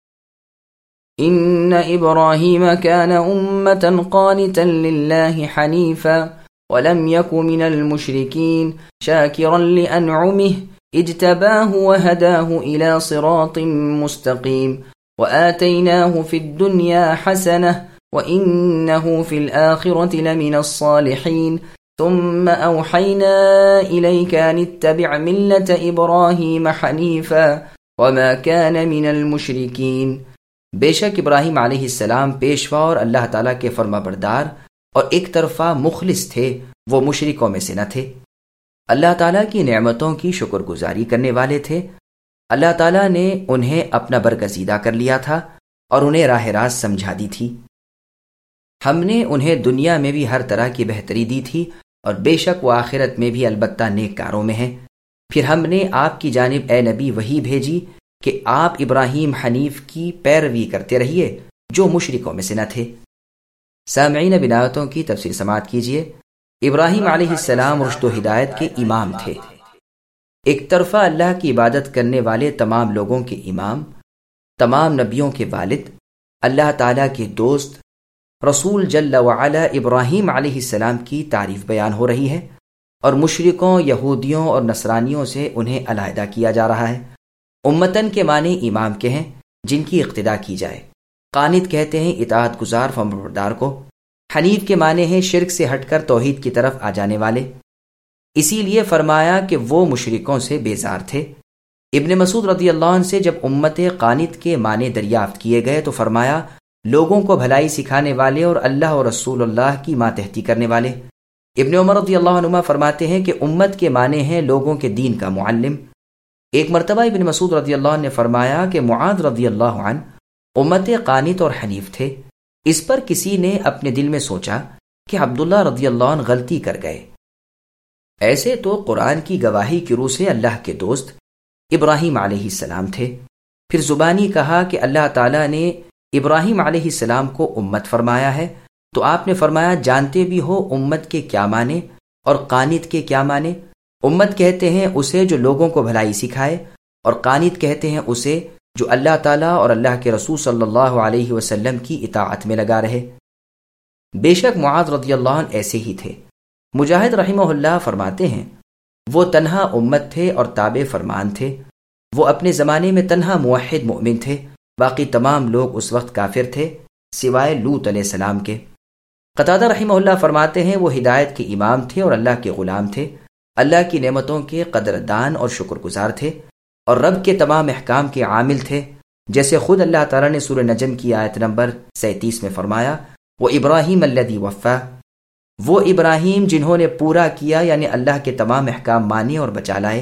[SPEAKER 2] ان ابراہیم كان امة قانتا للہ حنیفا ولم يك من المشرکین شاکرا لانعمه اجتباه وهداه الى صراط مستقیم وآتیناه في الدنيا حسنة وإنه في الآخرة لمن الصالحين ثم أوحينا إليك أن اتبع ملة إبراهيم حنيفا وما كان من المشركين۔
[SPEAKER 1] بے شک ابراہیم علیہ السلام پیشوا اور اللہ تعالیٰ کے فرما بردار اور ایک طرفہ مخلص تھے، وہ مشرکوں میں سے نہ تھے۔ اللہ تعالیٰ کی نعمتوں کی شکر گزاری کرنے والے تھے۔ اللہ تعالیٰ نے انہیں اپنا برگزیدہ کر لیا تھا اور انہیں راہ راست سمجھا دی تھی۔ ہم نے انہیں دنیا میں بھی ہر طرح کی بہتری دی تھی اور بے شک وہ آخرت میں بھی البتہ نیک کاروں میں ہیں۔ پھر ہم نے آپ کی جانب اے نبی وحی بھیجی کہ آپ ابراہیم حنیف کی پیروی کرتے رہیے جو مشرکوں میں سے نہ تھے۔ سامعین، بنایتوں کی تفسیر سماعت کیجیے۔ ابراہیم علیہ السلام رشد و ہدایت کے امام تھے، ایک طرفہ اللہ کی عبادت کرنے والے تمام لوگوں کے امام، تمام نبیوں کے والد، اللہ تعالیٰ کے دوست، رسول جل وعلا ابراہیم علیہ السلام کی تعریف بیان ہو رہی ہے اور مشرکوں، یہودیوں اور نصرانیوں سے انہیں علیحدہ کیا جا رہا ہے۔ امتن کے معنی امام کے ہیں جن کی اقتداء کی جائے۔ قانت کہتے ہیں اطاعت گزار فرمانبردار کو۔ حنیف کے معنی ہیں شرک سے ہٹ کر توحید کی طرف آ جانے والے۔ اسی لیے فرمایا کہ وہ مشرکوں سے بیزار تھے۔ ابن مسعود رضی اللہ عنہ سے جب امت قانت کے معنی دریافت کیے گئے تو فرمایا لوگوں کو بھلائی سکھانے والے اور اللہ اور رسول اللہ کی ماتحتی کرنے والے۔ ابن عمر رضی اللہ عنہما فرماتے ہیں کہ امت کے معنی ہیں لوگوں کے دین کا معلم۔ ایک مرتبہ ابن مسعود رضی اللہ عنہ نے فرمایا کہ معاذ رضی اللہ عنہ امت قانت اور حنیف تھے۔ اس پر کسی نے اپنے دل میں سوچا کہ عبداللہ رضی اللہ عنہ غلطی کر گئے۔ ایسے تو قرآن کی گواہی کی روح سے اللہ کے دوست ابراہیم علیہ السلام تھے۔ پھر زبانی کہا کہ اللہ تعالیٰ نے ابراہیم علیہ السلام کو امت فرمایا ہے، تو آپ نے فرمایا جانتے بھی ہو امت کے کیا معنی اور قانت کے کیا معنی؟ امت کہتے ہیں اسے جو لوگوں کو بھلائی سکھائے اور قانت کہتے ہیں اسے جو اللہ تعالیٰ اور اللہ کے رسول صلی اللہ علیہ وسلم کی اطاعت میں لگا رہے۔ بے شک معاذ رضی اللہ عنہ ایسے ہی تھے۔ مجاہد رحمہ اللہ فرماتے ہیں وہ تنہا امت تھے اور تابع فرمان تھے۔ وہ اپنے زمانے میں تنہا موحد مؤمن تھے، باقی تمام لوگ اس وقت کافر تھے سوائے لوط علیہ السلام کے۔ قتادہ رحمہ اللہ فرماتے ہیں وہ ہدایت کے امام تھے اور اللہ کے غلام تھے، اللہ کی نعمتوں کے قدردان اور شکر گزار تھے، اور رب کے تمام احکام کے عامل تھے، جیسے خود اللہ تعالیٰ نے سورہ نجم کی آیت نمبر سینتیس میں فرمایا وہ ابراہیم الذی وفا، وہ ابراہیم جنہوں نے پورا کیا، یعنی اللہ کے تمام احکام مانے اور بچا لائے۔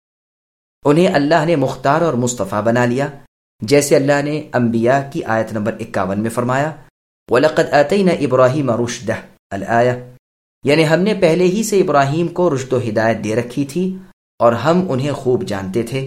[SPEAKER 1] انہیں اللہ نے مختار اور مصطفیٰ بنا لیا، جیسے اللہ نے انبیاء کی آیت نمبر اکاون میں فرمایا وَلَقَدْ آتَيْنَا إِبْرَاهِيمَ رُشْدَهُ الآیہ، یعنی ہم نے پہلے ہی سے ابراہیم کو رشد و ہدایت دے رکھی تھی اور ہم انہیں خوب جانتے تھے۔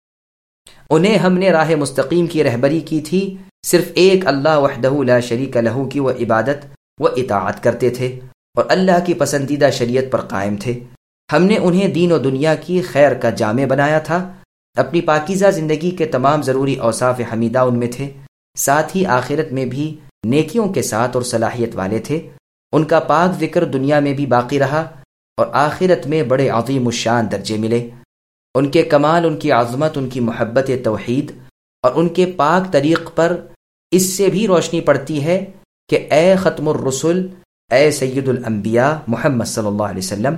[SPEAKER 1] انہیں ہم نے راہ مستقیم کی رہبری کی تھی، صرف ایک اللہ وحدہ لا شریک لہ کی وہ عبادت و اطاعت کرتے تھے اور اللہ کی پسندیدہ شریعت پر قائم تھے۔ ہم نے انہیں دین و دنیا کی خیر کا جامع بنایا تھا، اپنی پاکیزہ زندگی کے تمام ضروری اوصاف حمیدہ ان میں تھے، ساتھ ہی آخرت میں بھی نیکیوں کے ساتھ اور صلاحیت والے تھے۔ ان کا پاک ذکر دنیا میں بھی باقی رہا اور آخرت میں بڑے عظیم الشان درجے ملے۔ ان کے کمال، ان کی عظمت، ان کی محبت توحید اور ان کے پاک طریق پر اس سے بھی روشنی پڑتی ہے کہ اے ختم الرسل، اے سید الانبیاء محمد صلی اللہ علیہ وسلم،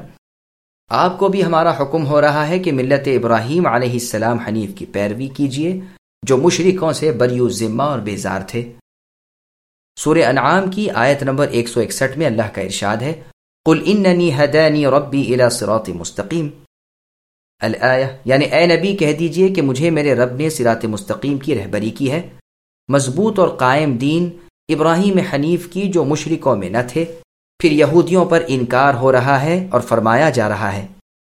[SPEAKER 1] آپ کو بھی ہمارا حکم ہو رہا ہے کہ ملت ابراہیم علیہ السلام حنیف کی پیروی کیجیے، جو مشرکوں سے بری ذمہ اور بیزار تھے۔ سورہ انعام کی آیت نمبر ایک سو اکسٹھ میں اللہ کا ارشاد ہے قل اننی ہدانی ربی الی صراط مستقیم الآیہ، یعنی اے نبی کہہ دیجئے کہ مجھے میرے رب نے صراط مستقیم کی رہبری کی ہے، مضبوط اور قائم دین ابراہیم حنیف کی جو مشرکوں میں نہ تھے۔ پھر یہودیوں پر انکار ہو رہا ہے اور فرمایا جا رہا ہے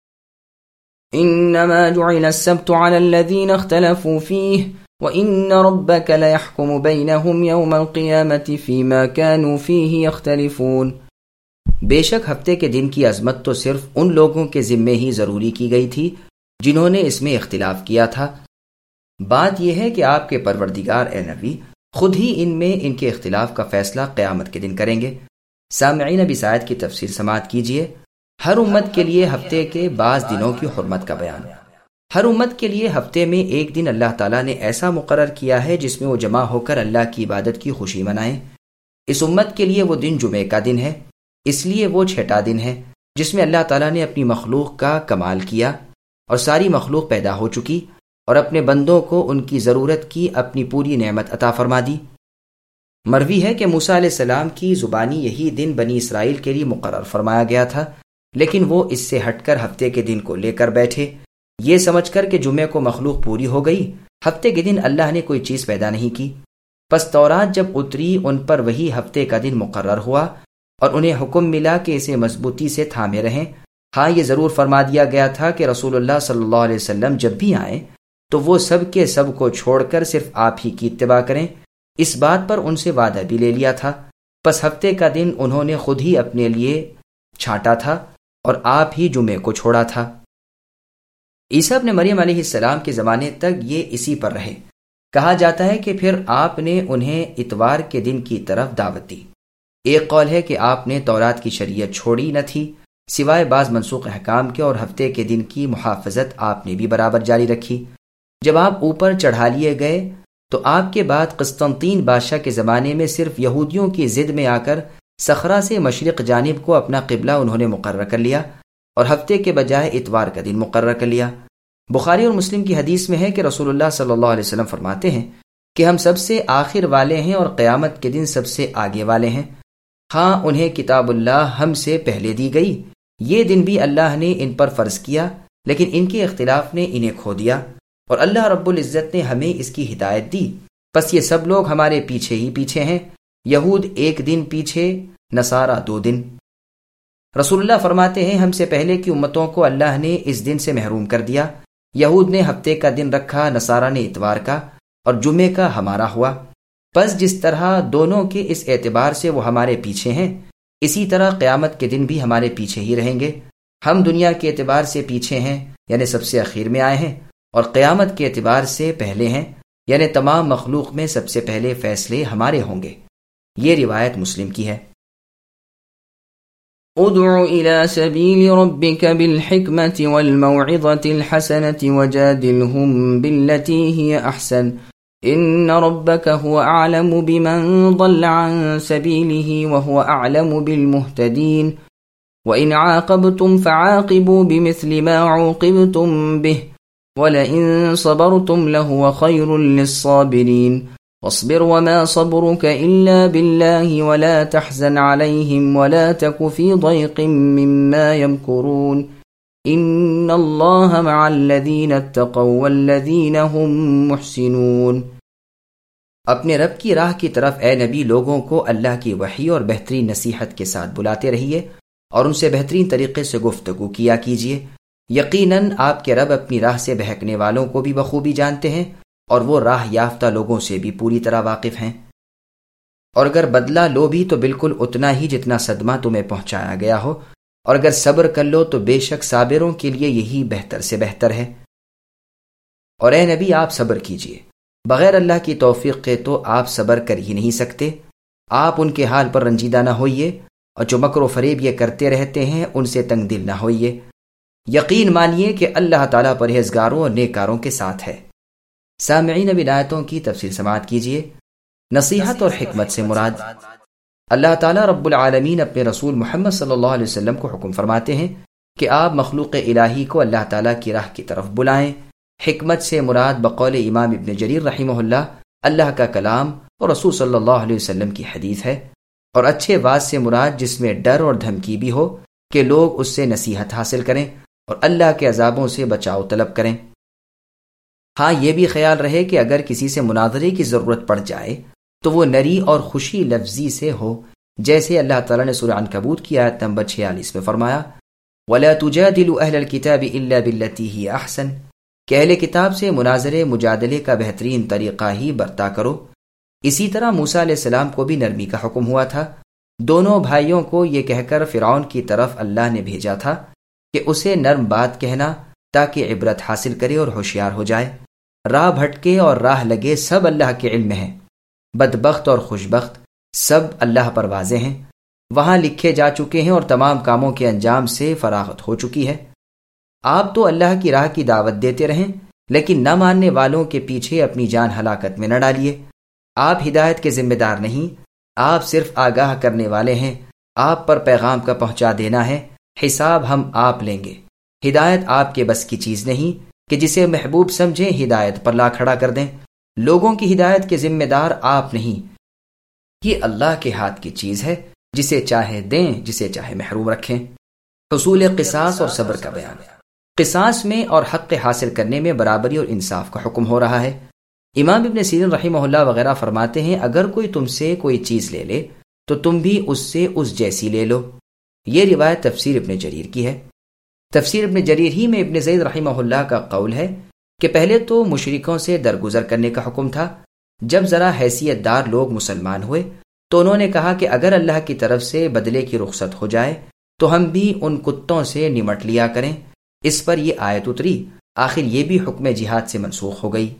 [SPEAKER 2] انما جعل السبت على الذين اختلفوا فيه وان ربك ليحكم بينهم يوم القيامة فيما كانوا فيه يختلفون۔
[SPEAKER 1] بے شک ہفتے کے دن کی عظمت تو صرف ان لوگوں کے ذمے ہی ضروری کی گئی تھی جنہوں نے اس میں اختلاف کیا تھا۔ بات یہ ہے کہ آپ کے پروردگار اے نبی خود ہی ان میں ان کے اختلاف کا فیصلہ قیامت کے دن کریں گے۔ سامعین اب اس آیت کی تفسیر سماعت کیجیے۔ ہر امت کے لیے ہفتے کے بعض دنوں کی حرمت کا بیان۔ ہر امت کے لیے ہفتے میں ایک دن اللہ تعالیٰ نے ایسا مقرر کیا ہے جس میں وہ جمع ہو کر اللہ کی عبادت کی خوشی منائیں۔ اس امت کے لیے وہ دن جمعے کا دن ہے، اس لیے وہ چھٹا دن ہے جس میں اللہ تعالیٰ نے اپنی مخلوق کا کمال کیا اور ساری مخلوق پیدا ہو چکی اور اپنے بندوں کو ان کی ضرورت کی اپنی پوری نعمت عطا فرما دی۔ مروی ہے کہ موسیٰ علیہ السلام کی زبانی یہی دن بنی اسرائیل کے لیے مقرر فرمایا گیا تھا، لیکن وہ اس سے ہٹ کر ہفتے کے دن کو لے کر بیٹھے، یہ سمجھ کر کہ جمعے کو مخلوق پوری ہو گئی، ہفتے کے دن اللہ نے کوئی چیز پیدا نہیں کی۔ پس تورات جب اتری ان پر وہی ہفتے کا دن مقرر ہوا اور انہیں حکم ملا کہ اسے مضبوطی سے تھامے رہیں۔ ہاں یہ ضرور فرما دیا گیا تھا کہ رسول اللہ صلی اللہ علیہ وسلم جب بھی آئیں تو وہ سب کے سب کو چھوڑ کر صرف آپ ہی کی اتباع کریں۔ اس بات پر ان سے وعدہ بھی لے لیا تھا، پس ہفتے کا دن انہوں نے خود ہی اپنے لیے چھانٹا تھا اور آپ ہی جمعے کو چھوڑا تھا۔ عیسیٰ ابن مریم علیہ السلام کے زمانے تک یہ اسی پر رہے۔ کہا جاتا ہے کہ پھر آپ نے انہیں اتوار کے دن کی طرف دعوت دی۔ ایک قول ہے کہ آپ نے تورات کی شریعت چھوڑی نہ تھی سوائے بعض منسوخ احکام کے، اور ہفتے کے دن کی محافظت آپ نے بھی برابر جاری رکھی۔ جب آپ اوپر چڑھا لیے گئے تو آپ کے بعد قسطنطین بادشاہ کے زمانے میں صرف یہودیوں کی ضد میں آ کر صخرہ سے مشرق جانب کو اپنا قبلہ انہوں نے مقرر کر لیا اور ہفتے کے بجائے اتوار کا دن مقرر کر لیا۔ بخاری اور مسلم کی حدیث میں ہے کہ رسول اللہ صلی اللہ علیہ وسلم فرماتے ہیں کہ ہم سب سے آخر والے ہیں اور قیامت کے دن سب سے آگے والے ہیں۔ ہاں انہیں کتاب اللہ ہم سے پہلے دی گئی، یہ دن بھی اللہ نے ان پر فرض کیا، لیکن ان کے اختلاف نے انہیں کھو دیا اور اللہ رب العزت نے ہمیں اس کی ہدایت دی۔ پس یہ سب لوگ ہمارے پیچھے ہی پیچھے ہیں، یہود ایک دن پیچھے، نصارہ دو دن۔ رسول اللہ فرماتے ہیں ہم سے پہلے کی امتوں کو اللہ نے اس دن سے محروم کر دیا، یہود نے ہفتے کا دن رکھا، نصارہ نے اتوار کا، اور جمعے کا ہمارا ہوا۔ پس جس طرح دونوں کے اس اعتبار سے وہ ہمارے پیچھے ہیں، اسی طرح قیامت کے دن بھی ہمارے پیچھے ہی رہیں گے۔ ہم دنیا کے اعتبار سے پیچھے ہیں، یعنی سب سے اخیر میں آئے ہیں، اور قیامت کے اعتبار سے پہلے ہیں، یعنی تمام مخلوق میں سب سے پہلے فیصلے ہمارے ہوں گے۔ یہ روایت مسلم کی ہے۔
[SPEAKER 2] ادع إلى سبيل ربك بالحكمة والموعظة الحسنة وجادلهم بالتي هي أحسن إن ربك هو أعلم بمن ضل عن سبيله وهو أعلم بالمهتدين وإن عاقبتم فعاقبوا بمثل ما عوقبتم به وَلَئِن صَبَرْتُمْ لَهُوَ خَيْرٌ لِلصَّابِرِينَ واصبر وما صبرك إلا بالله ولا تحزن عليهم ولا تك في ضيق مما يمكرون إن الله مع الذين اتقوا والذين هم محسنون۔
[SPEAKER 1] اپنے رب کی راہ کی طرف اے نبی لوگوں کو اللہ کی وحی اور بہترین نصیحت کے ساتھ بلاتے رہیے اور ان سے بہترین طریقے سے گفتگو کیا کیجیے۔ یقیناً آپ کے رب اپنی راہ سے بہکنے والوں کو بھی بخوبی جانتے ہیں اور وہ راہ یافتہ لوگوں سے بھی پوری طرح واقف ہیں۔ اور اگر بدلہ لو بھی تو بالکل اتنا ہی جتنا صدمہ تمہیں پہنچایا گیا ہو، اور اگر صبر کر لو تو بے شک صابروں کے لیے یہی بہتر سے بہتر ہے۔ اور اے نبی آپ صبر کیجئے، بغیر اللہ کی توفیق کے تو آپ صبر کر ہی نہیں سکتے۔ آپ ان کے حال پر رنجیدہ نہ ہوئیے، اور جو مکر و فریب یہ کرتے رہتے ہیں ان سے تنگ دل نہ ہوئیے۔ یقین مانیے کہ اللہ تعالیٰ پرہیزگاروں اور نیکاروں کے ساتھ ہے۔ سامعین اب آیتوں کی تفصیل سماعت کیجیے۔ نصیحت اور حکمت سے مراد اللہ تعالیٰ رب العالمین اپنے رسول محمد صلی اللہ علیہ وسلم کو حکم فرماتے ہیں کہ آپ مخلوق الہی کو اللہ تعالیٰ کی راہ کی طرف بلائیں۔ حکمت سے مراد بقول امام ابن جریر رحمہ اللہ اللہ کا کلام اور رسول صلی اللہ علیہ وسلم کی حدیث ہے، اور اچھے واعظ سے مراد جس میں ڈر اور دھمکی بھی ہو کہ لوگ اس سے نصیحت حاصل کریں اور اللہ کے عذابوں سے بچاؤ طلب کریں۔ ہاں یہ بھی خیال رہے کہ اگر کسی سے مناظرے کی ضرورت پڑ جائے تو وہ نری اور خوشی لفظی سے ہو، جیسے اللہ تعالیٰ نے سورہ عنکبوت کی آیت نمبر چھیالیس میں فرمایا وَلَا تُجَادِلُوا أَهْلَ الْكِتَابِ إِلَّا بِالَّتِي هِيَ أَحْسَنُ کہ اہل کتاب سے مناظرے مجادلے کا بہترین طریقہ ہی برتا کرو۔ اسی طرح موسیٰ علیہ السلام کو بھی نرمی کا حکم ہوا تھا۔ دونوں بھائیوں کو یہ کہہ کر فرعون کی طرف اللہ نے بھیجا تھا کہ اسے نرم بات کہنا تاکہ عبرت حاصل کرے اور ہوشیار ہو جائے۔ راہ بھٹکے اور راہ لگے سب اللہ کے علم میں ہیں، بدبخت اور خوشبخت سب اللہ پر واضح ہیں، وہاں لکھے جا چکے ہیں اور تمام کاموں کے انجام سے فراغت ہو چکی ہے۔ آپ تو اللہ کی راہ کی دعوت دیتے رہیں، لیکن نہ ماننے والوں کے پیچھے اپنی جان ہلاکت میں نہ ڈالیے۔ آپ ہدایت کے ذمہ دار نہیں، آپ صرف آگاہ کرنے والے ہیں۔ آپ پر پیغام کا پہنچا دینا ہے، حساب ہم آپ لیں گے۔ ہدایت آپ کے بس کی چیز نہیں کہ جسے محبوب سمجھیں ہدایت پر لا کھڑا کر دیں۔ لوگوں کی ہدایت کے ذمہ دار آپ نہیں، یہ اللہ کے ہاتھ کی چیز ہے، جسے چاہے دیں جسے چاہے محروم رکھیں۔ حصول قصاص اور صبر کا بیان ہے۔ قصاص میں اور حق حاصل کرنے میں برابری اور انصاف کا حکم ہو رہا ہے۔ امام ابن سیرین رحمہ اللہ وغیرہ فرماتے ہیں اگر کوئی تم سے کوئی چیز لے لے تو تم بھی اس سے اس جیسی لے لو۔ یہ روایت تفسیر ابن جریر کی ہے۔ تفسیر ابن جریر ہی میں ابن زید رحمہ اللہ کا قول ہے کہ پہلے تو مشرکوں سے درگزر کرنے کا حکم تھا، جب ذرا حیثیت دار لوگ مسلمان ہوئے تو انہوں نے کہا کہ اگر اللہ کی طرف سے بدلے کی رخصت ہو جائے تو ہم بھی ان کتوں سے نمٹ لیا کریں۔ اس پر یہ آیت اتری، آخر یہ بھی حکم جہاد سے منسوخ ہو گئی۔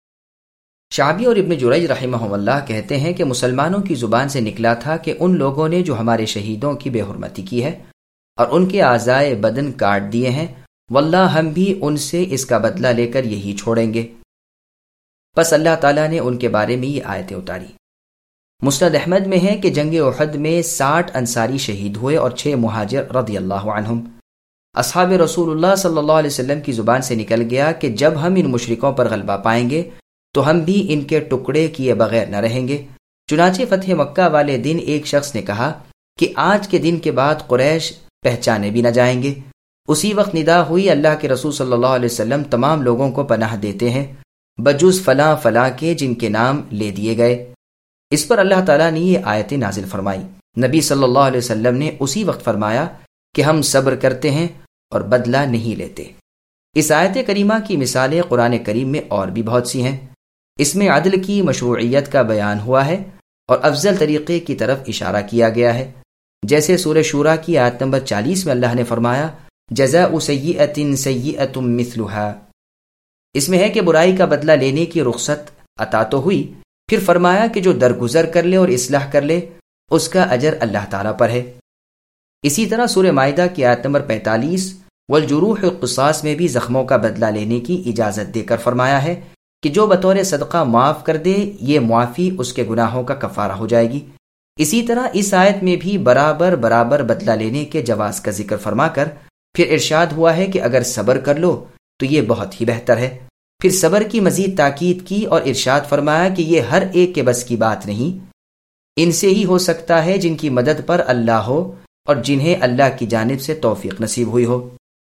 [SPEAKER 1] شعبی اور ابن جریج رحمہ اللہ کہتے ہیں کہ مسلمانوں کی زبان سے نکلا تھا کہ ان لوگوں نے جو ہمارے شہیدوں کی بے حرمتی کی ہے اور ان کے اعضائے بدن کاٹ دیے ہیں، واللہ ہم بھی ان سے اس کا بدلہ لے کر یہی چھوڑیں گے۔ پس اللہ تعالیٰ نے ان کے بارے میں یہ آیتیں اتاری۔ مسند احمد میں ہے کہ جنگ احد میں ساٹھ انصاری شہید ہوئے اور چھ مہاجر رضی اللہ عنہم۔ اصحاب رسول اللہ صلی اللہ علیہ وسلم کی زبان سے نکل گیا کہ جب ہم ان مشرکوں پر غلبہ پائیں گے تو ہم بھی ان کے ٹکڑے کیے بغیر نہ رہیں گے۔ چنانچہ فتح مکہ والے دن ایک شخص نے کہا کہ آج کے دن کے بعد قریش پہچانے بھی نہ جائیں گے۔ اسی وقت ندا ہوئی اللہ کے رسول صلی اللہ علیہ وسلم تمام لوگوں کو پناہ دیتے ہیں بجز فلاں فلاں کے جن کے نام لے دیے گئے۔ اس پر اللہ تعالیٰ نے یہ آیتیں نازل فرمائی۔ نبی صلی اللہ علیہ وسلم نے اسی وقت فرمایا کہ ہم صبر کرتے ہیں اور بدلہ نہیں لیتے۔ اس آیت کریمہ کی مثالیں قرآن کریم میں اور بھی بہت سی ہیں۔ اس میں عدل کی مشروعیت کا بیان ہوا ہے اور افضل طریقے کی طرف اشارہ کیا گیا ہے، جیسے سورہ شورا کی آیت نمبر چالیس میں اللہ نے فرمایا جزاء سیئۃ سیئۃ مثلھا، اس میں ہے کہ برائی کا بدلہ لینے کی رخصت عطا تو ہوئی، پھر فرمایا کہ جو درگزر کر لے اور اصلاح کر لے اس کا اجر اللہ تعالیٰ پر ہے۔ اسی طرح سورہ مائدہ کی آیت نمبر پینتالیس والجروح قصاص میں بھی زخموں کا بدلہ لینے کی اجازت دے کر فرمایا ہے کہ جو بطور صدقہ معاف کر دے یہ معافی اس کے گناہوں کا کفارہ ہو جائے گی۔ اسی طرح اس آیت میں بھی برابر برابر بدلہ لینے کے جواز کا ذکر فرما کر پھر ارشاد ہوا ہے کہ اگر صبر کر لو تو یہ بہت ہی بہتر ہے۔ پھر صبر کی مزید تاکید کی اور ارشاد فرمایا کہ یہ ہر ایک کے بس کی بات نہیں، ان سے ہی ہو سکتا ہے جن کی مدد پر اللہ ہو اور جنہیں اللہ کی جانب سے توفیق نصیب ہوئی ہو۔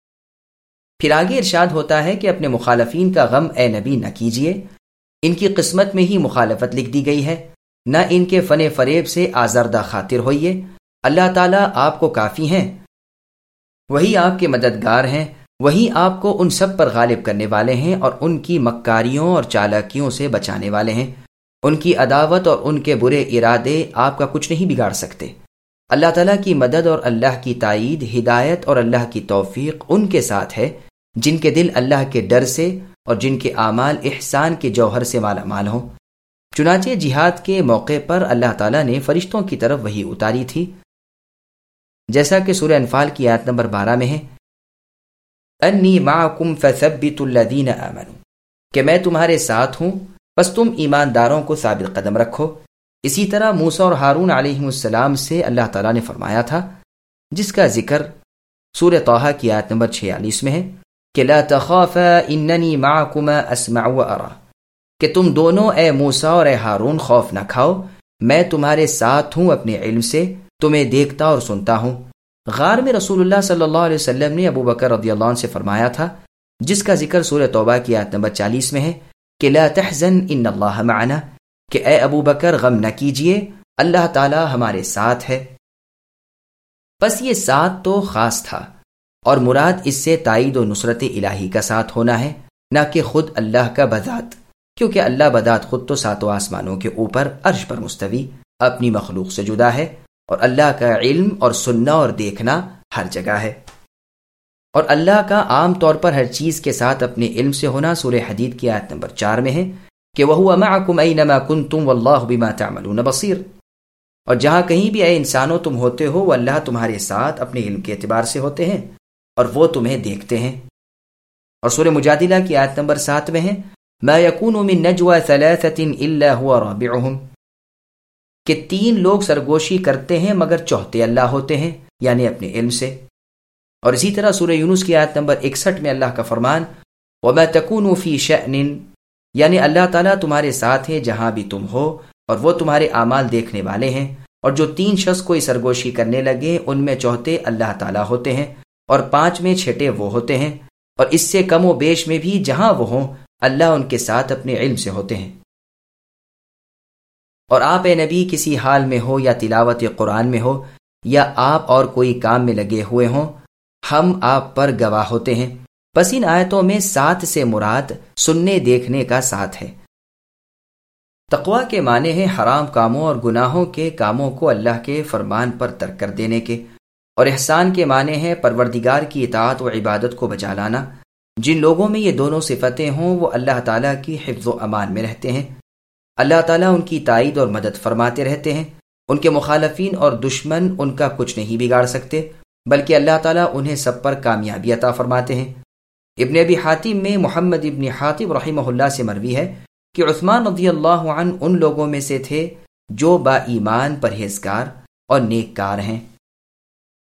[SPEAKER 1] پھر آگے ارشاد ہوتا ہے کہ اپنے مخالفین کا غم اے نبی نہ کیجیے، ان کی قسمت میں ہی مخالفت لکھ دی گئی ہے، نہ ان کے فن فریب سے آزردہ خاطر ہوئیے، اللہ تعالیٰ آپ کو کافی ہیں، وہی آپ کے مددگار ہیں، وہی آپ کو ان سب پر غالب کرنے والے ہیں اور ان کی مکاریوں اور چالاکیوں سے بچانے والے ہیں۔ ان کی عداوت اور ان کے برے ارادے آپ کا کچھ نہیں بگاڑ سکتے۔ اللہ تعالیٰ کی مدد اور اللہ کی تائید، ہدایت اور اللہ کی توفیق ان کے ساتھ ہے جن کے دل اللہ کے ڈر سے اور جن کے اعمال احسان کے جوہر سے مالا مال ہوں۔ چنانچہ جہاد کے موقع پر اللہ تعالیٰ نے فرشتوں کی طرف وحی اتاری تھی، جیسا کہ سورہ انفال کی آیت نمبر بارہ میں ہے، انی معکم فثبتوا الذین آمنوا، کہ میں تمہارے ساتھ ہوں بس تم ایمانداروں کو ثابت قدم رکھو۔ اسی طرح موسیٰ اور ہارون علیہ السلام سے اللہ تعالیٰ نے فرمایا تھا، جس کا ذکر سورہ طٰہٰ کی آیت نمبر چھیالیس میں ہے کہ لا تخافا اننی معکما اسمع و ارا، کہ تم دونوں اے موسیٰ اور اے ہارون خوف نہ کھاؤ، میں تمہارے ساتھ ہوں اپنے علم سے، تمہیں دیکھتا اور سنتا ہوں۔ غار میں رسول اللہ صلی اللہ علیہ وسلم نے ابو بکر رضی اللہ عنہ سے فرمایا تھا، جس کا ذکر سورہ توبہ کی آیت نمبر چالیس میں ہے کہ لا تحزن ان اللہ معنا، کہ اے ابو بکر غم نہ کیجئے، اللہ تعالی ہمارے ساتھ ہے۔ بس یہ ساتھ تو خاص تھا، اور مراد اس سے تائید و نصرت الہی کا ساتھ ہونا ہے، نہ کہ خود اللہ کا بذات، کیونکہ اللہ بذات خود تو ساتوں آسمانوں کے اوپر عرش پر مستوی اپنی مخلوق سے جدا ہے، اور اللہ کا علم اور سننا اور دیکھنا ہر جگہ ہے، اور اللہ کا عام طور پر ہر چیز کے ساتھ اپنے علم سے ہونا سورہ حدید کی آیت نمبر چار میں ہے کہ وَهُوَ مَعَكُمْ أَيْنَمَا كُنْتُمْ وَاللَّهُ بِمَا تَعْمَلُونَ بَصِيرٌ، اور جہاں کہیں بھی اے انسانوں تم ہوتے ہو وہ اللہ تمہارے ساتھ اپنے علم کے اعتبار سے ہوتے ہیں اور وہ تمہیں دیکھتے ہیں۔ اور سورہ مجادلہ کی آیت نمبر سات میں ہے مَا يَكُونُ مِن نَجْوَى ثَلَاثَةٍ إِلَّا هُوَ رَابِعُهُمْ، کہ تین لوگ سرگوشی کرتے ہیں مگر چوتھے اللہ ہوتے ہیں، یعنی اپنے علم سے۔ اور اسی طرح سورہ یونس کی آیت نمبر اکسٹھ میں اللہ کا فرمان وَمَا تَكُونُوا فِي شَأْنٍ، یعنی اللہ تعالیٰ تمہارے ساتھ ہے جہاں بھی تم ہو اور وہ تمہارے اعمال دیکھنے والے ہیں۔ اور جو تین شخص کوئی سرگوشی کرنے لگے ان میں چوتھے اللہ تعالیٰ ہوتے ہیں اور پانچ میں چھٹے وہ ہوتے ہیں، اور اس سے کم و بیش میں بھی جہاں وہ ہوں اللہ ان کے ساتھ اپنے علم سے ہوتے ہیں۔ اور آپ اے نبی کسی حال میں ہو یا تلاوت قرآن میں ہو یا آپ اور کوئی کام میں لگے ہوئے ہوں، ہم آپ پر گواہ ہوتے ہیں۔ بس ان آیتوں میں ساتھ سے مراد سننے دیکھنے کا ساتھ ہے۔ تقویٰ کے معنی ہے حرام کاموں اور گناہوں کے کاموں کو اللہ کے فرمان پر ترک کر دینے کے، اور احسان کے معنی ہے پروردگار کی اطاعت و عبادت کو بجا لانا۔ جن لوگوں میں یہ دونوں صفتیں ہوں وہ اللہ تعالیٰ کی حفظ و امان میں رہتے ہیں، اللہ تعالیٰ ان کی تائید اور مدد فرماتے رہتے ہیں، ان کے مخالفین اور دشمن ان کا کچھ نہیں بگاڑ سکتے، بلکہ اللہ تعالیٰ انہیں سب پر کامیابی عطا فرماتے ہیں۔ ابن ابی حاتم میں محمد ابن حاتم رحمہ اللہ سے مروی ہے کہ عثمان رضی اللہ عنہ ان لوگوں میں سے تھے جو با ایمان پرہیزگار اور نیک کار ہیں۔